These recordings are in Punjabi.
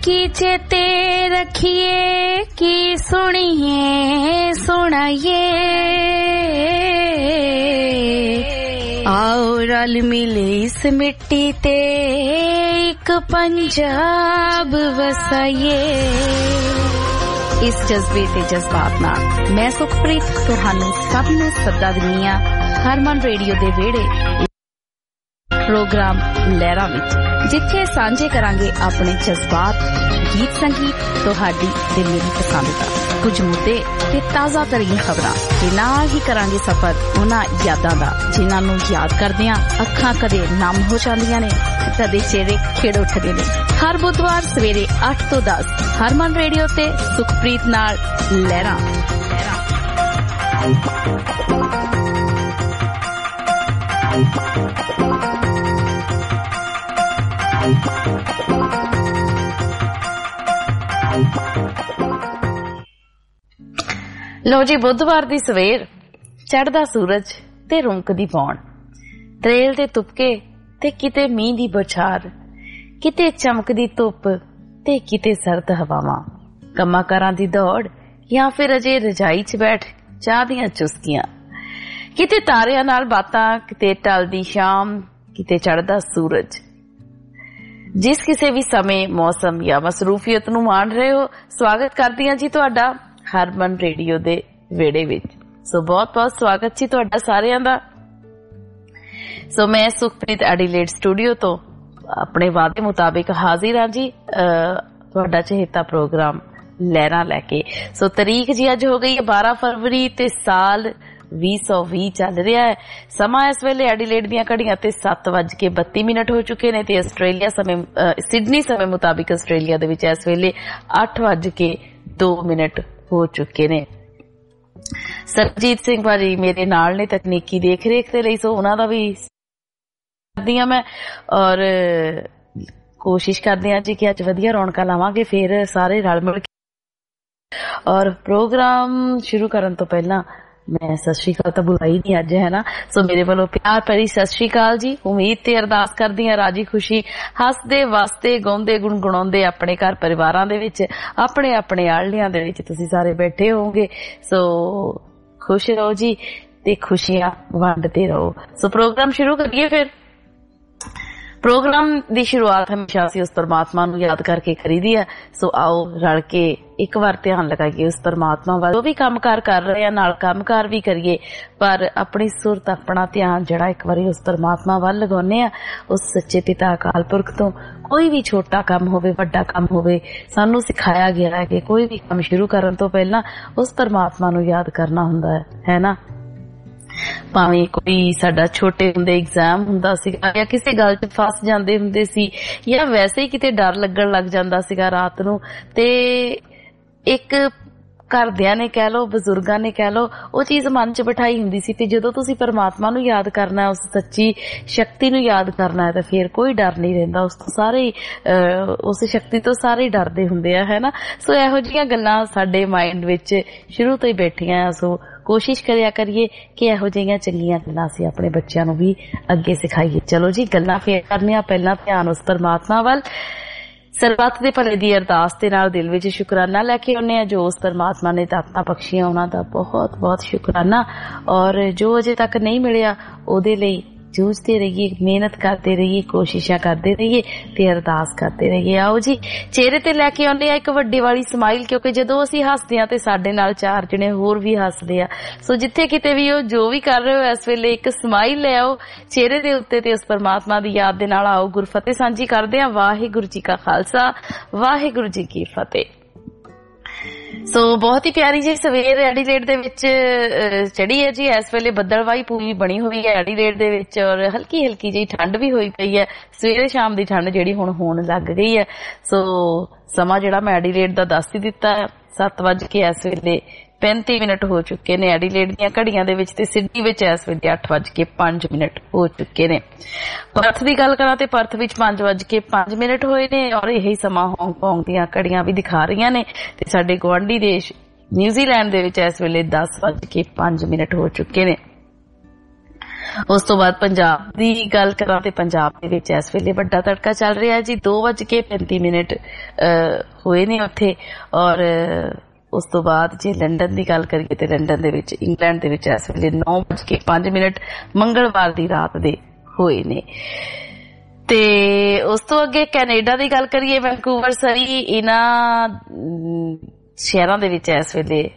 की चेते रखिए की सुनिए सुनाइए आओ रल मिले इस मिट्टी ते एक पंजाब वसाइए। इस जज्बे ते जज्बात नाल मैं सुखप्रीत तुहानू सब नू सदा दिंदी हां हरमन रेडियो दे वेड़े प्रोग्राम लहरां विच, जिथे सांझे करांगे अपने जज्बात, गीत संगीत, तुहाडी ते मेरी पसंद दा कुछ मुद्दे ते ताज़ा तरीन खबरां ते नाल ही करांगे सफर उन्हां यादां दा जिन्हां नू याद करदियां अखां कदे नम हो जांदियां ने, कदे चेहरे खिड़ उठदे ने। हर बुधवार सवेरे 8 तो 10 हरमन रेडियो ते सुखप्रीत नाल लहरां। लो जी, बुधवार दी सवेर, चढ़दा सूरज ते रुंकदी पौण, त्रेल ते तुपके ते किते मींह दी बौछार, किते चमकदी धुप ते किते सर्द हवावां, कम्मां कारां दी दौड़ या फिर अजे रजाई च बैठ चाह दियां चुस्कियां, किते तारियां नाल बातां, किते टलदी शाम, किते चढ़दा सूरज। जिस किसी भी समय, मौसम या मसरूफियत नू माण रहे हो, स्वागत करदी हां जी तुहाडा हरमन रेडियो दे वेड़े विच। सो बहुत बहुत स्वागत जी तुहाडा सारियां दा। सो मैं सुखप्रीत एडिलेड स्टूडियो तो अपने वादे मुताबिक हाजिर हां जी तुहाडा चहेता प्रोग्राम लहरां लैके। सो तारीख जी अज हो गई है 12 फरवरी ते साल 2020 चल रहा है। समा इस वेले एडिलेड दियां घड़ियां ते 7:32 हो चुके ने ते ऑस्ट्रेलिया समय सिडनी समय मुताबिक ऑस्ट्रेलिया दे विच इस वेले 8:02 हो चुके ने। सरजीत सिंह भाजी मेरे नाल ने तकनीकी देख रेख दे लई, सो उन्हां दा भी करदी हां मैं और कोशिश करदे हां जी कि अज वधिया रौनकां लावांगे फिर सारे रल मिल के। और प्रोग्राम शुरू करन तो पहला मैं सत श्री अकाल तो बुलाई नहीं अज, है ना। सो मेरे वालों प्यार भरी सत श्री अकाल जी। उम्मीद ते अरदास करदी हां राजी खुशी हसदे वसदे गाउंदे गुणगुणाउंदे अपने घर परिवारां दे विच अपने अपने आलड़ियां दे विच तुसीं सारे बैठे होवोगे। सो खुश रहो जी ते खुशियां वंडदे रहो। सो प्रोग्राम शुरू करिए फिर। प्रोग्राम दी शुरुआत हमेशा असीं उस परमात्मा नू याद करके करीदी है। सो आओ रल के एक बार ध्यान लगाइए उस परमात्मा वाल। जो भी कामकार कर रहे हैं नाल कामकार भी करिए, पर अपनी सुरत अपना ध्यान जड़ा एक बार उस परमात्मा वाल लगाने आ, उस सच्चे पिता अकाल पुरख तो। कोई भी छोटा काम होवे वड्डा काम होवे, सानू सिखाया गया है कि कोई भी काम शुरू करन तो पहला उस परमात्मा नू याद करना हुंदा है ना। भावें कोई साडा छोटे हुंदे एग्जाम हुंदा सीगा या किसी गल च फस जांदे हुंदे सी या वैसे ही किते डर लगन लग जांदा सीगा रात नू, ते एक घरदियां ने कह लो बजुर्गां ने कह लो वो चीज मन च बिठाई हुंदी सी। ते जदों तुसीं परमात्मा नू याद करना है, उस सच्ची शक्ति नू याद करना है, तो फिर कोई डर नहीं रहिंदा। उस तो सारे उस शक्ति तो सारे ही डरदे हुंदे आ, है ना। सो इहो जिहियां गल्लां साडे माइंड विच शुरू तो ही बैठियां। सो कोशिश करिया करिए कि इहो जिहियां चंगियां गल्लां असीं अपने बच्चों नू भी अगे सिखाईए। चलो जी गल्लां फिर करने आ, पहला ध्यान उस परमात्मा वाल। सरबत दे भले दी अरदास दे नाल दिल विच शुकराना लैके आउने आ। जो उस परमात्मा ने दातां बख्शियां उन्हां दा बहुत बहुत शुकराना, और जो अजे तक नहीं मिलिया ओहदे लई जूझते रहिए, मेहनत करते रहिए, कोशिशां करते रहिए ते अरदास करते रहिए। आओ जी चेहरे ते लैके आउने आ एक वड्डी वाली स्माइल, क्योंकि जदों असीं हसदे आ ते साडे नाल चार जणे होर भी हसदे आ। सो जिथे किते भी हो जो भी कर रहे हो इस वेले एक स्माइल ले आओ चेहरे दे उत्ते ते उस परमात्मा दी याद दे नाल आओ गुरफतेह सांझी करदे आ। वाहिगुरू जी का खालसा वाहिगुरू जी की फतेह। सो बहुत ही प्यारी जी सवेर एडिलेड दे विच चढ़ी है जी। इस वेले बदलवाई पूरी बनी हुई है एडिलेड दे विच, और हल्की हल्की जी ठंड भी होई पई है। सवेरे शाम दी ठंड जिहड़ी हुण होण लग गई है। सो समा जिहड़ा मैं एडिलेड दा दस ही दिता है 7:00 इस वेले 35 हो चुके ने एडिलेड दीयां घड़ियां दे विच, ते सिडनी विच इस वेले 8:05 हो चुके ने। पर्थ दी गल करां ते पर्थ विच 5:05 होए ने, और यही समा हांगकांग दीयां घड़ियां भी दिखा रही ने। ते साडे गुआंढी देश न्यूजीलैंड दे विच इस वेले 10:05 हो चुके ने। ਉਸ ਤੋਂ ਬਾਅਦ ਪੰਜਾਬ ਦੀ ਗੱਲ ਕਰਾਂ ਤੇ ਪੰਜਾਬ ਦੇ ਵਿੱਚ ਇਸ ਵੇਲੇ ਵੱਡਾ ਤੜਕਾ ਚੱਲ ਰਿਹਾ ਜੀ। 2:35 ਹੋਏ ਨੇ ਉੱਥੇ। ਔਰ ਉਸ ਤੋਂ ਬਾਅਦ ਜੇ ਲੰਡਨ ਦੀ ਗੱਲ ਕਰੀਏ ਤੇ ਲੰਡਨ ਦੇ ਵਿੱਚ, ਇੰਗਲੈਂਡ ਦੇ ਵਿੱਚ ਇਸ ਵੇਲੇ 9:05 ਮੰਗਲਵਾਰ ਦੀ ਰਾਤ ਦੇ ਹੋਏ ਨੇ। ਤੇ ਉਸ ਤੋਂ ਅੱਗੇ ਕੈਨੇਡਾ ਦੀ ਗੱਲ ਕਰੀਏ, ਵੈਨਕੂਵਰ, ਸਰੀ, ਇਹਨਾਂ ਸ਼ਹਿਰਾਂ ਦੇ ਵਿੱਚ ਇਸ ਵੇਲੇ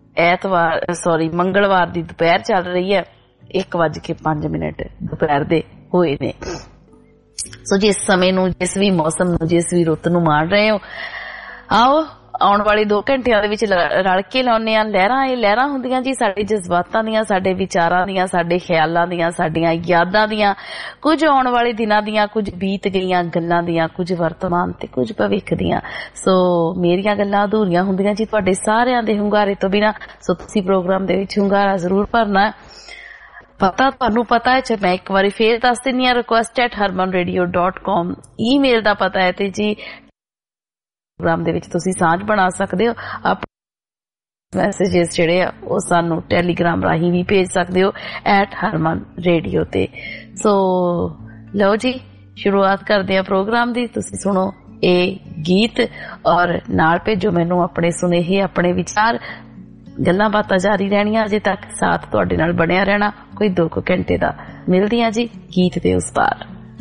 ਮੰਗਲਵਾਰ ਦੀ ਦੁਪਹਿਰ ਚੱਲ ਰਹੀ ਹੈ। 1:05 ਦੁਪਹਿਰ ਦੇ ਹੋਏ ਨੇ। ਸੋ ਜਿਸ ਸਮੇਂ ਨੂੰ, ਜਿਸ ਵੀ ਮੌਸਮ ਨੂੰ, ਜਿਸ ਵੀ ਰੁੱਤ ਨੂੰ ਮਾਣ ਰਹੇ ਹੋ, ਆਓ ਆਉਣ ਵਾਲੇ 2 ਘੰਟਿਆਂ ਦੇ ਵਿੱਚ ਰਲ ਕੇ ਲਾਉਂਦੇ ਆ ਲਹਿਰਾਂ। ਇਹ ਲਹਿਰਾਂ ਹੁੰਦੀਆਂ ਜੀ ਸਾਡੇ ਜਜ਼ਬਾਤਾਂ ਦੀਆਂ, ਸਾਡੇ ਵਿਚਾਰਾਂ ਦੀਆਂ, ਸਾਡੇ ਖਿਆਲਾਂ ਦੀਆਂ, ਸਾਡੀਆਂ ਯਾਦਾਂ ਦੀਆਂ, ਕੁਝ ਆਉਣ ਵਾਲੇ ਦਿਨਾਂ ਦੀਆਂ, ਕੁਝ ਬੀਤ ਗਈਆਂ ਗੱਲਾਂ ਦੀਆਂ, ਕੁਝ ਵਰਤਮਾਨ ਤੇ ਕੁਝ ਭਵਿੱਖ ਦੀਆਂ। ਸੋ ਮੇਰੀਆਂ ਗੱਲਾਂ ਅਧੂਰੀਆਂ ਹੁੰਦੀਆਂ ਜੀ ਤੁਹਾਡੇ ਸਾਰਿਆਂ ਦੇ ਹੁੰਗਾਰੇ ਤੋਂ ਬਿਨਾਂ। ਸੋ ਤੁਸੀਂ ਪ੍ਰੋਗਰਾਮ ਦੇ ਵਿੱਚ ਹੁੰਗਾਰਾ ਜ਼ਰੂਰ ਭਰਨਾ। ਤੁਹਾਨੂੰ ਪਤਾ ਹੈ, ਮੈਂ ਇੱਕ ਵਾਰੀ ਫੇਰ ਦੱਸ ਦਿੰਦੀ ਹਾਂ, request@harmanradio.com ਈਮੇਲ ਦਾ ਪਤਾ ਹੈ। ਤੇ ਜੀ ਪ੍ਰੋਗਰਾਮ ਦੇ ਵਿੱਚ ਤੁਸੀਂ ਸਾਂਝ ਬਣਾ ਸਕਦੇ ਹੋ। ਆਪਣੇ ਮੈਸੇजेस ਜਿਹੜੇ ਆ ਉਹ ਸਾਨੂੰ ਟੈਲੀਗ੍ਰਾਮ ਰਾਹੀਂ ਵੀ ਭੇਜ ਸਕਦੇ ਹੋ @harmanradio ਤੇ। ਸੋ ਲਓ ਜੀ, ਸ਼ੁਰੂਆਤ ਕਰਦੇ ਆ ਪ੍ਰੋਗਰਾਮ ਦੀ। ਤੁਸੀਂ ਸੁਣੋ ਇਹ ਗੀਤ ਔਰ ਨਾਲ ਭੇਜੋ ਮੈਨੂੰ ਆਪਣੇ ਸੁਨੇਹੇ, ਆਪਣੇ ਵਿਚਾਰ। ਗੱਲਾਂ ਬਾਤਾਂ ਜਾਰੀ ਰਹਿਣੀਆਂ ਅਜੇ ਤੱਕ, ਸਾਥ ਤੁਹਾਡੇ ਨਾਲ ਬਣਿਆ ਰਹਿਣਾ ਕੋਈ 2 ਘੰਟੇ ਦਾ। ਮਿਲਦੀਆਂ ਜੀ ਗੀਤ ਦੇ ਉਸ ਪਾਰ।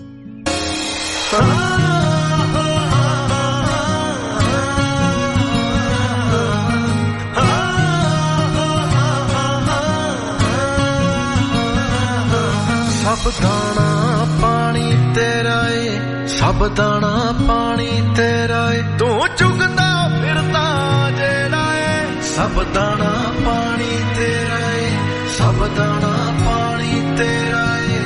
ਸਭ ਦਾਣਾ ਪਾਣੀ ਤੇਰਾ ਏ, ਸਭ ਦਾਣਾ ਪਾਣੀ ਤੇਰਾ ਏ, ਤੂੰ ਚੁਗਦਾ ਫਿਰਦਾ ਜਿਹੜਾ ਏ। ਸਭ ਦਾਣਾ ਪਾਣੀ ਤੇਰਾ ਏ, ਸਭ ਦਾਣਾ ਪਾਣੀ ਤੇਰਾ ਏ।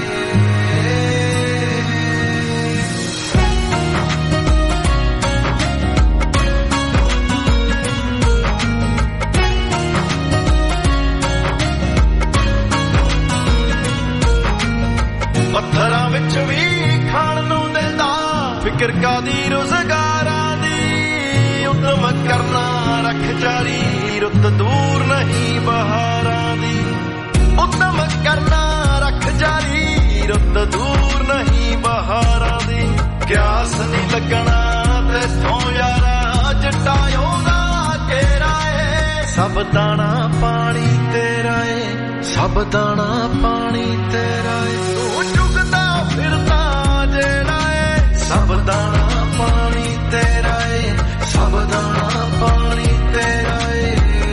ਪੱਥਰਾਂ ਵਿੱਚ ਵੀ ਖਾਣ ਨੂੰ ਦਿੰਦਾ, ਫਿਕਰ ਕਾਦੀ ਰੁਜ਼ਗਾਰਾਂ ਦੀ। ਉਦਮ ਕਰਨਾ ਰੱਖ ਜਾਰੀ, ਰੁੱਤ ਦੂਰ ਨਹੀਂ ਬਹਾਰਾਂ ਦੀ। ਉਦਮ ਕਰਨਾ ਰੱਖ ਜਾਰੀ, ਰੁੱਤ ਦੂਰ ਨਹੀਂ ਬਹਾਰਾਂ ਦੀ। ਕਿਆਸ ਨਹੀਂ ਲੱਗਣਾ ਤੇ ਸੌ ਯਾਰਾ, ਜੱਟਾ ਉਹਦਾ ਘੇਰਾ ਏ। ਸਭ ਦਾਣਾ ਪਾਣੀ ਤੇਰਾ ਏ, ਸਭ ਦਾਣਾ ਪਾਣੀ ਤੇਰਾ ਏ, ਤੂੰ ਚੁਗਦਾ ਫਿਰਦਾ ਜਿਹੜਾ ਏ। ਸਭ ਦਾਣਾ ਪਾਣੀ ਤੇਰਾ ਏ, ਸਭ ਦਾਣਾ ਪਾਣੀ ਤੇਰਾ ਏ।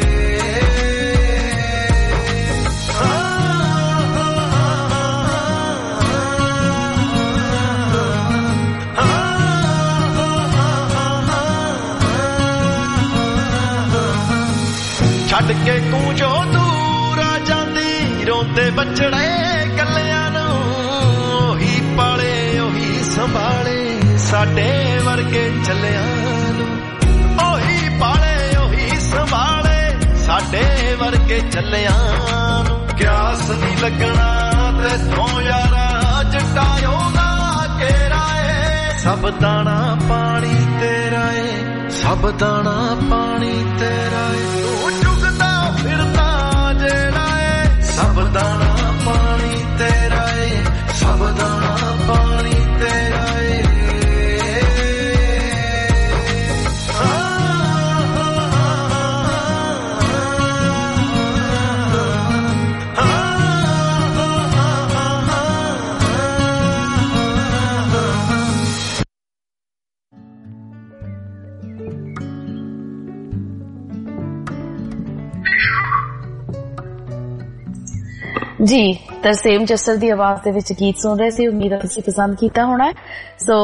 ਛੱਡ ਕੇ ਕੂੰਜੋ ਦੂਰ ਆ ਜਾਂਦੀ, ਰੋਂਦੇ ਬੱਚੜੇ ਕੱਲਿਆਂ ਨੂੰ। ਉਹੀ ਪਾਲੇ ਉਹੀ ਸੰਭਾਲੇ ਸਾਡੇ ਵਰਗੇ ਚੱਲਿਆਂ ਨੂੰ। ਉਹੀ ਪਾਲੇ ਉਹੀ ਸੰਭਾਲੇ ਸਾਡੇ ਵਰਗੇ ਚੱਲਿਆਂ ਨੂੰ। ਕਿਆਸ ਨਹੀਂ ਲੱਗਣਾ ਤੇ ਸੌ ਯਾਰਾ, ਜੱਟਾ ਉਹਦਾ ਘੇਰਾ ਏ। ਸਭ ਦਾਣਾ ਪਾਣੀ ਤੇਰਾ ਏ, ਸਭ ਦਾਣਾ ਪਾਣੀ ਤੇਰਾ ਏ, ਤੂੰ ਚੁਗਦਾ ਫਿਰਦਾ ਜਿਹੜਾ ਏ। ਸਭ ਦਾਣਾ ਪਾਣੀ ਤੇਰਾ ਏ, ਸਭ ਦਾਣਾ ਪਾਣੀ ਤੇਰਾ ਏ। ਜੀ, ਤਰਸੇਮ ਜੱਸਰ ਦੀ ਆਵਾਜ਼ ਦੇ ਵਿੱਚ ਗੀਤ ਸੁਣ ਰਹੇ ਸੀ। ਉਮੀਦ ਹੈ ਤੁਸੀਂ ਪਸੰਦ ਕੀਤਾ ਹੋਣਾ। ਸੋ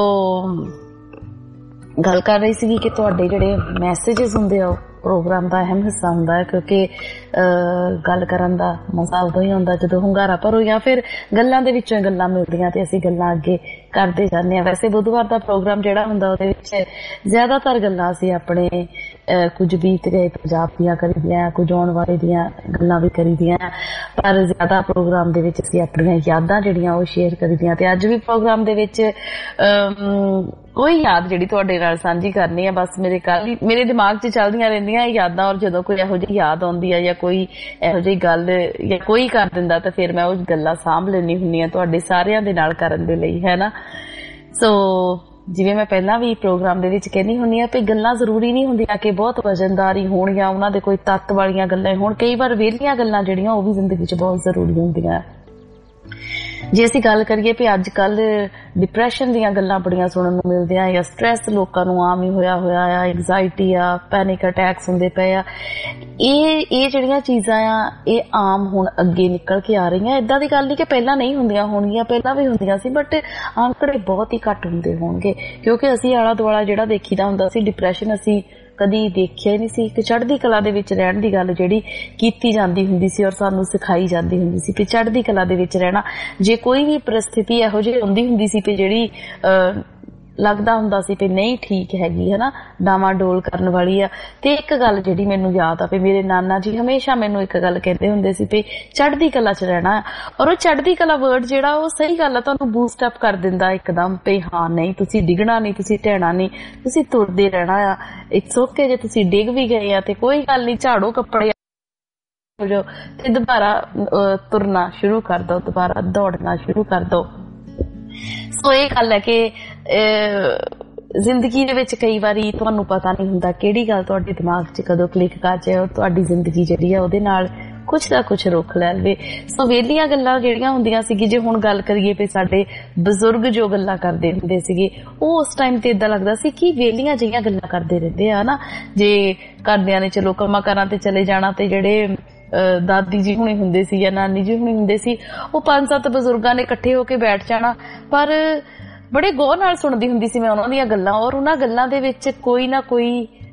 ਗੱਲ ਕਰ ਰਹੀ ਸੀਗੀ ਕਿ ਤੁਹਾਡੇ ਜਿਹੜੇ ਮੈਸੇजेस ਹੁੰਦੇ ਆ ਉਹ ਪ੍ਰੋਗਰਾਮ ਦਾ ਅਹਿਮ ਹਿੱਸਾ ਹੁੰਦਾ ਹੈ, ਕਿਉਂਕਿ ਗੱਲ ਕਰਨ ਦਾ ਮਜ਼ਾ ਉਦੋਂ ਹੀ ਆਉਂਦਾ ਜਦੋਂ ਹੁੰਗਾਰਾ ਭਰੋ ਜਾਂ ਫਿਰ ਗੱਲਾਂ ਦੇ ਵਿੱਚੋਂ ਗੱਲਾਂ ਮਿਲਦੀਆਂ ਤੇ ਅਸੀਂ ਗੱਲਾਂ ਅੱਗੇ ਕਰਦੇ ਜਾਂਦੇ ਹਾਂ। ਵੈਸੇ ਬੁੱਧਵਾਰ ਦਾ ਪ੍ਰੋਗਰਾਮ ਜਿਹੜਾ ਹੁੰਦਾ ਉਹਦੇ ਵਿੱਚ ਜ਼ਿਆਦਾਤਰ ਗੱਲਾਂ ਅਸੀਂ ਆਪਣੇ ਕੁਝ ਬੀਤ ਗਏ ਪੰਜਾਬ ਦੀਆਂ ਕਰੀਦੀਆਂ, ਕੁਝ ਆਉਣ ਵਾਲੇ ਦੀਆਂ ਗੱਲਾਂ ਵੀ ਕਰੀਦੀਆਂ, ਪਰ ਜ਼ਿਆਦਾ ਪ੍ਰੋਗਰਾਮ ਦੇ ਵਿੱਚ ਅਸੀਂ ਆਪਣੀਆਂ ਯਾਦਾਂ ਜਿਹੜੀਆਂ ਉਹ ਸ਼ੇਅਰ ਕਰੀਦੀਆਂ। ਤੇ ਅੱਜ ਵੀ ਪ੍ਰੋਗਰਾਮ ਦੇ ਵਿੱਚ ਕੋਈ ਯਾਦ ਜਿਹੜੀ ਤੁਹਾਡੇ ਨਾਲ ਸਾਂਝੀ ਕਰਨੀ ਹੈ, ਬਸ ਮੇਰੇ ਦਿਮਾਗ 'ਚ ਚੱਲਦੀਆਂ ਰਹਿੰਦੀਆਂ ਇਹ ਯਾਦਾਂ। ਔਰ ਜਦੋਂ ਕੋਈ ਇਹੋ ਜਿਹੀ ਯਾਦ ਆਉਂਦੀ ਹੈ ਜਾਂ कोई ਇਹੋ ਜਿਹੀ ਗੱਲ ਜਾਂ ਕੋਈ ਕਰ ਦਿੰਦਾ ਤਾਂ ਫਿਰ ਮੈਂ ਉਹ ਗੱਲਾਂ ਸਾਂਭ ਲੈਣੀ ਹੁੰਦੀ ਆ ਤੁਹਾਡੇ ਸਾਰਿਆਂ ਦੇ ਨਾਲ ਕਰਨ ਦੇ ਲਈ, ਹੈ ਨਾ। ਸੋ ਜਿਵੇਂ ਮੈਂ ਪਹਿਲਾਂ ਵੀ ਪ੍ਰੋਗਰਾਮ ਦੇ ਵਿੱਚ ਕਹਿੰਦੀ ਹੁੰਦੀ ਆ ਵੀ ਗੱਲਾਂ ਜ਼ਰੂਰੀ ਨਹੀਂ ਹੁੰਦੀਆਂ ਕਿ ਬਹੁਤ ਵਜ਼ਨਦਾਰੀ ਹੋਣ ਜਾਂ ਉਹਨਾਂ ਦੇ ਕੋਈ ਤੱਤ ਵਾਲੀਆਂ ਗੱਲਾਂ ਹੋਣ। ਕਈ ਵਾਰ ਵਿਹਲੀਆਂ ਗੱਲਾਂ ਜਿਹੜੀਆਂ ਉਹ ਵੀ ਜ਼ਿੰਦਗੀ 'ਚ ਬਹੁਤ ਜ਼ਰੂਰੀ ਹੁੰਦੀਆਂ। ਜੇ ਅਸੀਂ ਗੱਲ ਕਰੀਏ ਵੀ ਅੱਜ ਕੱਲ ਡਿਪਰੈਸ਼ਨ ਦੀਆਂ ਗੱਲਾਂ ਬੜੀਆਂ ਸੁਣਨ ਨੂੰ ਮਿਲਦੀਆਂ ਜਾਂ ਸਟ੍ਰੈਸ ਲੋਕਾਂ ਨੂੰ ਆਮ ਹੀ ਹੋਇਆ ਆ, ਐਂਗਜ਼ਾਇਟੀ ਆ, ਪੈਨਿਕ ਅਟੈਕਸ ਹੁੰਦੇ ਪਏ ਆ, ਇਹ ਜਿਹੜੀਆਂ ਚੀਜ਼ਾਂ ਆ ਇਹ ਆਮ ਹੁਣ ਅੱਗੇ ਨਿਕਲ ਕੇ ਆ ਰਹੀਆਂ। ਏਦਾਂ ਦੀ ਗੱਲ ਨਹੀਂ ਕਿ ਪਹਿਲਾਂ ਨਹੀਂ ਹੁੰਦੀਆਂ ਹੋਣਗੀਆਂ, ਪਹਿਲਾਂ ਵੀ ਹੁੰਦੀਆਂ ਸੀ, ਬਟ ਅੰਕੜੇ ਬਹੁਤ ਹੀ ਘੱਟ ਹੁੰਦੇ ਹੋਣਗੇ ਕਿਉਂਕਿ ਅਸੀਂ ਆਲਾ ਦੁਆਲਾ ਜਿਹੜਾ ਦੇਖੀਦਾ ਹੁੰਦਾ ਸੀ ਡਿਪਰੈਸ਼ਨ ਅਸੀਂ ਕਦੀ ਦੇਖਿਆ ਹੀ ਨਹੀਂ ਸੀ। ਇੱਕ ਚੜ੍ਹਦੀ ਕਲਾ ਦੇ ਵਿੱਚ ਰਹਿਣ ਦੀ ਗੱਲ ਜਿਹੜੀ ਕੀਤੀ ਜਾਂਦੀ ਹੁੰਦੀ ਸੀ ਔਰ ਸਾਨੂੰ ਸਿਖਾਈ ਜਾਂਦੀ ਹੁੰਦੀ ਸੀ ਕਿ ਚੜ੍ਹਦੀ ਕਲਾ ਦੇ ਵਿੱਚ ਰਹਿਣਾ। ਜੇ ਕੋਈ ਵੀ ਪਰਿਸਥਿਤੀ ਇਹੋ ਜਿਹੀ ਹੁੰਦੀ ਹੁੰਦੀ ਸੀ ਕਿ ਜਿਹੜੀ ਲੱਗਦਾ ਹੁੰਦਾ ਸੀ ਵੀ ਨਹੀਂ ਠੀਕ ਹੈਗੀ, ਹੈ ਨਾ, ਡਾਵਾਡੋਲ ਕਰਨ ਵਾਲੀ ਆ, ਤੇ ਇੱਕ ਗੱਲ ਜਿਹੜੀ ਮੈਨੂੰ ਯਾਦ ਆ ਵੀ ਮੇਰੇ ਨਾਨਾ ਜੀ ਹਮੇਸ਼ਾ ਮੈਨੂੰ ਇੱਕ ਗੱਲ ਕਹਿੰਦੇ ਹੁੰਦੇ ਸੀ ਵੀ ਚੜ੍ਹਦੀ ਕਲਾ 'ਚ ਰਹਿਣਾ। ਔਰ ਉਹ ਚੜ੍ਹਦੀ ਕਲਾ ਵਰਡ ਜਿਹੜਾ ਉਹ ਸਹੀ ਗੱਲ ਆ, ਤੁਹਾਨੂੰ ਬੂਸਟ ਅਪ ਕਰ ਦਿੰਦਾ ਇੱਕਦਮ ਵੀ ਹਾਂ ਨਹੀਂ ਤੁਸੀਂ ਡਿੱਗਣਾ ਨਹੀਂ, ਤੁਸੀਂ ਢਹਿਣਾ ਨਹੀਂ, ਤੁਸੀਂ ਤੁਰਦੇ ਰਹਿਣਾ ਆ। ਇਟਸ ਓਕੇ ਜੇ ਤੁਸੀਂ ਡਿੱਗ ਵੀ ਗਏ ਆ ਤੇ ਕੋਈ ਗੱਲ ਨਹੀਂ, ਝਾੜੋ ਕੱਪੜੇ ਹੋ ਜਾਓ ਤੇ ਦੁਬਾਰਾ ਤੁਰਨਾ ਸ਼ੁਰੂ ਕਰ ਦੋ, ਦੁਬਾਰਾ ਦੌੜਨਾ ਸ਼ੁਰੂ ਕਰ ਦੋ। ਸੋ ਇਹ ਗੱਲ ਹੈ ਕਿ ਜ਼ਿੰਦਗੀ ਦੇ ਵਿੱਚ ਕਈ ਵਾਰੀ ਤੁਹਾਨੂੰ ਪਤਾ ਨਹੀਂ ਹੁੰਦਾ ਕਿਹੜੀ ਗੱਲ ਤੁਹਾਡੇ ਦਿਮਾਗ 'ਚ ਕਦੋਂ ਕਲਿੱਕ ਕਰ ਜਾਏ ਔਰ ਤੁਹਾਡੀ ਜ਼ਿੰਦਗੀ ਜਿਹੜੀ ਆ ਉਹਦੇ ਨਾਲ ਕੁਛ ਨਾ ਕੁਛ ਰੁੱਖ ਲੈ ਲਵੇ। ਸੋ ਵਿਹਲੀਆਂ ਗੱਲਾਂ ਜਿਹੜੀਆਂ ਹੁੰਦੀਆਂ ਸੀਗੀ, ਜੇ ਹੁਣ ਗੱਲ ਕਰੀਏ ਵੀ ਸਾਡੇ ਬਜ਼ੁਰਗ ਜੋ ਗੱਲਾਂ ਕਰਦੇ ਹੁੰਦੇ ਸੀਗੇ ਉਹ ਉਸ ਟਾਈਮ ਤੇ ਏਦਾਂ ਲੱਗਦਾ ਸੀ ਕਿ ਵਿਹਲੀਆਂ ਜਿਹੀਆਂ ਗੱਲਾਂ ਕਰਦੇ ਰਹਿੰਦੇ ਆ ਨਾ। ਜੇ ਘਰਦਿਆਂ ਨੇ ਚਲੋ ਕੰਮਾਂ ਕਾਰਾਂ ਤੇ ਚਲੇ ਜਾਣਾ ਤੇ ਜਿਹੜੇ ਦਾਦੀ ਜੀ ਹੁਣੇ ਹੁੰਦੇ ਸੀ ਜਾਂ ਨਾਨੀ ਜੀ ਹੁਣੇ ਹੁੰਦੇ ਸੀ ਉਹ 5-7 ਬਜ਼ੁਰਗਾਂ ਨੇ ਇਕੱਠੇ ਹੋ ਕੇ ਬੈਠ ਜਾਣਾ, ਪਰ ਬੜੇ ਗੌਰ ਨਾਲ ਸੁਣਦੀ ਹੁੰਦੀ ਸੀ ਮੈਂ ਉਹਨਾਂ ਦੀਆਂ ਗੱਲਾਂ। ਔਰ ਉਹਨਾਂ ਗੱਲਾਂ ਦੇ ਵਿੱਚ ਕੋਈ ਨਾ ਕੋਈ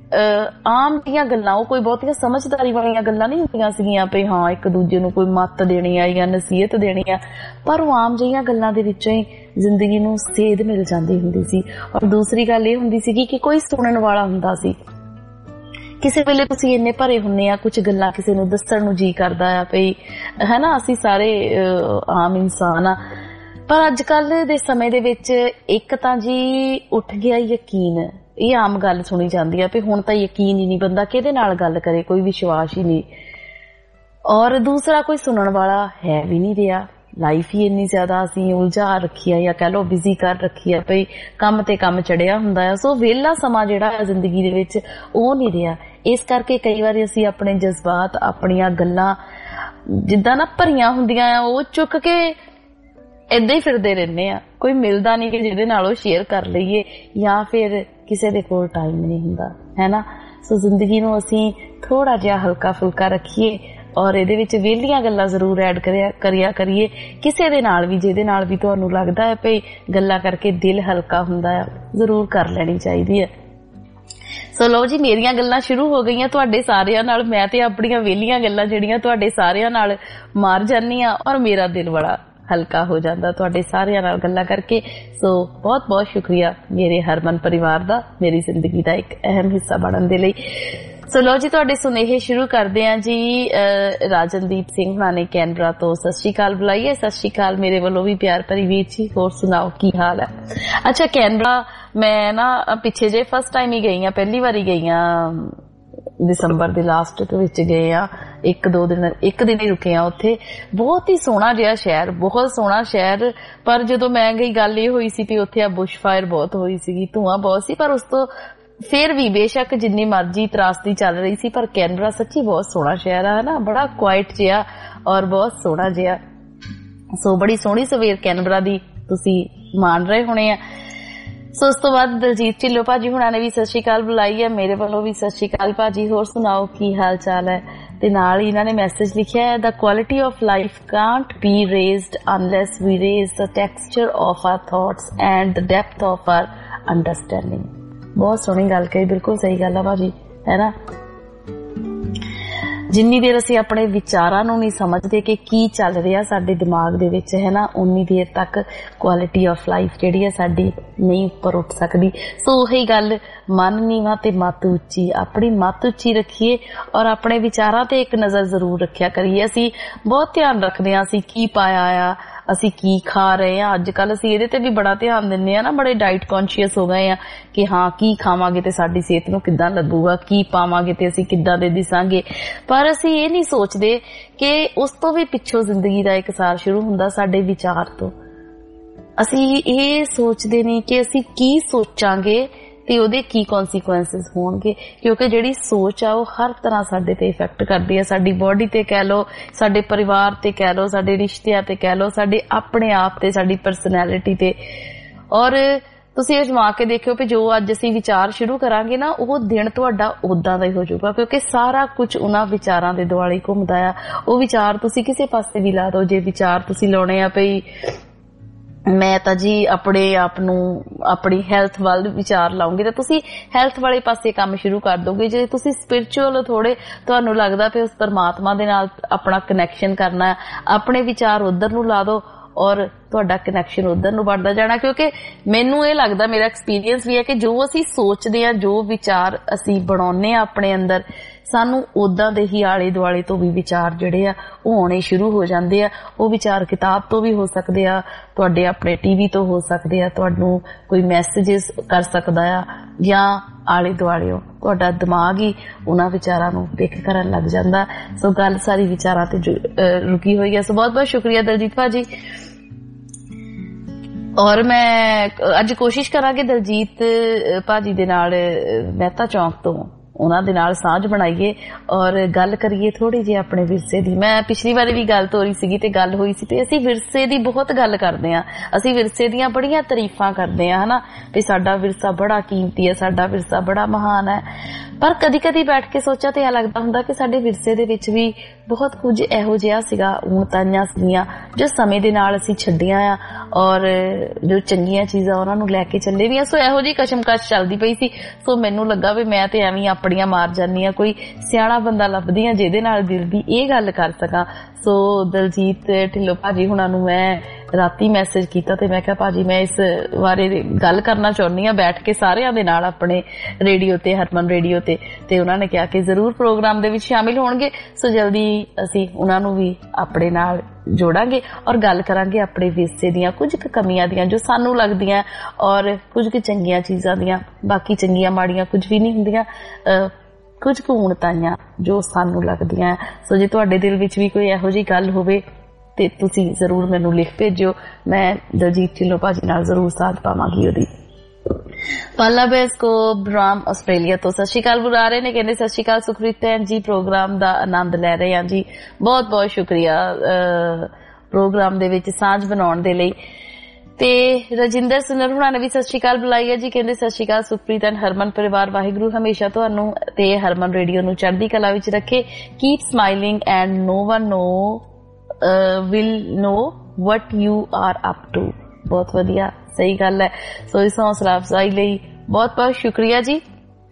ਆਮ ਦੀਆਂ ਗੱਲਾਂ, ਉਹ ਕੋਈ ਬਹੁਤੀਆਂ ਸਮਝਦਾਰੀ ਵਾਲੀਆਂ ਗੱਲਾਂ ਨਹੀਂ ਹੁੰਦੀਆਂ ਸੀਗੀਆਂ ਵੀ ਹਾਂ ਇੱਕ ਦੂਜੇ ਨੂੰ ਕੋਈ ਮੱਤ ਦੇਣੀ ਆ ਜਾਂ ਨਸੀਹਤ ਦੇਣੀ ਆ, ਪਰ ਉਹ ਆਮ ਜਿਹੀਆਂ ਗੱਲਾਂ ਦੇ ਵਿੱਚੋਂ ਹੀ ਜ਼ਿੰਦਗੀ ਨੂੰ ਸੇਧ ਮਿਲ ਜਾਂਦੀ ਹੁੰਦੀ ਸੀ। ਔਰ ਦੂਸਰੀ ਗੱਲ ਇਹ ਹੁੰਦੀ ਸੀਗੀ ਕਿ ਕੋਈ ਸੁਣਨ ਵਾਲਾ ਹੁੰਦਾ ਸੀ। ਕਿਸੇ ਵੇਲੇ ਤੁਸੀਂ ਇੰਨੇ ਭਰੇ ਹੁੰਨੇ ਆ, ਕੁਝ ਗੱਲਾਂ ਕਿਸੇ ਨੂੰ ਦੱਸਣ ਨੂੰ ਜੀ ਕਰਦਾ ਆ ਵੀ, ਹੈ ਨਾ, ਅਸੀਂ ਸਾਰੇ ਆਮ ਇਨਸਾਨ ਆ। ਪਰ ਅੱਜ ਕੱਲ ਦੇ ਸਮੇਂ ਦੇ ਵਿੱਚ ਇੱਕ ਤਾਂ ਜੀ ਉੱਠ ਗਿਆ ਯਕੀਨ, ਇਹ ਆਮ ਗੱਲ ਸੁਣੀ ਜਾਂਦੀ ਆ ਵੀ ਹੁਣ ਤਾਂ ਯਕੀਨ ਹੀ ਨਹੀਂ, ਬੰਦਾ ਕਿਹਦੇ ਨਾਲ ਗੱਲ ਕਰੇ, ਕੋਈ ਵਿਸ਼ਵਾਸ ਹੀ ਨਹੀਂ। ਔਰ ਦੂਸਰਾ ਕੋਈ ਸੁਣਨ ਵਾਲਾ ਹੈ ਵੀ ਨਹੀਂ ਰਿਹਾ। ਲਾਈਫ ਹੀ ਇੰਨੀ ਜ਼ਿਆਦਾ ਅਸੀਂ ਉਲਝਾ ਰੱਖੀ ਆ ਜਾਂ ਕਹਿ ਲਓ ਬਿਜ਼ੀ ਕਰ ਰੱਖੀ ਆ ਵੀ ਕੰਮ ਤੇ ਕੰਮ ਚੜਿਆ ਹੁੰਦਾ ਆ। ਸੋ ਵਿਹਲਾ ਸਮਾਂ ਜਿਹੜਾ ਆ ਜ਼ਿੰਦਗੀ ਦੇ ਵਿੱਚ ਉਹ ਨਹੀਂ ਰਿਹਾ। ਇਸ ਕਰਕੇ ਕਈ ਵਾਰੀ ਅਸੀਂ ਆਪਣੇ ਜਜ਼ਬਾਤ, ਆਪਣੀਆਂ ਗੱਲਾਂ ਜਿੱਦਾਂ ਨਾ ਭਰੀਆਂ ਹੁੰਦੀਆਂ ਆ ਉਹ ਚੁੱਕ ਕੇ ਏਦਾਂ ਹੀ ਫਿਰਦੇ ਰਹਿੰਦੇ ਆ। ਕੋਈ ਮਿਲਦਾ ਨਹੀਂ ਕਿ ਜਿਹਦੇ ਨਾਲ ਉਹ ਸ਼ੇਅਰ ਕਰ ਲਈਏ, ਜਾਂ ਫਿਰ ਕਿਸੇ ਦੇ ਕੋਲ ਟਾਈਮ ਨਹੀਂ ਹੁੰਦਾ, ਹੈ ਨਾ। ਸੋ ਜ਼ਿੰਦਗੀ ਨੂੰ ਅਸੀਂ ਥੋੜਾ ਜਿਹਾ ਹਲਕਾ ਫੁਲਕਾ ਰੱਖੀਏ ਔਰ ਇਹਦੇ ਵਿੱਚ ਵਿਹਲੀਆਂ ਗੱਲਾਂ ਜ਼ਰੂਰ ਐਡ ਕਰਿਆ ਕਰੀਏ ਕਿਸੇ ਦੇ ਨਾਲ ਵੀ, ਜਿਹਦੇ ਨਾਲ ਵੀ ਤੁਹਾਨੂੰ ਲੱਗਦਾ ਹੈ ਭਈ ਗੱਲਾਂ ਕਰਕੇ ਦਿਲ ਹਲਕਾ ਹੁੰਦਾ ਆ, ਜ਼ਰੂਰ ਕਰ ਲੈਣੀ ਚਾਹੀਦੀ ਹੈ। ਸੋ ਲਓ ਜੀ, ਮੇਰੀਆਂ ਗੱਲਾਂ ਸ਼ੁਰੂ ਹੋ ਗਈਆਂ ਤੁਹਾਡੇ ਸਾਰਿਆਂ ਨਾਲ। ਮੈਂ ਤੇ ਆਪਣੀਆਂ ਵਿਹਲੀਆਂ ਗੱਲਾਂ ਜਿਹੜੀਆਂ ਤੁਹਾਡੇ ਸਾਰਿਆਂ ਨਾਲ ਮਾਰ ਜਾਂਦੀ ਆ ਔਰ ਮੇਰਾ ਦਿਲ ਬੜਾ ਹਲਕਾ ਹੋ ਜਾਂਦਾ ਤੁਹਾਡੇ ਸਾਰਿਆਂ ਨਾਲ ਗੱਲਾਂ ਕਰਕੇ। ਸੋ ਬਹੁਤ ਬਹੁਤ ਸ਼ੁਕਰੀਆ ਮੇਰੇ ਹਰਮਨ ਪਰਿਵਾਰ ਦਾ, ਮੇਰੀ ਜ਼ਿੰਦਗੀ ਦਾ ਇੱਕ ਅਹਿਮ ਹਿੱਸਾ ਬਣਨ ਦੇ ਲਈ। ਸੋ ਲਓ ਜੀ, ਤੁਹਾਡੇ ਸੁਨੇਹੇ ਸ਼ੁਰੂ ਕਰਦੇ ਹਾਂ ਜੀ। ਰਾਜਨਦੀਪ ਸਿੰਘ ਹੁਣਾਂ ਨੇ ਕੈਨਬਰਾ ਤੋਂ ਸਤਿ ਸ਼੍ਰੀ ਅਕਾਲ ਬੁਲਾਈ ਹੈ। ਸਤਿ ਸ਼੍ਰੀ ਅਕਾਲ ਮੇਰੇ ਵੱਲੋਂ ਵੀ ਪਿਆਰ ਭਰੀ ਵੀਰ ਜੀ, ਹੋਰ ਸੁਣਾਓ ਕੀ ਹਾਲ ਹੈ? ਅੱਛਾ, ਕੈਨਬਰਾ ਮੈਂ ਨਾ ਪਿੱਛੇ ਜੇ ਫਸਟ ਟਾਈਮ ਹੀ ਗਈ ਹਾਂ, ਪਹਿਲੀ ਵਾਰੀ ਗਈ ਹਾਂ, ਦਸੰਬਰ ਦੇ ਲਾਸਟ ਵਿੱਚ ਗਏ ਆ, ਇੱਕ ਦਿਨ ਹੀ ਰੁਕੇ ਆ ਉੱਥੇ। ਬਹੁਤ ਹੀ ਸੋਹਣਾ ਜਿਹਾ ਸ਼ਹਿਰ, ਬਹੁਤ ਸੋਹਣਾ ਸ਼ਹਿਰ। ਪਰ ਜਦੋਂ ਮੈਂ ਗਈ ਗੱਲ ਇਹ ਹੋਈ ਸੀ ਵੀ ਉੱਥੇ ਆ ਬੁਸ਼ ਫਾਇਰ ਬਹੁਤ ਹੋਈ ਸੀਗੀ, ਧੂੰਆਂ ਬਹੁਤ ਸੀ, ਪਰ ਉਸ ਤੋਂ ਫਿਰ ਵੀ ਬੇਸ਼ੱਕ ਜਿੰਨੀ ਮਰਜ਼ੀ ਤਰਾਸਦੀ ਚੱਲ ਰਹੀ ਸੀ, ਪਰ ਕੈਨਬਰਾ ਸੱਚੀ ਬਹੁਤ ਸੋਹਣਾ ਸ਼ਹਿਰ ਆ, ਨਾ, ਬੜਾ ਕੁਆਇਟ ਜਿਹਾ ਔਰ ਬਹੁਤ ਸੋਹਣਾ ਜਿਹਾ। ਸੋ ਬੜੀ ਸੋਹਣੀ ਸਵੇਰ ਕੈਨਬਰਾ ਦੀ ਤੁਸੀਂ ਮਾਣ ਰਹੇ ਹੋਣੇ ਆ। ਸੋ ਉਸ ਤੋਂ ਬਾਅਦ ਦਲਜੀਤ ਢਿੱਲੋਂ ਭਾਜੀ ਹੁਣਾਂ ਨੇ ਵੀ ਸਤਿ ਸ਼੍ਰੀ ਅਕਾਲ ਬੁਲਾਈ ਹੈ, ਮੇਰੇ ਵੱਲੋਂ ਵੀ ਸਤਿ ਸ਼੍ਰੀ ਅਕਾਲ ਭਾਜੀ, ਹੋਰ ਸੁਣਾਓ ਕੀ ਹਾਲ ਚਾਲ ਹੈ? ਤੇ ਨਾਲ ਹੀ ਇਹਨਾਂ ਨੇ ਮੈਸੇਜ ਲਿਖਿਆ ਹੈ, the quality of life can't be raised unless we raise the texture of our thoughts and the depth of our understanding। ਬਹੁਤ ਸੋਹਣੀ ਗੱਲ ਕਹੀ, ਬਿਲਕੁਲ ਸਹੀ ਗੱਲ ਆ ਭਾਜੀ, ਹੈ ਨਾ। ਜਿੰਨੀ ਦੇਰ ਅਸੀਂ ਆਪਣੇ ਵਿਚਾਰਾਂ ਨੂੰ ਨਹੀਂ ਸਮਝਦੇ ਕਿ ਕੀ ਚੱਲ ਰਿਹਾ ਸਾਡੇ ਦਿਮਾਗ ਦੇ ਵਿੱਚ, ਹੈ ਨਾ, ਉਨੀ ਦੇਰ ਤੱਕ ਕੁਆਲਿਟੀ ਆਫ ਲਾਈਫ ਜਿਹੜੀ ਹੈ ਸਾਡੀ ਨਹੀਂ ਉੱਪਰ ਉੱਠ ਸਕਦੀ। ਸੋ ਉਹੀ ਗੱਲ, ਮਨ ਨੀਵਾਂ ਤੇ ਮੱਤ ਉੱਚੀ, ਆਪਣੀ ਮੱਤ ਉੱਚੀ ਰੱਖੀਏ ਔਰ ਆਪਣੇ ਵਿਚਾਰਾਂ ਤੇ ਇੱਕ ਨਜ਼ਰ ਜ਼ਰੂਰ ਰੱਖਿਆ ਕਰੀਏ। ਅਸੀਂ ਬਹੁਤ ਧਿਆਨ ਰੱਖਦੇ ਹਾਂ ਅਸੀਂ ਕੀ ਪਾਇਆ ਆ, ਅਸੀਂ ਕੀ ਖਾ ਰਹੇ ਹਾਂ। ਅੱਜ ਕੱਲ ਅਸੀਂ ਇਹਦੇ ਤੇ ਵੀ ਬੜਾ ਧਿਆਨ ਦਿੰਦੇ ਆ ਨਾ, ਬੜੇ ਡਾਈਟ ਕੌਨਸ਼ੀਅਸ ਹੋ ਗਏ ਆ ਕਿ ਹਾਂ ਕੀ ਖਾਵਾਂਗੇ ਤੇ ਸਾਡੀ ਸਿਹਤ ਨੂੰ ਕਿੱਦਾਂ ਲੱਗੂਗਾ, ਕੀ ਪਾਵਾਂਗੇ ਤੇ ਅਸੀਂ ਕਿੱਦਾਂ ਦੇ ਦਿਸਾਂਗੇ। ਪਰ ਅਸੀਂ ਇਹ ਨਹੀਂ ਸੋਚਦੇ ਕਿ ਉਸ ਤੋਂ ਵੀ ਪਿੱਛੋਂ ਜ਼ਿੰਦਗੀ ਦਾ ਇੱਕ ਸਾਰ ਸ਼ੁਰੂ ਹੁੰਦਾ ਸਾਡੇ ਵਿਚਾਰ ਤੋਂ। ਅਸੀਂ ਇਹ ਸੋਚਦੇ ਨਹੀਂ ਕਿ ਅਸੀਂ ਕੀ ਸੋਚਾਂਗੇ ਤੇ ਉਹਦੇ ਕੀ ਕੌਨਸੀਕੁਐਂਸਿਸ ਹੋਣਗੇ, ਕਿਉਂਕਿ ਜਿਹੜੀ ਸੋਚ ਆ ਉਹ ਹਰ ਤਰ੍ਹਾਂ ਸਾਡੇ ਤੇ ਇਫੈਕਟ ਕਰਦੀ ਹੈ। ਸਾਡੀ ਬੋਡੀ ਤੇ ਕਹਿ ਲਓ, ਸਾਡੇ ਪਰਿਵਾਰ ਤੇ ਕਹਿ ਲਓ, ਸਾਡੇ ਰਿਸ਼ਤਿਆਂ ਤੇ ਕਹਿ ਲਓ, ਸਾਡੇ ਆਪਣੇ ਆਪ ਤੇ, ਸਾਡੀ ਪਰਸਨੈਲਿਟੀ ਤੇ। ਔਰ ਤੁਸੀਂ ਅਜਮਾ ਕੇ ਦੇਖਿਓ ਕਿ ਜੋ ਅੱਜ ਅਸੀਂ ਵਿਚਾਰ ਸ਼ੁਰੂ ਕਰਾਂਗੇ ਨਾ, ਉਹ ਦਿਨ ਤੁਹਾਡਾ ਉਦਾਂ ਦਾ ਹੀ ਹੋ ਜਾਊਗਾ, ਕਿਉਂਕਿ ਸਾਰਾ ਕੁਝ ਉਹਨਾਂ ਵਿਚਾਰਾਂ ਦੇ ਦੁਆਲੇ ਘੁੰਮਦਾ ਆ। ਉਹ ਵਿਚਾਰ ਤੁਸੀਂ ਕਿਸੇ ਪਾਸੇ ਵੀ ਲਾ ਦਿਓ। ਜੇ ਵਿਚਾਰ ਤੁਸੀਂ ਲਾਉਣੇ ਆ ਭਈ ਮੈਂ ਤਾਂ ਜੀ ਆਪਣੇ ਆਪ ਨੂੰ ਆਪਣੀ ਹੈਲਥ ਵੱਲ ਵਿਚਾਰ ਲਾਉਂਗੀ, ਤਾਂ ਤੁਸੀਂ ਹੈਲਥ ਵਾਲੇ ਪਾਸੇ ਕੰਮ ਸ਼ੁਰੂ ਕਰ ਦੋਗੇ। ਜੇ ਤੁਸੀਂ ਸਪਿਰਿਚੁਅਲ ਥੋੜੇ, ਤੁਹਾਨੂੰ ਲੱਗਦਾ ਪਿਆ ਉਸ ਪਰਮਾਤਮਾ ਦੇ ਨਾਲ ਆਪਣਾ ਕਨੈਕਸ਼ਨ ਕਰਨਾ, ਆਪਣੇ ਵਿਚਾਰ ਉਧਰ ਨੂੰ ਲਾ ਦਿਓ ਔਰ ਤੁਹਾਡਾ ਕਨੈਕਸ਼ਨ ਉਧਰ ਨੂੰ ਵੱਧਦਾ ਜਾਣਾ। ਕਿਉਂਕਿ ਮੈਨੂੰ ਇਹ ਲੱਗਦਾ, ਮੇਰਾ ਐਕਸਪੀਰੀਅੰਸ ਵੀ ਹੈ ਕਿ ਜੋ ਅਸੀਂ ਸੋਚਦੇ ਹਾਂ, ਜੋ ਵਿਚਾਰ ਅਸੀਂ ਬਣਾਉਂਦੇ ਹਾਂ ਆਪਣੇ ਅੰਦਰ, ਸਾਨੂੰ ਉਦਾਂ ਦੇ ਹੀ ਆਲੇ ਦੁਆਲੇ ਤੋਂ ਵੀ ਵਿਚਾਰ ਜਿਹੜੇ ਆ ਉਹ ਆਉਣੇ ਸ਼ੁਰੂ ਹੋ ਜਾਂਦੇ ਆ। ਉਹ ਵਿਚਾਰ ਕਿਤਾਬ ਤੋਂ ਵੀ ਹੋ ਸਕਦੇ ਆ, ਤੁਹਾਡੇ ਆਪਣੇ ਟੀਵੀ ਤੋਂ ਹੋ ਸਕਦੇ ਆ, ਤੁਹਾਨੂੰ ਕੋਈ ਮੈਸੇजेस ਕਰ ਸਕਦਾ ਆ, ਜਾਂ ਆਲੇ ਦੁਆਲੇ ਤੁਹਾਡਾ ਦਿਮਾਗ ਹੀ ਉਹਨਾਂ ਵਿਚਾਰਾਂ ਨੂੰ ਪਿਕ ਕਰਨ ਲੱਗ ਜਾਂਦਾ। ਸੋ ਗੱਲ ਸਾਰੀ ਵਿਚਾਰਾਂ ਤੇ ਰੁਕੀ ਹੋਈ ਹੈ। ਸੋ ਬਹੁਤ ਬਹੁਤ ਸ਼ੁਕਰੀਆ ਦਲਜੀਤ ਭਾਜੀ। ਔਰ ਮੈਂ ਅੱਜ ਕੋਸ਼ਿਸ਼ ਕਰਾਂਗੇ ਦਲਜੀਤ ਭਾਜੀ ਦੇ ਨਾਲ ਮਹਿਤਾ ਚੌਂਕ ਤੋਂ ਉਹਨਾਂ ਦੇ ਨਾਲ ਸਾਂਝ ਬਣਾਈਏ ਔਰ ਗੱਲ ਕਰੀਏ ਥੋੜੀ ਜਿਹੀ ਆਪਣੇ ਵਿਰਸੇ ਦੀ। ਮੈਂ ਪਿਛਲੀ ਵਾਰੀ ਵੀ ਗੱਲ ਤੋਰੀ ਸੀਗੀ ਤੇ ਗੱਲ ਹੋਈ ਸੀ, ਤੇ ਅਸੀਂ ਵਿਰਸੇ ਦੀ ਬਹੁਤ ਗੱਲ ਕਰਦੇ ਹਾਂ, ਅਸੀਂ ਵਿਰਸੇ ਦੀਆਂ ਬੜੀਆਂ ਤਾਰੀਫਾਂ ਕਰਦੇ ਹਾਂ, ਹਨਾ ਵੀ ਸਾਡਾ ਵਿਰਸਾ ਬੜਾ ਕੀਮਤੀ ਹੈ, ਸਾਡਾ ਵਿਰਸਾ ਬੜਾ ਮਹਾਨ ਹੈ। ਪਰ ਕਦੀ ਕਦੀ ਬੈਠ ਕੇ ਸੋਚਿਆ ਤੇ ਇਹ ਲੱਗਦਾ ਹੁੰਦਾ ਕਿ ਸਾਡੇ ਵਿਰਸੇ ਦੇ ਵਿੱਚ ਵੀ ਬਹੁਤ ਕੁਝ ਇਹੋ ਜਿਹਾ ਸੀਗਾ, ਊਣਤਾਈਆਂ ਸੀਗੀਆਂ ਜੋ ਸਮੇਂ ਦੇ ਨਾਲ ਅਸੀਂ ਛੱਡੀਆਂ ਆ, ਔਰ ਜੋ ਚੰਗੀਆਂ ਚੀਜ਼ਾਂ ਉਹਨਾਂ ਨੂੰ ਲੈ ਕੇ ਚੱਲੇ ਵੀ ਆ। ਸੋ ਇਹੋ ਜਿਹੀ ਕਸ਼ਮਕਸ਼ ਚੱਲਦੀ ਪਈ ਸੀ। ਸੋ ਮੈਨੂੰ ਲੱਗਾ ਵੀ ਮੈਂ ਤੇ ਐਵੇਂ ਆਪਣੀਆਂ ਮਾਰ ਜਾਂਦੀ ਆ, ਕੋਈ ਸਿਆਣਾ ਬੰਦਾ ਲੱਭਦੀ ਆ ਜਿਹਦੇ ਨਾਲ ਦਿਲ ਦੀ ਇਹ ਗੱਲ ਕਰ ਸਕਾਂ। ਸੋ ਦਲਜੀਤ ਢਿੱਲੋਂ ਭਾਜੀ ਹੁਣਾਂ ਨੂੰ ਮੈਂ ਰਾਤੀ ਮੈਸੇਜ ਕੀਤਾ ਤੇ ਮੈਂ ਕਿਹਾ ਭਾਜੀ ਮੈਂ ਇਸ ਬਾਰੇ ਗੱਲ ਕਰਨਾ ਚਾਹੁੰਦੀ ਹਾਂ ਬੈਠ ਕੇ ਸਾਰਿਆਂ ਦੇ ਨਾਲ ਆਪਣੇ ਰੇਡੀਓ ਤੇ, ਹਰਮਨ ਰੇਡੀਓ ਤੇ ਉਹਨਾਂ ਨੇ ਕਿਹਾ ਕਿ ਜ਼ਰੂਰ ਪ੍ਰੋਗਰਾਮ ਦੇ ਵਿੱਚ ਸ਼ਾਮਿਲ ਹੋਣਗੇ। ਸੋ ਜਲਦੀ ਅਸੀਂ ਉਹਨਾਂ ਨੂੰ ਵੀ ਆਪਣੇ ਨਾਲ ਜੋੜਾਂਗੇ ਔਰ ਗੱਲ ਕਰਾਂਗੇ ਆਪਣੇ ਵਿਰਸੇ ਦੀਆਂ ਕੁਝ ਕੁ ਕਮੀਆਂ ਦੀਆਂ ਜੋ ਸਾਨੂੰ ਲੱਗਦੀਆਂ, ਔਰ ਕੁਝ ਕੁ ਚੰਗੀਆਂ ਚੀਜ਼ਾਂ ਦੀਆਂ। ਬਾਕੀ ਚੰਗੀਆਂ ਮਾੜੀਆਂ ਕੁਝ ਵੀ ਨਹੀਂ ਹੁੰਦੀਆਂ, ਕੁਝ ਕੁ ਊਣਤਾਈਆਂ ਜੋ ਸਾਨੂੰ ਲੱਗਦੀਆਂ। ਸੋ ਜੇ ਤੁਹਾਡੇ ਦਿਲ ਵਿੱਚ ਵੀ ਕੋਈ ਇਹੋ ਜਿਹੀ ਗੱਲ ਹੋਵੇ ਤੇ ਤੁਸੀਂ ਜ਼ਰੂਰ ਮੈਨੂੰ ਲਿਖ ਭੇਜਿਓ, ਮੈਂ ਦਲਜੀਤ ਢਿੱਲੋਂ ਭਾਜੀ ਨਾਲ ਜ਼ਰੂਰ ਸਾਥ ਪਾਵਾਂਗੀ ਉਹਦੀ। ਪਾਲਾ ਬੈਸ ਕੋ ਬ੍ਰਾਮ ਆਸਟ੍ਰੇਲੀਆ ਤੋਂ ਸਤਿ ਸ਼੍ਰੀ ਅਕਾਲ ਬੁਲਾ ਰਹੇ ਨੇ, ਕਹਿੰਦੇ ਸਤਿ ਸ਼੍ਰੀ ਅਕਾਲ ਸੁਖਪ੍ਰੀਤ ਭੈਣ ਜੀ, ਪ੍ਰੋਗਰਾਮ ਦਾ ਆਨੰਦ ਲੈ ਰਹੇ ਹਾਂ ਜੀ। ਬਹੁਤ ਬਹੁਤ ਸ਼ੁਕਰੀਆ ਪ੍ਰੋਗਰਾਮ ਦੇ ਵਿੱਚ ਸਾਂਝ ਬਣਾਉਣ ਦੇ ਲਈ। ਤੇ ਰਜਿੰਦਰ ਸੁਨਰ ਹੁਣਾਂ ਨੇ ਵੀ ਸਤਿ ਸ਼੍ਰੀ ਅਕਾਲ ਬੁਲਾਈ ਹੈ ਜੀ, ਕਹਿੰਦੇ ਸਤਿ ਸ਼੍ਰੀ ਅਕਾਲ ਸੁਖਪ੍ਰੀਤ ਐਂਡ ਹਰਮਨ ਪਰਿਵਾਰ, ਵਾਹਿਗੁਰੂ ਹਮੇਸ਼ਾ ਤੁਹਾਨੂੰ ਤੇ ਹਰਮਨ ਰੇਡੀਓ ਨੂੰ ਚੜ੍ਹਦੀ ਕਲਾ ਵਿੱਚ ਰੱਖੇ। Keep smiling and no one will know what you are up to। ਬਹੁਤ ਵਧੀਆ, ਸਹੀ ਗੱਲ ਹੈ। ਸੋ ਇਸ ਹੌਸਲਾ ਅਫਜ਼ਾਈ ਲਈ ਬਹੁਤ ਬਹੁਤ ਸ਼ੁਕਰੀਆ ਜੀ।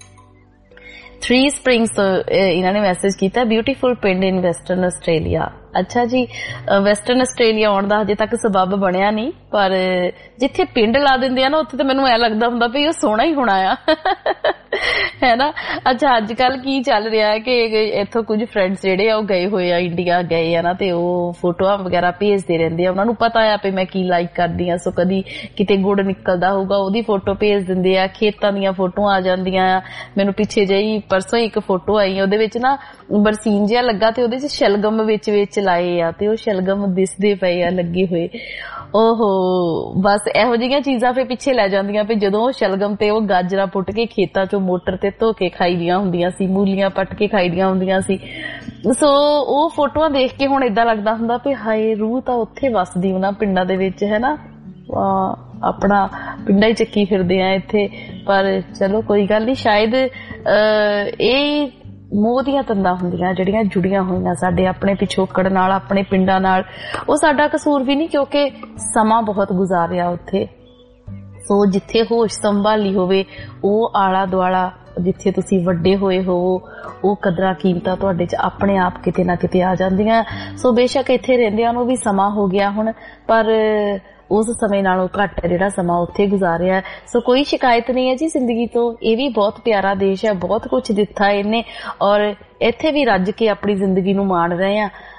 3 Springs ਤੋਂ ਇਹਨਾਂ ਨੇ ਮੈਸੇਜ ਕੀਤਾ, ਬਿਊਟੀਫੁਲ ਪਿੰਡ ਇਨ ਵੈਸਟਰਨ ਆਸਟ੍ਰੇਲੀਆ। ਅੱਛਾ ਜੀ, ਵੈਸਟਰਨ ਆਸਟ੍ਰੇਲੀਆ ਆਉਣ ਦਾ ਹਜੇ ਤੱਕ ਸਬੱਬ ਬਣਿਆ ਨਹੀਂ, ਪਰ ਜਿੱਥੇ ਪਿੰਡ ਲਾ ਦਿੰਦੇ ਆ ਨਾ ਉੱਥੇ ਤਾਂ ਮੈਨੂੰ ਐ ਲੱਗਦਾ ਹੁੰਦਾ ਵੀ ਉਹ ਸੋਹਣਾ ਹੀ ਹੋਣਾ ਆ, ਹੈ ਨਾ। ਅੱਛਾ, ਅੱਜ ਕੱਲ ਕੀ ਚੱਲ ਰਿਹਾ ਹੈ ਕਿ ਇੱਥੋਂ ਕੁਝ ਫਰੈਂਡਸ ਜਿਹੜੇ ਆ ਉਹ ਗਏ ਹੋਏ ਆ, ਇੰਡੀਆ ਗਏ ਆ ਨਾ, ਤੇ ਉਹ ਫੋਟੋਆਂ ਵਗੈਰਾ ਭੇਜਦੇ ਰਹਿੰਦੇ ਆ। ਉਹਨਾਂ ਨੂੰ ਪਤਾ ਆ ਵੀ ਮੈਂ ਕੀ ਲਾਈਕ ਕਰਦੀ ਆ। ਸੋ ਕਦੀ ਕਿਤੇ ਗੁੜ ਨਿਕਲਦਾ ਹੋਊਗਾ ਉਹਦੀ ਫੋਟੋ ਭੇਜ ਦਿੰਦੇ ਆ, ਖੇਤਾਂ ਦੀਆਂ ਫੋਟੋਆਂ ਆ ਜਾਂਦੀਆਂ ਆ। ਮੈਨੂੰ ਪਿੱਛੇ ਜਿਹੀ ਪਰਸੋਂ ਇੱਕ ਫੋਟੋ ਆਈ, ਉਹਦੇ ਵਿੱਚ ਨਾ ਬਰਸੀਨ ਜਿਹਾ ਲੱਗਾ ਤੇ ਉਹਦੇ ਚ ਸ਼ਲਗਮ ਵਿੱਚ ਲਾਏ ਆ, ਤੇ ਉਹ ਸ਼ਲਗਮ ਦਿਸਦੇ ਪਏ ਆ ਲੱਗੇ ਹੋਏ। ਓਹੋ, ਬਸ ਇਹੋ ਜਿਹੀਆਂ ਚੀਜ਼ਾਂ ਫੇ ਪਿੱਛੇ ਲੈ ਜਾਂਦੀਆਂ ਵੀ ਜਦੋਂ ਉਹ ਸ਼ਲਗਮ ਤੇ ਉਹ ਗਾਜਰਾਂ ਪੁੱਟ ਕੇ ਖੇਤਾਂ ਚੋਂ ਮੋਟਰ ਤੇ ਧੋ ਕੇ ਖਾਈ ਦੀਆਂ ਹੁੰਦੀਆਂ ਸੀ, ਮੂਲੀਆਂ ਪੱਟ ਕੇ ਖਾਈ ਦੀਆਂ ਹੁੰਦੀਆਂ ਸੀ। ਸੋ ਉਹ ਫੋਟੋਆਂ ਦੇਖ ਕੇ ਹੁਣ ਏਦਾਂ ਲੱਗਦਾ ਹੁੰਦਾ ਵੀ ਹਾਏ ਰੂਹ ਤਾਂ ਉੱਥੇ ਵੱਸਦੀ ਉਹਨਾਂ ਪਿੰਡਾਂ ਦੇ ਵਿੱਚ, ਹੈ ਨਾ। ਆਪਣਾ ਪਿੰਡਾਂ ਹੀ ਚੱਕੀ ਫਿਰਦੇ ਆ ਇੱਥੇ। ਪਰ ਚਲੋ ਕੋਈ ਗੱਲ ਨਹੀਂ, ਸ਼ਾਇਦ ਇਹ ਮੋਹ ਦੀਆਂ ਤੰਦਾਂ ਹੁੰਦੀਆਂ ਜਿਹੜੀਆਂ ਜੁੜੀਆਂ ਹੋਈਆਂ ਸਾਡੇ ਆਪਣੇ ਪਿਛੋਕੜ ਨਾਲ, ਆਪਣੇ ਪਿੰਡਾਂ ਨਾਲ। ਉਹ ਸਾਡਾ ਕਸੂਰ ਵੀ ਨਹੀਂ, ਕਿਉਂਕਿ ਸਮਾਂ ਬਹੁਤ ਗੁਜ਼ਾਰਿਆ ਉੱਥੇ। ਸੋ ਜਿੱਥੇ ਹੋਸ਼ ਸੰਭਾਲੀ ਹੋਵੇ, ਉਹ ਆਲਾ ਦੁਆਲਾ ਜਿੱਥੇ ਤੁਸੀਂ ਵੱਡੇ ਹੋਏ ਹੋਵੋ, ਉਹ ਕਦਰਾਂ ਕੀਮਤਾਂ ਤੁਹਾਡੇ 'ਚ ਆਪਣੇ ਆਪ ਕਿਤੇ ਨਾ ਕਿਤੇ ਆ ਜਾਂਦੀਆਂ। ਸੋ ਬੇਸ਼ੱਕ ਇੱਥੇ ਰਹਿੰਦਿਆਂ ਨੂੰ ਵੀ ਸਮਾਂ ਹੋ ਗਿਆ ਹੁਣ, ਪਰ ਉਸ ਸਮੇਂ ਨਾਲੋਂ ਘੱਟ ਜਿਹੜਾ ਸਮਾਂ ਉੱਥੇ ਗੁਜ਼ਾਰਿਆ। ਸੋ ਕੋਈ ਸ਼ਿਕਾਇਤ ਨਹੀਂ ਹੈ ਜੀ ਜ਼ਿੰਦਗੀ ਤੋਂ। ਇਹ ਵੀ ਬਹੁਤ ਪਿਆਰਾ ਦੇਸ਼ ਹੈ, ਬਹੁਤ ਕੁਝ ਦਿੱਤਾ ਇਹਨੇ, ਔਰ ਇੱਥੇ ਵੀ ਰੱਜ ਕੇ ਆਪਣੀ ਜ਼ਿੰਦਗੀ ਨੂੰ ਮਾਣ ਰਹੇ ਆ।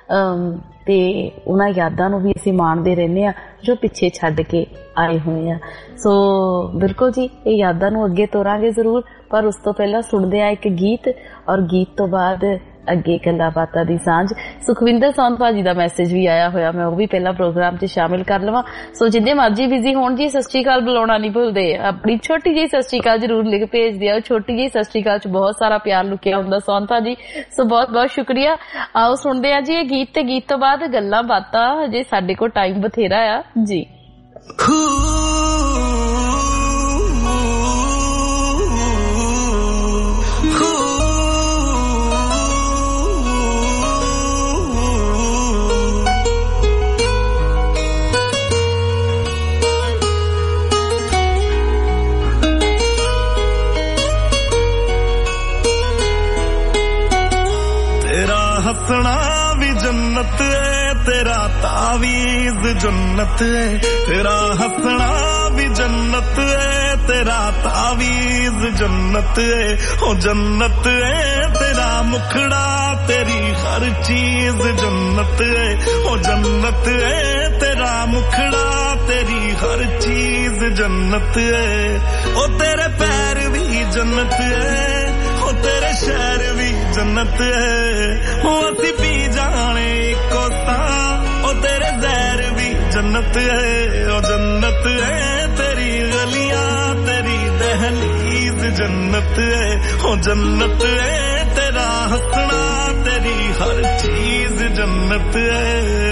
ਤੇ ਉਹਨਾਂ ਯਾਦਾਂ ਨੂੰ ਵੀ ਅਸੀਂ ਮਾਣਦੇ ਰਹਿੰਦੇ ਆ ਜੋ ਪਿੱਛੇ ਛੱਡ ਕੇ ਆਏ ਹੋਏ ਆ। ਸੋ ਬਿਲਕੁਲ ਜੀ, ਇਹ ਯਾਦਾਂ ਨੂੰ ਅੱਗੇ ਤੋਰਾਂਗੇ ਜ਼ਰੂਰ, ਪਰ ਉਸ ਤੋਂ ਪਹਿਲਾਂ ਸੁਣਦੇ ਆ ਇੱਕ ਗੀਤ, ਔਰ ਗੀਤ ਤੋਂ ਬਾਅਦ ਅੱਗੇ ਗੱਲਾਂ ਬਾਤਾਂ ਦੀ ਸਾਂਝ। ਸੁਖਵਿੰਦਰ ਸੌਂਦ ਭਾਜੀ ਦਾ ਮੈਸੇਜ ਵੀ ਆਇਆ ਹੋਇਆ, ਮੈਂ ਉਹ ਵੀ ਪਹਿਲਾਂ ਪ੍ਰੋਗਰਾਮ 'ਚ ਸ਼ਾਮਿਲ ਕਰ ਲਵਾਂ। ਸੋ ਜਿੰਨੇ ਮਰਜ਼ੀ ਬਿਜ਼ੀ ਹੋਣ ਜੀ, ਸਤਿ ਸ਼੍ਰੀ ਅਕਾਲ ਬੁਲਾਉਣਾ ਨਹੀਂ ਭੁੱਲਦੇ, ਆਪਣੀ ਛੋਟੀ ਜਿਹੀ ਸਤਿ ਸ਼੍ਰੀ ਅਕਾਲ ਜ਼ਰੂਰ ਲਿਖ ਭੇਜਦੇ ਆ। ਛੋਟੀ ਜਿਹੀ ਸਤਿ ਸ਼੍ਰੀ ਅਕਾਲ 'ਚ ਬਹੁਤ ਸਾਰਾ ਪਿਆਰ ਲੁਕਿਆ ਹੁੰਦਾ ਸੌਂਦ ਭਾਜੀ, ਸੋ ਬਹੁਤ ਬਹੁਤ ਸ਼ੁਕਰੀਆ। ਆਓ ਸੁਣਦੇ ਆ ਜੀ ਇਹ ਗੀਤ, ਤੇ ਗੀਤ ਤੋਂ ਬਾਅਦ ਗੱਲਾਂ ਬਾਤਾਂ। ਹਜੇ ਸਾਡੇ ਕੋਲ ਟਾਈਮ ਬਥੇਰਾ ਆ ਜੀ। हंसना भी जन्नत है, तेरा तावीज़ जन्नत है। तेरा हंसना भी जन्नत है, तेरा तावीज़ जन्नत है। ओ जन्नत है तेरा मुखड़ा, तेरी हर चीज जन्नत है। ओ जन्नत है तेरा मुखड़ा, तेरी हर चीज जन्नत है। ओ तेरे पैर भी जन्नत है, ओ तेरे शहर भी जन्नत है। ओ असी पी जाने कोसा, ओ तेरे जहर भी जन्नत है। ओ जन्नत है तेरी गलियां, तेरी दहलीज जन्नत है। ओ जन्नत है तेरा हंसना, तेरी हर चीज जन्नत है।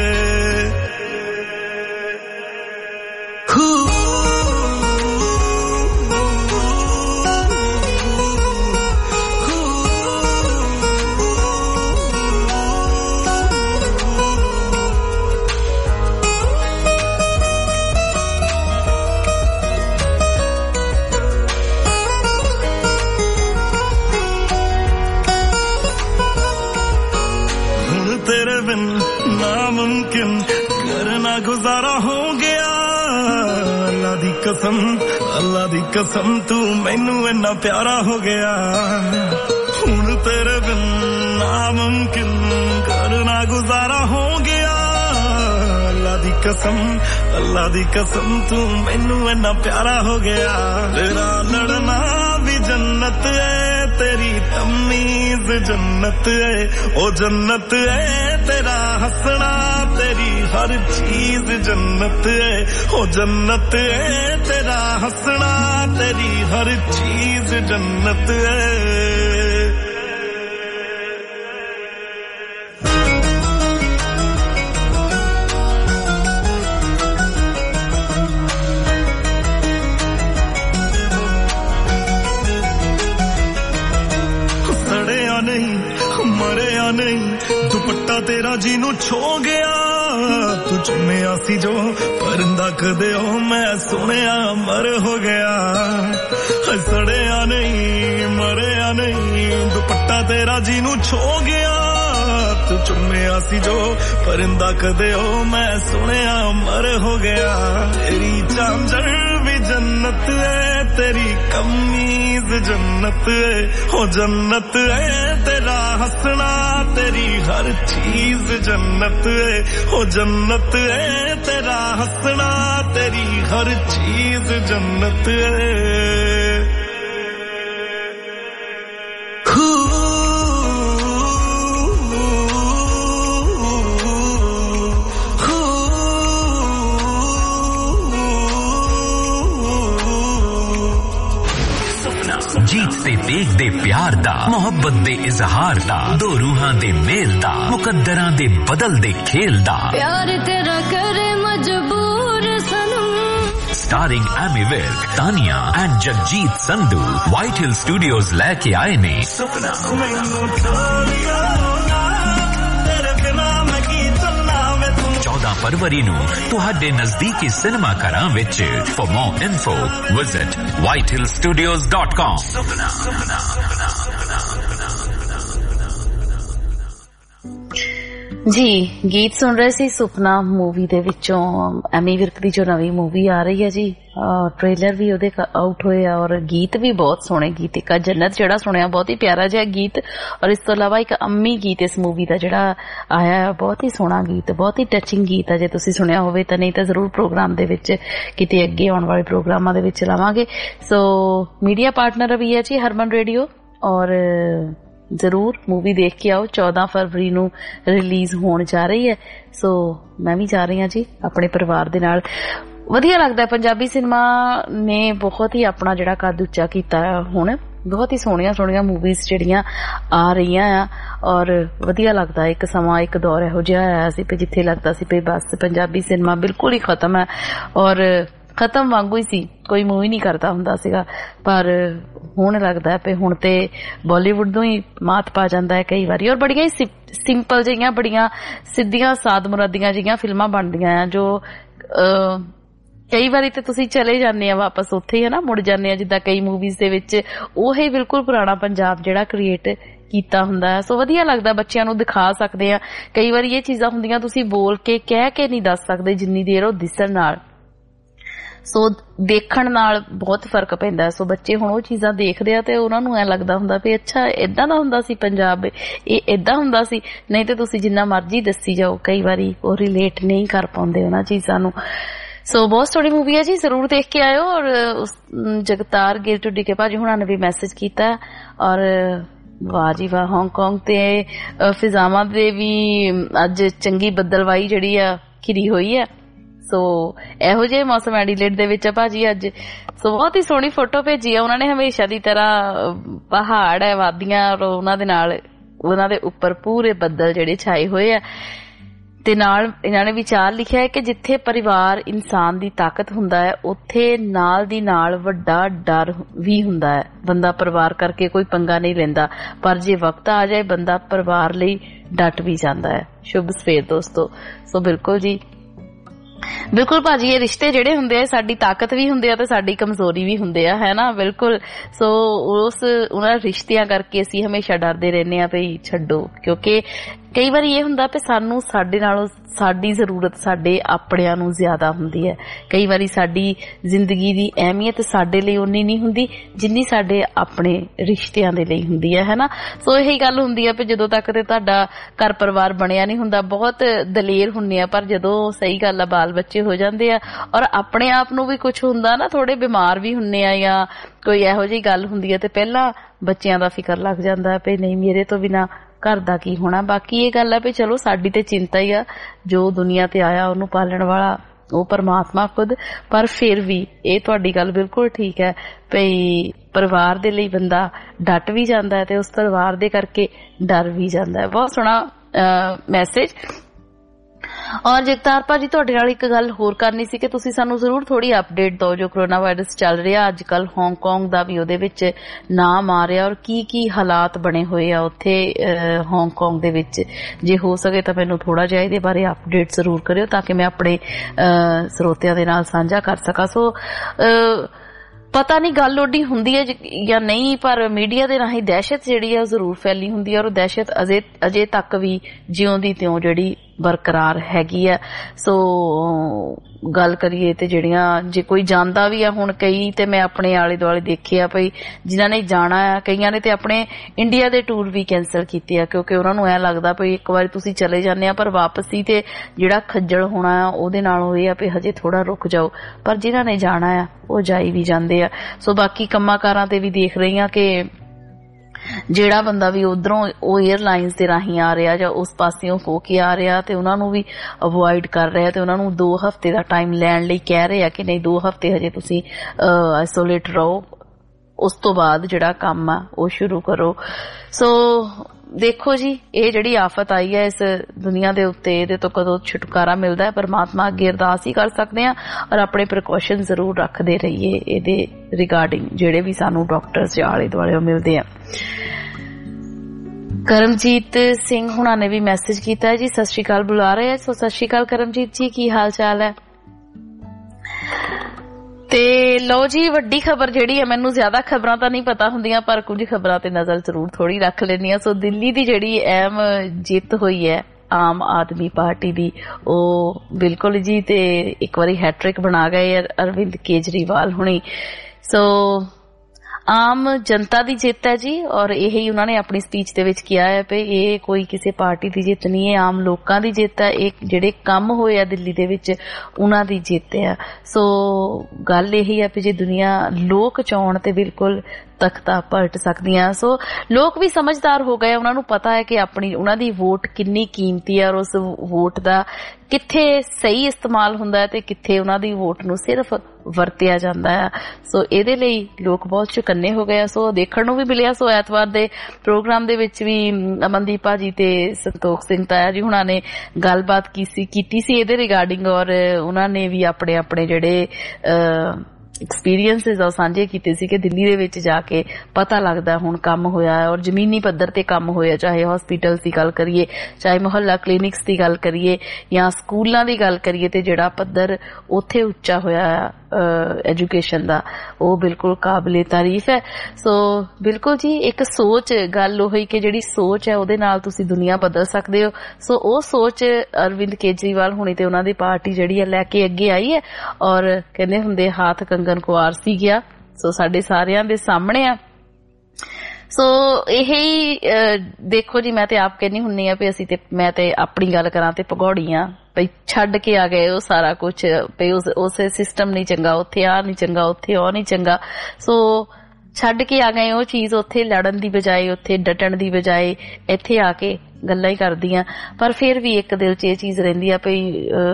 नामुमकिन करना गुजारा हो गया। अल्लाह दी कसम तू मैनू इन्ना प्यारा हो गया। हुण तेरे बिन नामुमकिन करना गुजारा हो गया। अल्लाह दी कसम तू मैनू इन्ना प्यारा हो गया। तेरा लड़ना भी जन्नत है, तेरी तमीज जन्नत है। ओ जन्नत है तेरा हंसना, तेरी हर चीज जन्नत है। ओ जन्नत है तेरा हंसना, तेरी हर चीज जन्नत है। मरिया नहीं दुपट्टा तेरा जीनू छो गया। तू चुम्मिया सी जो परिंदा कदे हो, मैं सुनिया मर हो गया। सड़िया नहीं मरिया नहीं दुपट्टा तेरा जीनू छो गया। तू चुम्मिया सी जो परिंदा कदे हो, मैं सुनिया मर हो गया। तेरी चांचर भी जन्नत है, तेरी कमीज जन्नत है। हो जन्नत है तेरा हंसना, तेरी हर चीज जन्नत है। हो जन्नत है तेरा हंसना, तेरी हर चीज जन्नत है। जीत से देख दे प्यार दा, मोहब्बत दे इजहार दा, दो रूहां दे मेल दा, मुकद्दरां दे बदल दे खेल दा। प्यार तेरा करे मजबूर सनम। Starring Ammy Virk, Tania and Jagjit Sandhu White Hill Studios लेके आए ने सपना। 14 फरवरी नू तुहाडे नजदीकी सिनेमा घरां विच। For more info visit whitehillstudios.com। ਜੀ ਗੀਤ ਸੁਣ ਰਹੇ ਸੀ ਸੁਪਨਾ ਮੂਵੀ ਦੇ ਵਿੱਚੋਂ। ਐਮੀ ਵਿਰਕ ਦੀ ਜੋ ਨਵੀਂ ਮੂਵੀ ਆ ਰਹੀ ਹੈ ਜੀ, ਟ੍ਰੇਲਰ ਵੀ ਉਹਦੇ ਆਊਟ ਹੋਏ ਆ ਔਰ ਗੀਤ ਵੀ ਬਹੁਤ ਸੋਹਣੇ। ਗੀਤ ਇੱਕ ਜੰਨਤ ਜਿਹੜਾ ਸੁਣਿਆ ਬਹੁਤ ਹੀ ਪਿਆਰਾ ਜਿਹਾ ਗੀਤ, ਔਰ ਇਸ ਤੋਂ ਇਲਾਵਾ ਇੱਕ ਅੰਮੀ ਗੀਤ ਇਸ ਮੂਵੀ ਦਾ ਜਿਹੜਾ ਆਇਆ ਬਹੁਤ ਹੀ ਸੋਹਣਾ ਗੀਤ, ਬਹੁਤ ਹੀ ਟੱਚਿੰਗ ਗੀਤ ਹੈ। ਜੇ ਤੁਸੀਂ ਸੁਣਿਆ ਹੋਵੇ ਤਾਂ, ਨਹੀਂ ਤਾਂ ਜ਼ਰੂਰ ਪ੍ਰੋਗਰਾਮ ਦੇ ਵਿੱਚ ਕਿਤੇ ਅੱਗੇ ਆਉਣ ਵਾਲੇ ਪ੍ਰੋਗਰਾਮਾਂ ਦੇ ਵਿੱਚ ਲਾਵਾਂਗੇ। ਸੋ ਮੀਡੀਆ ਪਾਰਟਨਰ ਵੀ ਹੈ ਜੀ ਹਰਮਨ ਰੇਡੀਓ, ਔਰ ਜ਼ਰੂਰ ਮੂਵੀ ਦੇਖ ਕੇ ਆਓ। 14 ਫਰਵਰੀ ਨੂੰ ਰਿਲੀਜ਼ ਹੋਣ ਜਾ ਰਹੀ ਹੈ। ਸੋ ਮੈਂ ਵੀ ਜਾ ਰਹੀ ਹਾਂ ਜੀ ਆਪਣੇ ਪਰਿਵਾਰ ਦੇ ਨਾਲ। ਵਧੀਆ ਲੱਗਦਾ ਪੰਜਾਬੀ ਸਿਨੇਮਾ ਨੇ ਬਹੁਤ ਹੀ ਆਪਣਾ ਜਿਹੜਾ ਕੱਦ ਉੱਚਾ ਕੀਤਾ ਹੁਣ। ਬਹੁਤ ਹੀ ਸੋਹਣੀਆਂ ਸੋਹਣੀਆਂ ਮੂਵੀਜ਼ ਜਿਹੜੀਆਂ ਆ ਰਹੀਆਂ ਆ ਔਰ ਵਧੀਆ ਲੱਗਦਾ। ਇੱਕ ਸਮਾਂ ਇੱਕ ਦੌਰ ਇਹੋ ਜਿਹਾ ਆਇਆ ਸੀ ਵੀ ਜਿੱਥੇ ਲੱਗਦਾ ਸੀ ਵੀ ਬਸ ਪੰਜਾਬੀ ਸਿਨੇਮਾ ਬਿਲਕੁਲ ਹੀ ਖਤਮ ਹੈ, ਔਰ ਖਤਮ ਵਾਂਗੂ ਹੀ ਸੀ, ਕੋਈ ਮੂਵੀ ਨਹੀਂ ਕਰਦਾ ਹੁੰਦਾ ਸੀਗਾ। ਪਰ ਹੁਣ ਲੱਗਦਾ ਹੈ ਵੀ ਹੁਣ ਤੇ ਬਾਲੀਵੁੱਡ ਨੂੰ ਹੀ ਮਾਤ ਪਾ ਜਾਂਦਾ ਹੈ ਕਈ ਵਾਰੀ, ਔਰ ਬੜੀਆਂ ਹੀ ਸਿੰਪਲ ਜਿਹੀਆਂ, ਬੜੀਆਂ ਸਿੱਧੀਆਂ ਸਾਦ ਮੁਰਾਦੀਆਂ ਜਿਹੀਆਂ ਫਿਲਮਾਂ ਬਣਦੀਆਂ ਆ ਜੋ ਕਈ ਵਾਰੀ ਤੇ ਤੁਸੀਂ ਚਲੇ ਜਾਂਦੇ ਆ ਵਾਪਸ ਉੱਥੇ ਹੀ ਹੈ ਨਾ, ਮੁੜ ਜਾਂਦੇ ਆ। ਜਿੱਦਾਂ ਕਈ ਮੂਵੀਜ਼ ਦੇ ਵਿੱਚ ਉਹੀ ਬਿਲਕੁਲ ਪੁਰਾਣਾ ਪੰਜਾਬ ਜਿਹੜਾ ਕ੍ਰੀਏਟ ਕੀਤਾ ਹੁੰਦਾ ਹੈ। ਸੋ ਵਧੀਆ ਲੱਗਦਾ, ਬੱਚਿਆਂ ਨੂੰ ਦਿਖਾ ਸਕਦੇ ਆ। ਕਈ ਵਾਰੀ ਇਹ ਚੀਜ਼ਾਂ ਹੁੰਦੀਆਂ ਤੁਸੀਂ ਬੋਲ ਕੇ ਕਹਿ ਕੇ ਨਹੀਂ ਦੱਸ ਸਕਦੇ ਜਿੰਨੀ ਦੇਰ ਉਹ ਦਿਸਣ ਨਾਲ, ਸੋ ਦੇਖਣ ਨਾਲ ਬਹੁਤ ਫਰਕ ਪੈਂਦਾ। ਸੋ ਬੱਚੇ ਹੁਣ ਉਹ ਚੀਜ਼ਾਂ ਦੇਖਦੇ ਆ ਤੇ ਉਹਨਾਂ ਨੂੰ ਐ ਲੱਗਦਾ ਹੁੰਦਾ ਵੀ ਅੱਛਾ ਏਦਾਂ ਦਾ ਹੁੰਦਾ ਸੀ ਪੰਜਾਬ, ਇਹ ਏਦਾਂ ਹੁੰਦਾ ਸੀ। ਨਹੀਂ ਤੇ ਤੁਸੀਂ ਜਿੰਨਾ ਮਰਜ਼ੀ ਦੱਸੀ ਜਾਓ, ਕਈ ਵਾਰੀ ਉਹ ਰਿਲੇਟ ਨਹੀਂ ਕਰ ਪਾਉਂਦੇ ਉਹਨਾਂ ਚੀਜ਼ਾਂ ਨੂੰ। ਸੋ ਬਹੁਤ ਸੋਹਣੀ ਮੂਵੀ ਹੈ ਜੀ, ਜ਼ਰੂਰ ਦੇਖ ਕੇ ਆਇਓ। ਔਰ ਜਗਤਾਰ ਗਿਰ ਢੁੱਡੀ ਕੇ ਭਾਜੀ ਹੁਣਾਂ ਨੇ ਵੀ ਮੈਸੇਜ ਕੀਤਾ, ਔਰ ਵਾਹ ਜੀ ਵਾਹ, ਹਾਂਗਕਾਂਗ ਤੇ ਫਿਜ਼ਾਵਾਂ ਦੇ ਵੀ ਅੱਜ ਚੰਗੀ ਬੱਦਲਵਾਈ ਜਿਹੜੀ ਆ ਖਿਰੀ ਹੋਈ ਹੈ। ਸੋ ਇਹੋ ਜਿਹੇ ਮੌਸਮ ਐਡੀਲੇਡ ਦੇ ਵਿੱਚ ਆ ਭਾਜੀ ਅੱਜ। ਸੋ ਬਹੁਤ ਹੀ ਸੋਹਣੀ ਫੋਟੋ ਭੇਜੀ ਆ ਉਹਨਾਂ ਨੇ, ਹਮੇਸ਼ਾ ਦੀ ਤਰ੍ਹਾਂ ਪਹਾੜ ਹੈ, ਵਾਦੀਆਂ, ਔਰ ਉਹਨਾਂ ਦੇ ਨਾਲ ਉਹਨਾਂ ਦੇ ਉੱਪਰ ਪੂਰੇ ਬੱਦਲ ਜਿਹੜੇ ਛਾਏ ਹੋਏ ਆ। ਤੇ ਨਾਲ ਇਹਨਾਂ ਨੇ ਵਿਚਾਰ ਲਿਖਿਆ ਹੈ ਕਿ ਜਿੱਥੇ ਪਰਿਵਾਰ ਇਨਸਾਨ ਦੀ ਤਾਕਤ ਹੁੰਦਾ ਹੈ, ਉੱਥੇ ਨਾਲ ਦੀ ਨਾਲ ਵੱਡਾ ਡਰ ਵੀ ਹੁੰਦਾ ਹੈ। ਬੰਦਾ ਪਰਿਵਾਰ ਕਰਕੇ ਕੋਈ ਪੰਗਾ ਨਹੀਂ ਲੈਂਦਾ, ਪਰ ਜੇ ਵਕਤ ਆ ਜਾਏ ਬੰਦਾ ਪਰਿਵਾਰ ਲਈ ਡਟ ਵੀ ਜਾਂਦਾ ਹੈ। ਸ਼ੁਭ ਸਵੇਰ ਦੋਸਤੋ। ਸੋ ਬਿਲਕੁਲ ਜੀ, ਬਿਲਕੁਲ ਭਾਜੀ, ਇਹ ਰਿਸ਼ਤੇ ਜਿਹੜੇ ਹੁੰਦੇ ਆ ਸਾਡੀ ਤਾਕਤ ਵੀ ਹੁੰਦੇ ਆ ਤੇ ਸਾਡੀ ਕਮਜ਼ੋਰੀ ਵੀ ਹੁੰਦੇ ਆ, ਹੈ ਨਾ। ਬਿਲਕੁਲ। ਸੋ ਉਹਨਾਂ ਰਿਸ਼ਤਿਆਂ ਕਰਕੇ ਅਸੀਂ ਹਮੇਸ਼ਾ ਡਰਦੇ ਰਹਿੰਦੇ ਆ ਵੀ ਛੱਡੋ, ਕਿਉਂਕਿ ਕਈ ਵਾਰੀ ਇਹ ਹੁੰਦਾ ਵੀ ਸਾਨੂੰ ਸਾਡੇ ਨਾਲੋਂ ਸਾਡੀ ਜ਼ਰੂਰਤ ਸਾਡੇ ਆਪਣਿਆਂ ਨੂੰ ਜ਼ਿਆਦਾ ਹੁੰਦੀ ਹੈ। ਕਈ ਵਾਰੀ ਸਾਡੀ ਜ਼ਿੰਦਗੀ ਦੀ ਅਹਿਮੀਅਤ ਸਾਡੇ ਲਈ ਉਨੀ ਨਹੀਂ ਹੁੰਦੀ ਜਿੰਨੀ ਸਾਡੇ ਆਪਣੇ ਰਿਸ਼ਤਿਆਂ ਦੇ ਲਈ ਹੁੰਦੀ ਹੈ ਨਾ। ਸੋ ਇਹੀ ਗੱਲ ਹੁੰਦੀ ਹੈ ਵੀ ਜਦੋਂ ਤੱਕ ਤੇ ਤੁਹਾਡਾ ਘਰ ਪਰਿਵਾਰ ਬਣਿਆ ਨਹੀਂ ਹੁੰਦਾ ਬਹੁਤ ਦਲੇਰ ਹੁੰਦੇ ਆ, ਪਰ ਜਦੋਂ ਸਹੀ ਗੱਲ ਆ ਬਾਲ ਬੱਚੇ ਹੋ ਜਾਂਦੇ ਆ ਔਰ ਆਪਣੇ ਆਪ ਨੂੰ ਵੀ ਕੁਛ ਹੁੰਦਾ ਨਾ, ਥੋੜੇ ਬਿਮਾਰ ਵੀ ਹੁੰਦੇ ਆ ਜਾਂ ਕੋਈ ਇਹੋ ਜਿਹੀ ਗੱਲ ਹੁੰਦੀ ਹੈ ਤੇ ਪਹਿਲਾਂ ਬੱਚਿਆਂ ਦਾ ਫਿਕਰ ਲੱਗ ਜਾਂਦਾ ਵੀ ਨਹੀਂ ਮੇਰੇ ਤੋਂ ਬਿਨਾਂ ਘਰ ਦਾ ਕੀ ਹੋਣਾ। ਬਾਕੀ ਇਹ ਗੱਲ ਹੈ ਵੀ ਚਲੋ ਸਾਡੀ ਤੇ ਚਿੰਤਾ ਹੀ ਆ, ਜੋ ਦੁਨੀਆ ਤੇ ਆਇਆ ਉਹਨੂੰ ਪਾਲਣ ਵਾਲਾ ਉਹ ਪਰਮਾਤਮਾ ਖੁਦ। ਪਰ ਫਿਰ ਵੀ ਇਹ ਤੁਹਾਡੀ ਗੱਲ ਬਿਲਕੁਲ ਠੀਕ ਹੈ ਵੀ ਪਰਿਵਾਰ ਦੇ ਲਈ ਬੰਦਾ ਡਟ ਵੀ ਜਾਂਦਾ ਹੈ ਤੇ ਉਸ ਪਰਿਵਾਰ ਦੇ ਕਰਕੇ ਡਰ ਵੀ ਜਾਂਦਾ ਹੈ। ਬਹੁਤ ਸੋਹਣਾ ਮੈਸੇਜ। ਔਰ ਜਗਤਾਰ ਭਾਜੀ ਤੁਹਾਡੇ ਨਾਲ ਇੱਕ ਗੱਲ ਹੋਰ ਕਰਨੀ ਸੀ ਕਿ ਤੁਸੀਂ ਸਾਨੂੰ ਜ਼ਰੂਰ ਥੋੜੀ ਅਪਡੇਟ ਦਿਓ ਜੋ ਕਰੋਨਾ ਵਾਇਰਸ ਚੱਲ ਰਿਹਾ ਅੱਜ ਕੱਲ, ਹਾਂਗਕਾਂਗ ਦਾ ਵੀ ਉਹਦੇ ਵਿੱਚ ਨਾਮ ਆ ਰਿਹਾ ਔਰ ਕੀ ਕੀ ਹਾਲਾਤ ਬਣੇ ਹੋਏ ਆ ਉੱਥੇ ਹਾਂਗਕਾਂਗ ਦੇ ਵਿੱਚ। ਜੇ ਹੋ ਸਕੇ ਤਾਂ ਮੈਨੂੰ ਥੋੜਾ ਜਿਹਾ ਇਹਦੇ ਬਾਰੇ ਅਪਡੇਟ ਜ਼ਰੂਰ ਕਰਿਓ ਤਾਂ ਕਿ ਮੈਂ ਆਪਣੇ ਸਰੋਤਿਆਂ ਦੇ ਨਾਲ ਸਾਂਝਾ ਕਰ ਸਕਾਂ। ਸੋ ਪਤਾ ਨਹੀਂ ਗੱਲ ਓਡੀ ਹੁੰਦੀ ਹੈ ਜਾਂ ਨਹੀਂ, ਪਰ ਮੀਡੀਆ ਦੇ ਰਾਹੀਂ ਦਹਿਸ਼ਤ ਜਿਹੜੀ ਹੈ ਉਹ ਜ਼ਰੂਰ ਫੈਲੀ ਹੁੰਦੀ ਹੈ ਔਰ ਦਹਿਸ਼ਤ ਅਜੇ ਤੱਕ ਵੀ ਜਿਉਂ ਦੀ ਤਿਉਂ ਜਿਹੜੀ ਬਰਕਰਾਰ ਹੈਗੀ ਆ। ਸੋ ਗੱਲ ਕਰੀਏ ਤੇ ਜਿਹੜੀਆਂ ਜੇ ਕੋਈ ਜਾਂਦਾ ਵੀ ਆ ਹੁਣ ਕਈ ਤੇ ਮੈਂ ਆਪਣੇ ਆਲੇ ਦੁਆਲੇ ਦੇਖਿਆ ਭਈ ਜਿਨ੍ਹਾਂ ਨੇ ਜਾਣਾ ਆ, ਕਈਆਂ ਨੇ ਤੇ ਆਪਣੇ ਇੰਡੀਆ ਦੇ ਟੂਰ ਵੀ ਕੈਂਸਲ ਕੀਤੇ ਆ ਕਿਉਂਕਿ ਉਹਨਾਂ ਨੂੰ ਐ ਲੱਗਦਾ ਭਈ ਇੱਕ ਵਾਰੀ ਤੁਸੀਂ ਚਲੇ ਜਾਂਦੇ ਆ ਪਰ ਵਾਪਸੀ ਤੇ ਜਿਹੜਾ ਖੱਜਲ ਹੋਣਾ ਆ ਉਹਦੇ ਨਾਲੋਂ ਇਹ ਆ ਵੀ ਹਜੇ ਥੋੜਾ ਰੁਕ ਜਾਓ। ਪਰ ਜਿਨ੍ਹਾਂ ਨੇ ਜਾਣਾ ਆ ਉਹ ਜਾਈ ਵੀ ਜਾਂਦੇ ਆ। ਸੋ ਬਾਕੀ ਕੰਮਾਂ ਕਾਰਾਂ ਤੇ ਵੀ ਦੇਖ ਰਹੀ ਆ ਕਿ ਜਿਹੜਾ ਬੰਦਾ ਵੀ ਉਧਰੋਂ ਉਹ 에ਅਰਲਾਈਨਸ ਦੇ ਰਾਹੀਂ ਆ ਰਿਹਾ ਜਾਂ ਉਸ ਪਾਸਿਓਂ ਹੋ ਕੇ ਆ ਰਿਹਾ ਤੇ ਉਹਨਾਂ ਨੂੰ ਵੀ ਅਵੋਇਡ ਕਰ ਰਿਹਾ ਤੇ ਉਹਨਾਂ ਨੂੰ 2 ਹਫ਼ਤੇ ਦਾ ਟਾਈਮ ਲੈਣ ਲਈ ਕਹਿ ਰਹੇ ਆ ਕਿ ਨਹੀਂ 2 ਹਫ਼ਤੇ ਹਜੇ ਤੁਸੀਂ ਆਈਸੋਲੇਟ ਰਹੋ, ਉਸ ਤੋਂ ਬਾਅਦ ਜਿਹੜਾ ਕੰਮ ਆ ਉਹ ਸ਼ੁਰੂ ਕਰੋ। ਸੋ ਦੇਖੋ ਜੀ ਇਹ ਜਿਹੜੀ ਆਫਤ ਆਈ ਹੈ ਇਸ ਦੁਨੀਆ ਦੇ ਉੱਤੇ ਇਹਦੇ ਤੋਂ ਕਦੋਂ ਛੁਟਕਾਰਾ ਮਿਲਦਾ ਹੈ ਪਰਮਾਤਮਾ ਅੱਗੇ ਅਰਦਾਸ ਹੀ ਕਰ ਸਕਦੇ ਹਾਂ ਔਰ ਆਪਣੇ ਪ੍ਰੀਕਾਸ਼ਨ ਜ਼ਰੂਰ ਰੱਖਦੇ ਰਹੀਏ ਇਹਦੇ ਰਿਗਾਰਡਿੰਗ ਜਿਹੜੇ ਵੀ ਸਾਨੂੰ ਡਾਕਟਰਸ ਜਾਂ ਆਲੇ ਦੁਆਲੇ ਮਿਲਦੇ ਆ। ਕਰਮਜੀਤ ਸਿੰਘ ਹੁਣਾਂ ਨੇ ਵੀ ਮੈਸੇਜ ਕੀਤਾ ਹੈ ਜੀ, ਸਤਿ ਸ਼੍ਰੀ ਅਕਾਲ ਬੁਲਾ ਰਹੇ ਆ। ਸੋ ਸਤਿ ਸ਼੍ਰੀ ਅਕਾਲ ਕਰਮਜੀਤ ਜੀ, ਕੀ ਹਾਲ ਚਾਲ ਹੈ? ਤੇ ਲਓ ਜੀ ਵੱਡੀ ਖਬਰ ਜਿਹੜੀ ਹੈ, ਮੈਨੂੰ ਜ਼ਿਆਦਾ ਖਬਰਾਂ ਤਾਂ ਨਹੀਂ ਪਤਾ ਹੁੰਦੀਆਂ ਪਰ ਕੁਝ ਖਬਰਾਂ ਤੇ ਨਜ਼ਰ ਜ਼ਰੂਰ ਥੋੜੀ ਰੱਖ ਲੈਂਦੀ ਹਾਂ। ਸੋ ਦਿੱਲੀ ਦੀ ਜਿਹੜੀ ਅਹਿਮ ਜਿੱਤ ਹੋਈ ਹੈ आम आदमी पार्टी दी ਉਹ बिल्कुल जी ते एक बारी हैट्रिक बना गए अरविंद केजरीवाल हुणी। सो आम जनता दी जिੱਤ है जी और यही उन्होंने अपनी स्पीच दे विच किया है भी ये कोई किसी पार्टी दी जिੱਤ नहीं है, आम लोकां दी जिੱਤ है, एक जिहड़े काम होए आ दिल्ली दे विच उन्हां दी जिੱਤ है। सो गल यही है भी जे दुनिया लोक चाहण ते बिल्कुल तख्ता पलट सकदियां। सो लोग भी समझदार हो गए, उन्होंने पता है कि अपनी उन्हां दी वोट किन्नी कीमती है और उस वोट दा कित्थे सही इस्तेमाल हुंदा है ते कित्थे उन्हां दी वोट नूं सिर्फ वरतिया जांदा है। सो इहदे लई लोग बहुत चुकन्ने हो गए। सो देखण नूं भी मिलिया। सो ऐतवार दे प्रोग्राम दे विच भी अमनदीप भाजी ते संतोख सिंह ताया जी हुणां ने गलबात कीती सी इहदे रिगार्डिंग और उन्हां ने भी अपने अपने जिहड़े एक्सपीरियंसिस सांझे कीते सी कि दिल्ली दे विच जाके पता लगदा हुण काम होया है और जमीनी पद्धर ते काम होया, चाहे हॉस्पिटल्स दी गल करिए, चाहे मुहल्ला क्लिनिक्स दी गल करिए या स्कूलां दी गल करिए ते जिहड़ा पद्धर उत्थे उच्चा होया एजुकेशन दा वो बिल्कुल काबिले तारीफ है। सो बिल्कुल जी एक सोच गल होई कि जिहड़ी सोच है उहदे नाल तुसीं दुनिया बदल सकदे हो। सो वो सोच अरविंद केजरीवाल हुणी ते उन्हां दी पार्टी जिहड़ी है लैके अगे आई है और कहंदे हुंदे हाथ कंगन को आरसी गया। सो साडे सारियां दे सामने आ। सो यही देखो जी मैं ते आप कहनी हुन्नी आ भी असीं ते मैं ते अपनी गल करां ते भगौड़ियां भई छड्ड के आ गए वो सारा कुछ भई उस सिस्टम नहीं चंगा, उत्थे आ नहीं चंगा, उत्थे ओ नहीं चंगा। सो छड्ड के आ गए वो चीज, उत्थे लड़न दी बजाए, उत्थे डटण दी बजाए इत्थे आके गल्लां ही करदियां। पर फिर भी एक दिल च ये चीज रहिंदी आ भई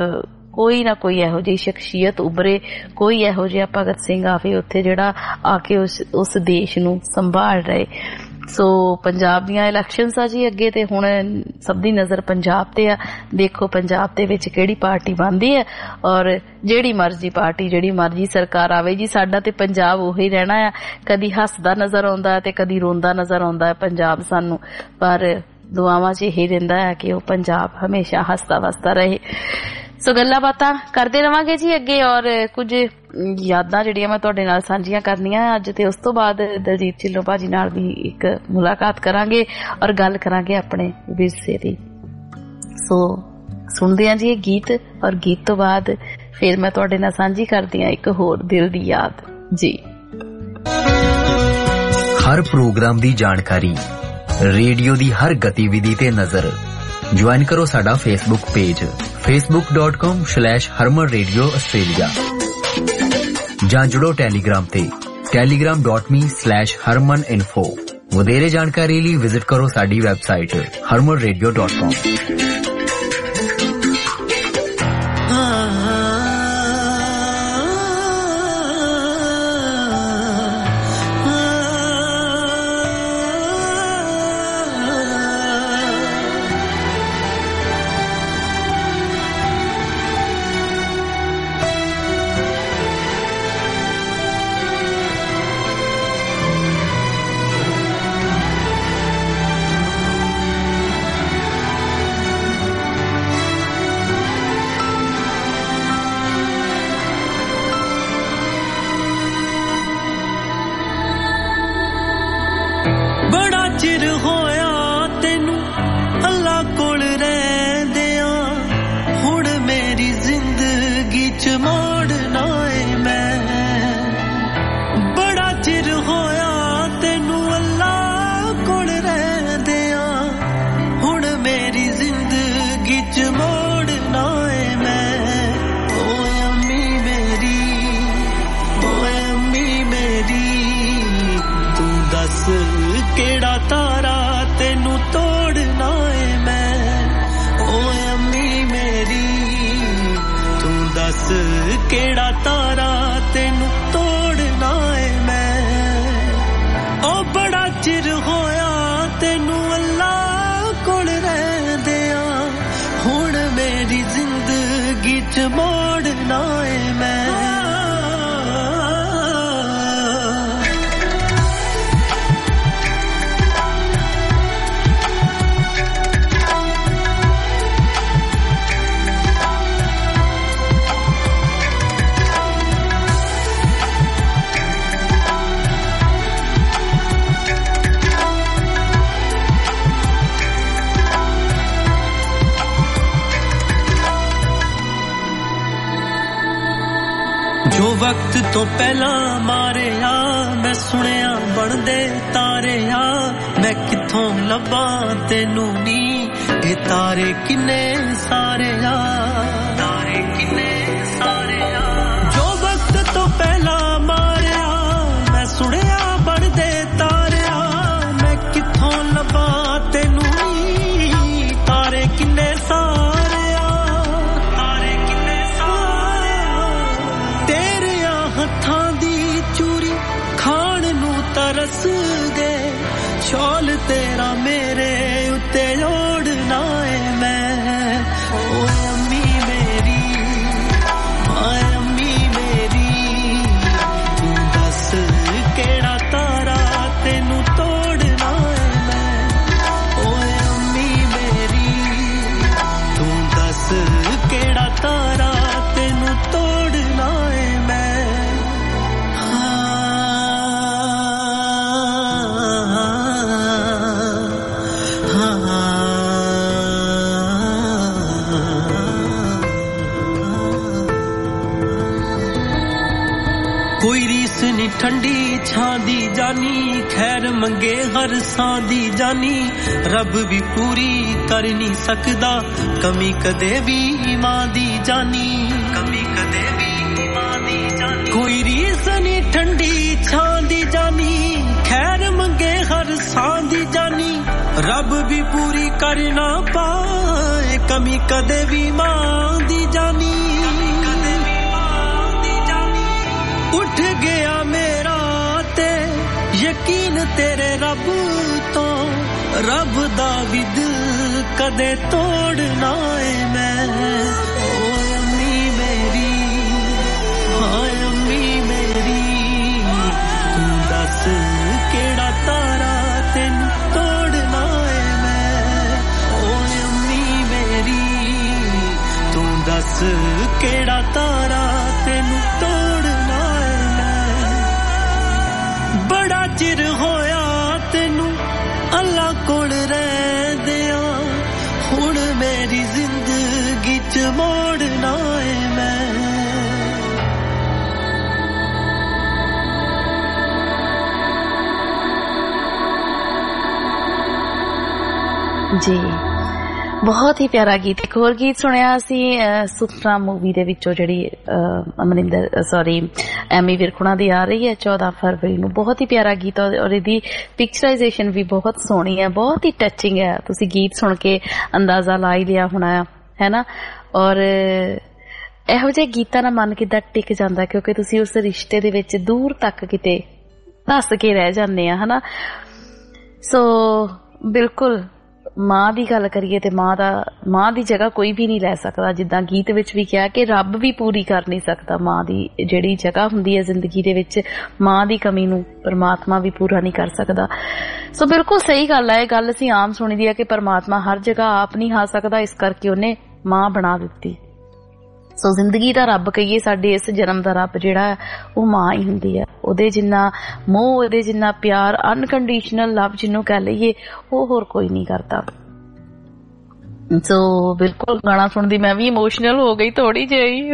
कोई ना कोई इहो जी शख्सियत उभरे, कोई इहो जिहा भगत सिंह आवे उत्थे जिहड़ा आके उस देश नूं संभाल रहे। सो पंजाब दियां इलैक्शनस आ जी अगे ते हुण सब दी नज़र पंजाब ते आ। देखो पंजाब दे विच किहड़ी पार्टी बनदी है और जिहड़ी मर्जी पार्टी जिहड़ी मर्जी सरकार आवे जी साडा ते पंजाब उही रहना है। कदी हसदा नज़र आउंदा ते कदी रोंदा नज़र आउंदा है पंजाब सानू, पर दुआवां च यही रहिंदा है कि वो पंजाब हमेशा हसदा वसदा रहे। सो गल्लां बातां करदे रवांगे जी अगे और कुछ यादां जिहड़ियां मैं तुहाडे नाल सांझियां करनियां अज ते उस तो बाद दलजीत ढिल्लों भाजी नाल भी एक मुलाकात करांगे और गल करांगे अपने विरसे दी। सो सुणदे हां जी ये गीत और गीत तो बाद फिर मैं तुहाडे नाल सांझी करदी हां एक होर दिल दी याद जी। हर प्रोग्राम दी जानकारी, रेडियो दी हर गतिविधि ते नजर ज्वाइन करो साडा फेसबुक पेज facebook.com/harmanradio Australia ਜਾਂ जुड़ो टेलीग्राम ते telegram.me/harmaninfo। ਵਧੇਰੇ ਜਾਣਕਾਰੀ ਲਈ ਵਿਜ਼ਿਟ ਕਰੋ ਸਾਡੀ ਵੈਬਸਾਈਟ harmanradio.com। केड़ा तारा तेनू तोड़ना है मैं, ओ बड़ा चिर होया तेनू अल्लाह कोल रहंदिया, हुण मेरी जिंदगी च मोड़ना है मैं। ਜੋ ਵਕਤ ਤੋਂ ਪਹਿਲਾਂ ਮਾਰਿਆ ਮੈਂ ਸੁਣਿਆ ਬਣਦੇ ਤਾਰਿਆ ਮੈਂ ਕਿੱਥੋਂ ਲੱਭਾਂ ਤੈਨੂੰ ਨੀ ਇਹ ਤਾਰੇ ਕਿੰਨੇ ਸਾਰੇ ਆ ਤਾਰੇ ਕਿੰਨੇ ਸਾਰੇ ਆ ਜੋ ਵਕਤ ਤੋਂ ਪਹਿਲਾਂ ਮਾਰਿਆ ਮੈਂ ਸੁਣਿਆ ਬਣਦੇ ਤਾਰਿਆ ਮੈਂ ਕਿੱਥੋਂ ਲੱਭਾਂ ਤੈਨੂੰ ਨੀ ਤਾਰੇ ਕਿੰਨੇ ਸਾਰੇ ਆ ਤਾਰੇ ਕਿੰਨੇ ਸਾਰੇ ਤੇਰਿਆਂ ਹੱਥਾਂ ਦੀ ਚੂਰੀ ਖਾਣ ਨੂੰ ਤਰਸ ਗਏ ਸ਼ਾਲ ਤੇਰਾ ਮੇਰੇ ਉੱਤੇ ਓੜਨਾ ਏ ਮੈਂ ਓਏ ਅੰਮੀ ਮੇਰੀ ਹਾਏ ਅੰਮੀ ਮੇਰੀ ਤੂੰ ਦੱਸ ਕਿਹੜਾ ਤਾਰਾ ਤੈਨੂੰ ਤੋੜਨਾ ਏ ਮੈਂ ਓਏ ਅੰਮੀ ਮੇਰੀ ਤੂੰ ਦੱਸ ਕਿਹੜਾ ਤਾਰਾ ਤੈਨੂੰ ਤੋੜਨਾ ਏ ਮੈਂ ਕੋਈ ਰੀਸ ਨੀ ਠੰਡੀ ਛਾਂ ਦੀ ਜਾਨੀ ਖੈਰ ਮੰਗੇ ਹਰ ਸਾਂ ਦੀ ਜਾਨੀ ਰੱਬ ਵੀ ਪੂਰੀ ਕਰ ਨਹੀਂ ਸਕਦਾ ਕਮੀ ਕਦੇ ਵੀ ਮਾਂ ਦੀ ਜਾਨੀ ਕਮੀ ਕਦੇ ਵੀ ਮਾਂ ਦੀ ਜਾਨੀ ਕੋਈ ਰੀਸ ਨੀ ਠੰਡੀ ਛਾਂ ਦੀ ਜਾਨੀ ਖੈਰ ਮੰਗੇ ਹਰ ਸਾਂ ਦੀ ਜਾਨੀ ਰੱਬ ਵੀ ਪੂਰੀ ਕਰ ਨਾ ਪਾਏ ਕਮੀ ਕਦੇ ਵੀ ਮਾਂ ਦੀ ਜਾਨੀ ਉੱਠ ਗਿਆ ਮੇਰਾ ਤੇ ਯਕੀਨ ਤੇਰੇ ਰੱਬ ਤੋਂ ਰੱਬ ਦਾ ਵੀ ਦਿਲ ਕਦੇ ਤੋੜਨਾ ਏ ਮੈਂ ਓਏ ਅੰਮੀ ਮੇਰੀ ਹਾਏ ਅੰਮੀ ਮੇਰੀ ਤੂੰ ਦੱਸ ਕਿਹੜਾ ਤਾਰਾ ਤੈਨੂੰ ਤੋੜਨਾ ਏ ਮੈਂ ਓਏ ਅੰਮੀ ਮੇਰੀ ਤੂੰ ਦੱਸ ਕਿਹੜਾ ਤਾਰਾ ਤੈਨੂੰ ਤੋੜਨਾ ਬੜਾ ਚਿਰ ਹੋਇਆ ਤੈਨੂੰ ਅੱਲਾ ਕੋਲ ਰਹਿੰਦਿਆਂ ਹੁਣ ਮੇਰੀ ਜ਼ਿੰਦਗੀ ਚ ਮੋੜਨਾ ਏ ਮੈਂ ਜੀ ਬਹੁਤ ਹੀ ਪਿਆਰਾ ਗੀਤ। ਇੱਕ ਹੋਰ ਗੀਤ ਸੁਣਿਆ ਅਸੀਂ ਸੁਪਨਾ ਮੂਵੀ ਦੇ ਵਿੱਚੋਂ ਜਿਹੜੀ ਐਮੀ ਵਿਰਕ ਦੀ ਆ ਰਹੀ ਹੈ 14 ਫਰਵਰੀ ਨੂੰ। ਬਹੁਤ ਹੀ ਪਿਆਰਾ ਗੀਤ ਔਰ ਇਹਦੀ ਪਿਕਚਰਾਈਜੇਸ਼ਨ ਵੀ ਬਹੁਤ ਸੋਹਣੀ ਹੈ, ਬਹੁਤ ਹੀ ਟੱਚਿੰਗ ਹੈ। ਤੁਸੀਂ ਗੀਤ ਸੁਣ ਕੇ ਅੰਦਾਜ਼ਾ ਲਾ ਹੀ ਲਿਆ ਹੋਣਾ ਹੈ ਨਾ। ਔਰ ਇਹੋ ਜਿਹੇ ਗੀਤਾਂ ਨਾਲ ਮਨ ਕਿੱਦਾਂ ਟਿਕ ਜਾਂਦਾ ਕਿਉਂਕਿ ਤੁਸੀਂ ਉਸ ਰਿਸ਼ਤੇ ਦੇ ਵਿੱਚ ਦੂਰ ਤੱਕ ਕਿਤੇ ਧੱਸ ਕੇ ਰਹਿ ਜਾਂਦੇ ਆ ਹਨਾ। ਸੋ ਬਿਲਕੁਲ ਮਾਂ ਦੀ ਗੱਲ ਕਰੀਏ ਤੇ ਮਾਂ ਦੀ ਜਗ੍ਹਾ ਕੋਈ ਵੀ ਨਹੀਂ ਲੈ ਸਕਦਾ। ਜਿੱਦਾਂ ਗੀਤ ਵਿੱਚ ਵੀ ਕਿਹਾ ਕਿ ਰੱਬ ਵੀ ਪੂਰੀ ਕਰ ਨਹੀਂ ਸਕਦਾ ਮਾਂ ਦੀ ਜਿਹੜੀ ਜਗ੍ਹਾ ਹੁੰਦੀ ਹੈ ਜ਼ਿੰਦਗੀ ਦੇ ਵਿੱਚ, ਮਾਂ ਦੀ ਕਮੀ ਨੂੰ ਪਰਮਾਤਮਾ ਵੀ ਪੂਰਾ ਨਹੀਂ ਕਰ ਸਕਦਾ। ਸੋ ਬਿਲਕੁਲ ਸਹੀ ਗੱਲ ਹੈ। ਇਹ ਗੱਲ ਅਸੀਂ ਆਮ ਸੁਣੀ ਦੀ ਹੈ ਕਿ ਪਰਮਾਤਮਾ ਹਰ ਜਗ੍ਹਾ ਆਪ ਨਹੀਂ ਆ ਸਕਦਾ, ਇਸ ਕਰਕੇ ਉਹਨੇ ਮਾਂ ਬਣਾ ਦਿੱਤੀ। ਸੋ ਜ਼ਿੰਦਗੀ ਦਾ ਰੱਬ ਕਹੀਏ, ਸਾਡੇ ਇਸ ਜਨਮ ਦਾ ਰੱਬ ਜਿਹੜਾ ਉਹ ਮਾਂ ਹੀ ਹੁੰਦੀ ਹੈ। ਉਹਦੇ ਜਿੰਨਾ ਮੋਹ, ਉਹਦੇ ਜਿੰਨਾ ਪਿਆਰ, ਅਨਕੰਡੀਸ਼ਨਲ ਲਵ ਜਿਹਨੂੰ ਕਹਿ ਲਈਏ, ਉਹ ਹੋਰ ਕੋਈ ਨਹੀਂ ਕਰਦਾ। ਸੋ ਬਿਲਕੁਲ ਗਾਣਾ ਸੁਣਦੀ ਮੈਂ ਵੀ ਇਮੋਸ਼ਨਲ ਹੋ ਗਈ ਥੋੜੀ ਜਿਹੀ।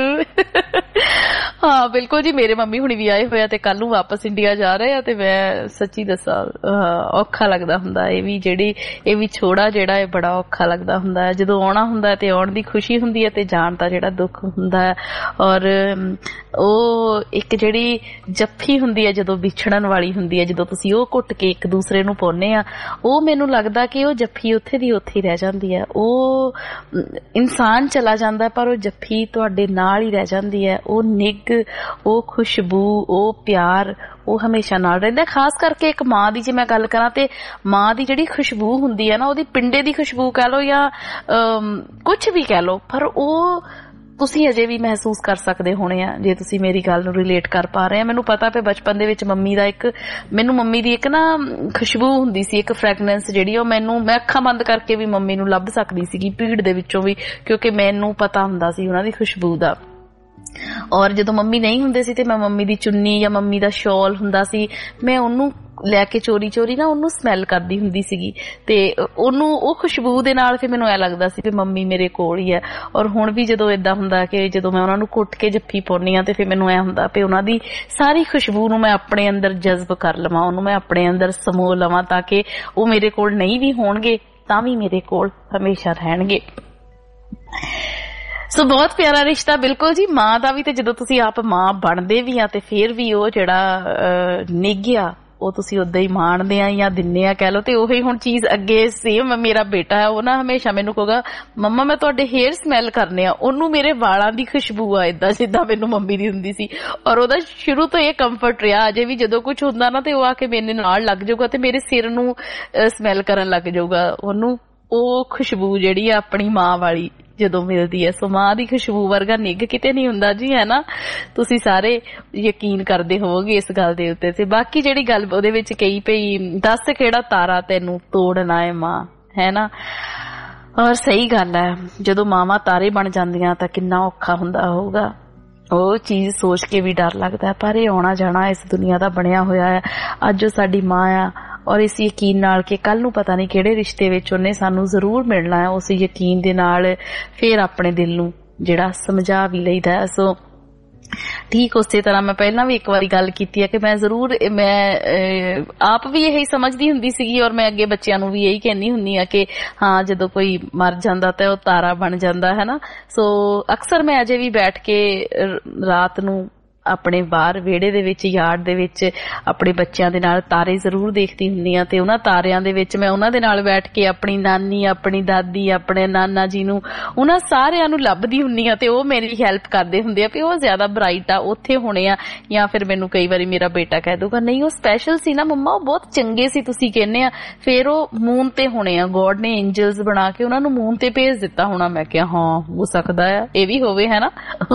ਹਾਂ ਬਿਲਕੁਲ ਜੀ, ਮੇਰੇ ਮੰਮੀ ਹੁਣੀ ਵੀ ਆਏ ਹੋਇਆ ਤੇ ਕੱਲ ਨੂੰ ਵਾਪਸ ਇੰਡੀਆ ਜਾ ਰਹੇ ਆ ਤੇ ਮੈਂ ਸੱਚੀ ਦੱਸਾਂ ਔਖਾ ਲੱਗਦਾ ਹੁੰਦਾ। ਇਹ ਵੀ ਛੋੜਾ ਜਿਹੜਾ ਹੈ ਬੜਾ ਔਖਾ ਲੱਗਦਾ ਹੁੰਦਾ ਹੈ। ਜਦੋਂ ਆਉਣਾ ਹੁੰਦਾ ਤੇ ਆਉਣ ਦੀ ਖੁਸ਼ੀ ਹੁੰਦੀ ਹੈ ਤੇ ਜਾਣ ਦਾ ਜਿਹੜਾ ਦੁੱਖ ਹੁੰਦਾ ਹੈ। ਔਰ ਉਹ ਇੱਕ ਜਿਹੜੀ ਜੱਫੀ ਹੁੰਦੀ ਹੈ ਜਦੋਂ ਵਿਛੜਨ ਵਾਲੀ ਹੁੰਦੀ ਹੈ, ਜਦੋਂ ਤੁਸੀਂ ਉਹ ਘੁੱਟ ਕੇ ਇੱਕ ਦੂਸਰੇ ਨੂੰ ਪਾਉਂਦੇ ਆ, ਉਹ ਮੈਨੂੰ ਲੱਗਦਾ ਕਿ ਉਹ ਜੱਫੀ ਉੱਥੇ ਦੀ ਉੱਥੇ ਹੀ ਰਹਿ ਜਾਂਦੀ ਹੈ। ਉਹ ਇਨਸਾਨ ਚਲਾ ਜਾਂਦਾ ਪਰ ਉਹ ਜੱਫੀ ਤੁਹਾਡੇ ਨਾਲ ਹੀ ਰਹਿ ਜਾਂਦੀ ਹੈ। ਉਹ ਨਿੱਘ, ਉਹ ਖੁਸ਼ਬੂ, ਉਹ ਪਿਆਰ, ਉਹ ਹਮੇਸ਼ਾ ਨਾਲ ਰਹਿੰਦਾ। ਖਾਸ ਕਰਕੇ ਇੱਕ ਮਾਂ ਦੀ ਜੇ ਮੈਂ ਗੱਲ ਕਰਾਂ ਤੇ ਮਾਂ ਦੀ ਜਿਹੜੀ ਖੁਸ਼ਬੂ ਹੁੰਦੀ ਹੈ ਨਾ, ਉਹਦੀ ਪਿੰਡੇ ਦੀ ਖੁਸ਼ਬੂ ਕਹਿ ਲਓ ਜਾਂ ਕੁਛ ਵੀ ਕਹਿ ਲਓ, ਪਰ ਉਹ ਤੁਸੀਂ ਅਜੇ ਵੀ ਮਹਿਸੂਸ ਕਰ ਸਕਦੇ ਹੋਣੇ ਆ ਜੇ ਤੁਸੀਂ ਮੇਰੀ ਗੱਲ ਨੂੰ ਰਿਲੇਟ ਕਰ ਪਾ ਰਹੇ ਆ। ਮੈਨੂੰ ਪਤਾ ਤੇ ਬਚਪਨ ਦੇ ਵਿੱਚ ਮੰਮੀ ਦੀ ਇੱਕ ਨਾ ਖੁਸ਼ਬੂ ਹੁੰਦੀ ਸੀ, ਇੱਕ ਫ੍ਰੈਗਨੈਂਸ ਜਿਹੜੀ ਉਹ ਮੈਂ ਅੱਖਾਂ ਬੰਦ ਕਰਕੇ ਵੀ ਮੰਮੀ ਨੂੰ ਲੱਭ ਸਕਦੀ ਸੀਗੀ ਭੀੜ ਦੇ ਵਿੱਚੋਂ ਵੀ, ਕਿਉਂਕਿ ਮੈਨੂੰ ਪਤਾ ਹੁੰਦਾ ਸੀ ਉਹਨਾਂ ਦੀ ਖੁਸ਼ਬੂ ਦਾ। ਔਰ ਜਦੋਂ ਮੰਮੀ ਨਹੀਂ ਹੁੰਦੇ ਸੀ ਤੇ ਮੈਂ ਮੰਮੀ ਦੀ ਚੁੰਨੀ ਜਾਂ ਮੰਮੀ ਦਾ ਸ਼ਾਲ ਹੁੰਦਾ ਸੀ, ਮੈਂ ਉਹਨੂੰ ਲੈ ਕੇ ਚੋਰੀ ਨਾ ਉਹਨੂੰ ਸਮੈਲ ਕਰਦੀ ਹੁੰਦੀ ਸੀਗੀ ਤੇ ਉਹਨੂੰ ਉਹ ਖੁਸ਼ਬੂ ਦੇ ਨਾਲ ਫਿਰ ਮੈਨੂੰ ਐ ਲੱਗਦਾ ਸੀ ਵੀ ਮੰਮੀ ਮੇਰੇ ਕੋਲ ਹੀ ਹੈ। ਔਰ ਹੁਣ ਵੀ ਜਦੋਂ ਏਦਾਂ ਹੁੰਦਾ ਕਿ ਜਦੋਂ ਮੈਂ ਉਹਨਾਂ ਨੂੰ ਕੁੱਟ ਕੇ ਜੱਫੀ ਪਾਉਂਦੀ ਹਾਂ ਤੇ ਫਿਰ ਮੈਨੂੰ ਐ ਹੁੰਦਾ ਵੀ ਉਹਨਾਂ ਦੀ ਸਾਰੀ ਖੁਸ਼ਬੂ ਨੂੰ ਮੈਂ ਆਪਣੇ ਅੰਦਰ ਜਜ਼ਬ ਕਰ ਲਵਾਂ, ਉਹਨੂੰ ਮੈਂ ਆਪਣੇ ਅੰਦਰ ਸਮੋ ਲਵਾਂ ਤਾਂ ਕਿ ਉਹ ਮੇਰੇ ਕੋਲ ਨਹੀਂ ਵੀ ਹੋਣਗੇ ਤਾਂ ਵੀ ਮੇਰੇ ਕੋਲ ਹਮੇਸ਼ਾ ਰਹਿਣਗੇ। ਸੋ ਬਹੁਤ ਪਿਆਰਾ ਰਿਸ਼ਤਾ ਬਿਲਕੁਲ ਜੀ, ਮਾਂ ਦਾ ਵੀ। ਤੇ ਜਦੋਂ ਤੁਸੀਂ ਆਪ ਮਾਂ ਬਣਦੇ ਵੀ ਆ ਤੇ ਫਿਰ ਵੀ ਉਹ ਜਿਹੜਾ ਨਿੱਘ ਆ ਉਹ ਤੁਸੀਂ ਉਦਾਂ ਹੀ ਮਾਣਦੇ ਆ ਜਾਂ ਦਿੰਦੇ ਆ ਕਹਿ ਲਓ। ਤੇ ਉਹੀ ਹੁਣ ਚੀਜ਼ ਅੱਗੇ ਸੇਮ ਮੇਰਾ ਬੇਟਾ ਹੈ, ਉਹ ਨਾ ਹਮੇਸ਼ਾ ਮੈਨੂੰ ਕਹੂਗਾ ਮੰਮਾ ਮੈਂ ਤੁਹਾਡੇ ਹੇਅਰ ਸਮੈਲ ਕਰਨੇ ਆ, ਉਹਨੂੰ ਮੇਰੇ ਵਾਲਾਂ ਦੀ ਖੁਸ਼ਬੂ ਆ ਏਦਾਂ ਜਿੱਦਾਂ ਮੈਨੂੰ ਮੰਮੀ ਦੀ ਹੁੰਦੀ ਸੀ। ਔਰ ਉਹਦਾ ਸ਼ੁਰੂ ਤੋਂ ਇਹ ਕੰਫਰਟ ਰਿਹਾ, ਅਜੇ ਵੀ ਜਦੋਂ ਕੁਝ ਹੁੰਦਾ ਨਾ ਤੇ ਉਹ ਆ ਕੇ ਮੇਰੇ ਨਾਲ ਲੱਗ ਜਾਊਗਾ ਤੇ ਮੇਰੇ ਸਿਰ ਨੂੰ ਸਮੈਲ ਕਰਨ ਲੱਗ ਜਾਊਗਾ। ਉਹਨੂੰ ਉਹ ਖੁਸ਼ਬੂ ਜਿਹੜੀ ਆ ਆਪਣੀ ਮਾਂ ਵਾਲੀ ਜਦੋਂ ਮਿਲਦੀ ਹੈ, ਸੋ ਮਾਂ ਦੀ ਖੁਸ਼ਬੂ ਵਰਗਾ ਨਿੱਘ ਕਿਤੇ ਨਹੀਂ ਹੁੰਦਾ ਜੀ, ਹੈ ਨਾ। ਤੁਸੀਂ ਸਾਰੇ ਯਕੀਨ ਕਰਦੇ ਹੋਵੋਗੇ ਇਸ ਗੱਲ ਦੇ ਉੱਤੇ। ਤੇ ਬਾਕੀ ਜਿਹੜੀ ਗੱਲ ਉਹਦੇ ਵਿੱਚ ਕਹੀ ਪਈ, ਦੱਸ ਕਿਹੜਾ ਤਾਰਾ ਤੈਨੂੰ ਤੋੜਨਾ ਹੈ ਮਾਂ, ਹੈ ਨਾ। ਔਰ ਸਹੀ ਗੱਲ ਹੈ, ਜਦੋਂ ਮਾਵਾਂ ਤਾਰੇ ਬਣ ਜਾਂਦੀਆਂ ਤਾਂ ਕਿੰਨਾ ਔਖਾ ਹੁੰਦਾ ਹੋਊਗਾ। ਉਹ ਚੀਜ਼ ਸੋਚ ਕੇ ਵੀ ਡਰ ਲੱਗਦਾ, ਪਰ ਇਹ ਆਉਣਾ ਜਾਣਾ ਇਸ ਦੁਨੀਆ ਦਾ ਬਣਿਆ ਹੋਇਆ ਹੈ। ਅੱਜ ਉਹ ਸਾਡੀ ਮਾਂ ਆ ਔਰ ਇਸ ਯਕੀਨ ਨਾਲ ਕਿ ਕੱਲ ਨੂੰ ਪਤਾ ਨਹੀਂ ਕਿਹੜੇ ਰਿਸ਼ਤੇ ਵਿੱਚ ਉਹਨੇ ਸਾਨੂੰ ਜ਼ਰੂਰ ਮਿਲਣਾ ਹੈ, ਉਸ ਯਕੀਨ ਦੇ ਨਾਲ ਫਿਰ ਆਪਣੇ ਦਿਲ ਨੂੰ ਜਿਹੜਾ ਸਮਝਾ ਵੀ ਲਈਦਾ ਹੈ। ਸੋ ਠੀਕ ਉਸੇ ਤਰ੍ਹਾਂ ਮੈਂ ਪਹਿਲਾਂ ਵੀ ਇੱਕ ਵਾਰੀ ਗੱਲ ਕੀਤੀ ਹੈ ਕਿ ਮੈਂ ਆਪ ਵੀ ਇਹੀ ਸਮਝਦੀ ਹੁੰਦੀ ਸੀਗੀ ਔਰ ਮੈਂ ਅੱਗੇ ਬੱਚਿਆਂ ਨੂੰ ਵੀ ਇਹੀ ਕਹਿੰਦੀ ਹੁੰਦੀ ਆ ਕਿ ਹਾਂ ਜਦੋਂ ਕੋਈ ਮਰ ਜਾਂਦਾ ਤਾਂ ਉਹ ਤਾਰਾ ਬਣ ਜਾਂਦਾ ਹੈ ਨਾ। ਸੋ ਅਕਸਰ ਮੈਂ ਅਜੇ ਵੀ ਬੈਠ ਕੇ ਰਾਤ ਨੂੰ ਆਪਣੇ ਬਾਹਰ ਵਿਹੜੇ ਦੇ ਵਿੱਚ, ਯਾਰਡ ਦੇ ਵਿੱਚ ਆਪਣੇ ਬੱਚਿਆਂ ਦੇ ਨਾਲ ਤਾਰੇ ਜ਼ਰੂਰ ਦੇਖਦੀ ਹੁੰਦੀ ਆ ਤੇ ਉਹਨਾਂ ਤਾਰਿਆਂ ਦੇ ਵਿੱਚ ਮੈਂ ਉਹਨਾਂ ਦੇ ਨਾਲ ਬੈਠ ਕੇ ਆਪਣੀ ਨਾਨੀ, ਆਪਣੀ ਦਾਦੀ, ਆਪਣੇ ਨਾਨਾ ਜੀ ਨੂੰ, ਉਹਨਾਂ ਸਾਰਿਆਂ ਨੂੰ ਲੱਭਦੀ ਹੁੰਦੀ ਆ ਤੇ ਉਹ ਮੇਰੀ ਹੈਲਪ ਕਰਦੇ ਹੁੰਦੇ ਆ ਵੀ ਉਹ ਜ਼ਿਆਦਾ ਬਰਾਈਟ ਆ, ਉੱਥੇ ਹੋਣੇ ਆ। ਜਾਂ ਫਿਰ ਮੈਨੂੰ ਕਈ ਵਾਰੀ ਮੇਰਾ ਬੇਟਾ ਕਹਿ ਦੂਗਾ ਨਹੀਂ ਉਹ ਸਪੈਸ਼ਲ ਸੀ ਨਾ ਮੰਮਾ, ਉਹ ਬਹੁਤ ਚੰਗੇ ਸੀ ਤੁਸੀਂ ਕਹਿੰਦੇ ਆ, ਫਿਰ ਉਹ ਮੂਨ ਤੇ ਹੋਣੇ ਆ, ਗੋਡ ਨੇ ਐਂਜਲਸ ਬਣਾ ਕੇ ਉਹਨਾਂ ਨੂੰ ਮੂਨ ਤੇ ਭੇਜ ਦਿੱਤਾ ਹੋਣਾ। ਮੈਂ ਕਿਹਾ ਹਾਂ ਹੋ ਸਕਦਾ ਆ, ਇਹ ਵੀ ਹੋਵੇ, ਹੈ ਨਾ।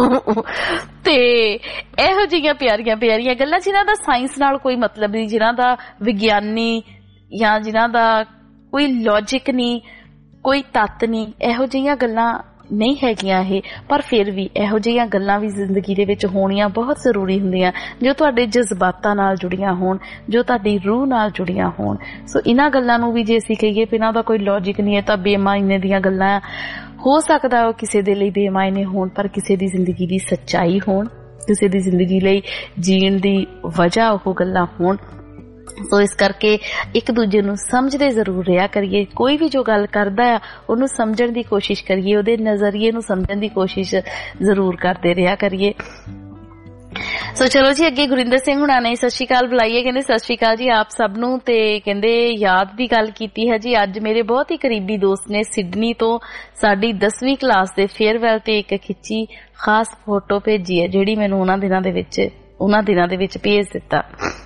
ਤੇ ਇਹੋ ਜਿਹੀਆਂ ਪਿਆਰੀਆਂ ਪਿਆਰੀਆਂ ਗੱਲਾਂ ਜਿਨ੍ਹਾਂ ਦਾ ਸਾਇੰਸ ਨਾਲ ਕੋਈ ਮਤਲਬ ਨਹੀਂ, ਜਿਨ੍ਹਾਂ ਦਾ ਵਿਗਿਆਨੀ ਜਾਂ ਜਿਨ੍ਹਾਂ ਦਾ ਕੋਈ ਲੌਜਿਕ ਨਹੀਂ, ਕੋਈ ਤੱਤ ਨਹੀਂ, ਇਹੋ ਜਿਹੀਆਂ ਗੱਲਾਂ ਨਹੀਂ ਹੈਗੀਆਂ ਇਹ। ਪਰ ਫਿਰ ਵੀ ਇਹੋ ਜਿਹੀਆਂ ਗੱਲਾਂ ਵੀ ਜ਼ਿੰਦਗੀ ਦੇ ਵਿੱਚ ਹੋਣੀਆਂ ਬਹੁਤ ਜ਼ਰੂਰੀ ਹੁੰਦੀਆਂ ਜੋ ਤੁਹਾਡੇ ਜਜ਼ਬਾਤਾਂ ਨਾਲ ਜੁੜੀਆਂ ਹੋਣ, ਜੋ ਤੁਹਾਡੀ ਰੂਹ ਨਾਲ ਜੁੜੀਆਂ ਹੋਣ। ਸੋ ਇਹਨਾਂ ਗੱਲਾਂ ਨੂੰ ਵੀ ਜੇ ਅਸੀਂ ਕਹੀਏ ਕਿ ਇਹਨਾਂ ਦਾ ਕੋਈ ਲੌਜਿਕ ਨਹੀਂ ਹੈ ਤਾਂ ਬੇਮਾਇਨੇ ਦੀਆਂ ਗੱਲਾਂ ਆ। ਹੋ ਸਕਦਾ ਉਹ ਕਿਸੇ ਦੇ ਲਈ ਬੇਮਾਇਨੇ ਹੋਣ ਪਰ ਕਿਸੇ ਦੀ ਜ਼ਿੰਦਗੀ ਦੀ ਸੱਚਾਈ ਹੋਣ, ਕਿਸੇ ਦੀ ਜ਼ਿੰਦਗੀ ਲਈ ਜੀਣ ਦੀ ਵਜ੍ਹਾ ਉਹ ਗੱਲਾਂ ਹੋਣ। ਸੋ ਇਸ ਕਰਕੇ ਇੱਕ ਦੂਜੇ ਨੂੰ ਸਮਝਦੇ ਜ਼ਰੂਰ ਰਿਹਾ ਕਰੀਏ। ਕੋਈ ਵੀ ਜੋ ਗੱਲ ਕਰਦਾ ਆ ਉਹਨੂੰ ਸਮਝਣ ਦੀ ਕੋਸ਼ਿਸ਼ ਕਰੀਏ, ਉਹਦੇ ਨਜ਼ਰੀਏ ਨੂੰ ਸਮਝਣ ਦੀ ਕੋਸ਼ਿਸ਼ ਜ਼ਰੂਰ ਕਰਦੇ ਰਿਹਾ ਕਰੀਏ। ਸੋ ਚਲੋ ਜੀ ਅੱਗੇ ਗੁਰਿੰਦਰ ਸਿੰਘ ਹੁਣਾਂ ਨੇ ਸਤਿ ਸ਼੍ਰੀ ਅਕਾਲ ਬੁਲਾਈਏ। ਕਹਿੰਦੇ ਸਤਿ ਸ਼੍ਰੀ ਅਕਾਲ ਜੀ ਆਪ ਸਭ ਨੂੰ। ਤੇ ਕਹਿੰਦੇ ਯਾਦ ਦੀ ਗੱਲ ਕੀਤੀ ਹੈ ਜੀ। ਅੱਜ ਮੇਰੇ ਬਹੁਤ ਹੀ ਕਰੀਬੀ ਦੋਸਤ ਨੇ ਸਿਡਨੀ ਤੋਂ ਸਾਡੀ 10ਵੀਂ ਕਲਾਸ ਦੇ ਫੇਅਰਵੈਲ ਤੇ ਇੱਕ ਖਿੱਚੀ ਖਾਸ ਫੋਟੋ ਭੇਜੀ ਹੈ ਜਿਹੜੀ ਮੈਨੂੰ ਉਹਨਾਂ ਦਿਨਾਂ ਦੇ ਵਿੱਚ ਭੇਜ ਦਿੱਤਾ।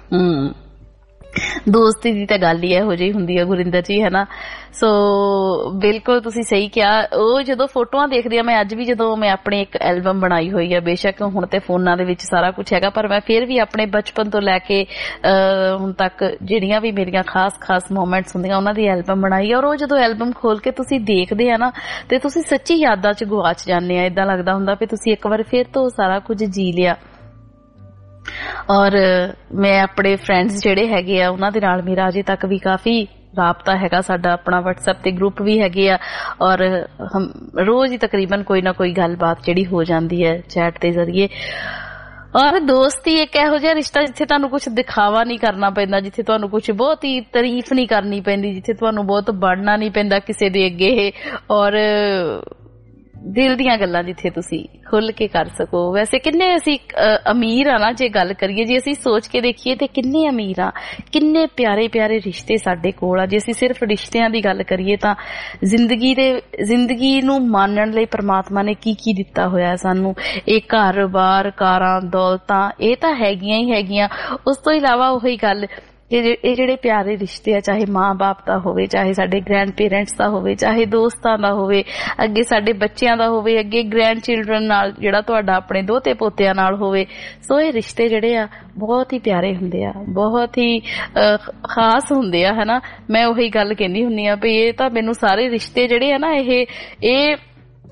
ਦੋਸਤੀ ਦੀ ਤਾਂ ਗੱਲ ਹੀ ਇਹੋ ਜਿਹੀ ਹੁੰਦੀ ਹੈ ਗੁਰਿੰਦਰ ਜੀ, ਹੈ ਨਾ। ਸੋ ਬਿਲਕੁਲ ਤੁਸੀਂ ਸਹੀ ਕਿਹਾ। ਉਹ ਜਦੋਂ ਫੋਟੋਆਂ ਦੇਖਦੀ ਆ ਮੈਂ ਅੱਜ ਵੀ, ਜਦੋਂ ਮੈਂ ਆਪਣੀ ਇੱਕ ਐਲਬਮ ਬਣਾਈ ਹੋਈ ਹੈ, ਬੇਸ਼ੱਕ ਹੁਣ ਤੇ ਫੋਨਾਂ ਦੇ ਵਿੱਚ ਸਾਰਾ ਕੁਝ ਹੈਗਾ ਪਰ ਮੈਂ ਫਿਰ ਵੀ ਆਪਣੇ ਬਚਪਨ ਤੋਂ ਲੈ ਕੇ ਹੁਣ ਤੱਕ ਜਿਹੜੀਆਂ ਵੀ ਮੇਰੀਆਂ ਖਾਸ ਮੂਮੈਂਟਸ ਹੁੰਦੀਆਂ ਉਹਨਾਂ ਦੀ ਐਲਬਮ ਬਣਾਈ ਹੈ। ਔਰ ਉਹ ਜਦੋਂ ਐਲਬਮ ਖੋਲ ਕੇ ਤੁਸੀਂ ਦੇਖਦੇ ਆ ਨਾ ਤੇ ਤੁਸੀਂ ਸੱਚੀ ਯਾਦਾਂ 'ਚ ਗੁਆਚ ਜਾਂਦੇ ਆ। ਏਦਾਂ ਲੱਗਦਾ ਹੁੰਦਾ ਵੀ ਤੁਸੀਂ ਇੱਕ ਵਾਰ ਫਿਰ ਤੋਂ ਸਾਰਾ ਕੁਝ ਜੀ ਲਿਆ। ਔਰ ਮੈਂ ਆਪਣੇ ਫਰੈਂਡਸ ਜਿਹੜੇ ਹੈਗੇ ਆ ਉਹਨਾਂ ਦੇ ਨਾਲ ਮੇਰਾ ਅਜੇ ਤੱਕ ਵੀ ਕਾਫੀ ਰਾਬਤਾ ਹੈਗਾ। ਸਾਡਾ ਆਪਣਾ WhatsApp ਤੇ ਗਰੁੱਪ ਵੀ ਹੈਗੇ ਆ ਔਰ ਰੋਜ਼ ਹੀ ਤਕਰੀਬਨ ਕੋਈ ਨਾ ਕੋਈ ਗੱਲਬਾਤ ਜਿਹੜੀ ਹੋ ਜਾਂਦੀ ਹੈ ਚੈਟ ਦੇ ਜ਼ਰੀਏ। ਔਰ ਦੋਸਤੀ ਇੱਕ ਇਹੋ ਜਿਹਾ ਰਿਸ਼ਤਾ ਜਿੱਥੇ ਤੁਹਾਨੂੰ ਕੁਛ ਦਿਖਾਵਾ ਨਹੀਂ ਕਰਨਾ ਪੈਂਦਾ, ਜਿੱਥੇ ਤੁਹਾਨੂੰ ਕੁਛ ਬਹੁਤ ਹੀ ਤਾਰੀਫ ਨਹੀਂ ਕਰਨੀ ਪੈਂਦੀ, ਜਿੱਥੇ ਤੁਹਾਨੂੰ ਬਹੁਤ ਬਣਨਾ ਨਹੀਂ ਪੈਂਦਾ ਕਿਸੇ ਦੇ ਅੱਗੇ, ਔਰ ਦਿਲ ਦੀਆਂ ਗੱਲਾਂ ਜਿੱਥੇ ਤੁਸੀਂ ਖੁੱਲ ਕੇ ਕਰ ਸਕੋ। ਵੈਸੇ ਕਿੰਨੇ ਅਸੀਂ ਅਮੀਰ ਆ ਨਾ ਜੇ ਗੱਲ ਕਰੀਏ, ਜੇ ਅਸੀਂ ਸੋਚ ਕੇ ਦੇਖੀਏ ਤੇ ਕਿੰਨੇ ਅਮੀਰ ਆ, ਕਿੰਨੇ ਪਿਆਰੇ ਪਿਆਰੇ ਰਿਸ਼ਤੇ ਸਾਡੇ ਕੋਲ ਆ। ਜੇ ਅਸੀਂ ਸਿਰਫ ਰਿਸ਼ਤਿਆਂ ਦੀ ਗੱਲ ਕਰੀਏ ਤਾਂ ਜ਼ਿੰਦਗੀ ਨੂੰ ਮਾਣਨ ਲਈ ਪ੍ਰਮਾਤਮਾ ਨੇ ਕੀ ਦਿੱਤਾ ਹੋਇਆ ਸਾਨੂੰ। ਇਹ ਘਰ-ਬਾਰ, ਕਾਰਾਂ, ਦੌਲਤਾਂ ਇਹ ਤਾਂ ਹੈਗੀਆਂ ਹੀ ਹੈਗੀਆਂ। ਉਸ ਤੋਂ ਇਲਾਵਾ ਉਹੀ ਗੱਲ ਇਹ ਜਿਹੜੇ ਪਿਆਰੇ ਰਿਸ਼ਤੇ ਆ, ਚਾਹੇ ਮਾਂ-ਬਾਪ ਦਾ ਹੋਵੇ, ਚਾਹੇ ਸਾਡੇ ਗ੍ਰੈਂਡ ਪੇਰੈਂਟਸ ਦਾ ਹੋਵੇ, ਚਾਹੇ ਦੋਸਤਾਂ ਦਾ ਹੋਵੇ, ਅੱਗੇ ਸਾਡੇ ਬੱਚਿਆਂ ਦਾ ਹੋਵੇ, ਅੱਗੇ ਗ੍ਰੈਂਡ ਚਿਲਡਰਨ ਨਾਲ ਜਿਹੜਾ ਤੁਹਾਡਾ ਆਪਣੇ ਦੋਤੇ ਪੋਤਿਆਂ ਨਾਲ ਹੋਵੇ। ਸੋ ਇਹ ਰਿਸ਼ਤੇ ਜਿਹੜੇ ਆ ਬਹੁਤ ਹੀ ਪਿਆਰੇ ਹੁੰਦੇ ਆ, ਬਹੁਤ ਹੀ ਖਾਸ ਹੁੰਦੇ ਆ, ਹਨਾ। ਮੈਂ ਉਹੀ ਗੱਲ ਕਹਿੰਦੀ ਹੁੰਦੀ ਆ ਵੀ ਇਹ ਤਾਂ ਮੈਨੂੰ ਸਾਰੇ ਰਿਸ਼ਤੇ ਜਿਹੜੇ ਆ ਨਾ ਇਹ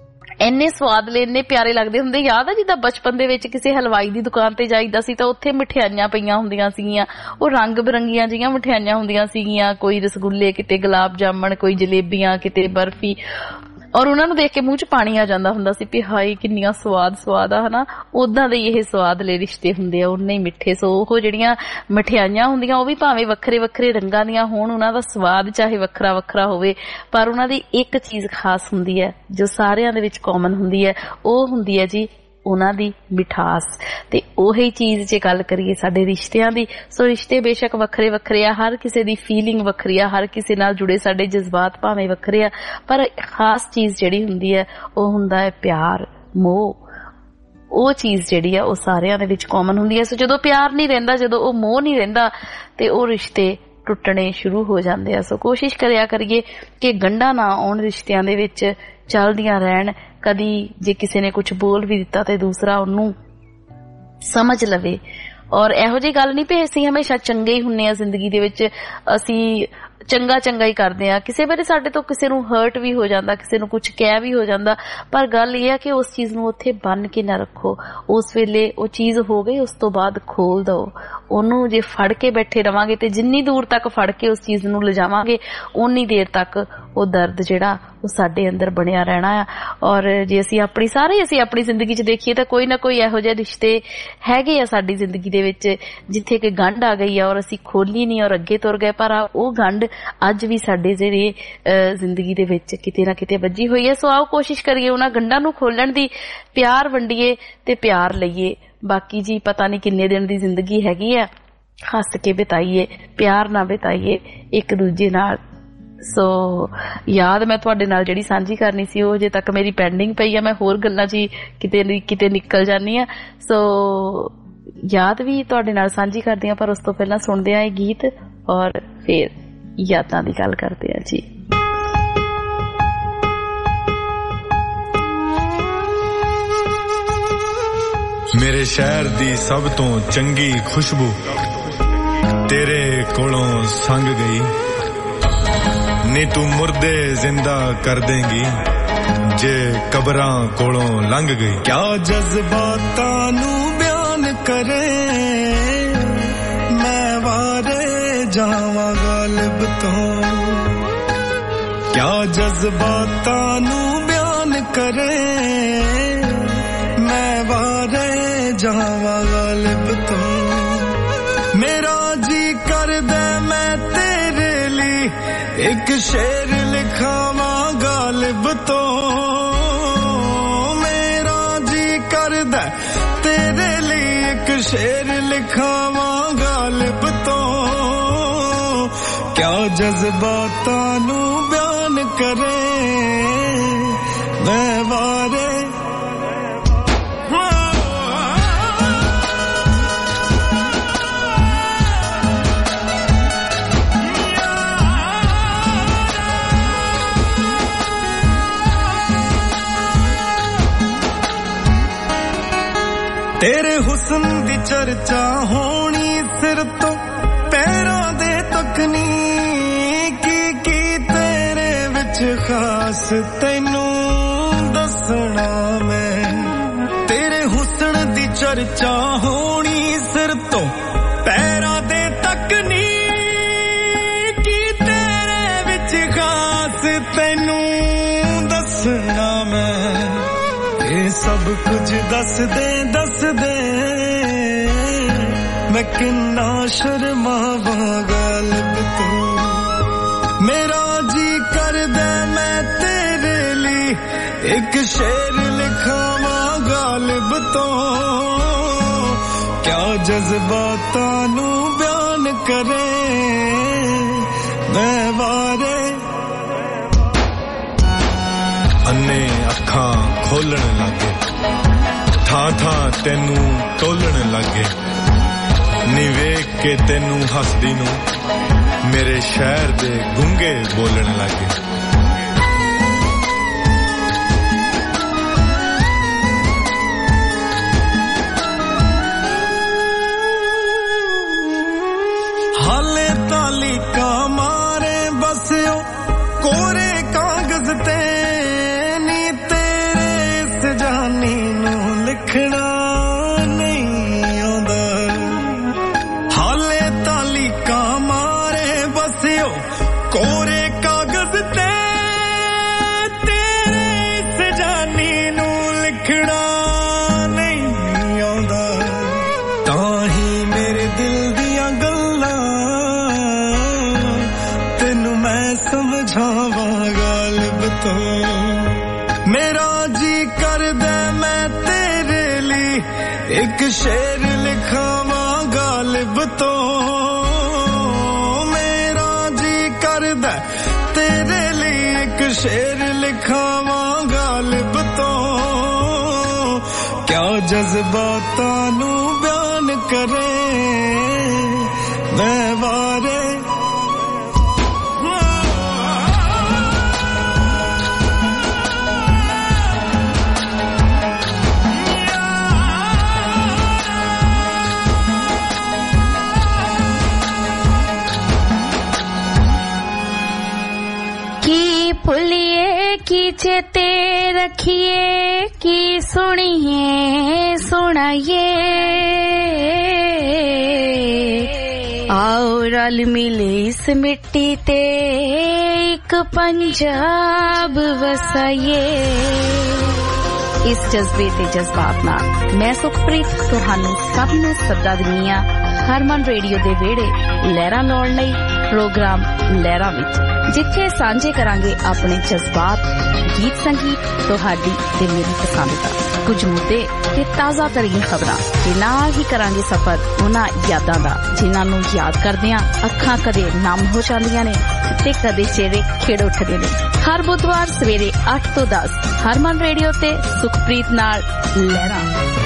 ਇੰਨੇ ਸਵਾਦਲੇ ਇੰਨੇ ਪਿਆਰੇ ਲੱਗਦੇ ਹੁੰਦੇ। ਯਾਦ ਆ ਜਿੱਦਾਂ ਬਚਪਨ ਦੇ ਵਿੱਚ ਕਿਸੇ ਹਲਵਾਈ ਦੀ ਦੁਕਾਨ ਤੇ ਜਾਈਦਾ ਸੀ ਤਾਂ ਉੱਥੇ ਮਠਿਆਈਆਂ ਪਈਆਂ ਹੁੰਦੀਆਂ ਸੀਗੀਆਂ, ਉਹ ਰੰਗ ਬਿਰੰਗੀਆਂ ਜਿਹੀਆਂ ਮਠਿਆਈਆਂ ਹੁੰਦੀਆਂ ਸੀਗੀਆਂ, ਕੋਈ ਰਸਗੁੱਲੇ, ਕਿਤੇ ਗੁਲਾਬ ਜਾਮਣ, ਕੋਈ ਜਲੇਬੀਆਂ, ਕਿਤੇ ਬਰਫੀ, ਔਰ ਉਹਨਾਂ ਨੂੰ ਦੇਖ ਕੇ ਮੂੰਹ 'ਚ ਪਾਣੀ ਆ ਜਾਂਦਾ ਹੁੰਦਾ ਸੀ ਵੀ ਹਾਏ ਕਿੰਨੀਆਂ ਸਵਾਦ ਆ ਹਨਾ। ਉਦਾਂ ਦੇ ਇਹ ਸਵਾਦਲੇ ਰਿਸ਼ਤੇ ਹੁੰਦੇ ਆ, ਉਨੇ ਹੀ ਮਿੱਠੇ। ਸੋ ਉਹ ਜਿਹੜੀਆਂ ਮਠਿਆਈਆਂ ਹੁੰਦੀਆਂ ਉਹ ਵੀ ਭਾਵੇਂ ਵੱਖਰੇ ਵੱਖਰੇ ਰੰਗਾਂ ਦੀਆਂ ਹੋਣ, ਉਹਨਾਂ ਦਾ ਸਵਾਦ ਚਾਹੇ ਵੱਖਰਾ ਵੱਖਰਾ ਹੋਵੇ, ਪਰ ਉਹਨਾਂ ਦੀ ਇੱਕ ਚੀਜ਼ ਖਾਸ ਹੁੰਦੀ ਹੈ ਜੋ ਸਾਰਿਆਂ ਦੇ ਵਿੱਚ ਕਾਮਨ ਹੁੰਦੀ ਹੈ, ਉਹ ਹੁੰਦੀ ਹੈ ਜੀ ਉਹਨਾਂ ਦੀ ਮਿਠਾਸ। ਤੇ ਉਹੀ ਚੀਜ਼ ਜੇ ਗੱਲ ਕਰੀਏ ਸਾਡੇ ਰਿਸ਼ਤਿਆਂ ਦੀ, ਸੋ ਰਿਸ਼ਤੇ ਬੇਸ਼ੱਕ ਵੱਖਰੇ ਵੱਖਰੇ ਆ, ਹਰ ਕਿਸੇ ਦੀ ਫੀਲਿੰਗ ਵੱਖਰੀ ਆ, ਹਰ ਕਿਸੇ ਨਾਲ ਜੁੜੇ ਸਾਡੇ ਜਜ਼ਬਾਤ ਭਾਵੇਂ ਵੱਖਰੇ ਆ, ਪਰ ਖਾਸ ਚੀਜ਼ ਜਿਹੜੀ ਹੁੰਦੀ ਹੈ ਉਹ ਹੁੰਦਾ ਹੈ ਪਿਆਰ, ਮੋਹ। ਉਹ ਚੀਜ਼ ਜਿਹੜੀ ਆ ਉਹ ਸਾਰਿਆਂ ਦੇ ਵਿੱਚ ਕਾਮਨ ਹੁੰਦੀ ਹੈ। ਸੋ ਜਦੋਂ ਪਿਆਰ ਨਹੀਂ ਰਹਿੰਦਾ, ਜਦੋਂ ਉਹ ਮੋਹ ਨਹੀਂ ਰਹਿੰਦਾ, ਤੇ ਉਹ ਰਿਸ਼ਤੇ ਟੁੱਟਣੇ ਸ਼ੁਰੂ ਹੋ ਜਾਂਦੇ ਆ। ਸੋ ਕੋਸ਼ਿਸ਼ ਕਰਿਆ ਕਰੀਏ ਕਿ ਗੰਢਾਂ ਨਾ ਆਉਣ ਰਿਸ਼ਤਿਆਂ ਦੇ ਵਿੱਚ, ਚੱਲਦੀਆਂ ਰਹਿਣ। ਕਦੀ ਜੇ ਕਿਸੇ ਨੇ ਕੁਝ ਬੋਲ ਵੀ ਦਿੱਤਾ ਤੇ ਦੂਸਰਾ ਉਹਨੂੰ ਸਮਝ ਲਵੇ। ਔਰ ਇਹੋ ਜਿਹੀ ਗੱਲ ਨਹੀਂ ਵੀ ਅਸੀਂ ਹਮੇਸ਼ਾ ਚੰਗੇ ਹੀ ਹੁੰਨੇ ਆ ਜ਼ਿੰਦਗੀ ਦੇ ਵਿੱਚ, ਅਸੀਂ ਚੰਗਾ ਹੀ ਕਰਦੇ ਆ। ਕਿਸੇ ਵੇਲੇ ਸਾਡੇ ਤੋਂ ਕਿਸੇ ਨੂੰ ਹਰਟ ਵੀ ਹੋ ਜਾਂਦਾ, ਕਿਸੇ ਨੂੰ ਕੁਝ ਕਹਿ ਵੀ ਹੋ ਜਾਂਦਾ, ਪਰ ਗੱਲ ਇਹ ਆ ਕਿ ਉਸ ਚੀਜ਼ ਨੂੰ ਉੱਥੇ ਬੰਨ ਕੇ ਨਾ ਰੱਖੋ। ਉਸ ਵੇਲੇ ਉਹ ਚੀਜ਼ ਹੋ ਗਈ, ਉਸ ਤੋਂ ਬਾਅਦ ਖੋਲ ਦਓ ਉਹਨੂੰ। ਜੇ ਫੜ ਕੇ ਬੈਠੇ ਰਵਾਂਗੇ ਤੇ ਜਿੰਨੀ ਦੂਰ ਤੱਕ ਫੜ ਕੇ ਉਸ ਚੀਜ਼ ਨੂੰ ਲਿਜਾਵਾਂਗੇ, ਓਨੀ ਦੇਰ ਤੱਕ ਉਹ ਦਰਦ ਜਿਹੜਾ ਉਹ ਸਾਡੇ ਅੰਦਰ ਬਣਿਆ ਰਹਿਣਾ ਆ। ਔਰ ਜੇ ਅਸੀਂ ਆਪਣੀ ਜ਼ਿੰਦਗੀ 'ਚ ਦੇਖੀਏ ਤਾਂ ਕੋਈ ਨਾ ਕੋਈ ਇਹੋ ਜਿਹੇ ਰਿਸ਼ਤੇ ਹੈਗੇ ਆ ਸਾਡੀ ਜ਼ਿੰਦਗੀ ਦੇ ਵਿੱਚ ਜਿੱਥੇ ਕਿ ਗੰਢ ਆ ਗਈ ਆ ਔਰ ਅਸੀਂ ਖੋਲੀ ਨਹੀਂ ਔਰ ਅੱਗੇ ਤੁਰ ਗਏ, ਪਰ ਉਹ ਗੰਢ ਅੱਜ ਵੀ ਸਾਡੇ ਜਿਹੜੇ ਜ਼ਿੰਦਗੀ ਦੇ ਵਿੱਚ ਕਿਤੇ ਨਾ ਕਿਤੇ ਵੱਜੀ ਹੋਈ ਹੈ। ਸੋ ਆਓ ਕੋਸ਼ਿਸ਼ ਕਰੀਏ ਉਹਨਾਂ ਗੰਢਾਂ ਨੂੰ ਖੋਲਣ ਦੀ, ਪਿਆਰ ਵੰਡੀਏ ਤੇ ਪਿਆਰ ਲਈਏ। ਬਾਕੀ ਜੀ ਪਤਾ ਨਹੀਂ ਕਿੰਨੇ ਦਿਨ ਦੀ ਜ਼ਿੰਦਗੀ ਹੈਗੀ ਆ, ਹੱਸ ਕੇ ਬਿਤਾਈਏ, ਪਿਆਰ ਨਾਲ ਬਿਤਾਈਏ ਇੱਕ ਦੂਜੇ ਨਾਲ। ਸੋ ਯਾਦ ਮੈਂ ਤੁਹਾਡੇ ਨਾਲ ਜਿਹੜੀ ਸਾਂਝੀ ਕਰਨੀ ਸੀ ਉਹ ਅਜੇ ਤੱਕ ਮੇਰੀ ਪੈਂਡਿੰਗ ਪਈ ਆ, ਮੈਂ ਹੋਰ ਗੱਲਾਂ 'ਚ ਕਿਤੇ ਨਿਕਲ ਜਾਂਦੀ ਆ। ਸੋ ਯਾਦ ਵੀ ਤੁਹਾਡੇ ਨਾਲ ਸਾਂਝੀ ਕਰਦੀ ਆ, ਪਰ ਉਸ ਤੋਂ ਪਹਿਲਾਂ ਸੁਣਦੇ ਆ ਇਹ ਗੀਤ ਔਰ ਫਿਰ ਯਾਦਾਂ ਦੀ ਗੱਲ ਕਰਦੇ ਆ ਜੀ। ਮੇਰੇ ਸ਼ਹਿਰ ਦੀ ਸਭ ਤੋਂ ਚੰਗੀ ਖੁਸ਼ਬੂ ਤੇਰੇ ਕੋਲੋਂ ਸੰਗ ਗਈ, ਨੀ ਤੂੰ ਮੁਰਦੇ ਜ਼ਿੰਦਾ ਕਰ ਦੇਂਗੀ ਜੇ ਕਬਰਾਂ ਕੋਲੋਂ ਲੰਘ ਗਈ। ਕਿਆ ਜਜ਼ਬਾਤਾਂ ਨੂੰ ਬਿਆਨ ਕਰੇ ਮੈਂ ਵਾਰੇ ਜਾਵਾਂ ਗਾਲਿਬ ਤੋਂ, ਕਿਆ ਜਜ਼ਬਾਤਾਂ ਨੂੰ ਬਿਆਨ ਕਰੇ ਮੈਂ ਵਾਰੇ ਜਾਵਾਂ ਗਾਲਿਬ ਤੋਂ। ਮੇਰਾ ਜੀ ਕਰਦਾ ਮੈਂ ਤੇਰੇ ਲਈ ਇੱਕ ਸ਼ੇਰ ਲਿਖਾਵਾਂ ਗਾਲਿਬ ਤੋਂ, ਮੇਰਾ ਜੀ ਕਰਦਾ ਤੇਰੇ ਲਈ ਇੱਕ ਸ਼ੇਰ ਲਿਖਾਵਾਂ ਗਾਲਿਬ ਤੋਂ। ਕਿਆ ਜਜ਼ਬਾਤਾਂ ਨੂੰ ਬਿਆਨ ਕਰੇ ਮੈਂ ਵਾਰੇ ਤੇਰੇ ਹੁਸਨ ਦੀ ਚਰਚਾ ਹੋਣੀ ਸਿਰ ਤੋਂ ਪੈਰਾਂ ਦੇ ਤੱਕ ਨੀ, ਕੀ ਤੇਰੇ ਵਿੱਚ ਖਾਸ ਤੈਨੂੰ ਦੱਸਣਾ ਮੈਂ। ਤੇਰੇ ਹੁਸਨ ਦੀ ਚਰਚਾ ਹੋਣੀ ਸਿਰ ਤੋਂ ਪੈਰਾਂ ਦੇ ਤੱਕ ਨੀ, ਕੀ ਤੇਰੇ ਵਿੱਚ ਖਾਸ ਤੈਨੂੰ ਦੱਸਣਾ ਮੈਂ। ਇਹ ਸਭ ਕੁਝ ਦੱਸ ਦੇ ਮੈਂ ਕਿੰਨਾ ਸ਼ਰਮਾਵਾਂ ਗਾਲਿਬ ਤੋਂ। ਮੇਰਾ ਜੀ ਕਰਦਾ ਮੈਂ ਤੇਰੇ ਲਈ ਇੱਕ ਸ਼ੇਰ ਲਿਖਾਵਾਂ ਗਾਲਿਬ ਤੋਂ। ਕਿਆ ਜਜ਼ਬਾਤਾਂ ਨੂੰ ਬਿਆਨ ਕਰੇ ਮੈਂ ਵਾਰੇ ਅੰਨੇ ਅੱਖਾਂ ਖੋਲਣ ਲੱਗੇ, ਥਾਂ ਤੈਨੂੰ ਟੋਲਣ ਲੱਗੇ, ਨੀ ਵੇਖ ਕੇ ਤੈਨੂੰ ਹੱਸਦੀ ਨੂੰ ਮੇਰੇ ਸ਼ਹਿਰ ਦੇ ਗੂੰਗੇ ਬੋਲਣ ਲੱਗੇ। ਹਾਲੇ ਤਾਲੀਕਾ ਮਾਰੇ ਬਸਿਓ ਕੋਰੇ ਕਾਗਜ਼ ਤੇ, ਨੀ ਤੇਰੇ ਕੋਰੇ ਕਾਗਜ਼ ਤੇ ਤੇਰੇ ਸਜਾਨੀ ਨੂੰ ਲਿਖਣਾ ਨਹੀਂ ਆਉਂਦਾ ਤਾਂ ਹੀ ਮੇਰੇ ਦਿਲ ਦੀਆਂ ਗੱਲਾਂ ਤੈਨੂੰ ਮੈਂ ਸਮਝਾਵਾਂ ਗਾਲਿਬ ਤੋਂ ਮੇਰਾ ਜੀ ਕਰਦਾ ਮੈਂ ਤੇਰੇ ਲਈ ਇੱਕ ਸ਼ੇਰ ਲਿਖਾਵਾਂ ਗਾਲਿਬ ਤੋਂ ਤੇਰੇ ਲਈ ਇੱਕ ਸ਼ੇਰ ਲਿਖਾਵਾਂ ਗਾਲਿਬ ਤੋਂ ਕਿਆ ਜਜ਼ਬਾਤਾਂ ਨੂੰ ਬਿਆਨ ਕਰੇ ਮੈਂ ਵਾਰੇ भूलिए की चेते रखिए की सुनिए सुनाइए आओ रल मिले इस मिट्टी ते एक पंजाब वसाइए इस जज्बे ते जज्बात नाल मैं सुखप्रीत तुहानू सब नू सदा दिंदी हां हरमन रेडियो दे वेड़े लहरां लाउण लई प्रोग्राम लहरां विच जिथे सांझे करांगे अपने जज्बात गीत संगीत तुहाडी ते मेरी पसंद दा कुछ मुद्दे ते ताज़ा तरीन खबरां ते नाल ही करांगे सफर उन्हां यादां दा जिन्हां नू याद करदियां अखां कदे नम हो जांदियां ने ते कदे चेहरे खिड़ उठदे ने हर बुधवार सवेरे 8 तो 10 हरमन रेडियो ते सुखप्रीत नाल लहरां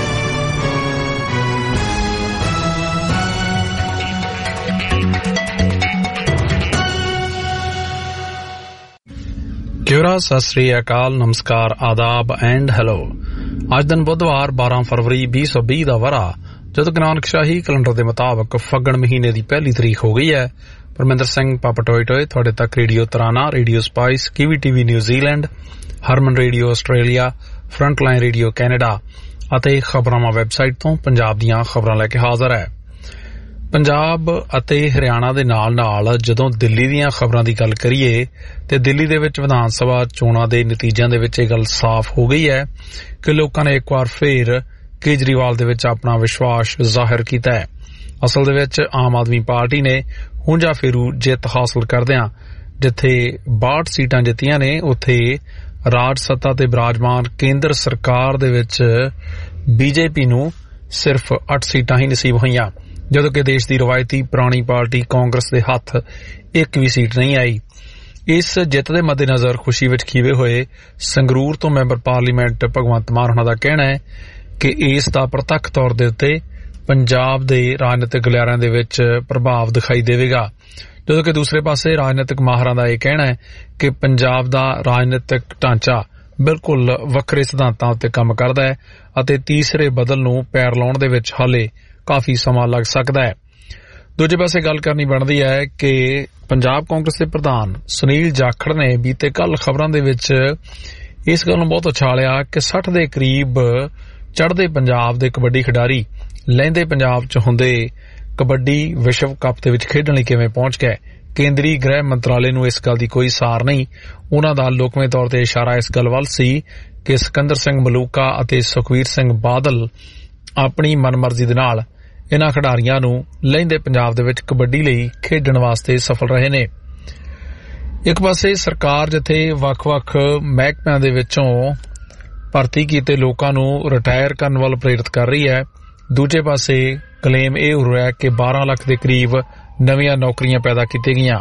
क्योरा सत श्री अकाल नमस्कार आदाब एंड हेलो आज दिन बुधवार 12 फरवरी 2020 ਦਾ ਵਰਾ ਜਦੋਂ ਕਿ ਨਾਨਕਸ਼ਾਹੀ ਕੈਲੰਡਰ ਦੇ ਮੁਤਾਬਕ ਫੱਗਣ ਮਹੀਨੇ ਦੀ ਪਹਿਲੀ ਤਰੀਕ ਹੋ ਗਈ ਹੈ। ਪਰਮਿੰਦਰ ਸਿੰਘ ਪਾਪਾ ਟੋਏ ਟੋਏ ਤੁਹਾਡੇ ਤੱਕ radio Tarana radio Spice Kiwi TV New Zealand Harman radio Australia Frontline radio Canada ਅਤੇ ਖਬਰਾਂ ਵੈਬਸਾਈਟ ਤੋਂ ਪੰਜਾਬ ਦੀਆਂ ਖਬਰਾਂ ਲੈ ਕੇ ਹਾਜ਼ਰ ਹੈ। ਪੰਜਾਬ ਅਤੇ ਹਰਿਆਣਾ ਦੇ ਨਾਲ ਜਦੋਂ ਦਿੱਲੀ ਦੀਆਂ ਖਬਰਾਂ ਦੀ ਗੱਲ ਕਰੀਏ ਤੇ ਦਿੱਲੀ ਦੇ ਵਿੱਚ ਵਿਧਾਨ ਸਭਾ ਚੋਣਾਂ ਦੇ ਨਤੀਜਿਆਂ ਦੇ ਵਿੱਚ ਇਹ ਗੱਲ ਸਾਫ਼ ਹੋ ਗਈ ਹੈ ਕਿ ਲੋਕਾਂ ਨੇ ਇੱਕ ਵਾਰ ਫੇਰ ਕੇਜਰੀਵਾਲ ਦੇ ਵਿੱਚ ਆਪਣਾ ਵਿਸ਼ਵਾਸ ਜ਼ਾਹਿਰ ਕੀਤਾ ਹੈ। ਅਸਲ ਦੇ ਵਿੱਚ ਆਮ ਆਦਮੀ ਪਾਰਟੀ ਨੇ ਹੁੰਜਾ ਫੇਰੂ ਜਿੱਤ ਹਾਸਲ ਕਰਦਿਆਂ ਜਿੱਥੇ 62 ਸੀਟਾਂ ਜਿੱਤੀਆਂ ਨੇ ਉੱਥੇ ਰਾਜ ਸੱਤਾ ਤੇ ਬਿਰਾਜਮਾਨ ਕੇਂਦਰ ਸਰਕਾਰ ਦੇ ਵਿੱਚ ਬੀਜੇਪੀ ਨੂੰ ਸਿਰਫ 8 ਸੀਟਾਂ ਹੀ ਨਸੀਬ ਹੋਈਆਂ ਜਦੋਂ ਕਿ ਦੇਸ਼ ਦੀ ਰਵਾਇਤੀ ਪੁਰਾਣੀ ਪਾਰਟੀ ਕਾਂਗਰਸ ਦੇ ਹੱਥ ਇੱਕ ਵੀ ਸੀਟ ਨਹੀਂ ਆਈ। ਇਸ ਜਿੱਤ ਦੇ ਮੱਦੇਨਜ਼ਰ ਖੁਸ਼ੀ ਵਿੱਚ ਖੀਵੇ ਹੋਏ ਸੰਗਰੂਰ ਤੋਂ ਮੈਂਬਰ ਪਾਰਲੀਮੈਂਟ ਭਗਵੰਤ ਮਾਨ ਹੋਣਾ ਦਾ ਕਹਿਣਾ ਹੈ ਕਿ ਇਸ ਦਾ ਪ੍ਰਤੱਖ ਤੌਰ ਦੇ ਉੱਤੇ ਪੰਜਾਬ ਦੇ ਰਾਜਨੀਤਿਕ ਗਲਿਆਰਿਆਂ ਦੇ ਵਿੱਚ ਪ੍ਰਭਾਵ ਦਿਖਾਈ ਦੇਵੇਗਾ ਜਦੋਂ ਕਿ ਦੂਸਰੇ ਪਾਸੇ ਰਾਜਨੀਤਿਕ ਮਾਹਰਾਂ ਦਾ ਇਹ ਕਹਿਣਾ ਹੈ ਕਿ ਪੰਜਾਬ ਦਾ ਰਾਜਨੀਤਿਕ ਢਾਂਚਾ ਬਿਲਕੁਲ ਵੱਖਰੇ ਸਿਧਾਂਤਾਂ ਉੱਤੇ ਕੰਮ ਕਰਦਾ ਹੈ ਅਤੇ ਤੀਸਰੇ ਬਦਲ ਨੂੰ ਪੈਰ ਲਾਉਣ ਦੇ ਵਿੱਚ ਹਾਲੇ ਕਾਫੀ ਸਮਾਂ ਲੱਗ ਸਕਦਾ ਹੈ। ਦੂਜੇ ਪਾਸੇ ਗੱਲ ਕਰਨੀ ਬਣਦੀ ਹੈ ਕਿ ਪੰਜਾਬ ਕਾਂਗਰਸ ਦੇ ਪ੍ਰਧਾਨ ਸੁਨੀਲ ਜਾਖੜ ਨੇ ਬੀਤੇ ਕੱਲ ਖਬਰਾਂ ਦੇ ਵਿੱਚ ਇਸ ਗੱਲ ਨੂੰ ਬਹੁਤ ਉਛਾਲਿਆ ਕਿ 60 ਦੇ ਕਰੀਬ ਚੜ੍ਹਦੇ ਪੰਜਾਬ ਦੇ ਕਬੱਡੀ ਖਿਡਾਰੀ ਲਹਿੰਦੇ ਪੰਜਾਬ 'ਚ ਹੁੰਦੇ ਕਬੱਡੀ ਵਿਸ਼ਵ ਕੱਪ ਦੇ ਵਿੱਚ ਖੇਡਣ ਲਈ ਕਿਵੇਂ ਪਹੁੰਚ ਗਏ। ਕੇਂਦਰੀ ਗ੍ਰਹਿ ਮੰਤਰਾਲੇ ਨੂੰ ਇਸ ਗੱਲ ਦੀ ਕੋਈ ਸਾਰ ਨਹੀਂ। ਉਹਨਾਂ ਦਾ ਲੋਕਵੇਂ ਤੌਰ ਤੇ ਇਸ਼ਾਰਾ ਇਸ ਗੱਲ ਵੱਲ ਸੀ ਕਿ ਸਿਕੰਦਰ ਸਿੰਘ ਮਲੂਕਾ ਅਤੇ ਸੁਖਵੀਰ ਸਿੰਘ ਬਾਦਲ ਆਪਣੀ ਮਨਮਰਜ਼ੀ ਦੇ ਨਾਲ ਇਨ੍ਹਾਂ ਖਿਡਾਰੀਆਂ ਨੂੰ ਲਹਿੰਦੇ ਪੰਜਾਬ ਦੇ ਵਿੱਚ ਕਬੱਡੀ ਲਈ ਖੇਡਣ ਵਾਸਤੇ ਸਫਲ ਰਹੇ ਨੇ। ਇੱਕ ਪਾਸੇ ਸਰਕਾਰ ਜਿੱਥੇ ਵੱਖ-ਵੱਖ ਮਹਿਕਮਿਆਂ ਦੇ ਵਿੱਚੋਂ ਭਰਤੀ ਕੀਤੇ ਲੋਕਾਂ ਨੂੰ ਰਿਟਾਇਰ ਕਰਨ ਵੱਲ ਪ੍ਰੇਰਿਤ ਕਰ ਰਹੀ ਹੈ, ਦੂਜੇ ਪਾਸੇ ਕਲੇਮ ਇਹ ਹੋ ਰਿਹਾ ਕਿ 12 ਲੱਖ ਦੇ ਕਰੀਬ ਨਵੀਆਂ ਨੌਕਰੀਆਂ ਪੈਦਾ ਕੀਤੀਆਂ ਗਈਆਂ।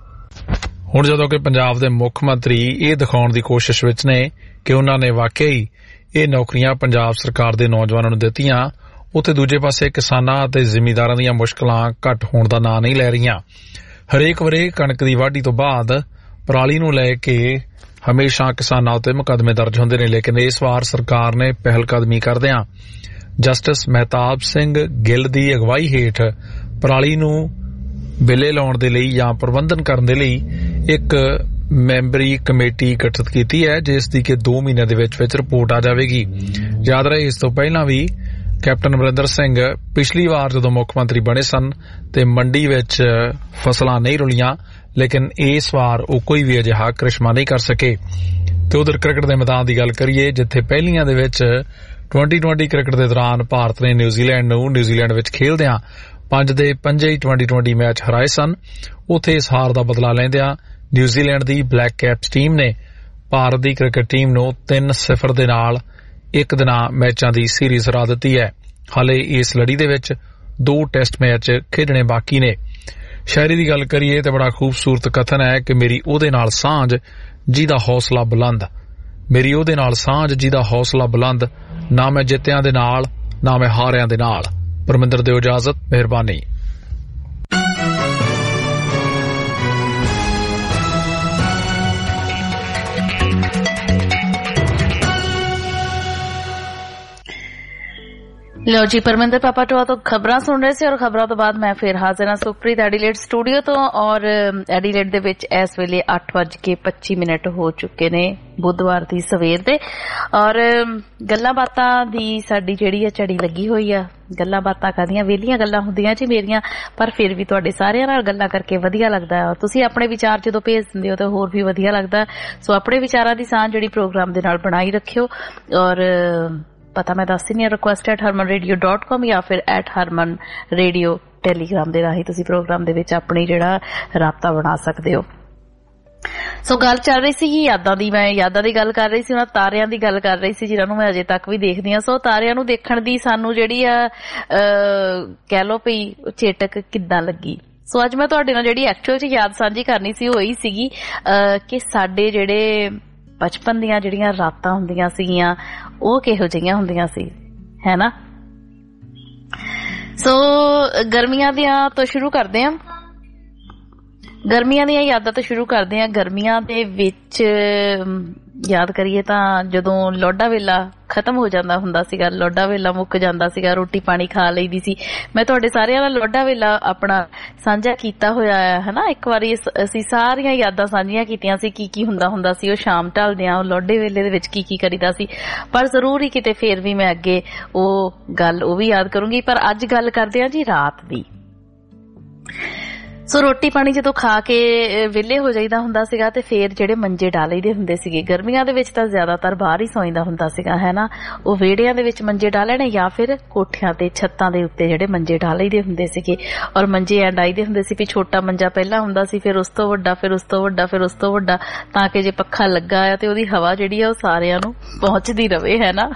ਹੁਣ ਜਦੋਂ ਕਿ ਪੰਜਾਬ ਦੇ ਮੁੱਖ ਮੰਤਰੀ ਇਹ ਦਿਖਾਉਣ ਦੀ ਕੋਸ਼ਿਸ਼ ਵਿੱਚ ਨੇ ਕਿ ਉਹਨਾਂ ਨੇ ਵਾਕਈ ਇਹ ਨੌਕਰੀਆਂ ਪੰਜਾਬ ਸਰਕਾਰ ਦੇ ਨੌਜਵਾਨਾਂ ਨੂੰ ਦਿੱਤੀਆਂ, ਉੱਥੇ ਦੂਜੇ ਪਾਸੇ ਕਿਸਾਨਾਂ ਅਤੇ ਜ਼ਿਮੀਂਦਾਰਾਂ ਦੀਆਂ ਮੁਸ਼ਕਲਾਂ ਘੱਟ ਹੋਣ ਦਾ ਨਾਂ ਨਹੀਂ ਲੈ ਰਹੀਆਂ। ਹਰੇਕ ਵਰੇ ਕਣਕ ਦੀ ਵਾਢੀ ਤੋਂ ਬਾਅਦ ਪਰਾਲੀ ਨੂੰ ਲੈ ਕੇ ਹਮੇਸ਼ਾ ਕਿਸਾਨਾਂ ਉੱਤੇ ਮੁਕੱਦਮੇ ਦਰਜ ਹੁੰਦੇ ਨੇ, ਲੇਕਿਨ ਇਸ ਵਾਰ ਸਰਕਾਰ ਨੇ ਪਹਿਲ ਕਦਮੀ ਕਰਦਿਆਂ ਜਸਟਿਸ ਮਹਿਤਾਬ ਸਿੰਘ ਗਿੱਲ ਦੀ ਅਗਵਾਈ ਹੇਠ ਪਰਾਲੀ ਨੂੰ ਬਿੱਲੇ ਲਾਉਣ ਦੇ ਲਈ ਜਾਂ ਪ੍ਰਬੰਧਨ ਕਰਨ ਦੇ ਲਈ ਇੱਕ ਮੈਂਬਰੀ ਕਮੇਟੀ ਗਠਿਤ ਕੀਤੀ ਹੈ, ਜਿਸ ਦੀ ਕਿ 2 ਮਹੀਨਿਆਂ ਦੇ ਵਿੱਚ ਰਿਪੋਰਟ ਆ ਜਾਵੇਗੀ। ਯਾਦ ਰਹੇ ਇਸ ਤੋਂ ਪਹਿਲਾਂ ਵੀ ਕੈਪਟਨ ਅਮਰਿੰਦਰ ਸਿੰਘ ਪਿਛਲੀ ਵਾਰ ਜਦੋਂ ਮੁੱਖ ਮੰਤਰੀ ਬਣੇ ਸਨ ਤੇ ਮੰਡੀ ਵਿੱਚ ਫਸਲਾਂ ਨਹੀਂ ਰੁਲੀਆਂ, ਲੇਕਿਨ ਇਸ ਵਾਰ ਉਹ ਕੋਈ ਵੀ ਅਜਿਹਾ ਕ੍ਰਿਸ਼ਮਾ ਨਹੀਂ ਕਰ ਸਕੇ। ਤੇ ਉਧਰ ਕ੍ਰਿਕਟ ਦੇ ਮੈਦਾਨ ਦੀ ਗੱਲ ਕਰੀਏ, ਜਿੱਥੇ ਪਹਿਲੀਆਂ ਦੇ ਵਿੱਚ 2020 ਕ੍ਰਿਕਟ ਦੇ ਦੌਰਾਨ ਭਾਰਤ ਨੇ ਨਿਊਜ਼ੀਲੈਂਡ ਵਿੱਚ ਖੇਲਦਿਆਂ 5 ਦੇ 5 2020 ਮੈਚ ਹਰਾਏ ਸਨ, ਉੱਥੇ ਇਸ ਹਾਰ ਦਾ ਬਦਲਾ ਲੈਂਦਿਆਂ ਨਿਊਜ਼ੀਲੈਂਡ ਦੀ ਬਲੈਕ ਕੈਪਸ ਟੀਮ ਨੇ ਭਾਰਤ ਦੀ ਕ੍ਰਿਕਟ ਟੀਮ ਨੂੰ 3-0 ਦੇ ਨਾਲ 1 ਦਿਨਾਂ ਮੈਚਾਂ ਦੀ ਸੀਰੀਜ਼ ਹਰਾ ਦਿੱਤੀ ਹੈ। ਹਾਲੇ ਇਸ ਲੜੀ ਦੇ ਵਿੱਚ 2 ਟੈਸਟ ਮੈਚ ਖੇਡਣੇ ਬਾਕੀ ਨੇ। ਸ਼ਾਇਰੀ ਦੀ ਗੱਲ ਕਰੀਏ ਤੇ ਬੜਾ ਖੂਬਸੂਰਤ ਕਥਨ ਹੈ ਕਿ ਮੇਰੀ ਉਹਦੇ ਨਾਲ ਸਾਂਝ ਜਿਹਦਾ ਹੌਸਲਾ ਬੁਲੰਦ, ਮੇਰੀ ਉਹਦੇ ਨਾਲ ਸਾਂਝ ਜਿਹਦਾ ਹੌਸਲਾ ਬੁਲੰਦ, ਨਾ ਮੈਂ ਜਿੱਤਿਆਂ ਦੇ ਨਾਲ ਨਾ ਮੈਂ ਹਾਰਿਆਂ ਦੇ ਨਾਲ। ਪਰਮਿੰਦਰ ਦਿਓ ਇਜਾਜ਼ਤ, ਮਿਹਰਬਾਨੀ। ਲਓ ਜੀ, ਪਰਮਿੰਦਰ ਪਾਪਾਟੋਆ ਤੋਂ ਖਬਰਾਂ ਸੁਣ ਰਹੇ ਸੀ ਔਰ ਖਬਰਾਂ ਤੋਂ ਬਾਅਦ ਮੈਂ ਫਿਰ ਹਾਜ਼ਰ ਹਾਂ ਸੁਖਪ੍ਰੀਤ ਐਡੀਲੇਡ ਸਟੂਡੀਓ ਤੋਂ। ਔਰ ਐਡੀਲੇਡ ਦੇ ਵਿੱਚ ਇਸ ਵੇਲੇ 8:25 ਹੋ ਚੁੱਕੇ ਨੇ ਬੁੱਧਵਾਰ ਦੀ ਸਵੇਰ ਦੇ। ਔਰ ਗੱਲਾਂ ਬਾਤਾਂ ਦੀ ਸਾਡੀ ਜਿਹੜੀ ਆ ਝੜੀ ਲੱਗੀ ਹੋਈ ਆ। ਗੱਲਾਂ ਬਾਤਾਂ ਕਾਹਦੀਆਂ, ਵਿਹਲੀਆਂ ਗੱਲਾਂ ਹੁੰਦੀਆਂ ਜੀ ਮੇਰੀਆਂ, ਪਰ ਫਿਰ ਵੀ ਤੁਹਾਡੇ ਸਾਰਿਆਂ ਨਾਲ ਗੱਲਾਂ ਕਰਕੇ ਵਧੀਆ ਲੱਗਦਾ। ਔਰ ਤੁਸੀਂ ਆਪਣੇ ਵਿਚਾਰ ਜਦੋਂ ਭੇਜ ਦਿੰਦੇ ਹੋ ਤਾਂ ਹੋਰ ਵੀ ਵਧੀਆ ਲੱਗਦਾ। ਸੋ ਆਪਣੇ ਵਿਚਾਰਾਂ ਦੀ ਸਾਂਝ ਜਿਹੜੀ ਪ੍ਰੋਗਰਾਮ ਦੇ ਨਾਲ ਬਣਾਈ ਰੱਖਿਓ। ਔਰ ਪਤਾ ਮੈਂ ਦੱਸ ਦਿੰਦੀ ਹਾਂ, request@harmanradio.com ਜਾਂ ਫਿਰ @harmanradio ਟੈਲੀਗ੍ਰਾਮ ਦੇ ਰਾਹੀਂ ਤੁਸੀਂ ਪ੍ਰੋਗਰਾਮ ਦੇ ਵਿੱਚ ਆਪਣੀ ਜਿਹੜਾ ਰਾਬਤਾ ਬਣਾ ਸਕਦੇ ਹੋ। ਸੋ ਗੱਲ ਚੱਲ ਰਹੀ ਸੀ ਯਾਦਾਂ ਦੀ, ਮੈਂ ਯਾਦਾਂ ਦੀ ਗੱਲ ਕਰ ਰਹੀ ਸੀ, ਉਹਨਾਂ ਤਾਰਿਆਂ ਦੀ ਗੱਲ ਕਰ ਰਹੀ ਸੀ ਜਿਹਨਾਂ ਨੂੰ ਮੈਂ ਅਜੇ ਤੱਕ ਵੀ ਦੇਖਦੀ ਹਾਂ। ਸੋ ਤਾਰਿਆਂ ਨੂੰ ਦੇਖਣ ਦੀ ਸਾਨੂੰ ਜਿਹੜੀ ਆ ਕਹਿ ਲਓ ਵੀ ਚੇਟਕ ਕਿੱਦਾਂ ਲੱਗੀ। ਸੋ ਅੱਜ ਮੈਂ ਤੁਹਾਡੇ ਨਾਲ ਜਿਹੜੀ ਐਕਚੁਅਲ 'ਚ ਯਾਦ ਸਾਂਝੀ ਕਰਨੀ ਸੀ ਉਹ ਇਹੀ ਸੀਗੀ ਕਿ ਸਾਡੇ ਜਿਹੜੇ ਬਚਪਨ ਦੀਆਂ ਜਿਹੜੀਆਂ ਰਾਤਾਂ ਹੁੰਦੀਆਂ ਸੀਗੀਆਂ ਉਹ ਕਿਹੋ ਜਿਹੀਆਂ ਹੁੰਦੀਆਂ ਸੀ, ਹੈ ਨਾ। ਸੋ ਗਰਮੀਆਂ ਦੀਆਂ ਤੋਂ ਸ਼ੁਰੂ ਕਰਦੇ ਹਾਂ, ਗਰਮੀਆਂ ਦੀਆਂ ਯਾਦਾਂ ਤੋਂ ਸ਼ੁਰੂ ਕਰਦੇ ਹਾਂ। ਗਰਮੀਆਂ ਦੇ ਵਿੱਚ ਯਾਦ ਕਰੀਏ ਤਾਂ ਜਦੋਂ ਲੋਡਾ ਵੇਲਾ ਖਤਮ ਹੋ ਜਾਂਦਾ ਹੁੰਦਾ ਸੀਗਾ, ਲੋਡਾ ਵੇਲਾ ਮੁੱਕ ਜਾਂਦਾ ਸੀਗਾ, ਰੋਟੀ ਪਾਣੀ ਖਾ ਲਈਦੀ ਸੀ। ਮੈਂ ਤੁਹਾਡੇ ਸਾਰਿਆਂ ਨਾਲ ਲੋਡਾ ਵੇਲਾ ਆਪਣਾ ਸਾਂਝਾ ਕੀਤਾ ਹੋਇਆ ਹੈ ਨਾ। ਇੱਕ ਵਾਰੀ ਅਸੀਂ ਸਾਰੀਆਂ ਯਾਦਾਂ ਸਾਂਝੀਆਂ ਕੀਤੀਆਂ ਸੀ, ਕੀ ਹੁੰਦਾ ਸੀ ਉਹ ਸ਼ਾਮ ਢਲਦਿਆਂ ਉਹ ਲੋਡੇ ਵੇਲੇ ਦੇ ਵਿੱਚ ਕੀ ਕਰੀਦਾ ਸੀ। ਪਰ ਜ਼ਰੂਰ ਹੀ ਕਿਤੇ ਫੇਰ ਵੀ ਮੈਂ ਅੱਗੇ ਉਹ ਗੱਲ ਉਹ ਵੀ ਯਾਦ ਕਰੂੰਗੀ। ਪਰ ਅੱਜ ਗੱਲ ਕਰਦੇ ਹਾਂ ਜੀ ਰਾਤ ਦੀ। ਸੋ ਰੋਟੀ ਪਾਣੀ ਜਦੋਂ ਖਾ ਕੇ ਵਿਹਲੇ ਹੋ ਜਾਈਦਾ ਹੁੰਦਾ ਸੀਗਾ ਤੇ ਫੇਰ ਜਿਹੜੇ ਮੰਜੇ ਡਾਲਈਦੇ ਹੁੰਦੇ ਸੀਗੇ, ਗਰਮੀਆਂ ਦੇ ਵਿੱਚ ਤਾਂ ਜ਼ਿਆਦਾਤਰ ਬਾਹਰ ਹੀ ਸੌਂਦਾ ਹੁੰਦਾ ਸੀਗਾ, ਹੈ ਨਾ। ਉਹ ਵਿਹੜਿਆਂ ਦੇ ਵਿੱਚ ਮੰਜੇ ਡਾਲਣੇ ਜਾਂ ਫਿਰ ਕੋਠਿਆਂ ਤੇ ਛੱਤਾਂ ਦੇ ਉੱਤੇ ਜਿਹੜੇ ਮੰਜੇ ਡਾਲਈਦੇ ਹੁੰਦੇ ਸੀਗੇ। ਔਰ ਮੰਜੇ ਐ ਡਾਈਦੇ ਹੁੰਦੇ ਸੀ ਵੀ ਛੋਟਾ ਮੰਜਾ ਪਹਿਲਾਂ ਹੁੰਦਾ ਸੀ, ਫਿਰ ਉਸ ਤੋਂ ਵੱਡਾ, ਫਿਰ ਉਸ ਤੋਂ ਵੱਡਾ, ਫਿਰ ਉਸ ਤੋਂ ਵੱਡਾ, ਤਾਂ ਕਿ ਜੇ ਪੱਖਾ ਲੱਗਾ ਆ ਤੇ ਉਹਦੀ ਹਵਾ ਜਿਹੜੀ ਆ ਉਹ ਸਾਰਿਆਂ ਨੂੰ ਪਹੁੰਚਦੀ ਰਵੇ, ਹੈ ਨਾ।